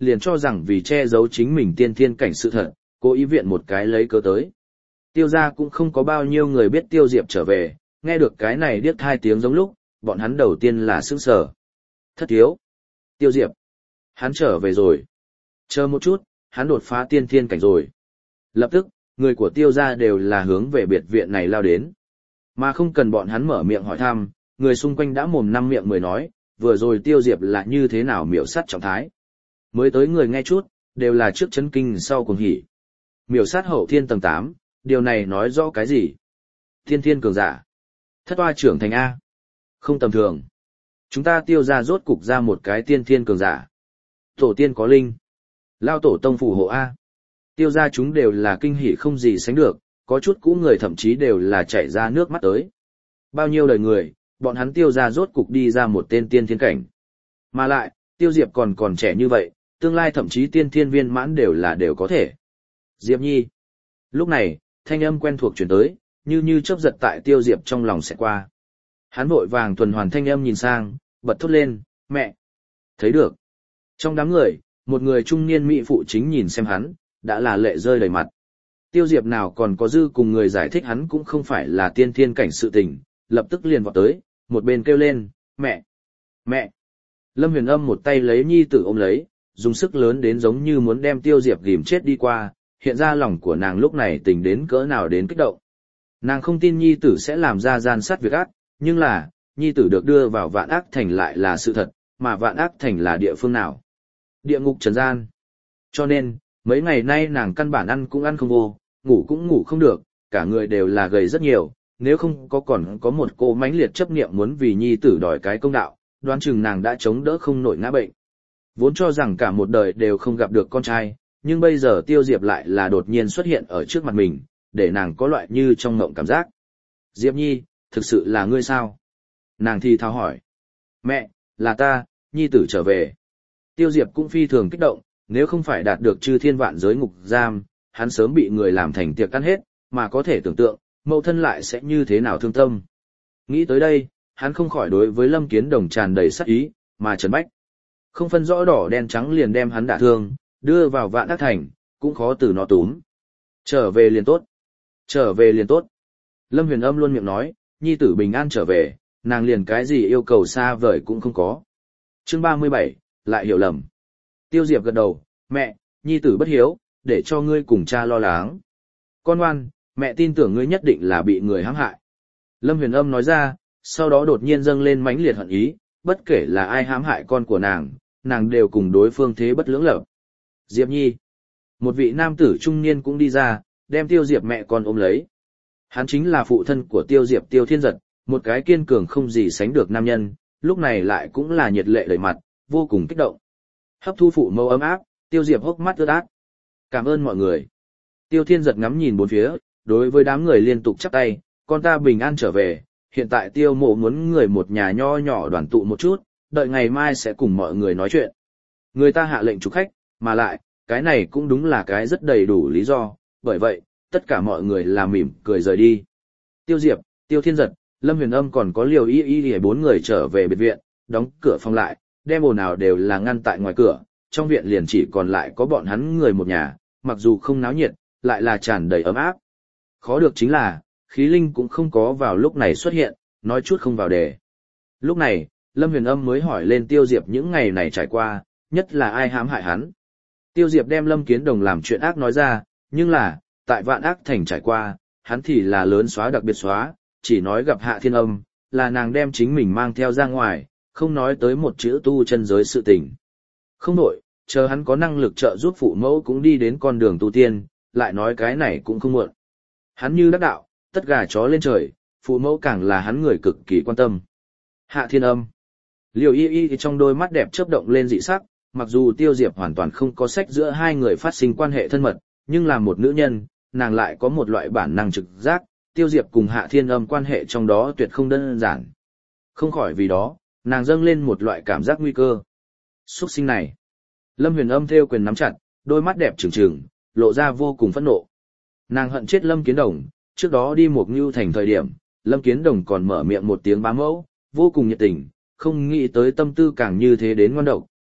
liền cho rằng vì che giấu chính mình tiên thiên cảnh sự thật, cố ý viện một cái lấy cớ tới. Tiêu gia cũng không có bao nhiêu người biết Tiêu Diệp trở về, nghe được cái này điếc hai tiếng giống lúc, bọn hắn đầu tiên là sững sờ. Thất thiếu. Tiêu Diệp. Hắn trở về rồi. Chờ một chút, hắn đột phá tiên thiên cảnh rồi. Lập tức, người của Tiêu gia đều là hướng về biệt viện này lao đến. Mà không cần bọn hắn mở miệng hỏi thăm, người xung quanh đã mồm năm miệng mười nói, vừa rồi Tiêu Diệp là như thế nào miểu sát trọng thái. Mới tới người nghe chút, đều là trước chấn kinh sau cuồng hỉ. Miểu sát hậu thiên tầng 8, điều này nói rõ cái gì? Thiên thiên cường giả. Thất oa trưởng thành A. Không tầm thường. Chúng ta Tiêu gia rốt cục ra một cái tiên thiên cường giả. Tổ tiên có linh. Lao tổ tông phù hộ A. Tiêu gia chúng đều là kinh hỉ không gì sánh được, có chút cũ người thậm chí đều là chảy ra nước mắt tới. Bao nhiêu đời người, bọn hắn Tiêu gia rốt cục đi ra một tên tiên thiên cảnh. Mà lại, Tiêu Diệp còn trẻ như vậy, tương lai thậm chí tiên thiên viên mãn đều có thể. Diệp Nhi. Lúc này, thanh âm quen thuộc chuyển tới, như chớp giật tại Tiêu Diệp trong lòng sẽ qua. Hắn vội vàng tuần hoàn thanh âm nhìn sang, bật thốt lên, mẹ. Thấy được. Trong đám người, một người trung niên mỹ phụ chính nhìn xem hắn, đã là lệ rơi đầy mặt. Tiêu Diệp nào còn có dư cùng người giải thích hắn cũng không phải là tiên thiên cảnh sự tình, lập tức liền vọt tới, một bên kêu lên, mẹ, mẹ. Lâm Huyền Âm một tay lấy nhi tử ôm lấy, dùng sức lớn đến giống như muốn đem Tiêu Diệp ghìm chết đi qua, hiện ra lòng của nàng lúc này tình đến cỡ nào đến kích động. Nàng không tin nhi tử sẽ làm ra gian sát việc ác, nhưng là, nhi tử được đưa vào vạn ác thành lại là sự thật, mà vạn ác thành là địa phương nào? Địa ngục trần gian. Cho nên, mấy ngày nay nàng căn bản ăn cũng ăn không vô, ngủ cũng ngủ không được, cả người đều là gầy rất nhiều, nếu không có còn có một cô mãnh liệt chấp niệm muốn vì nhi tử đòi cái công đạo, đoán chừng nàng đã chống đỡ không nổi ngã bệnh. Vốn cho rằng cả một đời đều không gặp được con trai, nhưng bây giờ Tiêu Diệp lại là đột nhiên xuất hiện ở trước mặt mình, để nàng có loại như trong ngộng cảm giác. Diệp Nhi, thực sự là ngươi sao? Nàng thì thào hỏi. Mẹ, là ta, nhi tử trở về. Tiêu Diệp cũng phi thường kích động, nếu không phải đạt được chư thiên vạn giới ngục giam, hắn sớm bị người làm thành tiệc ăn hết, mà có thể tưởng tượng, mẫu thân lại sẽ như thế nào thương tâm. Nghĩ tới đây, hắn không khỏi đối với Lâm Kiến Đồng tràn đầy sát ý, mà trấn bách. Không phân rõ đỏ đen trắng liền đem hắn đả thương, đưa vào vạn ác thành, cũng khó từ nó túm. Trở về liền tốt. Trở về liền tốt. Lâm Huyền Âm luôn miệng nói, nhi tử bình an trở về, nàng liền cái gì yêu cầu xa vời cũng không có. Chương 37, lại hiểu lầm. Tiêu Diệp gật đầu, mẹ, nhi tử bất hiếu, để cho ngươi cùng cha lo lắng. Con ngoan, mẹ tin tưởng ngươi nhất định là bị người hãm hại. Lâm Huyền Âm nói ra, sau đó đột nhiên dâng lên mãnh liệt hận ý, bất kể là ai hãm hại con của nàng đều cùng đối phương thế bất lưỡng lập. Diệp Nhi. Một vị nam tử trung niên cũng đi ra, đem Tiêu Diệp mẹ con ôm lấy. Hắn chính là phụ thân của Tiêu Diệp Tiêu Thiên Giật, một cái kiên cường không gì sánh được nam nhân, lúc này lại cũng là nhiệt lệ đầy mặt, vô cùng kích động. Hấp thu phụ mẫu ấm áp, Tiêu Diệp hốc mắt ướt át. Cảm ơn mọi người. Tiêu Thiên Giật ngắm nhìn bốn phía, đối với đám người liên tục chắp tay, con ta bình an trở về, hiện tại Tiêu Mộ muốn người một nhà nho nhỏ đoàn tụ một chút, đợi ngày mai sẽ cùng mọi người nói chuyện. Người ta hạ lệnh chúc khách, mà lại, cái này cũng đúng là cái rất đầy đủ lý do, bởi vậy, tất cả mọi người là mỉm cười rời đi. Tiêu Diệp, Tiêu Thiên Giật, Lâm Huyền Âm còn có Liều Y bốn người trở về biệt viện, đóng cửa phòng lại, đem ồn ào đều là ngăn tại ngoài cửa, trong viện liền chỉ còn lại có bọn hắn người một nhà, mặc dù không náo nhiệt, lại là tràn đầy ấm áp. Khó được chính là, khí linh cũng không có vào lúc này xuất hiện, nói chút không vào đề. Lúc này, Lâm Huyền Âm mới hỏi lên Tiêu Diệp những ngày này trải qua, nhất là ai hãm hại hắn. Tiêu Diệp đem Lâm Kiến Đồng làm chuyện ác nói ra, nhưng là, tại vạn ác thành trải qua, hắn thì là lớn xóa đặc biệt xóa, chỉ nói gặp Hạ Thiên Âm, là nàng đem chính mình mang theo ra ngoài, không nói tới một chữ tu chân giới sự tình. Không nổi, chờ hắn có năng lực trợ giúp phụ mẫu cũng đi đến con đường tu tiên, lại nói cái này cũng không muộn. Hắn như đắc đạo, tất gà chó lên trời, phụ mẫu càng là hắn người cực kỳ quan tâm. Hạ Thiên Âm. Liều Y trong đôi mắt đẹp chớp động lên dị sắc, mặc dù Tiêu Diệp hoàn toàn không có sách giữa hai người phát sinh quan hệ thân mật, nhưng là một nữ nhân, nàng lại có một loại bản năng trực giác, Tiêu Diệp cùng Hạ Thiên Âm quan hệ trong đó tuyệt không đơn giản. Không khỏi vì đó, nàng dâng lên một loại cảm giác nguy cơ. Xuất sinh này. Lâm Huyền Âm theo quyền nắm chặt, đôi mắt đẹp trừng trừng, lộ ra vô cùng phẫn nộ. Nàng hận chết Lâm Kiến Đồng, trước đó đi Mộc Nưu thành thời điểm, Lâm Kiến Đồng còn mở miệng một tiếng bá mẫu, vô cùng nhiệt tình, không nghĩ tới tâm tư càng như thế đến ngoan độc,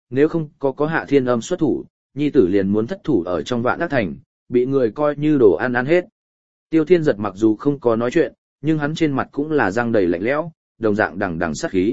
nếu không có Hạ Thiên Âm xuất thủ, nhi tử liền muốn thất thủ ở trong Vạn Ác Thành, bị người coi như đồ ăn ăn hết. Tiêu Thiên Giật mặc dù không có nói chuyện, nhưng hắn trên mặt cũng là răng đầy lạnh lẽo, đồng dạng đằng đằng sát khí.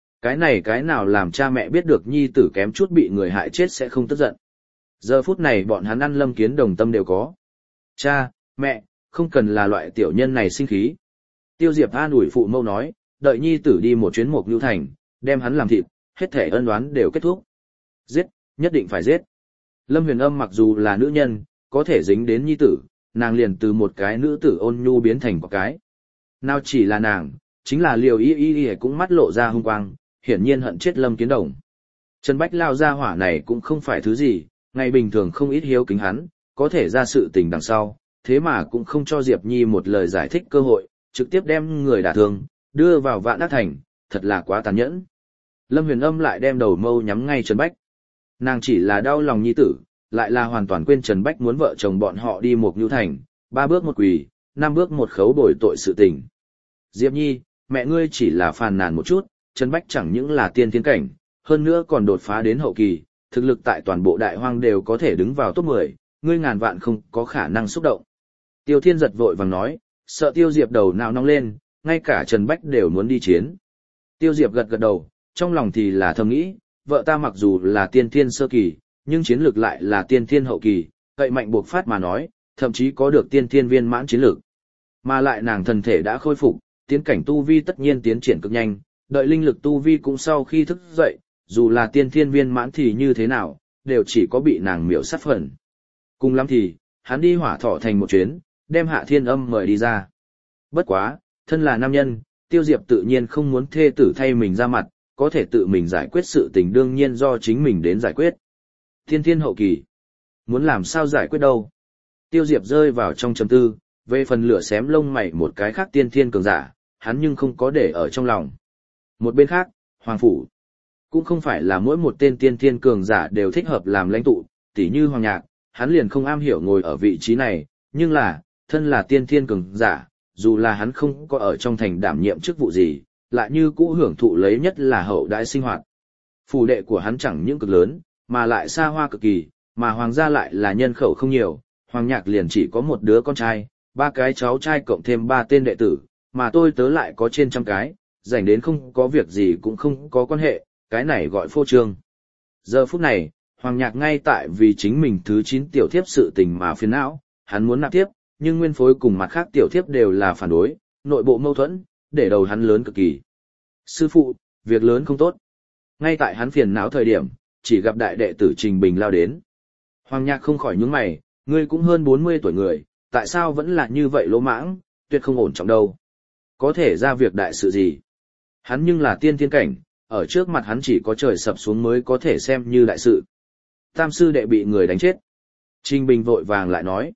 Cái nào làm cha mẹ biết được nhi tử kém chút bị người hại chết sẽ không tức giận. Giờ phút này bọn hắn ăn Lâm Kiến đồng tâm đều có. Cha, mẹ, không cần là loại tiểu nhân này sinh khí. Tiêu Diệp an ủi phụ mâu nói, đợi nhi tử đi một chuyến Mộc Nưu Thành, đem hắn làm thịt, hết thể ân oán đều kết thúc. Giết, nhất định phải giết. Lâm Huyền Âm mặc dù là nữ nhân, có thể dính đến nhi tử, nàng liền từ một cái nữ tử ôn nhu biến thành một cái. Nào chỉ là nàng, chính là Liều Y cũng mắt lộ ra hung quang, hiển nhiên hận chết Lâm Kiến Đồng. Trần Bách lao ra hỏa này cũng không phải thứ gì, ngày bình thường không ít hiếu kính hắn, có thể ra sự tình đằng sau, thế mà cũng không cho Diệp Nhi một lời giải thích cơ hội, trực tiếp đem người đả thương, đưa vào Vạn Ác Thành, thật là quá tàn nhẫn. Lâm Huyền Âm lại đem đầu mâu nhắm ngay Trần Bách. Nàng chỉ là đau lòng nhi tử, lại là hoàn toàn quên Trần Bách muốn vợ chồng bọn họ đi Mộc Nưu Thành, 3 bước một quỳ, 5 bước một khấu bồi tội sự tình. Diệp Nhi, mẹ ngươi chỉ là phàn nàn một chút, Trần Bách chẳng những là tiên thiên cảnh, hơn nữa còn đột phá đến hậu kỳ, thực lực tại toàn bộ đại hoang đều có thể đứng vào top 10, ngươi ngàn vạn không có khả năng xúc động. Tiêu Thiên Giật vội vàng nói, sợ Tiêu Diệp đầu não nóng lên, ngay cả Trần Bách đều muốn đi chiến. Tiêu Diệp gật gật đầu, trong lòng thì là thầm nghĩ, vợ ta mặc dù là tiên thiên sơ kỳ, nhưng chiến lược lại là tiên thiên hậu kỳ, cậy mạnh buộc phát mà nói, thậm chí có được tiên thiên viên mãn chiến lược. Mà lại nàng thân thể đã khôi phục, tiến cảnh tu vi tất nhiên tiến triển cực nhanh, đợi linh lực tu vi cũng sau khi thức dậy, dù là tiên thiên viên mãn thì như thế nào, đều chỉ có bị nàng miểu sát phần. Cùng lắm thì, hắn đi Hỏa Thọ Thành một chuyến, đem Hạ Thiên Âm mời đi ra. Bất quá, thân là nam nhân, Tiêu Diệp tự nhiên không muốn thê tử thay mình ra mặt, có thể tự mình giải quyết sự tình đương nhiên do chính mình đến giải quyết. Tiên thiên hậu kỳ, muốn làm sao giải quyết đâu? Tiêu Diệp rơi vào trong trầm tư, về phần lửa xém lông mày một cái khác tiên thiên cường giả, hắn nhưng không có để ở trong lòng. Một bên khác, Hoàng Phủ, cũng không phải là mỗi một tên tiên thiên cường giả đều thích hợp làm lãnh tụ, tỉ như Hoàng Nhạc, hắn liền không am hiểu ngồi ở vị trí này, nhưng là, thân là tiên thiên cường giả, dù là hắn không có ở trong thành đảm nhiệm chức vụ gì, lại như cũ hưởng thụ lấy nhất là hậu đãi sinh hoạt. Phủ đệ của hắn chẳng những cực lớn, mà lại xa hoa cực kỳ, mà Hoàng gia lại là nhân khẩu không nhiều, Hoàng Nhạc liền chỉ có một đứa con trai, 3 cái cháu trai cộng thêm 3 tên đệ tử, mà tôi tớ lại có trên 100 cái, rảnh đến không có việc gì cũng không có quan hệ, cái này gọi phô trương. Giờ phút này, Hoàng Nhạc ngay tại vì chính mình thứ 9 tiểu thiếp sự tình mà phiền não, hắn muốn nạp tiếp, nhưng nguyên phối cùng mặt khác tiểu thiếp đều là phản đối, nội bộ mâu thuẫn, để đầu hắn lớn cực kỳ. Sư phụ, việc lớn không tốt. Ngay tại hắn phiền não thời điểm, chỉ gặp đại đệ tử Trình Bình lao đến. Hoàng Nhạc không khỏi nhướng mày, ngươi cũng hơn 40 tuổi người, tại sao vẫn là như vậy lỗ mãng, tuyệt không ổn trọng đâu. Có thể ra việc đại sự gì? Hắn nhưng là tiên thiên cảnh, ở trước mặt hắn chỉ có trời sập xuống mới có thể xem như đại sự. Tam sư đệ bị người đánh chết. Trình Bình vội vàng lại nói.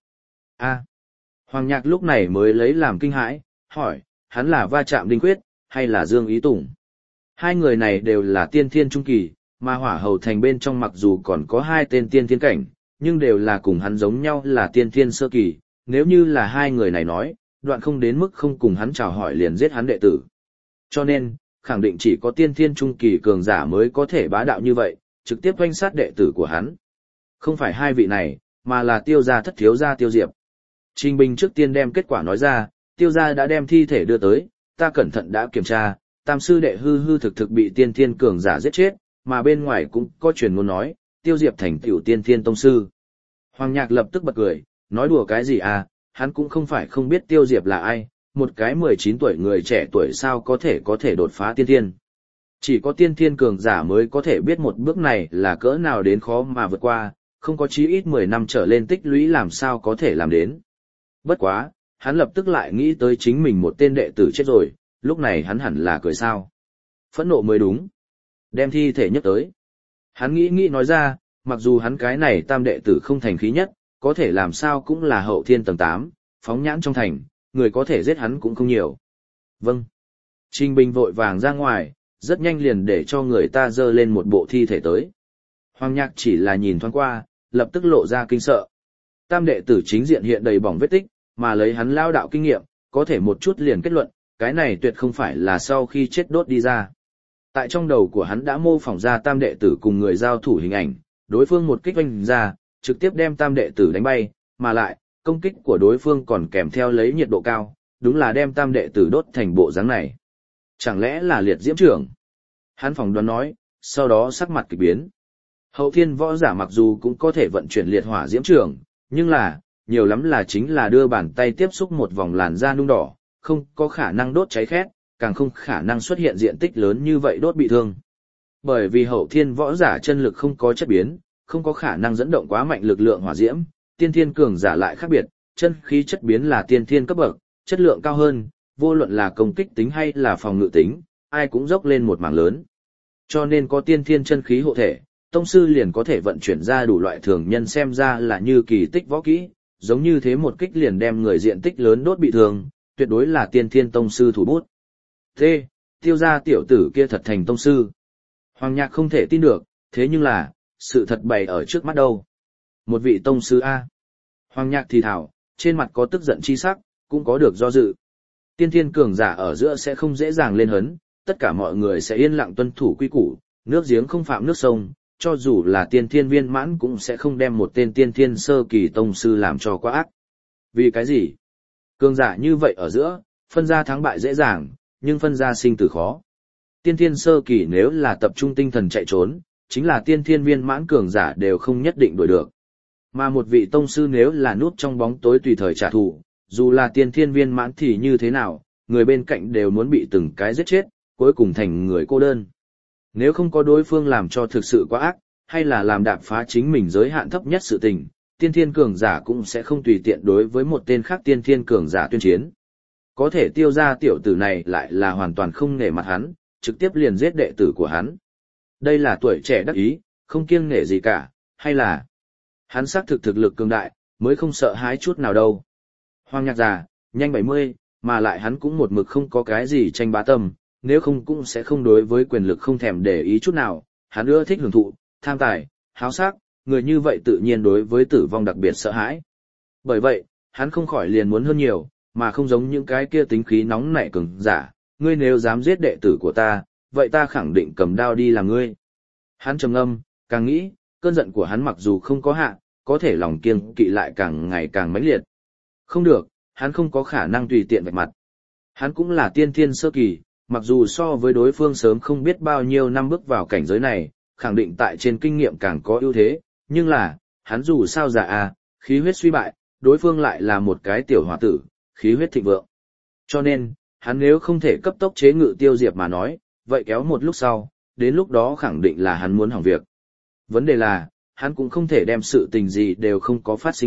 Hoàng Nhạc lúc này mới lấy làm kinh hãi, hỏi, hắn là va chạm Đinh Quyết, hay là Dương Ý Tùng? Hai người này đều là tiên thiên trung kỳ, mà Hỏa Hầu Thành bên trong mặc dù còn có 2 tên tiên thiên cảnh, nhưng đều là cùng hắn giống nhau là tiên thiên sơ kỳ, nếu như là hai người này nói, đoạn không đến mức không cùng hắn chào hỏi liền giết hắn đệ tử. Cho nên, khẳng định chỉ có tiên thiên trung kỳ cường giả mới có thể bá đạo như vậy, trực tiếp oanh sát đệ tử của hắn. Không phải hai vị này, mà là Tiêu gia thất thiếu gia Tiêu Diệp. Trình Bình trước tiên đem kết quả nói ra, Tiêu gia đã đem thi thể đưa tới, ta cẩn thận đã kiểm tra, tam sư đệ hư thực bị tiên thiên cường giả giết chết, mà bên ngoài cũng có truyền ngôn nói, Tiêu Diệp thành tiểu tiên thiên tông sư. Hoàng Nhạc lập tức bật cười, nói đùa cái gì à, hắn cũng không phải không biết Tiêu Diệp là ai, một cái 19 tuổi người trẻ tuổi sao có thể đột phá tiên thiên. Chỉ có tiên thiên cường giả mới có thể biết một bước này là cỡ nào đến khó mà vượt qua, không có chí ít 10 năm trở lên tích lũy làm sao có thể làm đến. Bất quá, hắn lập tức lại nghĩ tới chính mình một tên đệ tử chết rồi, lúc này hắn hẳn là cười sao. Phẫn nộ mới đúng. Đem thi thể nhất tới. Hắn nghĩ nói ra, mặc dù hắn cái này tam đệ tử không thành khí nhất, có thể làm sao cũng là hậu thiên tầng 8, phóng nhãn trong thành, người có thể giết hắn cũng không nhiều. Vâng. Trình Bình vội vàng ra ngoài, rất nhanh liền để cho người ta dơ lên một bộ thi thể tới. Hoàng Nhạc chỉ là nhìn thoáng qua, lập tức lộ ra kinh sợ. Tam đệ tử chính diện hiện đầy bỏng vết tích, mà lấy hắn lao đạo kinh nghiệm, có thể một chút liền kết luận, cái này tuyệt không phải là sau khi chết đốt đi ra. Tại trong đầu của hắn đã mô phỏng ra tam đệ tử cùng người giao thủ hình ảnh, đối phương một kích oanh ra, trực tiếp đem tam đệ tử đánh bay, mà lại, công kích của đối phương còn kèm theo lấy nhiệt độ cao, đúng là đem tam đệ tử đốt thành bộ dáng này. Chẳng lẽ là liệt diễm trưởng? Hắn phỏng đoán nói, sau đó sắc mặt kỳ biến. Hậu thiên võ giả mặc dù cũng có thể vận chuyển liệt hỏa diễm trưởng, nhưng là, nhiều lắm là chính là đưa bàn tay tiếp xúc một vòng làn da nung đỏ, không có khả năng đốt cháy khét, càng không khả năng xuất hiện diện tích lớn như vậy đốt bị thương. Bởi vì hậu thiên võ giả chân lực không có chất biến, không có khả năng dẫn động quá mạnh lực lượng hỏa diễm, tiên thiên cường giả lại khác biệt, chân khí chất biến là tiên thiên cấp bậc, chất lượng cao hơn, vô luận là công kích tính hay là phòng ngự tính, ai cũng dốc lên một mảng lớn. Cho nên có tiên thiên chân khí hộ thể, tông sư liền có thể vận chuyển ra đủ loại thường nhân xem ra là như kỳ tích võ kỹ, giống như thế một kích liền đem người diện tích lớn đốt bị thương, tuyệt đối là tiên thiên tông sư thủ bút. Thế, tiêu gia tiểu tử kia thật thành tông sư. Hoàng Nhạc không thể tin được, thế nhưng là, sự thật bày ở trước mắt đâu. Một vị tông sư A. Hoàng Nhạc thì thảo, trên mặt có tức giận chi sắc, cũng có được do dự. Tiên thiên cường giả ở giữa sẽ không dễ dàng lên hấn, tất cả mọi người sẽ yên lặng tuân thủ quy củ, nước giếng không phạm nước sông, cho dù là tiên thiên viên mãn cũng sẽ không đem một tên tiên thiên sơ kỳ tông sư làm cho quá ác. Vì cái gì? Cường giả như vậy ở giữa, phân ra thắng bại dễ dàng, nhưng phân ra sinh tử khó. Tiên thiên sơ kỳ nếu là tập trung tinh thần chạy trốn, chính là tiên thiên viên mãn cường giả đều không nhất định đuổi được. Mà một vị tông sư nếu là núp trong bóng tối tùy thời trả thù, dù là tiên thiên viên mãn thì như thế nào, người bên cạnh đều muốn bị từng cái giết chết, cuối cùng thành người cô đơn. Nếu không có đối phương làm cho thực sự quá ác, hay là làm đạp phá chính mình giới hạn thấp nhất sự tình, tiên thiên cường giả cũng sẽ không tùy tiện đối với một tên khác tiên thiên cường giả tuyên chiến. Có thể tiêu ra tiểu tử này lại là hoàn toàn không nể mặt hắn, trực tiếp liền giết đệ tử của hắn. Đây là tuổi trẻ đắc ý, không kiêng nể gì cả, hay là hắn xác thực thực lực cường đại, mới không sợ hãi chút nào đâu. Hoàng Nhạc già, nhanh 70, mà lại hắn cũng một mực không có cái gì tranh bá tâm, nếu không cũng sẽ không đối với quyền lực không thèm để ý chút nào, hắn ưa thích hưởng thụ, tham tài, háo sắc, người như vậy tự nhiên đối với tử vong đặc biệt sợ hãi. Bởi vậy, hắn không khỏi liền muốn hơn nhiều, mà không giống những cái kia tính khí nóng nảy cường giả, ngươi nếu dám giết đệ tử của ta, vậy ta khẳng định cầm đao đi làm ngươi. Hắn trầm ngâm, càng nghĩ, cơn giận của hắn mặc dù không có hạ, có thể lòng kiêng kỵ lại càng ngày càng mãnh liệt. Không được, hắn không có khả năng tùy tiện vạch mặt. Hắn cũng là tiên thiên sơ kỳ, mặc dù so với đối phương sớm không biết bao nhiêu năm bước vào cảnh giới này, khẳng định tại trên kinh nghiệm càng có ưu thế, nhưng là, hắn dù sao già khí huyết suy bại, đối phương lại là một cái tiểu hòa tử, khí huyết thịnh vượng. Cho nên, hắn nếu không thể cấp tốc chế ngự Tiêu Diệp mà nói, vậy kéo một lúc sau, đến lúc đó khẳng định là hắn muốn hỏng việc. Vấn đề là, hắn cũng không thể đem sự tình gì đều không có phát sinh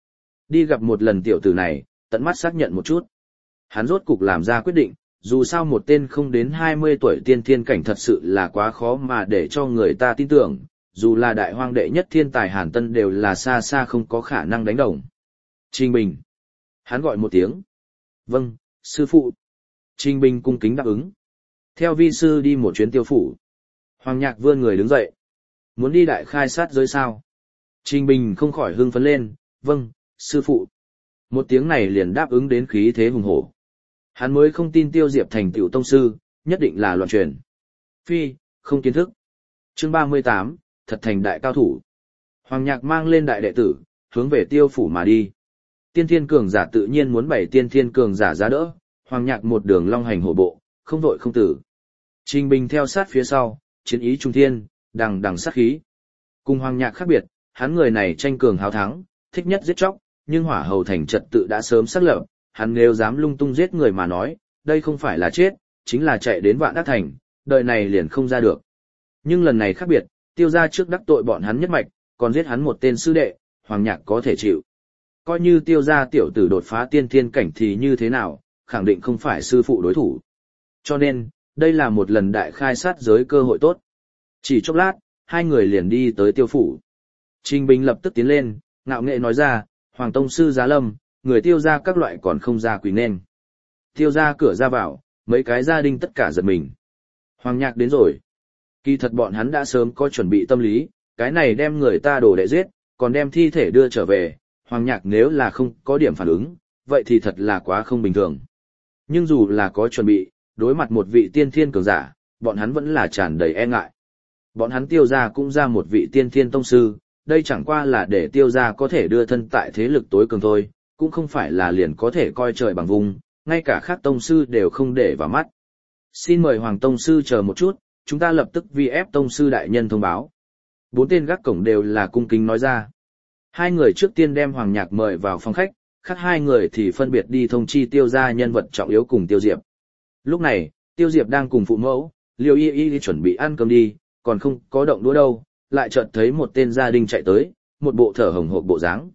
Đi gặp một lần tiểu tử này, tận mắt xác nhận một chút. Hắn rốt cục làm ra quyết định, dù sao một tên không đến 20 tuổi tiên thiên cảnh thật sự là quá khó mà để cho người ta tin tưởng, dù là đại hoang đệ nhất thiên tài Hàn Tân đều là xa xa không có khả năng đánh đồng. Trình Bình. Hắn gọi một tiếng. Vâng, sư phụ. Trình Bình cung kính đáp ứng. Theo vi sư đi một chuyến Tiêu phủ. Hoàng Nhạc vươn người đứng dậy. Muốn đi đại khai sát giới sao? Trình Bình không khỏi hưng phấn lên. Vâng, sư phụ. Một tiếng này liền đáp ứng đến khí thế hùng hổ. Hắn mới không tin Tiêu Diệp thành tiểu tông sư, nhất định là loạn truyền. Phi, không kiến thức. Chương 38, thật thành đại cao thủ. Hoàng Nhạc mang lên đại đệ tử, hướng về Tiêu phủ mà đi. Tiên thiên cường giả tự nhiên muốn bày tiên thiên cường giả giá đỡ, Hoàng Nhạc một đường long hành hổ bộ, không vội không tử. Trình Bình theo sát phía sau, chiến ý trung thiên, đằng đằng sát khí. Cùng Hoàng Nhạc khác biệt, hắn người này tranh cường hào thắng, thích nhất giết chóc, nhưng Hỏa Hầu thành trật tự đã sớm xác lập, hắn nếu dám lung tung giết người mà nói, đây không phải là chết, chính là chạy đến Vạn Đắc Thành, đời này liền không ra được. Nhưng lần này khác biệt, Tiêu gia trước đắc tội bọn hắn nhất mạch, còn giết hắn một tên sư đệ, Hoàng Nhạc có thể chịu. Coi như Tiêu gia tiểu tử đột phá tiên thiên cảnh thì như thế nào, khẳng định không phải sư phụ đối thủ. Cho nên, đây là một lần đại khai sát giới cơ hội tốt. Chỉ chốc lát, hai người liền đi tới Tiêu phủ. Trình Bình lập tức tiến lên, ngạo nghệ nói ra, Hoàng tông sư giá lâm, người Tiêu gia các loại còn không ra quỳ nên. Tiêu gia cửa ra vào, mấy cái gia đình tất cả giật mình. Hoàng Nhạc đến rồi. Kỳ thật bọn hắn đã sớm có chuẩn bị tâm lý, cái này đem người ta đổ để giết, còn đem thi thể đưa trở về, Hoàng Nhạc nếu là không có điểm phản ứng, vậy thì thật là quá không bình thường. Nhưng dù là có chuẩn bị, đối mặt một vị tiên thiên cường giả, bọn hắn vẫn là tràn đầy e ngại. Bọn hắn Tiêu gia cũng ra một vị tiên thiên tông sư, đây chẳng qua là để Tiêu gia có thể đưa thân tại thế lực tối cường thôi, cũng không phải là liền có thể coi trời bằng vùng, ngay cả khác tông sư đều không để vào mắt. Xin mời Hoàng tông sư chờ một chút, chúng ta lập tức vi ép tông sư đại nhân thông báo. 4 tên gác cổng đều là cung kính nói ra. 2 người trước tiên đem Hoàng Nhạc mời vào phòng khách, khác 2 người thì phân biệt đi thông chi Tiêu gia nhân vật trọng yếu cùng Tiêu Diệp. Lúc này, Tiêu Diệp đang cùng phụ mẫu, Liêu Y Y chuẩn bị ăn cơm đi, còn không có động đũa đâu, lại chợt thấy một tên gia đình chạy tới, một bộ thở hổn hộc bộ dáng.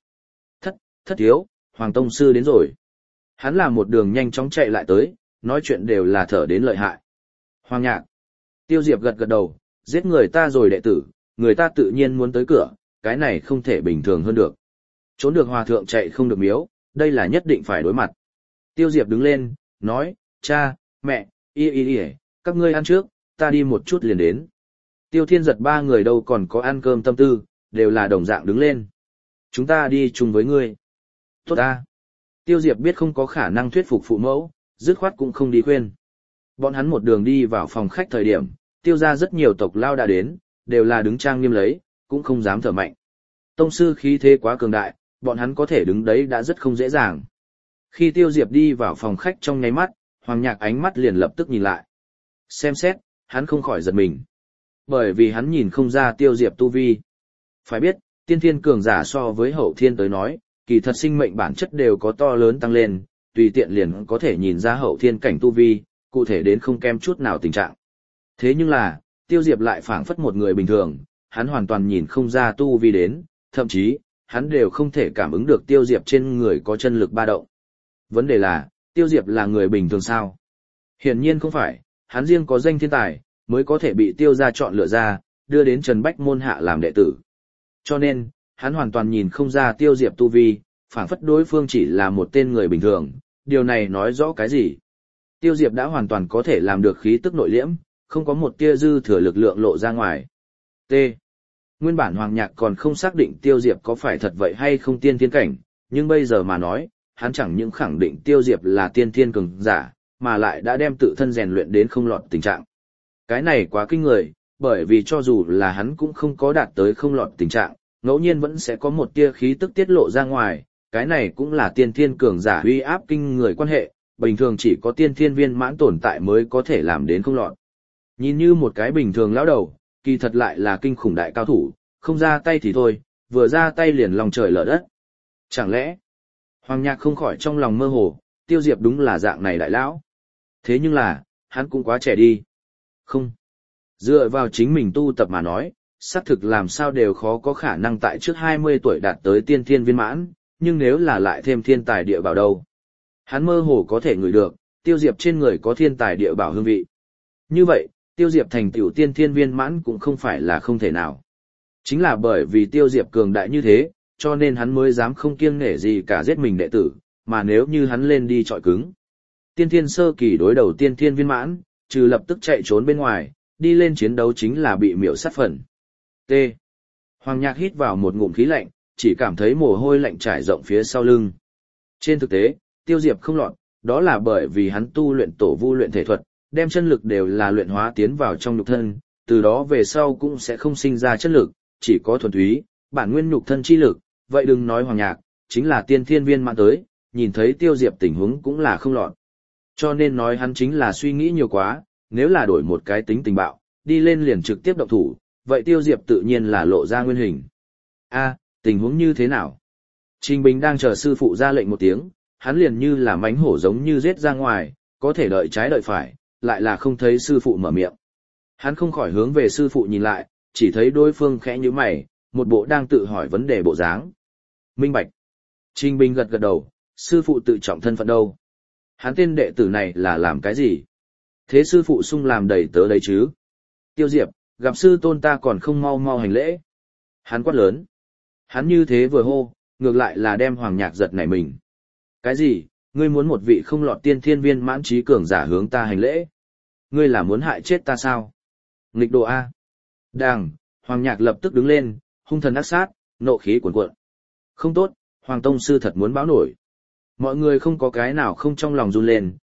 Thất thiếu, Hoàng tông sư đến rồi. Hắn là một đường nhanh chóng chạy lại tới, nói chuyện đều là thở đến lợi hại. Hoàng Nhạc. Tiêu Diệp gật gật đầu, giết người ta rồi đệ tử, người ta tự nhiên muốn tới cửa, cái này không thể bình thường hơn được. Trốn được hòa thượng chạy không được miếu, đây là nhất định phải đối mặt. Tiêu Diệp đứng lên, nói, cha, mẹ, y, các ngươi ăn trước, ta đi một chút liền đến. Tiêu Thiên Giật 3 người đâu còn có ăn cơm tâm tư, đều là đồng dạng đứng lên. Chúng ta đi chung với ngươi. Tốt ta. Tiêu Diệp biết không có khả năng thuyết phục phụ mẫu, dứt khoát cũng không đi khuyên. Bọn hắn một đường đi vào phòng khách thời điểm, Tiêu gia rất nhiều tộc lao đã đến, đều là đứng trang nghiêm lấy, cũng không dám thở mạnh. Tông sư khí thế quá cường đại, bọn hắn có thể đứng đấy đã rất không dễ dàng. Khi Tiêu Diệp đi vào phòng khách trong nháy mắt, Hoàng Nhạc ánh mắt liền lập tức nhìn lại. Xem xét, hắn không khỏi giật mình. Bởi vì hắn nhìn không ra Tiêu Diệp tu vi. Phải biết, tiên thiên cường giả so với hậu thiên tới nói, kỳ thật sinh mệnh bản chất đều có to lớn tăng lên, tùy tiện liền có thể nhìn ra hậu thiên cảnh tu vi, cụ thể đến không kém chút nào tình trạng. Thế nhưng là, Tiêu Diệp lại phảng phất một người bình thường, hắn hoàn toàn nhìn không ra tu vi đến, thậm chí, hắn đều không thể cảm ứng được Tiêu Diệp trên người có chân lực ba động. Vấn đề là, Tiêu Diệp là người bình thường sao? Hiển nhiên không phải, hắn riêng có danh thiên tài, mới có thể bị Tiêu gia chọn lựa ra, đưa đến Trần Bách môn hạ làm đệ tử. Cho nên, hắn hoàn toàn nhìn không ra Tiêu Diệp tu vi, phảng phất đối phương chỉ là một tên người bình thường, điều này nói rõ cái gì? Tiêu Diệp đã hoàn toàn có thể làm được khí tức nội liễm, không có một tia dư thừa lực lượng lộ ra ngoài. T. Nguyên bản Hoàng Nhạc còn không xác định Tiêu Diệp có phải thật vậy hay không tiên thiên cảnh, nhưng bây giờ mà nói, hắn chẳng những khẳng định Tiêu Diệp là tiên thiên cường giả, mà lại đã đem tự thân rèn luyện đến không lọt tình trạng. Cái này quá kinh người, bởi vì cho dù là hắn cũng không có đạt tới không lọt tình trạng, ngẫu nhiên vẫn sẽ có một tia khí tức tiết lộ ra ngoài, cái này cũng là tiên thiên cường giả uy áp kinh người quan hệ, bình thường chỉ có tiên thiên viên mãn tồn tại mới có thể làm đến không lọt. Nhìn như một cái bình thường lão đầu, kỳ thật lại là kinh khủng đại cao thủ, không ra tay thì thôi, vừa ra tay liền lòng trời lở đất. Chẳng lẽ, Hoàng Nhạc không khỏi trong lòng mơ hồ, Tiêu Diệp đúng là dạng này đại lão. Thế nhưng là, hắn cũng quá trẻ đi. Không. Dựa vào chính mình tu tập mà nói, xác thực làm sao đều khó có khả năng tại trước 20 tuổi đạt tới tiên thiên viên mãn, nhưng nếu là lại thêm thiên tài địa bảo đâu. Hắn mơ hồ có thể ngửi được, Tiêu Diệp trên người có thiên tài địa bảo hương vị. Như vậy, Tiêu Diệp thành tiểu tiên thiên viên mãn cũng không phải là không thể nào. Chính là bởi vì Tiêu Diệp cường đại như thế, cho nên hắn mới dám không kiêng nể gì cả giết mình đệ tử, mà nếu như hắn lên đi chọi cứng. Tiên thiên sơ kỳ đối đầu tiên thiên viên mãn, trừ lập tức chạy trốn bên ngoài, đi lên chiến đấu chính là bị miểu sát phần. T. Hoàng Nhạc hít vào một ngụm khí lạnh, chỉ cảm thấy mồ hôi lạnh trải rộng phía sau lưng. Trên thực tế, Tiêu Diệp không lọt, đó là bởi vì hắn tu luyện tổ vu luyện thể thuật, đem chân lực đều là luyện hóa tiến vào trong nhục thân, từ đó về sau cũng sẽ không sinh ra chất lực, chỉ có thuần túy, bản nguyên nhục thân chi lực, vậy đừng nói Hoàng Nhạc, chính là tiên thiên viên mãn tới, nhìn thấy Tiêu Diệp tình huống cũng là không lọt. Cho nên nói hắn chính là suy nghĩ nhiều quá, nếu là đổi một cái tính tình bạo, đi lên liền trực tiếp động thủ, vậy Tiêu Diệp tự nhiên là lộ ra nguyên hình. A, tình huống như thế nào? Trình Bình đang chờ sư phụ ra lệnh một tiếng, hắn liền như là mánh hổ giống như giết ra ngoài, có thể đợi trái đợi phải, lại là không thấy sư phụ mở miệng. Hắn không khỏi hướng về sư phụ nhìn lại, chỉ thấy đối phương khẽ nhíu mày, một bộ đang tự hỏi vấn đề bộ dáng. Minh bạch. Trình Bình gật gật đầu, sư phụ tự trọng thân phận đâu? Hắn tên đệ tử này là làm cái gì? Thế sư phụ sung làm đầy tớ đấy chứ? Tiêu Diệp, gặp sư tôn ta còn không mau mau hành lễ. Hắn quát lớn. Hắn như thế vừa hô, ngược lại là đem Hoàng Nhạc giật nảy mình. Cái gì? Ngươi muốn một vị không lọt tiên thiên viên mãn trí cường giả hướng ta hành lễ? Ngươi là muốn hại chết ta sao? Nghịch đồ A. Đàng, Hoàng Nhạc lập tức đứng lên, hung thần ác sát, nộ khí cuồn cuộn. Không tốt, Hoàng Tông Sư thật muốn báo nổi. Mọi người không có cái nào không trong lòng run lên,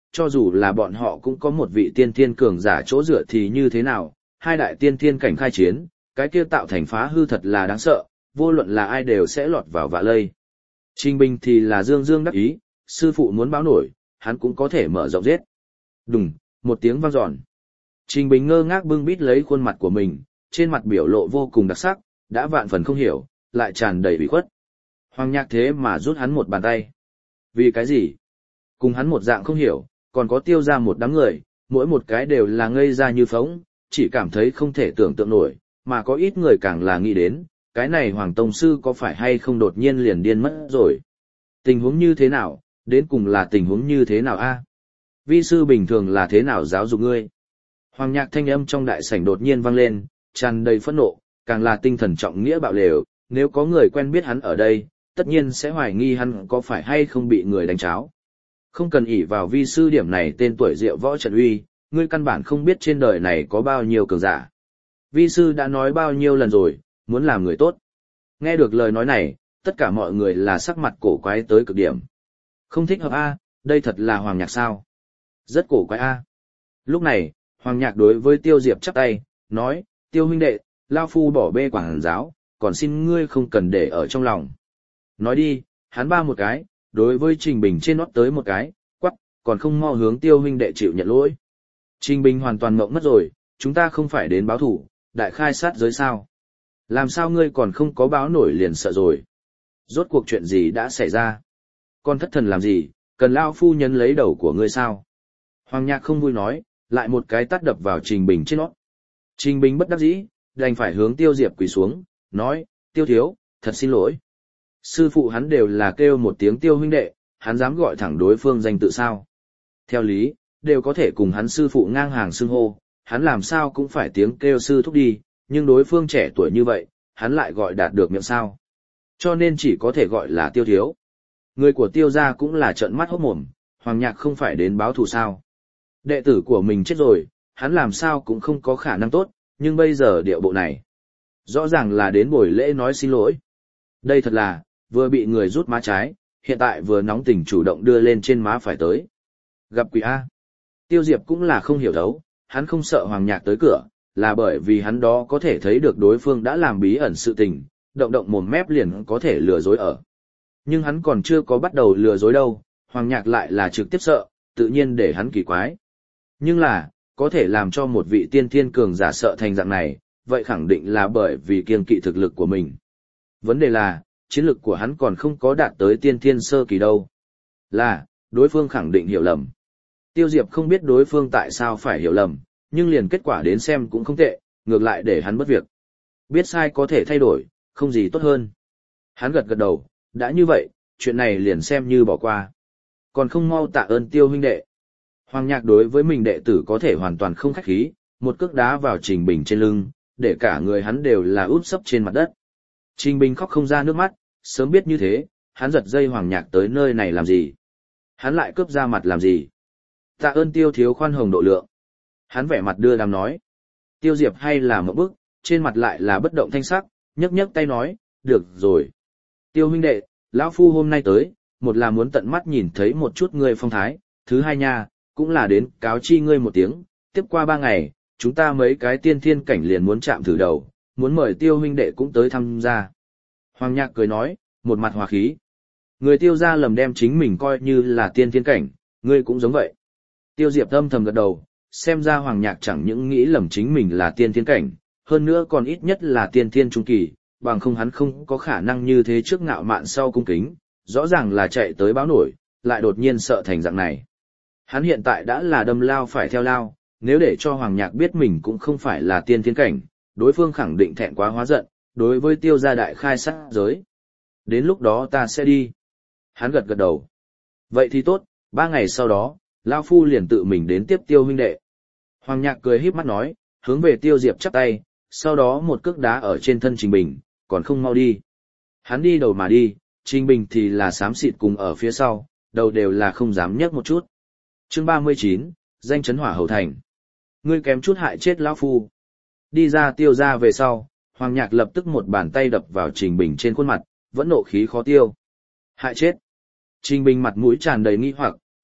cho dù là bọn họ cũng có một vị tiên thiên cường giả chỗ dựa thì như thế nào, hai đại tiên thiên cảnh khai chiến, cái kia tạo thành phá hư thật là đáng sợ, vô luận là ai đều sẽ lọt vào vạ lây. Trình Bình thì là dương dương đắc ý, sư phụ muốn báo nổi, hắn cũng có thể mở rộng giết. Đùng, một tiếng vang dọn. Trình Bình ngơ ngác bưng bít lấy khuôn mặt của mình, trên mặt biểu lộ vô cùng đặc sắc, đã vạn phần không hiểu, lại tràn đầy ủy khuất. Hoàng Nhạc thế mà rút hắn một bàn tay. Vì cái gì? Cùng hắn một dạng không hiểu, còn có Tiêu ra một đám người, mỗi một cái đều là ngây ra như phóng, chỉ cảm thấy không thể tưởng tượng nổi, mà có ít người càng là nghĩ đến, cái này Hoàng Tông Sư có phải hay không đột nhiên liền điên mất rồi. Tình huống như thế nào, đến cùng là tình huống như thế nào a? Vi sư bình thường là thế nào giáo dục ngươi? Hoàng Nhạc thanh âm trong đại sảnh đột nhiên vang lên, tràn đầy phẫn nộ, càng là tinh thần trọng nghĩa bạo lều, nếu có người quen biết hắn ở đây, tất nhiên sẽ hoài nghi hắn có phải hay không bị người đánh cháo. Không cần ỷ vào vi sư điểm này tên tuổi diệu võ trận uy, ngươi căn bản không biết trên đời này có bao nhiêu cường giả. Vi sư đã nói bao nhiêu lần rồi, muốn làm người tốt. Nghe được lời nói này, tất cả mọi người là sắc mặt cổ quái tới cực điểm. Không thích hợp a, đây thật là Hoàng Nhạc sao? Rất cổ quái a. Lúc này, Hoàng Nhạc đối với Tiêu Diệp chắp tay, nói, Tiêu huynh đệ, lao phu bỏ bê quảng giáo, còn xin ngươi không cần để ở trong lòng. Nói đi, hắn ba một cái, đối với Trình Bình trên nót tới một cái, quắc, còn không mau hướng Tiêu huynh đệ chịu nhận lỗi. Trình Bình hoàn toàn ngộng mất rồi, chúng ta không phải đến báo thủ, đại khai sát giới sao. Làm sao ngươi còn không có báo nổi liền sợ rồi. Rốt cuộc chuyện gì đã xảy ra? Con thất thần làm gì, cần lao phu nhân lấy đầu của ngươi sao? Hoàng Nhạc không vui nói, lại một cái tát đập vào Trình Bình trên nót. Trình Bình bất đắc dĩ, đành phải hướng Tiêu Diệp quỳ xuống, nói, Tiêu thiếu, thật xin lỗi. Sư phụ hắn đều là kêu một tiếng Tiêu huynh đệ, hắn dám gọi thẳng đối phương danh tự sao. Theo lý, đều có thể cùng hắn sư phụ ngang hàng xưng hô, hắn làm sao cũng phải tiếng kêu sư thúc đi, nhưng đối phương trẻ tuổi như vậy, hắn lại gọi đạt được miệng sao. Cho nên chỉ có thể gọi là Tiêu thiếu. Người của Tiêu gia cũng là trợn mắt hốt mồm, Hoàng Nhạc không phải đến báo thù sao. Đệ tử của mình chết rồi, hắn làm sao cũng không có khả năng tốt, nhưng bây giờ điệu bộ này. Rõ ràng là đến buổi lễ nói xin lỗi. Đây thật là, vừa bị người rút má trái, hiện tại vừa nóng tình chủ động đưa lên trên má phải tới. Gặp quỷ A. Tiêu Diệp cũng là không hiểu thấu, hắn không sợ Hoàng Nhạc tới cửa, là bởi vì hắn đó có thể thấy được đối phương đã làm bí ẩn sự tình, động động mồm mép liền có thể lừa dối ở. Nhưng hắn còn chưa có bắt đầu lừa dối đâu, Hoàng Nhạc lại là trực tiếp sợ, tự nhiên để hắn kỳ quái. Nhưng là, có thể làm cho một vị tiên thiên cường giả sợ thành dạng này, vậy khẳng định là bởi vì kiêng kỵ thực lực của mình. Vấn đề là, chiến lực của hắn còn không có đạt tới tiên thiên sơ kỳ đâu. Là, đối phương khẳng định hiểu lầm. Tiêu Diệp không biết đối phương tại sao phải hiểu lầm, nhưng liền kết quả đến xem cũng không tệ, ngược lại để hắn bất việc. Biết sai có thể thay đổi, không gì tốt hơn. Hắn gật gật đầu, đã như vậy, chuyện này liền xem như bỏ qua. Còn không mau tạ ơn Tiêu huynh đệ. Hoàng Nhạc đối với mình đệ tử có thể hoàn toàn không khách khí, một cước đá vào Trình Bình trên lưng, để cả người hắn đều là úp sấp trên mặt đất. Trình Bình khóc không ra nước mắt, sớm biết như thế, hắn giật dây Hoàng Nhạc tới nơi này làm gì? Hắn lại cướp ra mặt làm gì? Tạ ơn Tiêu thiếu khoan hồng độ lượng. Hắn vẻ mặt đưa đám nói. Tiêu Diệp hay là một bức, trên mặt lại là bất động thanh sắc, nhấc nhấc tay nói, được rồi. Tiêu huynh đệ, lão phu hôm nay tới, một là muốn tận mắt nhìn thấy một chút ngươi phong thái, thứ hai nha, cũng là đến cáo chi ngươi một tiếng, tiếp qua 3 ngày, chúng ta mấy cái tiên thiên cảnh liền muốn chạm thử đầu, muốn mời Tiêu huynh đệ cũng tới tham gia. Hoàng Nhạc cười nói, một mặt hòa khí. Người Tiêu gia lầm đem chính mình coi như là tiên thiên cảnh, ngươi cũng giống vậy. Tiêu Diệp âm thầm gật đầu, xem ra Hoàng Nhạc chẳng những nghĩ lầm chính mình là tiên thiên cảnh, hơn nữa còn ít nhất là tiên thiên trung kỳ, bằng không hắn không có khả năng như thế trước ngạo mạn sau cung kính, rõ ràng là chạy tới báo nổi, lại đột nhiên sợ thành dạng này. Hắn hiện tại đã là đâm lao phải theo lao, nếu để cho Hoàng Nhạc biết mình cũng không phải là tiên thiên cảnh, đối phương khẳng định thẹn quá hóa giận, đối với Tiêu gia đại khai sát giới. Đến lúc đó ta sẽ đi. Hắn gật gật đầu. Vậy thì tốt, 3 ngày sau đó, Lao Phu liền tự mình đến tiếp Tiêu huynh đệ. Hoàng Nhạc cười híp mắt nói, hướng về Tiêu Diệp chắp tay, sau đó một cước đá ở trên thân Trình Bình, còn không mau đi. Hắn đi đầu mà đi, Trình Bình thì là xám xịt cùng ở phía sau, đầu đều là không dám nhấc một chút. Chương 39, danh chấn hỏa hầu thành. Ngươi kém chút hại chết Lão Phu. Đi ra Tiêu gia về sau, Hoàng Nhạc lập tức một bàn tay đập vào Trình Bình trên khuôn mặt, vẫn nộ khí khó tiêu. Hại chết. Trình Bình mặt mũi tràn đầy nghi hoặc,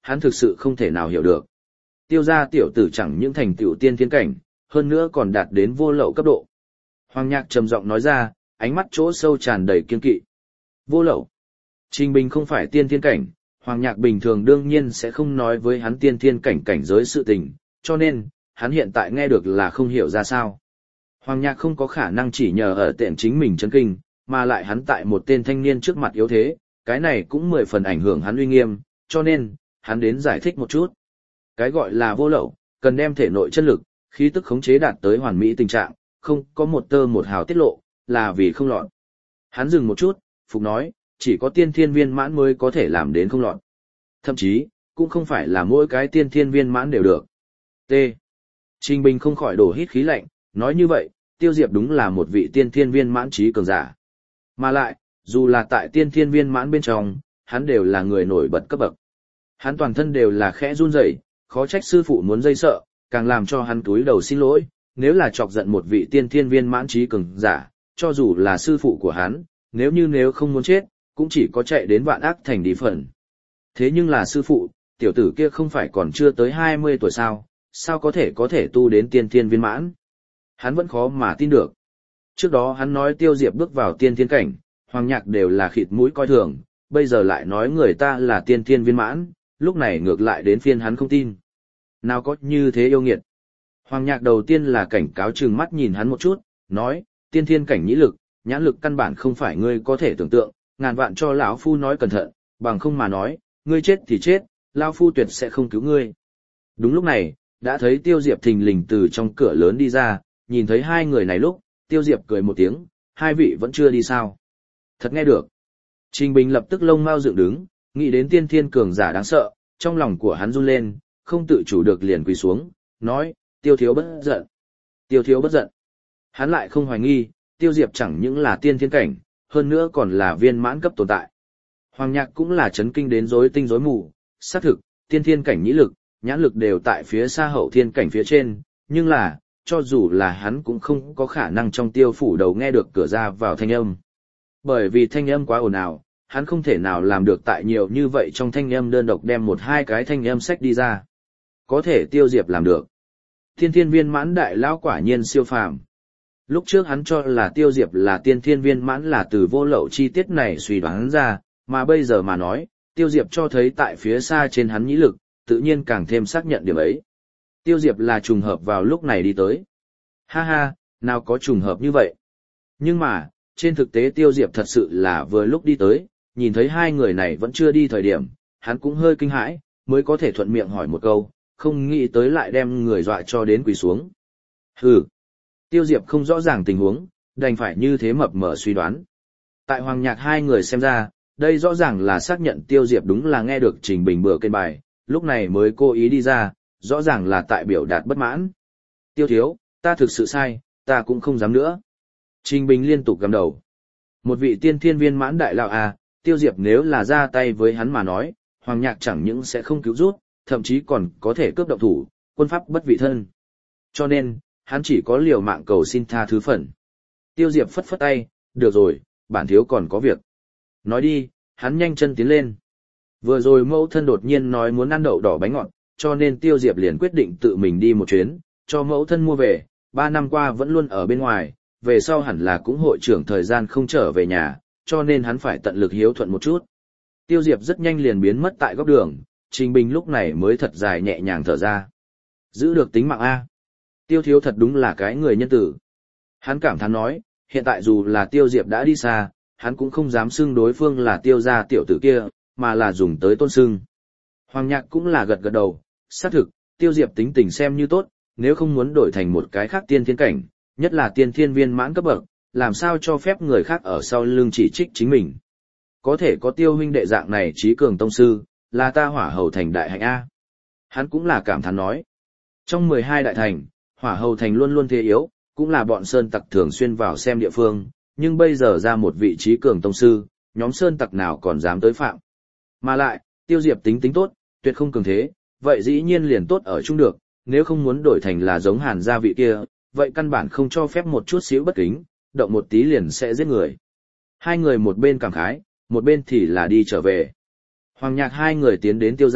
hắn thực sự không thể nào hiểu được. Tiêu gia tiểu tử chẳng những thành tựu tiên thiên cảnh, hơn nữa còn đạt đến vô lậu cấp độ. Hoàng Nhạc trầm giọng nói ra, ánh mắt chỗ sâu tràn đầy kiên kỵ. Vô lậu. Trình Bình không phải tiên thiên cảnh, Hoàng Nhạc bình thường đương nhiên sẽ không nói với hắn tiên thiên cảnh cảnh giới sự tình, cho nên, hắn hiện tại nghe được là không hiểu ra sao. Hoàng Nhạc không có khả năng chỉ nhờ ở tiện chính mình chấn kinh, mà lại hắn tại một tên thanh niên trước mặt yếu thế, cái này cũng 10 phần ảnh hưởng hắn uy nghiêm, cho nên, hắn đến giải thích một chút. Cái gọi là vô lậu, cần đem thể nội chân lực, khí tức khống chế đạt tới hoàn mỹ tình trạng, không có một tơ một hào tiết lộ, là vì không lọt. Hắn dừng một chút, phục nói, chỉ có tiên thiên viên mãn mới có thể làm đến không lọt. Thậm chí, cũng không phải là mỗi cái tiên thiên viên mãn đều được. T. Trình Bình không khỏi đổ hít khí lạnh, nói như vậy, Tiêu Diệp đúng là một vị tiên thiên viên mãn trí cường giả. Mà lại, dù là tại tiên thiên viên mãn bên trong, hắn đều là người nổi bật cấp bậc. Hắn toàn thân đều là khẽ run rẩy, khó trách sư phụ muốn dây sợ, càng làm cho hắn túi đầu xin lỗi, nếu là chọc giận một vị tiên thiên viên mãn trí cường giả, cho dù là sư phụ của hắn, nếu không muốn chết, cũng chỉ có chạy đến vạn ác thành đi phần. Thế nhưng là sư phụ, tiểu tử kia không phải còn chưa tới 20 tuổi sao có thể tu đến tiên thiên viên mãn. Hắn vẫn khó mà tin được. Trước đó hắn nói Tiêu Diệp bước vào tiên thiên cảnh, Hoàng Nhạc đều là khịt mũi coi thường, bây giờ lại nói người ta là tiên thiên viên mãn, lúc này ngược lại đến phiên hắn không tin. Nào có như thế yêu nghiệt. Hoàng Nhạc đầu tiên là cảnh cáo trừng mắt nhìn hắn một chút, nói, tiên thiên cảnh nhĩ lực, nhãn lực căn bản không phải ngươi có thể tưởng tượng, ngàn vạn cho lão phu nói cẩn thận, bằng không mà nói, ngươi chết thì chết, lão phu tuyệt sẽ không cứu ngươi. Đúng lúc này, đã thấy Tiêu Diệp thình lình từ trong cửa lớn đi ra, nhìn thấy hai người này lúc, Tiêu Diệp cười một tiếng, hai vị vẫn chưa đi sao. Thật nghe được. Trình Bình lập tức lông mao dựng đứng, nghĩ đến tiên thiên cường giả đáng sợ, trong lòng của hắn run lên, không tự chủ được liền quỳ xuống, nói, Tiêu thiếu bất giận. Tiêu thiếu bất giận. Hắn lại không hoài nghi, Tiêu Diệp chẳng những là tiên thiên cảnh, hơn nữa còn là viên mãn cấp tồn tại. Hoàng Nhạc cũng là chấn kinh đến rối tinh rối mù, xác thực, tiên thiên cảnh nhĩ lực, nhãn lực đều tại phía xa hậu thiên cảnh phía trên, nhưng là, cho dù là hắn cũng không có khả năng trong Tiêu phủ đầu nghe được cửa ra vào thanh âm. Bởi vì thanh âm quá ồn ào, hắn không thể nào làm được tại nhiều như vậy trong thanh âm đơn độc đem một hai cái thanh âm sách đi ra. Có thể Tiêu Diệp làm được. Tiên thiên viên mãn đại lão quả nhiên siêu phàm. Lúc trước hắn cho là Tiêu Diệp là tiên thiên viên mãn là từ vô lậu chi tiết này suy đoán ra, mà bây giờ mà nói, Tiêu Diệp cho thấy tại phía xa trên hắn nhĩ lực, tự nhiên càng thêm xác nhận điểm ấy. Tiêu Diệp là trùng hợp vào lúc này đi tới. Ha ha, nào có trùng hợp như vậy. Nhưng mà, trên thực tế Tiêu Diệp thật sự là vừa lúc đi tới, nhìn thấy hai người này vẫn chưa đi thời điểm, hắn cũng hơi kinh hãi, mới có thể thuận miệng hỏi một câu, không nghĩ tới lại đem người dọa cho đến quỳ xuống. Hừ. Tiêu Diệp không rõ ràng tình huống, đành phải như thế mập mờ suy đoán. Tại Hoàng Nhạc hai người xem ra, đây rõ ràng là xác nhận Tiêu Diệp đúng là nghe được Trình Bình bữa kênh bài, lúc này mới cố ý đi ra, rõ ràng là tại biểu đạt bất mãn. Tiêu thiếu, ta thực sự sai, ta cũng không dám nữa. Trình Bình liên tục gầm đầu. Một vị tiên thiên viên mãn đại lão à, Tiêu Diệp nếu là ra tay với hắn mà nói, Hoàng Nhạc chẳng những sẽ không cứu rút, thậm chí còn có thể cướp động thủ, quân pháp bất vị thân. Cho nên, hắn chỉ có liều mạng cầu xin tha thứ phần. Tiêu Diệp phất phất tay, được rồi, bản thiếu còn có việc. Nói đi, hắn nhanh chân tiến lên. Vừa rồi mẫu thân đột nhiên nói muốn ăn đậu đỏ bánh ngọt, cho nên Tiêu Diệp liền quyết định tự mình đi một chuyến, cho mẫu thân mua về, 3 năm qua vẫn luôn ở bên ngoài, về sau hẳn là cũng hội trưởng thời gian không trở về nhà, cho nên hắn phải tận lực hiếu thuận một chút. Tiêu Diệp rất nhanh liền biến mất tại góc đường, Trình Bình lúc này mới thật dài nhẹ nhàng thở ra. Giữ được tính mạng A. Tiêu thiếu thật đúng là cái người nhân tử. Hắn cảm thán nói, hiện tại dù là Tiêu Diệp đã đi xa, hắn cũng không dám xưng đối phương là Tiêu gia tiểu tử kia, mà là dùng tới tôn xưng. Hoàng Nhạc cũng là gật gật đầu, xác thực, Tiêu Diệp tính tình xem như tốt, nếu không muốn đổi thành một cái khác tiên thiên cảnh, nhất là tiên thiên viên mãn cấp bậc, làm sao cho phép người khác ở sau lưng chỉ trích chính mình. Có thể có Tiêu huynh đệ dạng này trí cường tông sư, là ta Hỏa Hầu thành đại hạnh A. Hắn cũng là cảm thán nói. Trong 12 đại thành, Hỏa Hầu thành luôn luôn thế yếu, cũng là bọn sơn tặc thường xuyên vào xem địa phương, nhưng bây giờ ra một vị trí cường tông sư, nhóm sơn tặc nào còn dám tới phạm. Mà lại, Tiêu Diệp tính tính tốt, tuyệt không cường thế, vậy dĩ nhiên liền tốt ở chung được, nếu không muốn đổi thành là giống Hàn gia vị kia, vậy căn bản không cho phép một chút xíu bất kính, động một tí liền sẽ giết người. Hai người một bên cảm khái, một bên thì là đi trở về. Hoàng Nhạc hai người tiến đến Tiêu gia,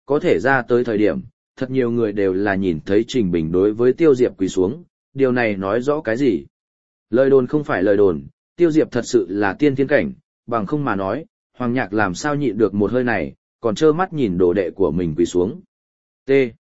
có thể ra tới thời điểm, thật nhiều người đều là nhìn thấy Trình Bình đối với Tiêu Diệp quỳ xuống, điều này nói rõ cái gì? Lời đồn không phải lời đồn, Tiêu Diệp thật sự là tiên thiên cảnh, bằng không mà nói, Hoàng Nhạc làm sao nhịn được một hơi này, còn trơ mắt nhìn đồ đệ của mình quỳ xuống. T.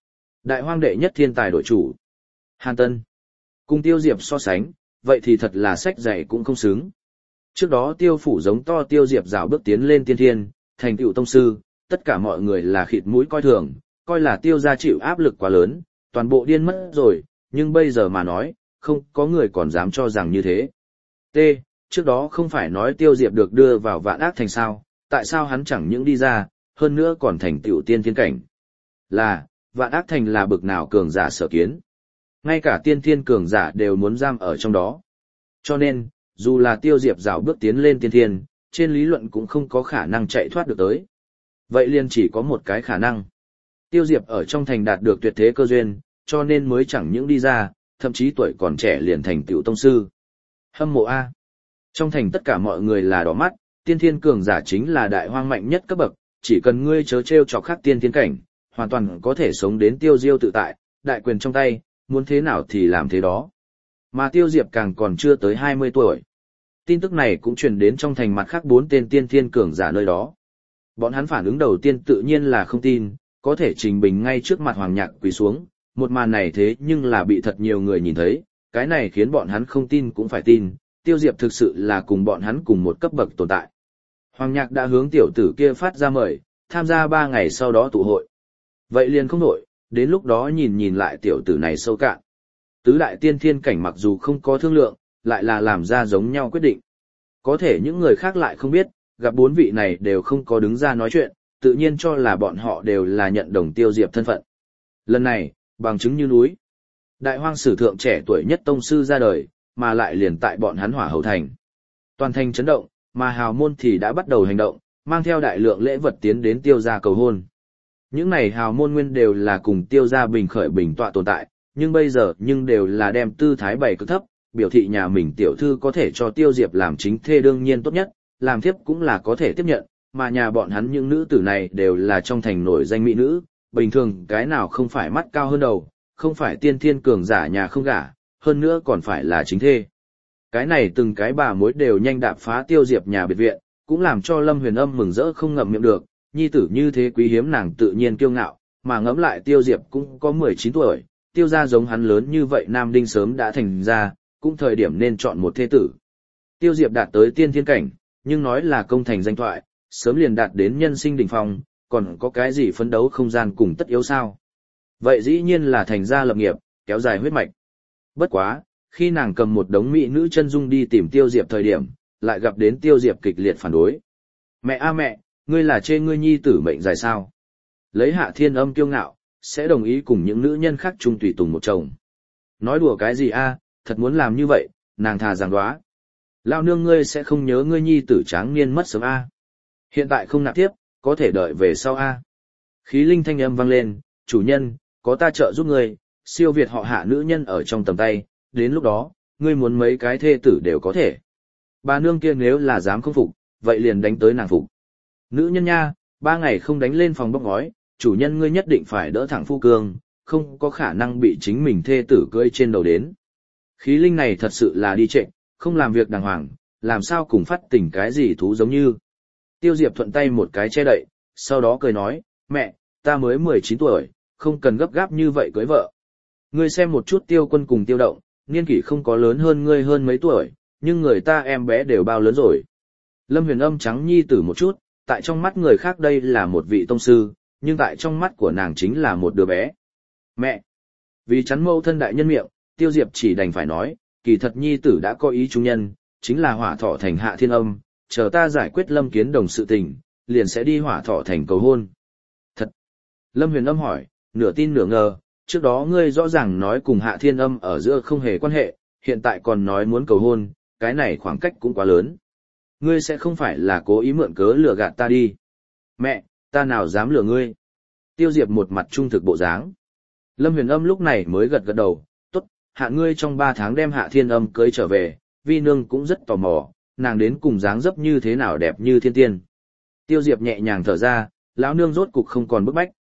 Đại hoang đệ nhất thiên tài đội chủ. Hàn Tân. Cùng Tiêu Diệp so sánh, vậy thì thật là sách dạy cũng không xứng. Trước đó Tiêu phủ giống to Tiêu Diệp rào bước tiến lên tiên thiên, thành tựu tông sư, tất cả mọi người là khịt mũi coi thường, coi là Tiêu gia chịu áp lực quá lớn, toàn bộ điên mất rồi, nhưng bây giờ mà nói, không có người còn dám cho rằng như thế. T. Trước đó không phải nói Tiêu Diệp được đưa vào Vạn Ác Thành sao, tại sao hắn chẳng những đi ra, hơn nữa còn thành tựu tiên thiên cảnh. Là, Vạn Ác Thành là bực nào cường giả sở kiến. Ngay cả tiên thiên cường giả đều muốn giam ở trong đó. Cho nên, dù là Tiêu Diệp rào bước tiến lên tiên thiên, trên lý luận cũng không có khả năng chạy thoát được tới. Vậy liền chỉ có một cái khả năng. Tiêu Diệp ở trong thành đạt được tuyệt thế cơ duyên, cho nên mới chẳng những đi ra, thậm chí tuổi còn trẻ liền thành tựu tông sư. Hâm mộ A. Trong thành tất cả mọi người là đỏ mắt, tiên thiên cường giả chính là đại hoang mạnh nhất cấp bậc, chỉ cần ngươi chớ trêu chọc khác tiên thiên cảnh, hoàn toàn có thể sống đến tiêu diêu tự tại, đại quyền trong tay, muốn thế nào thì làm thế đó. Mà Tiêu Diệp càng còn chưa tới 20 tuổi. Tin tức này cũng truyền đến trong thành mặt khác 4 tên tiên thiên cường giả nơi đó. Bọn hắn phản ứng đầu tiên tự nhiên là không tin, có thể Trình Bình ngay trước mặt Hoàng Nhạc quỳ xuống, một màn này thế nhưng là bị thật nhiều người nhìn thấy, cái này khiến bọn hắn không tin cũng phải tin, Tiêu Diệp thực sự là cùng bọn hắn cùng một cấp bậc tồn tại. Hoàng Nhạc đã hướng tiểu tử kia phát ra mời, tham gia 3 ngày sau đó tụ hội. Vậy liền không nổi, đến lúc đó nhìn lại tiểu tử này sâu cạn. Tứ đại tiên thiên cảnh mặc dù không có thương lượng, lại là làm ra giống nhau quyết định. Có thể những người khác lại không biết, gặp 4 vị này đều không có đứng ra nói chuyện, tự nhiên cho là bọn họ đều là nhận đồng Tiêu Diệp thân phận. Lần này, bằng chứng như núi. Đại hoang sử thượng trẻ tuổi nhất tông sư ra đời, mà lại liền tại bọn hắn Hỏa Hầu thành. Toàn thành chấn động, mà hào môn thì đã bắt đầu hành động, mang theo đại lượng lễ vật tiến đến Tiêu gia cầu hôn. Những này hào môn nguyên đều là cùng Tiêu gia bình khởi bình tọa tồn tại, nhưng bây giờ đều là đem tư thái bày cực thấp, biểu thị nhà mình tiểu thư có thể cho Tiêu Diệp làm chính thê đương nhiên tốt nhất, làm thiếp cũng là có thể tiếp nhận, mà nhà bọn hắn những nữ tử này đều là trong thành nổi danh mỹ nữ, bình thường cái nào không phải mắt cao hơn đầu, không phải tiên thiên cường giả nhà không gả, hơn nữa còn phải là chính thê. Cái này từng cái bà mối đều nhanh đạp phá Tiêu Diệp nhà biệt viện, cũng làm cho Lâm Huyền Âm mừng rỡ không ngậm miệng được, nhi tử như thế quý hiếm nàng tự nhiên kiêu ngạo, mà ngẫm lại Tiêu Diệp cũng có 19 tuổi, Tiêu gia giống hắn lớn như vậy nam đinh sớm đã thành ra, cũng thời điểm nên chọn một thê tử. Tiêu Diệp đạt tới tiên thiên cảnh, nhưng nói là công thành danh thoại, sớm liền đạt đến nhân sinh đỉnh phong, còn có cái gì phấn đấu không gian cùng tất yếu sao? Vậy dĩ nhiên là thành gia lập nghiệp, kéo dài huyết mạch. Bất quá, khi nàng cầm một đống mỹ nữ chân dung đi tìm Tiêu Diệp thời điểm, lại gặp đến Tiêu Diệp kịch liệt phản đối. Mẹ a mẹ, ngươi là chê ngươi nhi tử mệnh dài sao? Lấy Hạ Thiên Âm kiêu ngạo, sẽ đồng ý cùng những nữ nhân khác chung tùy tùng một chồng. Nói đùa cái gì a, thật muốn làm như vậy, nàng thà giảng đoá. Lao nương ngươi sẽ không nhớ ngươi nhi tử tráng niên mất sớm a. Hiện tại không nạp tiếp, có thể đợi về sau a. Khí linh thanh âm vang lên, chủ nhân, có ta trợ giúp ngươi, siêu việt họ Hạ nữ nhân ở trong tầm tay, đến lúc đó, ngươi muốn mấy cái thê tử đều có thể. Bà nương kia nếu là dám không phục, vậy liền đánh tới nàng phục. Nữ nhân nha, 3 ngày không đánh lên phòng bóc ngói, chủ nhân ngươi nhất định phải đỡ thẳng phu cương, không có khả năng bị chính mình thê tử cưỡi trên đầu đến. Khí linh này thật sự là đi trệ, không làm việc đàng hoàng, làm sao cùng phát tỉnh cái gì thú giống như. Tiêu Diệp thuận tay một cái che đậy, sau đó cười nói, mẹ, ta mới 19 tuổi, không cần gấp gáp như vậy cưới vợ. Ngươi xem một chút Tiêu Quân cùng Tiêu Động, niên kỷ không có lớn hơn ngươi hơn mấy tuổi, nhưng người ta em bé đều bao lớn rồi. Lâm Huyền Âm trắng nhi tử một chút, tại trong mắt người khác đây là một vị tông sư, nhưng tại trong mắt của nàng chính là một đứa bé. Mẹ! Vì chắn mâu thân đại nhân miệng, Tiêu Diệp chỉ đành phải nói, kỳ thật nhi tử đã có ý trung nhân, chính là Hỏa Thọ thành Hạ Thiên Âm, chờ ta giải quyết Lâm Kiến Đồng sự tình, liền sẽ đi Hỏa Thọ thành cầu hôn. Thật! Lâm Huyền Âm hỏi, nửa tin nửa ngờ, trước đó ngươi rõ ràng nói cùng Hạ Thiên Âm ở giữa không hề quan hệ, hiện tại còn nói muốn cầu hôn, cái này khoảng cách cũng quá lớn. Ngươi sẽ không phải là cố ý mượn cớ lừa gạt ta đi. Mẹ, ta nào dám lừa ngươi. Tiêu Diệp một mặt trung thực bộ dáng. Lâm Huyền Âm lúc này mới gật gật đầu, tốt, hạ ngươi trong 3 tháng đem Hạ Thiên Âm cưới trở về, vi nương cũng rất tò mò, nàng đến cùng dáng dấp như thế nào đẹp như thiên tiên. Tiêu Diệp nhẹ nhàng thở ra, lão nương rốt cục không còn bức bách.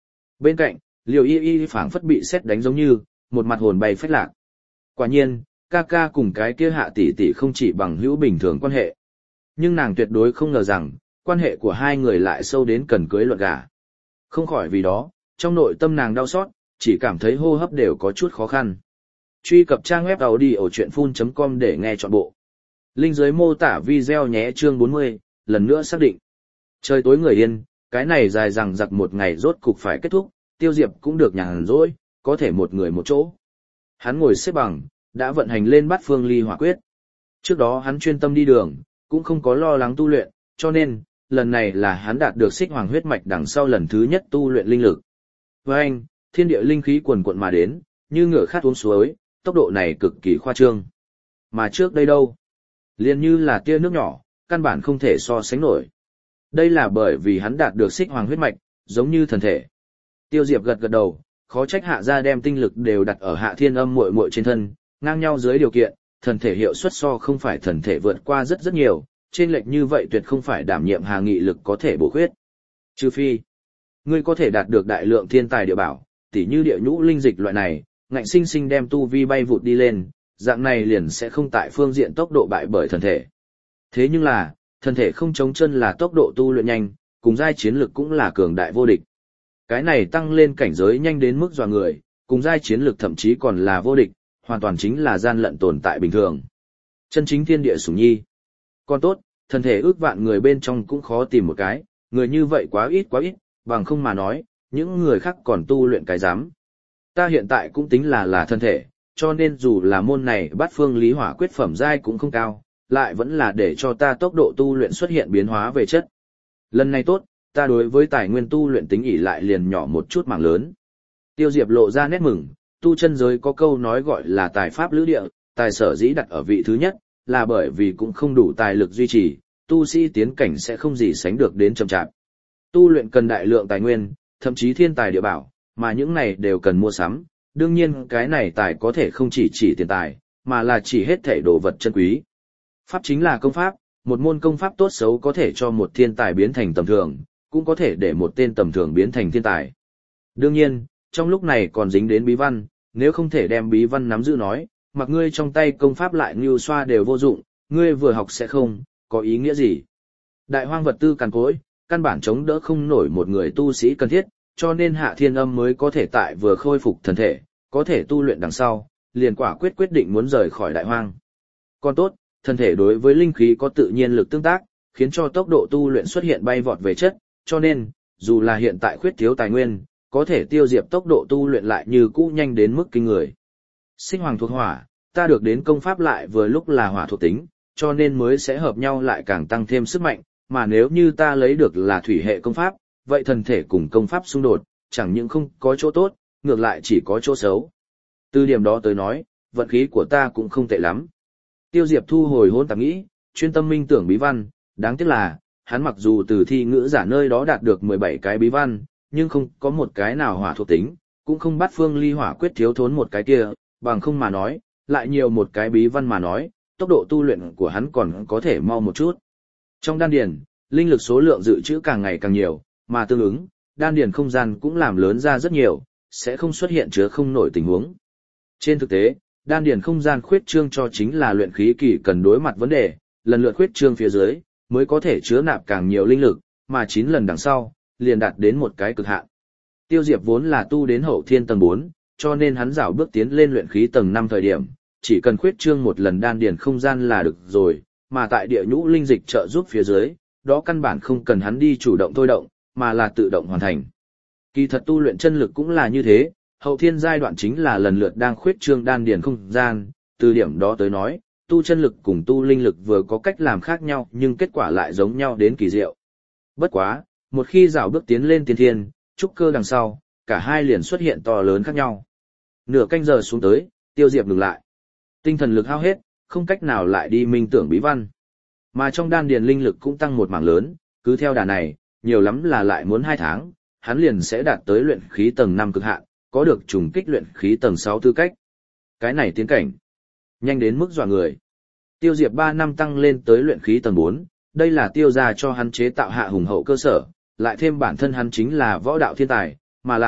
Bên cạnh, Liêu Y Y phảng phất bị sét đánh giống như, một mặt hồn bay phách lạc. Quả nhiên, ca ca cùng cái kia Hạ tỷ tỷ không chỉ bằng hữu bình thường quan hệ. Nhưng nàng tuyệt đối không ngờ rằng, quan hệ của hai người lại sâu đến cần cưới luận gả. Không khỏi vì đó, trong nội tâm nàng đau xót, chỉ cảm thấy hô hấp đều có chút khó khăn. Truy cập trang web audiochuyenphun.com để nghe trọn bộ. Link dưới mô tả video nhé. Chương 40, lần nữa xác định. Trời tối người yên, cái này dài dằng dặc một ngày rốt cục phải kết thúc, Tiêu Diệp cũng được nhàn rỗi, có thể một người một chỗ. Hắn ngồi xếp bằng, đã vận hành lên Bát Phương Ly Hỏa Quyết. Trước đó hắn chuyên tâm đi đường, cũng không có lo lắng tu luyện, cho nên, lần này là hắn đạt được Xích Hoàng huyết mạch đằng sau lần thứ nhất tu luyện linh lực. Với anh, thiên địa linh khí quần quận mà đến, như ngựa khát uống suối, tốc độ này cực kỳ khoa trương. Mà trước đây đâu? Liền như là tia nước nhỏ, căn bản không thể so sánh nổi. Đây là bởi vì hắn đạt được Xích Hoàng huyết mạch, giống như thần thể. Tiêu Diệp gật gật đầu, khó trách Hạ gia đem tinh lực đều đặt ở Hạ Thiên Âm muội muội trên thân, ngang nhau dưới điều kiện, thần thể hiệu suất so không phải thần thể vượt qua rất rất nhiều, trên lệch như vậy tuyệt không phải đảm nhiệm Hà Nghị lực có thể bổ khuyết. Trừ phi, ngươi có thể đạt được đại lượng thiên tài địa bảo, tỉ như địa nhũ linh dịch loại này, ngạnh sinh sinh đem tu vi bay vụt đi lên, dạng này liền sẽ không tại phương diện tốc độ bại bởi thần thể. Thế nhưng là, thần thể không chống chân là tốc độ tu luyện nhanh, cùng giai chiến lực cũng là cường đại vô địch. Cái này tăng lên cảnh giới nhanh đến mức dọa người, cùng giai chiến lực thậm chí còn là vô địch, hoàn toàn chính là gian lận tồn tại bình thường. Chân chính thiên địa sủng nhi. Còn tốt, thần thể ước vạn người bên trong cũng khó tìm một cái, người như vậy quá ít, bằng không mà nói, những người khác còn tu luyện cái dám. Ta hiện tại cũng tính là thân thể, cho nên dù là môn này Bát Phương Lý Hỏa Quyết phẩm giai cũng không cao, lại vẫn là để cho ta tốc độ tu luyện xuất hiện biến hóa về chất. Lần này tốt, ta đối với tài nguyên tu luyện tính ỷ lại liền nhỏ một chút mảng lớn. Tiêu Diệp lộ ra nét mừng, tu chân giới có câu nói gọi là tài pháp lữ địa, tài sở dĩ đặt ở vị thứ nhất, là bởi vì cũng không đủ tài lực duy trì, tu sĩ tiến cảnh sẽ không gì sánh được đến chậm chạp. Tu luyện cần đại lượng tài nguyên, thậm chí thiên tài địa bảo, mà những này đều cần mua sắm, đương nhiên cái này tài có thể không chỉ tiền tài, mà là chỉ hết thảy đồ vật chân quý. Pháp chính là công pháp, một môn công pháp tốt xấu có thể cho một thiên tài biến thành tầm thường, cũng có thể để một tên tầm thường biến thành thiên tài. Đương nhiên, trong lúc này còn dính đến bí văn, nếu không thể đem bí văn nắm giữ nói, mặc ngươi trong tay công pháp lại như xoa đều vô dụng, ngươi vừa học sẽ không, có ý nghĩa gì. Đại hoang vật tư cằn cỗi, căn bản chống đỡ không nổi một người tu sĩ cần thiết, cho nên Hạ Thiên Âm mới có thể tại vừa khôi phục thần thể, có thể tu luyện đằng sau, liền quả quyết định muốn rời khỏi đại hoang. Còn tốt, thần thể đối với linh khí có tự nhiên lực tương tác, khiến cho tốc độ tu luyện xuất hiện bay vọt về chất, cho nên, dù là hiện tại khuyết thiếu tài nguyên, có thể tiêu diệt tốc độ tu luyện lại như cũ nhanh đến mức kinh người. Sinh hoàng thuộc hỏa, ta được đến công pháp lại vừa lúc là hỏa thuộc tính, cho nên mới sẽ hợp nhau lại càng tăng thêm sức mạnh, mà nếu như ta lấy được là thủy hệ công pháp, vậy thần thể cùng công pháp xung đột, chẳng những không có chỗ tốt, ngược lại chỉ có chỗ xấu. Từ điểm đó tới nói, vận khí của ta cũng không tệ lắm. Tiêu Diệp thu hồi hỗn tạp nghĩ, chuyên tâm minh tưởng bí văn, đáng tiếc là, hắn mặc dù từ thi ngữ giả nơi đó đạt được 17 cái bí văn, nhưng không có một cái nào hỏa thuộc tính, cũng không bắt Phương Ly Hỏa Quyết thiếu thốn một cái kia, bằng không mà nói, lại nhiều một cái bí văn mà nói, tốc độ tu luyện của hắn còn có thể mau một chút. Trong đan điền, linh lực số lượng dự trữ càng ngày càng nhiều, mà tương ứng, đan điền không gian cũng làm lớn ra rất nhiều, sẽ không xuất hiện chứa không nổi tình huống. Trên thực tế, đan điền không gian khuyết trương cho chính là luyện khí kỳ cần đối mặt vấn đề, lần lượt khuyết trương phía dưới, mới có thể chứa nạp càng nhiều linh lực, mà 9 lần đằng sau, liền đạt đến một cái cực hạn. Tiêu Diệp vốn là tu đến hậu thiên tầng 4, cho nên hắn rảo bước tiến lên luyện khí tầng 5 thời điểm, chỉ cần khuyết trương một lần đan điền không gian là được rồi, mà tại địa nhũ linh dịch trợ giúp phía dưới, đó căn bản không cần hắn đi chủ động thôi động, mà là tự động hoàn thành. Kỳ thật tu luyện chân lực cũng là như thế, hậu thiên giai đoạn chính là lần lượt đang khuyết trương đan điền không gian, từ điểm đó tới nói, tu chân lực cùng tu linh lực vừa có cách làm khác nhau nhưng kết quả lại giống nhau đến kỳ diệu. Bất quá, một khi rảo bước tiến lên tiên thiên, trúc cơ đằng sau, cả hai liền xuất hiện to lớn khác nhau. Nửa canh giờ xuống tới, Tiêu Diệp ngừng lại. Tinh thần lực hao hết, không cách nào lại đi minh tưởng bí văn. Mà trong đan điền linh lực cũng tăng một mảng lớn, cứ theo đà này, nhiều lắm là lại muốn 2 tháng, hắn liền sẽ đạt tới luyện khí tầng 5 cực hạn, có được trùng kích luyện khí tầng 6 tư cách. Cái này tiến cảnh, nhanh đến mức dọa người. Tiêu Diệp 3 năm tăng lên tới luyện khí tầng 4, đây là Tiêu gia cho hắn chế tạo hạ hùng hậu cơ sở, lại thêm bản thân hắn chính là võ đạo thiên tài, mà lại,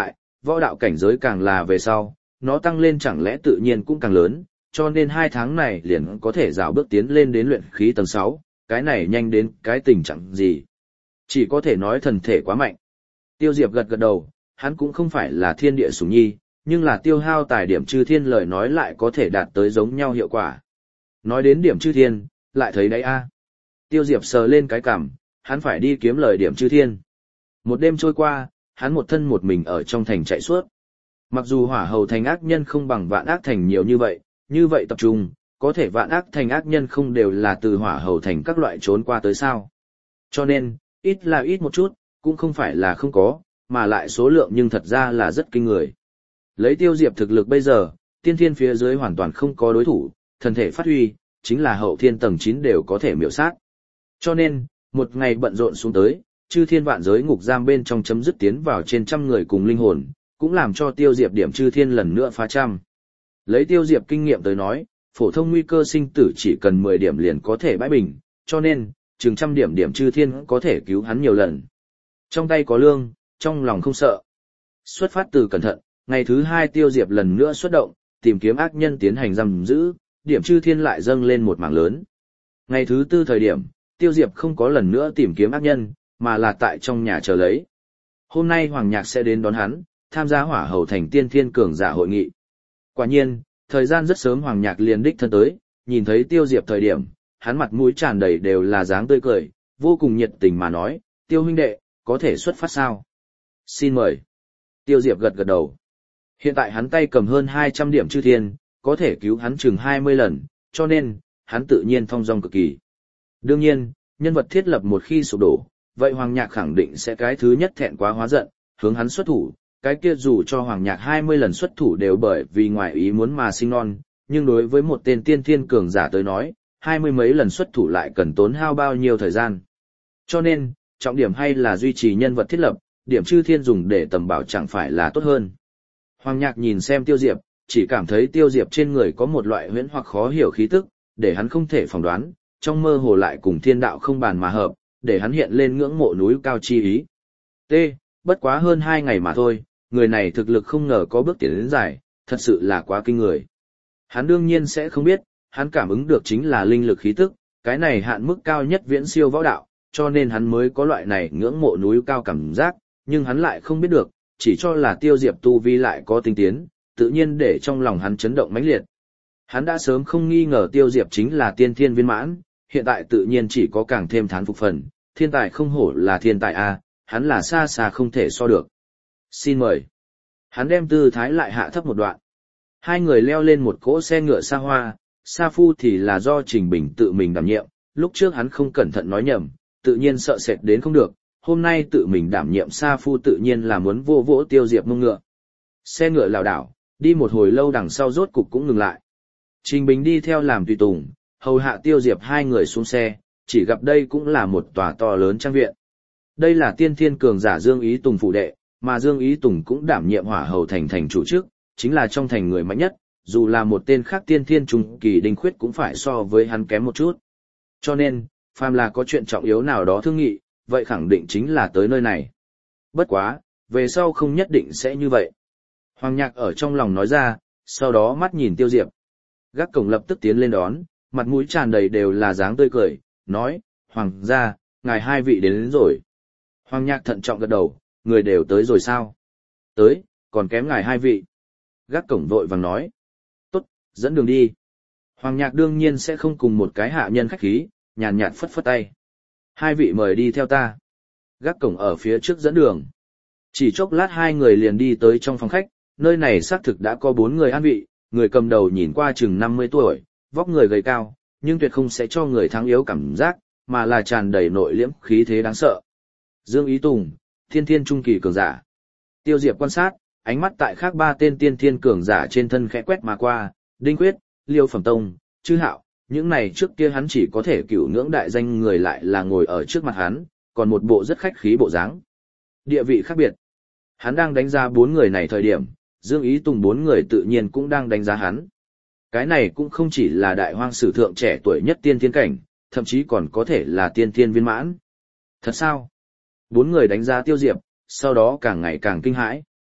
võ đạo cảnh giới càng là về sau, nó tăng lên chẳng lẽ tự nhiên cũng càng lớn, cho nên 2 tháng này liền có thể rào bước tiến lên đến luyện khí tầng 6, cái này nhanh đến cái tình trạng gì. Chỉ có thể nói thần thể quá mạnh. Tiêu Diệp gật gật đầu, hắn cũng không phải là thiên địa sủng nhi, nhưng là tiêu hao tài điểm chư thiên lời nói lại có thể đạt tới giống nhau hiệu quả. Nói đến điểm chư thiên, lại thấy đấy a. Tiêu Diệp sờ lên cái cằm, hắn phải đi kiếm lời điểm chư thiên. Một đêm trôi qua, hắn một thân một mình ở trong thành chạy suốt. Mặc dù hỏa hầu thành ác nhân không bằng vạn ác thành nhiều như vậy tập trung, có thể vạn ác thành ác nhân không đều là từ hỏa hầu thành các loại trốn qua tới sao. Cho nên, ít là ít một chút, cũng không phải là không có, mà lại số lượng nhưng thật ra là rất kinh người. Lấy Tiêu Diệp thực lực bây giờ, tiên thiên phía dưới hoàn toàn không có đối thủ, thần thể phát huy, chính là hậu thiên tầng 9 đều có thể miểu sát. Cho nên, một ngày bận rộn xuống tới, chư thiên vạn giới ngục giam bên trong chấm dứt tiến vào trên trăm người cùng linh hồn, cũng làm cho Tiêu Diệp điểm chư thiên lần nữa phá trăm. Lấy Tiêu Diệp kinh nghiệm tới nói, phổ thông nguy cơ sinh tử chỉ cần 10 điểm liền có thể bãi bình, cho nên, chừng trăm điểm điểm chư thiên có thể cứu hắn nhiều lần. Trong tay có lương, trong lòng không sợ. Xuất phát từ cẩn thận, ngày thứ 2 Tiêu Diệp lần nữa xuất động, tìm kiếm ác nhân tiến hành giam giữ, điểm chư thiên lại dâng lên một mảng lớn. Ngày thứ 4 thời điểm, Tiêu Diệp không có lần nữa tìm kiếm ác nhân, mà là tại trong nhà chờ lấy. Hôm nay Hoàng Nhạc sẽ đến đón hắn, tham gia hỏa hầu thành tiên thiên cường giả hội nghị. Quả nhiên, thời gian rất sớm Hoàng Nhạc liền đích thân tới, nhìn thấy Tiêu Diệp thời điểm, hắn mặt mũi tràn đầy đều là dáng tươi cười, vô cùng nhiệt tình mà nói, Tiêu huynh đệ, có thể xuất phát sao? Xin mời. Tiêu Diệp gật gật đầu. Hiện tại hắn tay cầm hơn 200 điểm chư thiên, có thể cứu hắn chừng 20 lần, cho nên, hắn tự nhiên thong dong cực kỳ. Đương nhiên, nhân vật thiết lập một khi sụp đổ, vậy Hoàng Nhạc khẳng định sẽ cái thứ nhất thẹn quá hóa giận, hướng hắn xuất thủ, cái kia dù cho Hoàng Nhạc 20 lần xuất thủ đều bởi vì ngoài ý muốn mà sinh non, nhưng đối với một tên tiên thiên cường giả tới nói, 20 mấy lần xuất thủ lại cần tốn hao bao nhiêu thời gian. Cho nên, trọng điểm hay là duy trì nhân vật thiết lập, điểm chư thiên dùng để tầm bảo chẳng phải là tốt hơn. Hoàng Nhạc nhìn xem Tiêu Diệp, chỉ cảm thấy Tiêu Diệp trên người có một loại huyễn hoặc khó hiểu khí tức, để hắn không thể phỏng đoán, trong mơ hồ lại cùng thiên đạo không bàn mà hợp, để hắn hiện lên ngưỡng mộ núi cao chi ý. T. Bất quá hơn 2 ngày mà thôi, người này thực lực không ngờ có bước tiến đến dài, thật sự là quá kinh người. Hắn đương nhiên sẽ không biết, hắn cảm ứng được chính là linh lực khí tức, cái này hạn mức cao nhất viễn siêu võ đạo, cho nên hắn mới có loại này ngưỡng mộ núi cao cảm giác, nhưng hắn lại không biết được, chỉ cho là Tiêu Diệp tu vi lại có tinh tiến, tự nhiên để trong lòng hắn chấn động mãnh liệt. Hắn đã sớm không nghi ngờ Tiêu Diệp chính là tiên thiên viên mãn, hiện tại tự nhiên chỉ có càng thêm thán phục phần, thiên tài không hổ là thiên tài a, hắn là xa xa không thể so được. Xin mời. Hắn đem tư thái lại hạ thấp một đoạn. Hai người leo lên một cỗ xe ngựa xa hoa, Sa Phu thì là do Trình Bình tự mình đảm nhiệm, lúc trước hắn không cẩn thận nói nhầm, tự nhiên sợ sệt đến không được, hôm nay tự mình đảm nhiệm Sa Phu tự nhiên là muốn vô vỗ Tiêu Diệp mông ngựa. Xe ngựa lảo đảo, đi một hồi lâu đằng sau rốt cục cũng ngừng lại. Trình Bình đi theo làm tùy tùng, hầu hạ Tiêu Diệp hai người xuống xe, chỉ gặp đây cũng là một tòa to lớn trang viện. Đây là tiên thiên cường giả Dương Ý Tùng phụ đệ, mà Dương Ý Tùng cũng đảm nhiệm hỏa hầu thành thành chủ trước, chính là trong thành người mạnh nhất, dù là một tên khác tiên thiên trung kỳ Đinh Khuyết cũng phải so với hắn kém một chút. Cho nên, phàm là có chuyện trọng yếu nào đó thương nghị, vậy khẳng định chính là tới nơi này. Bất quá, về sau không nhất định sẽ như vậy. Hoàng Nhạc ở trong lòng nói ra, sau đó mắt nhìn Tiêu Diệp. Gác cổng lập tức tiến lên đón, mặt mũi tràn đầy đều là dáng tươi cười, nói, Hoàng gia, ngài hai vị đến rồi. Hoàng Nhạc thận trọng gật đầu, người đều tới rồi sao? Tới, còn kém ngài hai vị. Gác cổng vội vàng nói, tốt, dẫn đường đi. Hoàng Nhạc đương nhiên sẽ không cùng một cái hạ nhân khách khí, nhàn nhạt phất phất tay. Hai vị mời đi theo ta. Gác cổng ở phía trước dẫn đường. Chỉ chốc lát hai người liền đi tới trong phòng khách, nơi này xác thực đã có 4 người an vị, người cầm đầu nhìn qua chừng 50 tuổi, vóc người gầy cao, nhưng tuyệt không sẽ cho người thắng yếu cảm giác, mà là tràn đầy nội liễm khí thế đáng sợ. Dương Ý Tùng, tiên thiên trung kỳ cường giả. Tiêu Diệp quan sát, ánh mắt tại khác 3 tên tiên thiên cường giả trên thân khẽ quét mà qua, Đinh Quyết, Liêu Phẩm Tông, Chư Hạo, những này trước kia hắn chỉ có thể cửu ngưỡng đại danh người lại là ngồi ở trước mặt hắn, còn một bộ rất khách khí bộ dáng. Địa vị khác biệt. Hắn đang đánh giá 4 người này thời điểm, Dương Ý Tùng 4 người tự nhiên cũng đang đánh giá hắn. Cái này cũng không chỉ là đại hoang sử thượng trẻ tuổi nhất tiên thiên cảnh, thậm chí còn có thể là tiên thiên viên mãn. Thật sao? 4 người đánh giá Tiêu Diệp, sau đó càng ngày càng kinh hãi.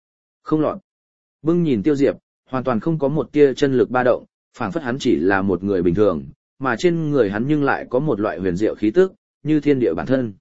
Không lọt. Bưng nhìn Tiêu Diệp, hoàn toàn không có một tia chân lực ba động, phảng phất hắn chỉ là một người bình thường, mà trên người hắn nhưng lại có một loại huyền diệu khí tức, như thiên địa bản thân.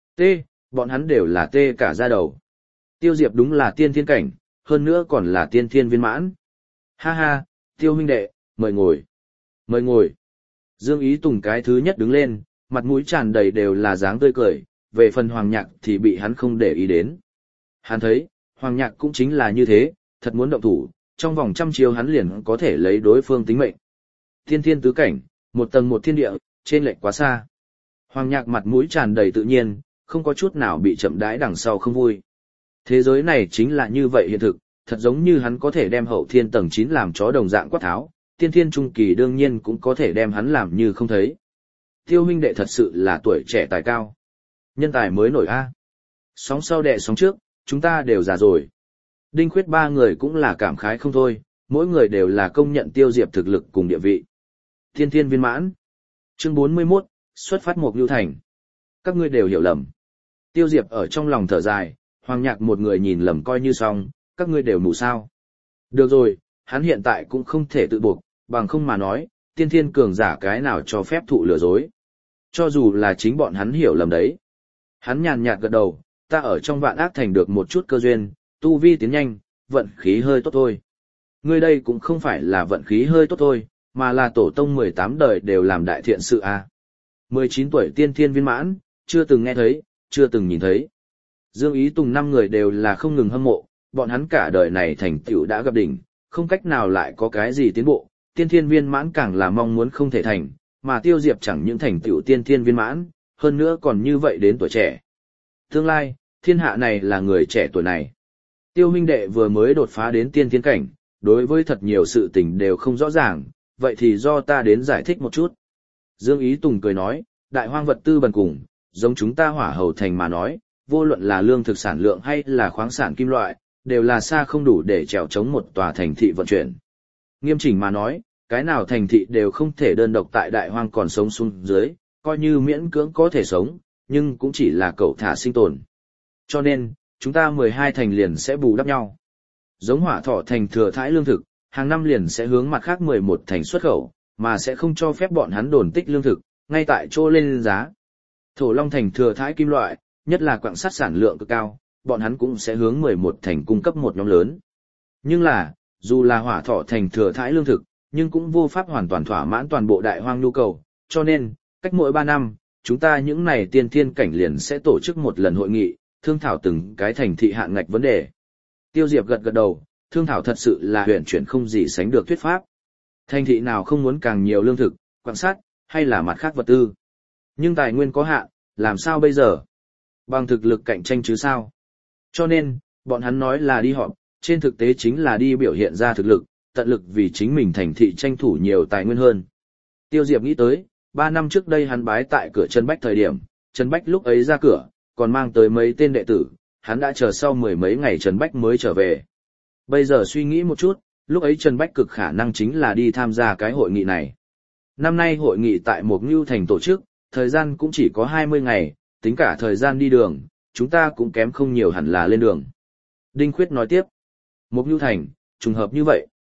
Bọn hắn đều là tê cả da đầu. Tiêu Diệp đúng là tiên thiên cảnh, hơn nữa còn là tiên thiên viên mãn. Ha ha, Tiêu huynh đệ, mời ngồi. Mời ngồi. Dương Ý Tùng cái thứ nhất đứng lên, mặt mũi tràn đầy đều là dáng tươi cười, về phần Hoàng Nhạc thì bị hắn không để ý đến. Hắn thấy, Hoàng Nhạc cũng chính là như thế, thật muốn động thủ, trong vòng 100 chiêu hắn liền có thể lấy đối phương tính mệnh. Tiên thiên tứ cảnh, một tầng một thiên địa, trên lệch quá xa. Hoàng Nhạc mặt mũi tràn đầy tự nhiên, không có chút nào bị chậm đãi đằng sau không vui. Thế giới này chính là như vậy hiện thực, thật giống như hắn có thể đem hậu thiên tầng 9 làm chó đồng dạng quát tháo, tiên thiên trung kỳ đương nhiên cũng có thể đem hắn làm như không thấy. Tiêu huynh đệ thật sự là tuổi trẻ tài cao. Nhân tài mới nổi a. Sóng sau đẻ sóng trước, chúng ta đều già rồi. Đinh Khuyết ba người cũng là cảm khái không thôi, mỗi người đều là công nhận Tiêu Diệp thực lực cùng địa vị. Tiên thiên viên mãn. Chương 41, xuất phát Mộc Nưu Thành. Các ngươi đều hiểu lầm. Tiêu Diệp ở trong lòng thở dài, Hoàng Nhạc một người nhìn lầm coi như xong, các ngươi đều mù sao. Được rồi, hắn hiện tại cũng không thể tự buộc, bằng không mà nói, tiên thiên cường giả cái nào cho phép thụ lừa dối. Cho dù là chính bọn hắn hiểu lầm đấy. Hắn nhàn nhạt gật đầu, ta ở trong Vạn Ác Thành được một chút cơ duyên, tu vi tiến nhanh, vận khí hơi tốt thôi. Ngươi đây cũng không phải là vận khí hơi tốt thôi, mà là tổ tông 18 đời đều làm đại thiện sự a. 19 tuổi tiên thiên viên mãn, chưa từng nghe thấy, chưa từng nhìn thấy. Dương Ý Tùng 5 người đều là không ngừng hâm mộ, bọn hắn cả đời này thành tựu đã gặp đỉnh, không cách nào lại có cái gì tiến bộ, tiên thiên viên mãn càng là mong muốn không thể thành, mà Tiêu Diệp chẳng những thành tựu tiên thiên viên mãn, hơn nữa còn như vậy đến tuổi trẻ. Tương lai, thiên hạ này là người trẻ tuổi này. Tiêu huynh đệ vừa mới đột phá đến tiên thiên cảnh, đối với thật nhiều sự tình đều không rõ ràng, vậy thì do ta đến giải thích một chút. Dương Ý Tùng cười nói, đại hoang vật tư bần cùng, giống chúng ta Hỏa Hầu Thành mà nói, vô luận là lương thực sản lượng hay là khoáng sản kim loại, đều là xa không đủ để chèo chống một tòa thành thị vận chuyển. Nghiêm chỉnh mà nói, cái nào thành thị đều không thể đơn độc tại đại hoang còn sống xuống dưới, coi như miễn cưỡng có thể sống, nhưng cũng chỉ là cẩu thả sinh tồn. Cho nên, chúng ta 12 thành liền sẽ bù đắp nhau. Giống Hỏa Thọ Thành thừa thãi lương thực, hàng năm liền sẽ hướng mặt khác 11 thành xuất khẩu, mà sẽ không cho phép bọn hắn đồn tích lương thực, ngay tại chỗ lên giá. Thổ Long Thành thừa thãi kim loại, nhất là quặng sắt sản lượng cực cao, bọn hắn cũng sẽ hướng 11 thành cung cấp một nhóm lớn. Nhưng là, dù là Hỏa Thọ Thành thừa thãi lương thực, nhưng cũng vô pháp hoàn toàn thỏa mãn toàn bộ đại hoang nhu cầu, cho nên, cách mỗi 3 năm, chúng ta những này tiên thiên cảnh liền sẽ tổ chức một lần hội nghị, thương thảo từng cái thành thị hạn ngạch vấn đề. Tiêu Diệp gật gật đầu, thương thảo thật sự là huyền chuyển không gì sánh được thuyết pháp. Thành thị nào không muốn càng nhiều lương thực, quặng sắt, hay là mặt khác vật tư. Nhưng tài nguyên có hạn, làm sao bây giờ? Bằng thực lực cạnh tranh chứ sao? Cho nên, bọn hắn nói là đi họp, trên thực tế chính là đi biểu hiện ra thực lực, tận lực vì chính mình thành thị tranh thủ nhiều tài nguyên hơn. Tiêu Diệp nghĩ tới, 3 năm trước đây hắn bái tại cửa Trần Bách thời điểm, Trần Bách lúc ấy ra cửa, còn mang tới mấy tên đệ tử, hắn đã chờ sau 10 mấy ngày Trần Bách mới trở về. Bây giờ suy nghĩ một chút, lúc ấy Trần Bách cực khả năng chính là đi tham gia cái hội nghị này. Năm nay hội nghị tại Mộc Nưu Thành tổ chức, thời gian cũng chỉ có 20 ngày, tính cả thời gian đi đường, chúng ta cũng kém không nhiều hẳn là lên đường. Đinh Khuyết nói tiếp, Mộc Nưu Thành, trùng hợp như vậy.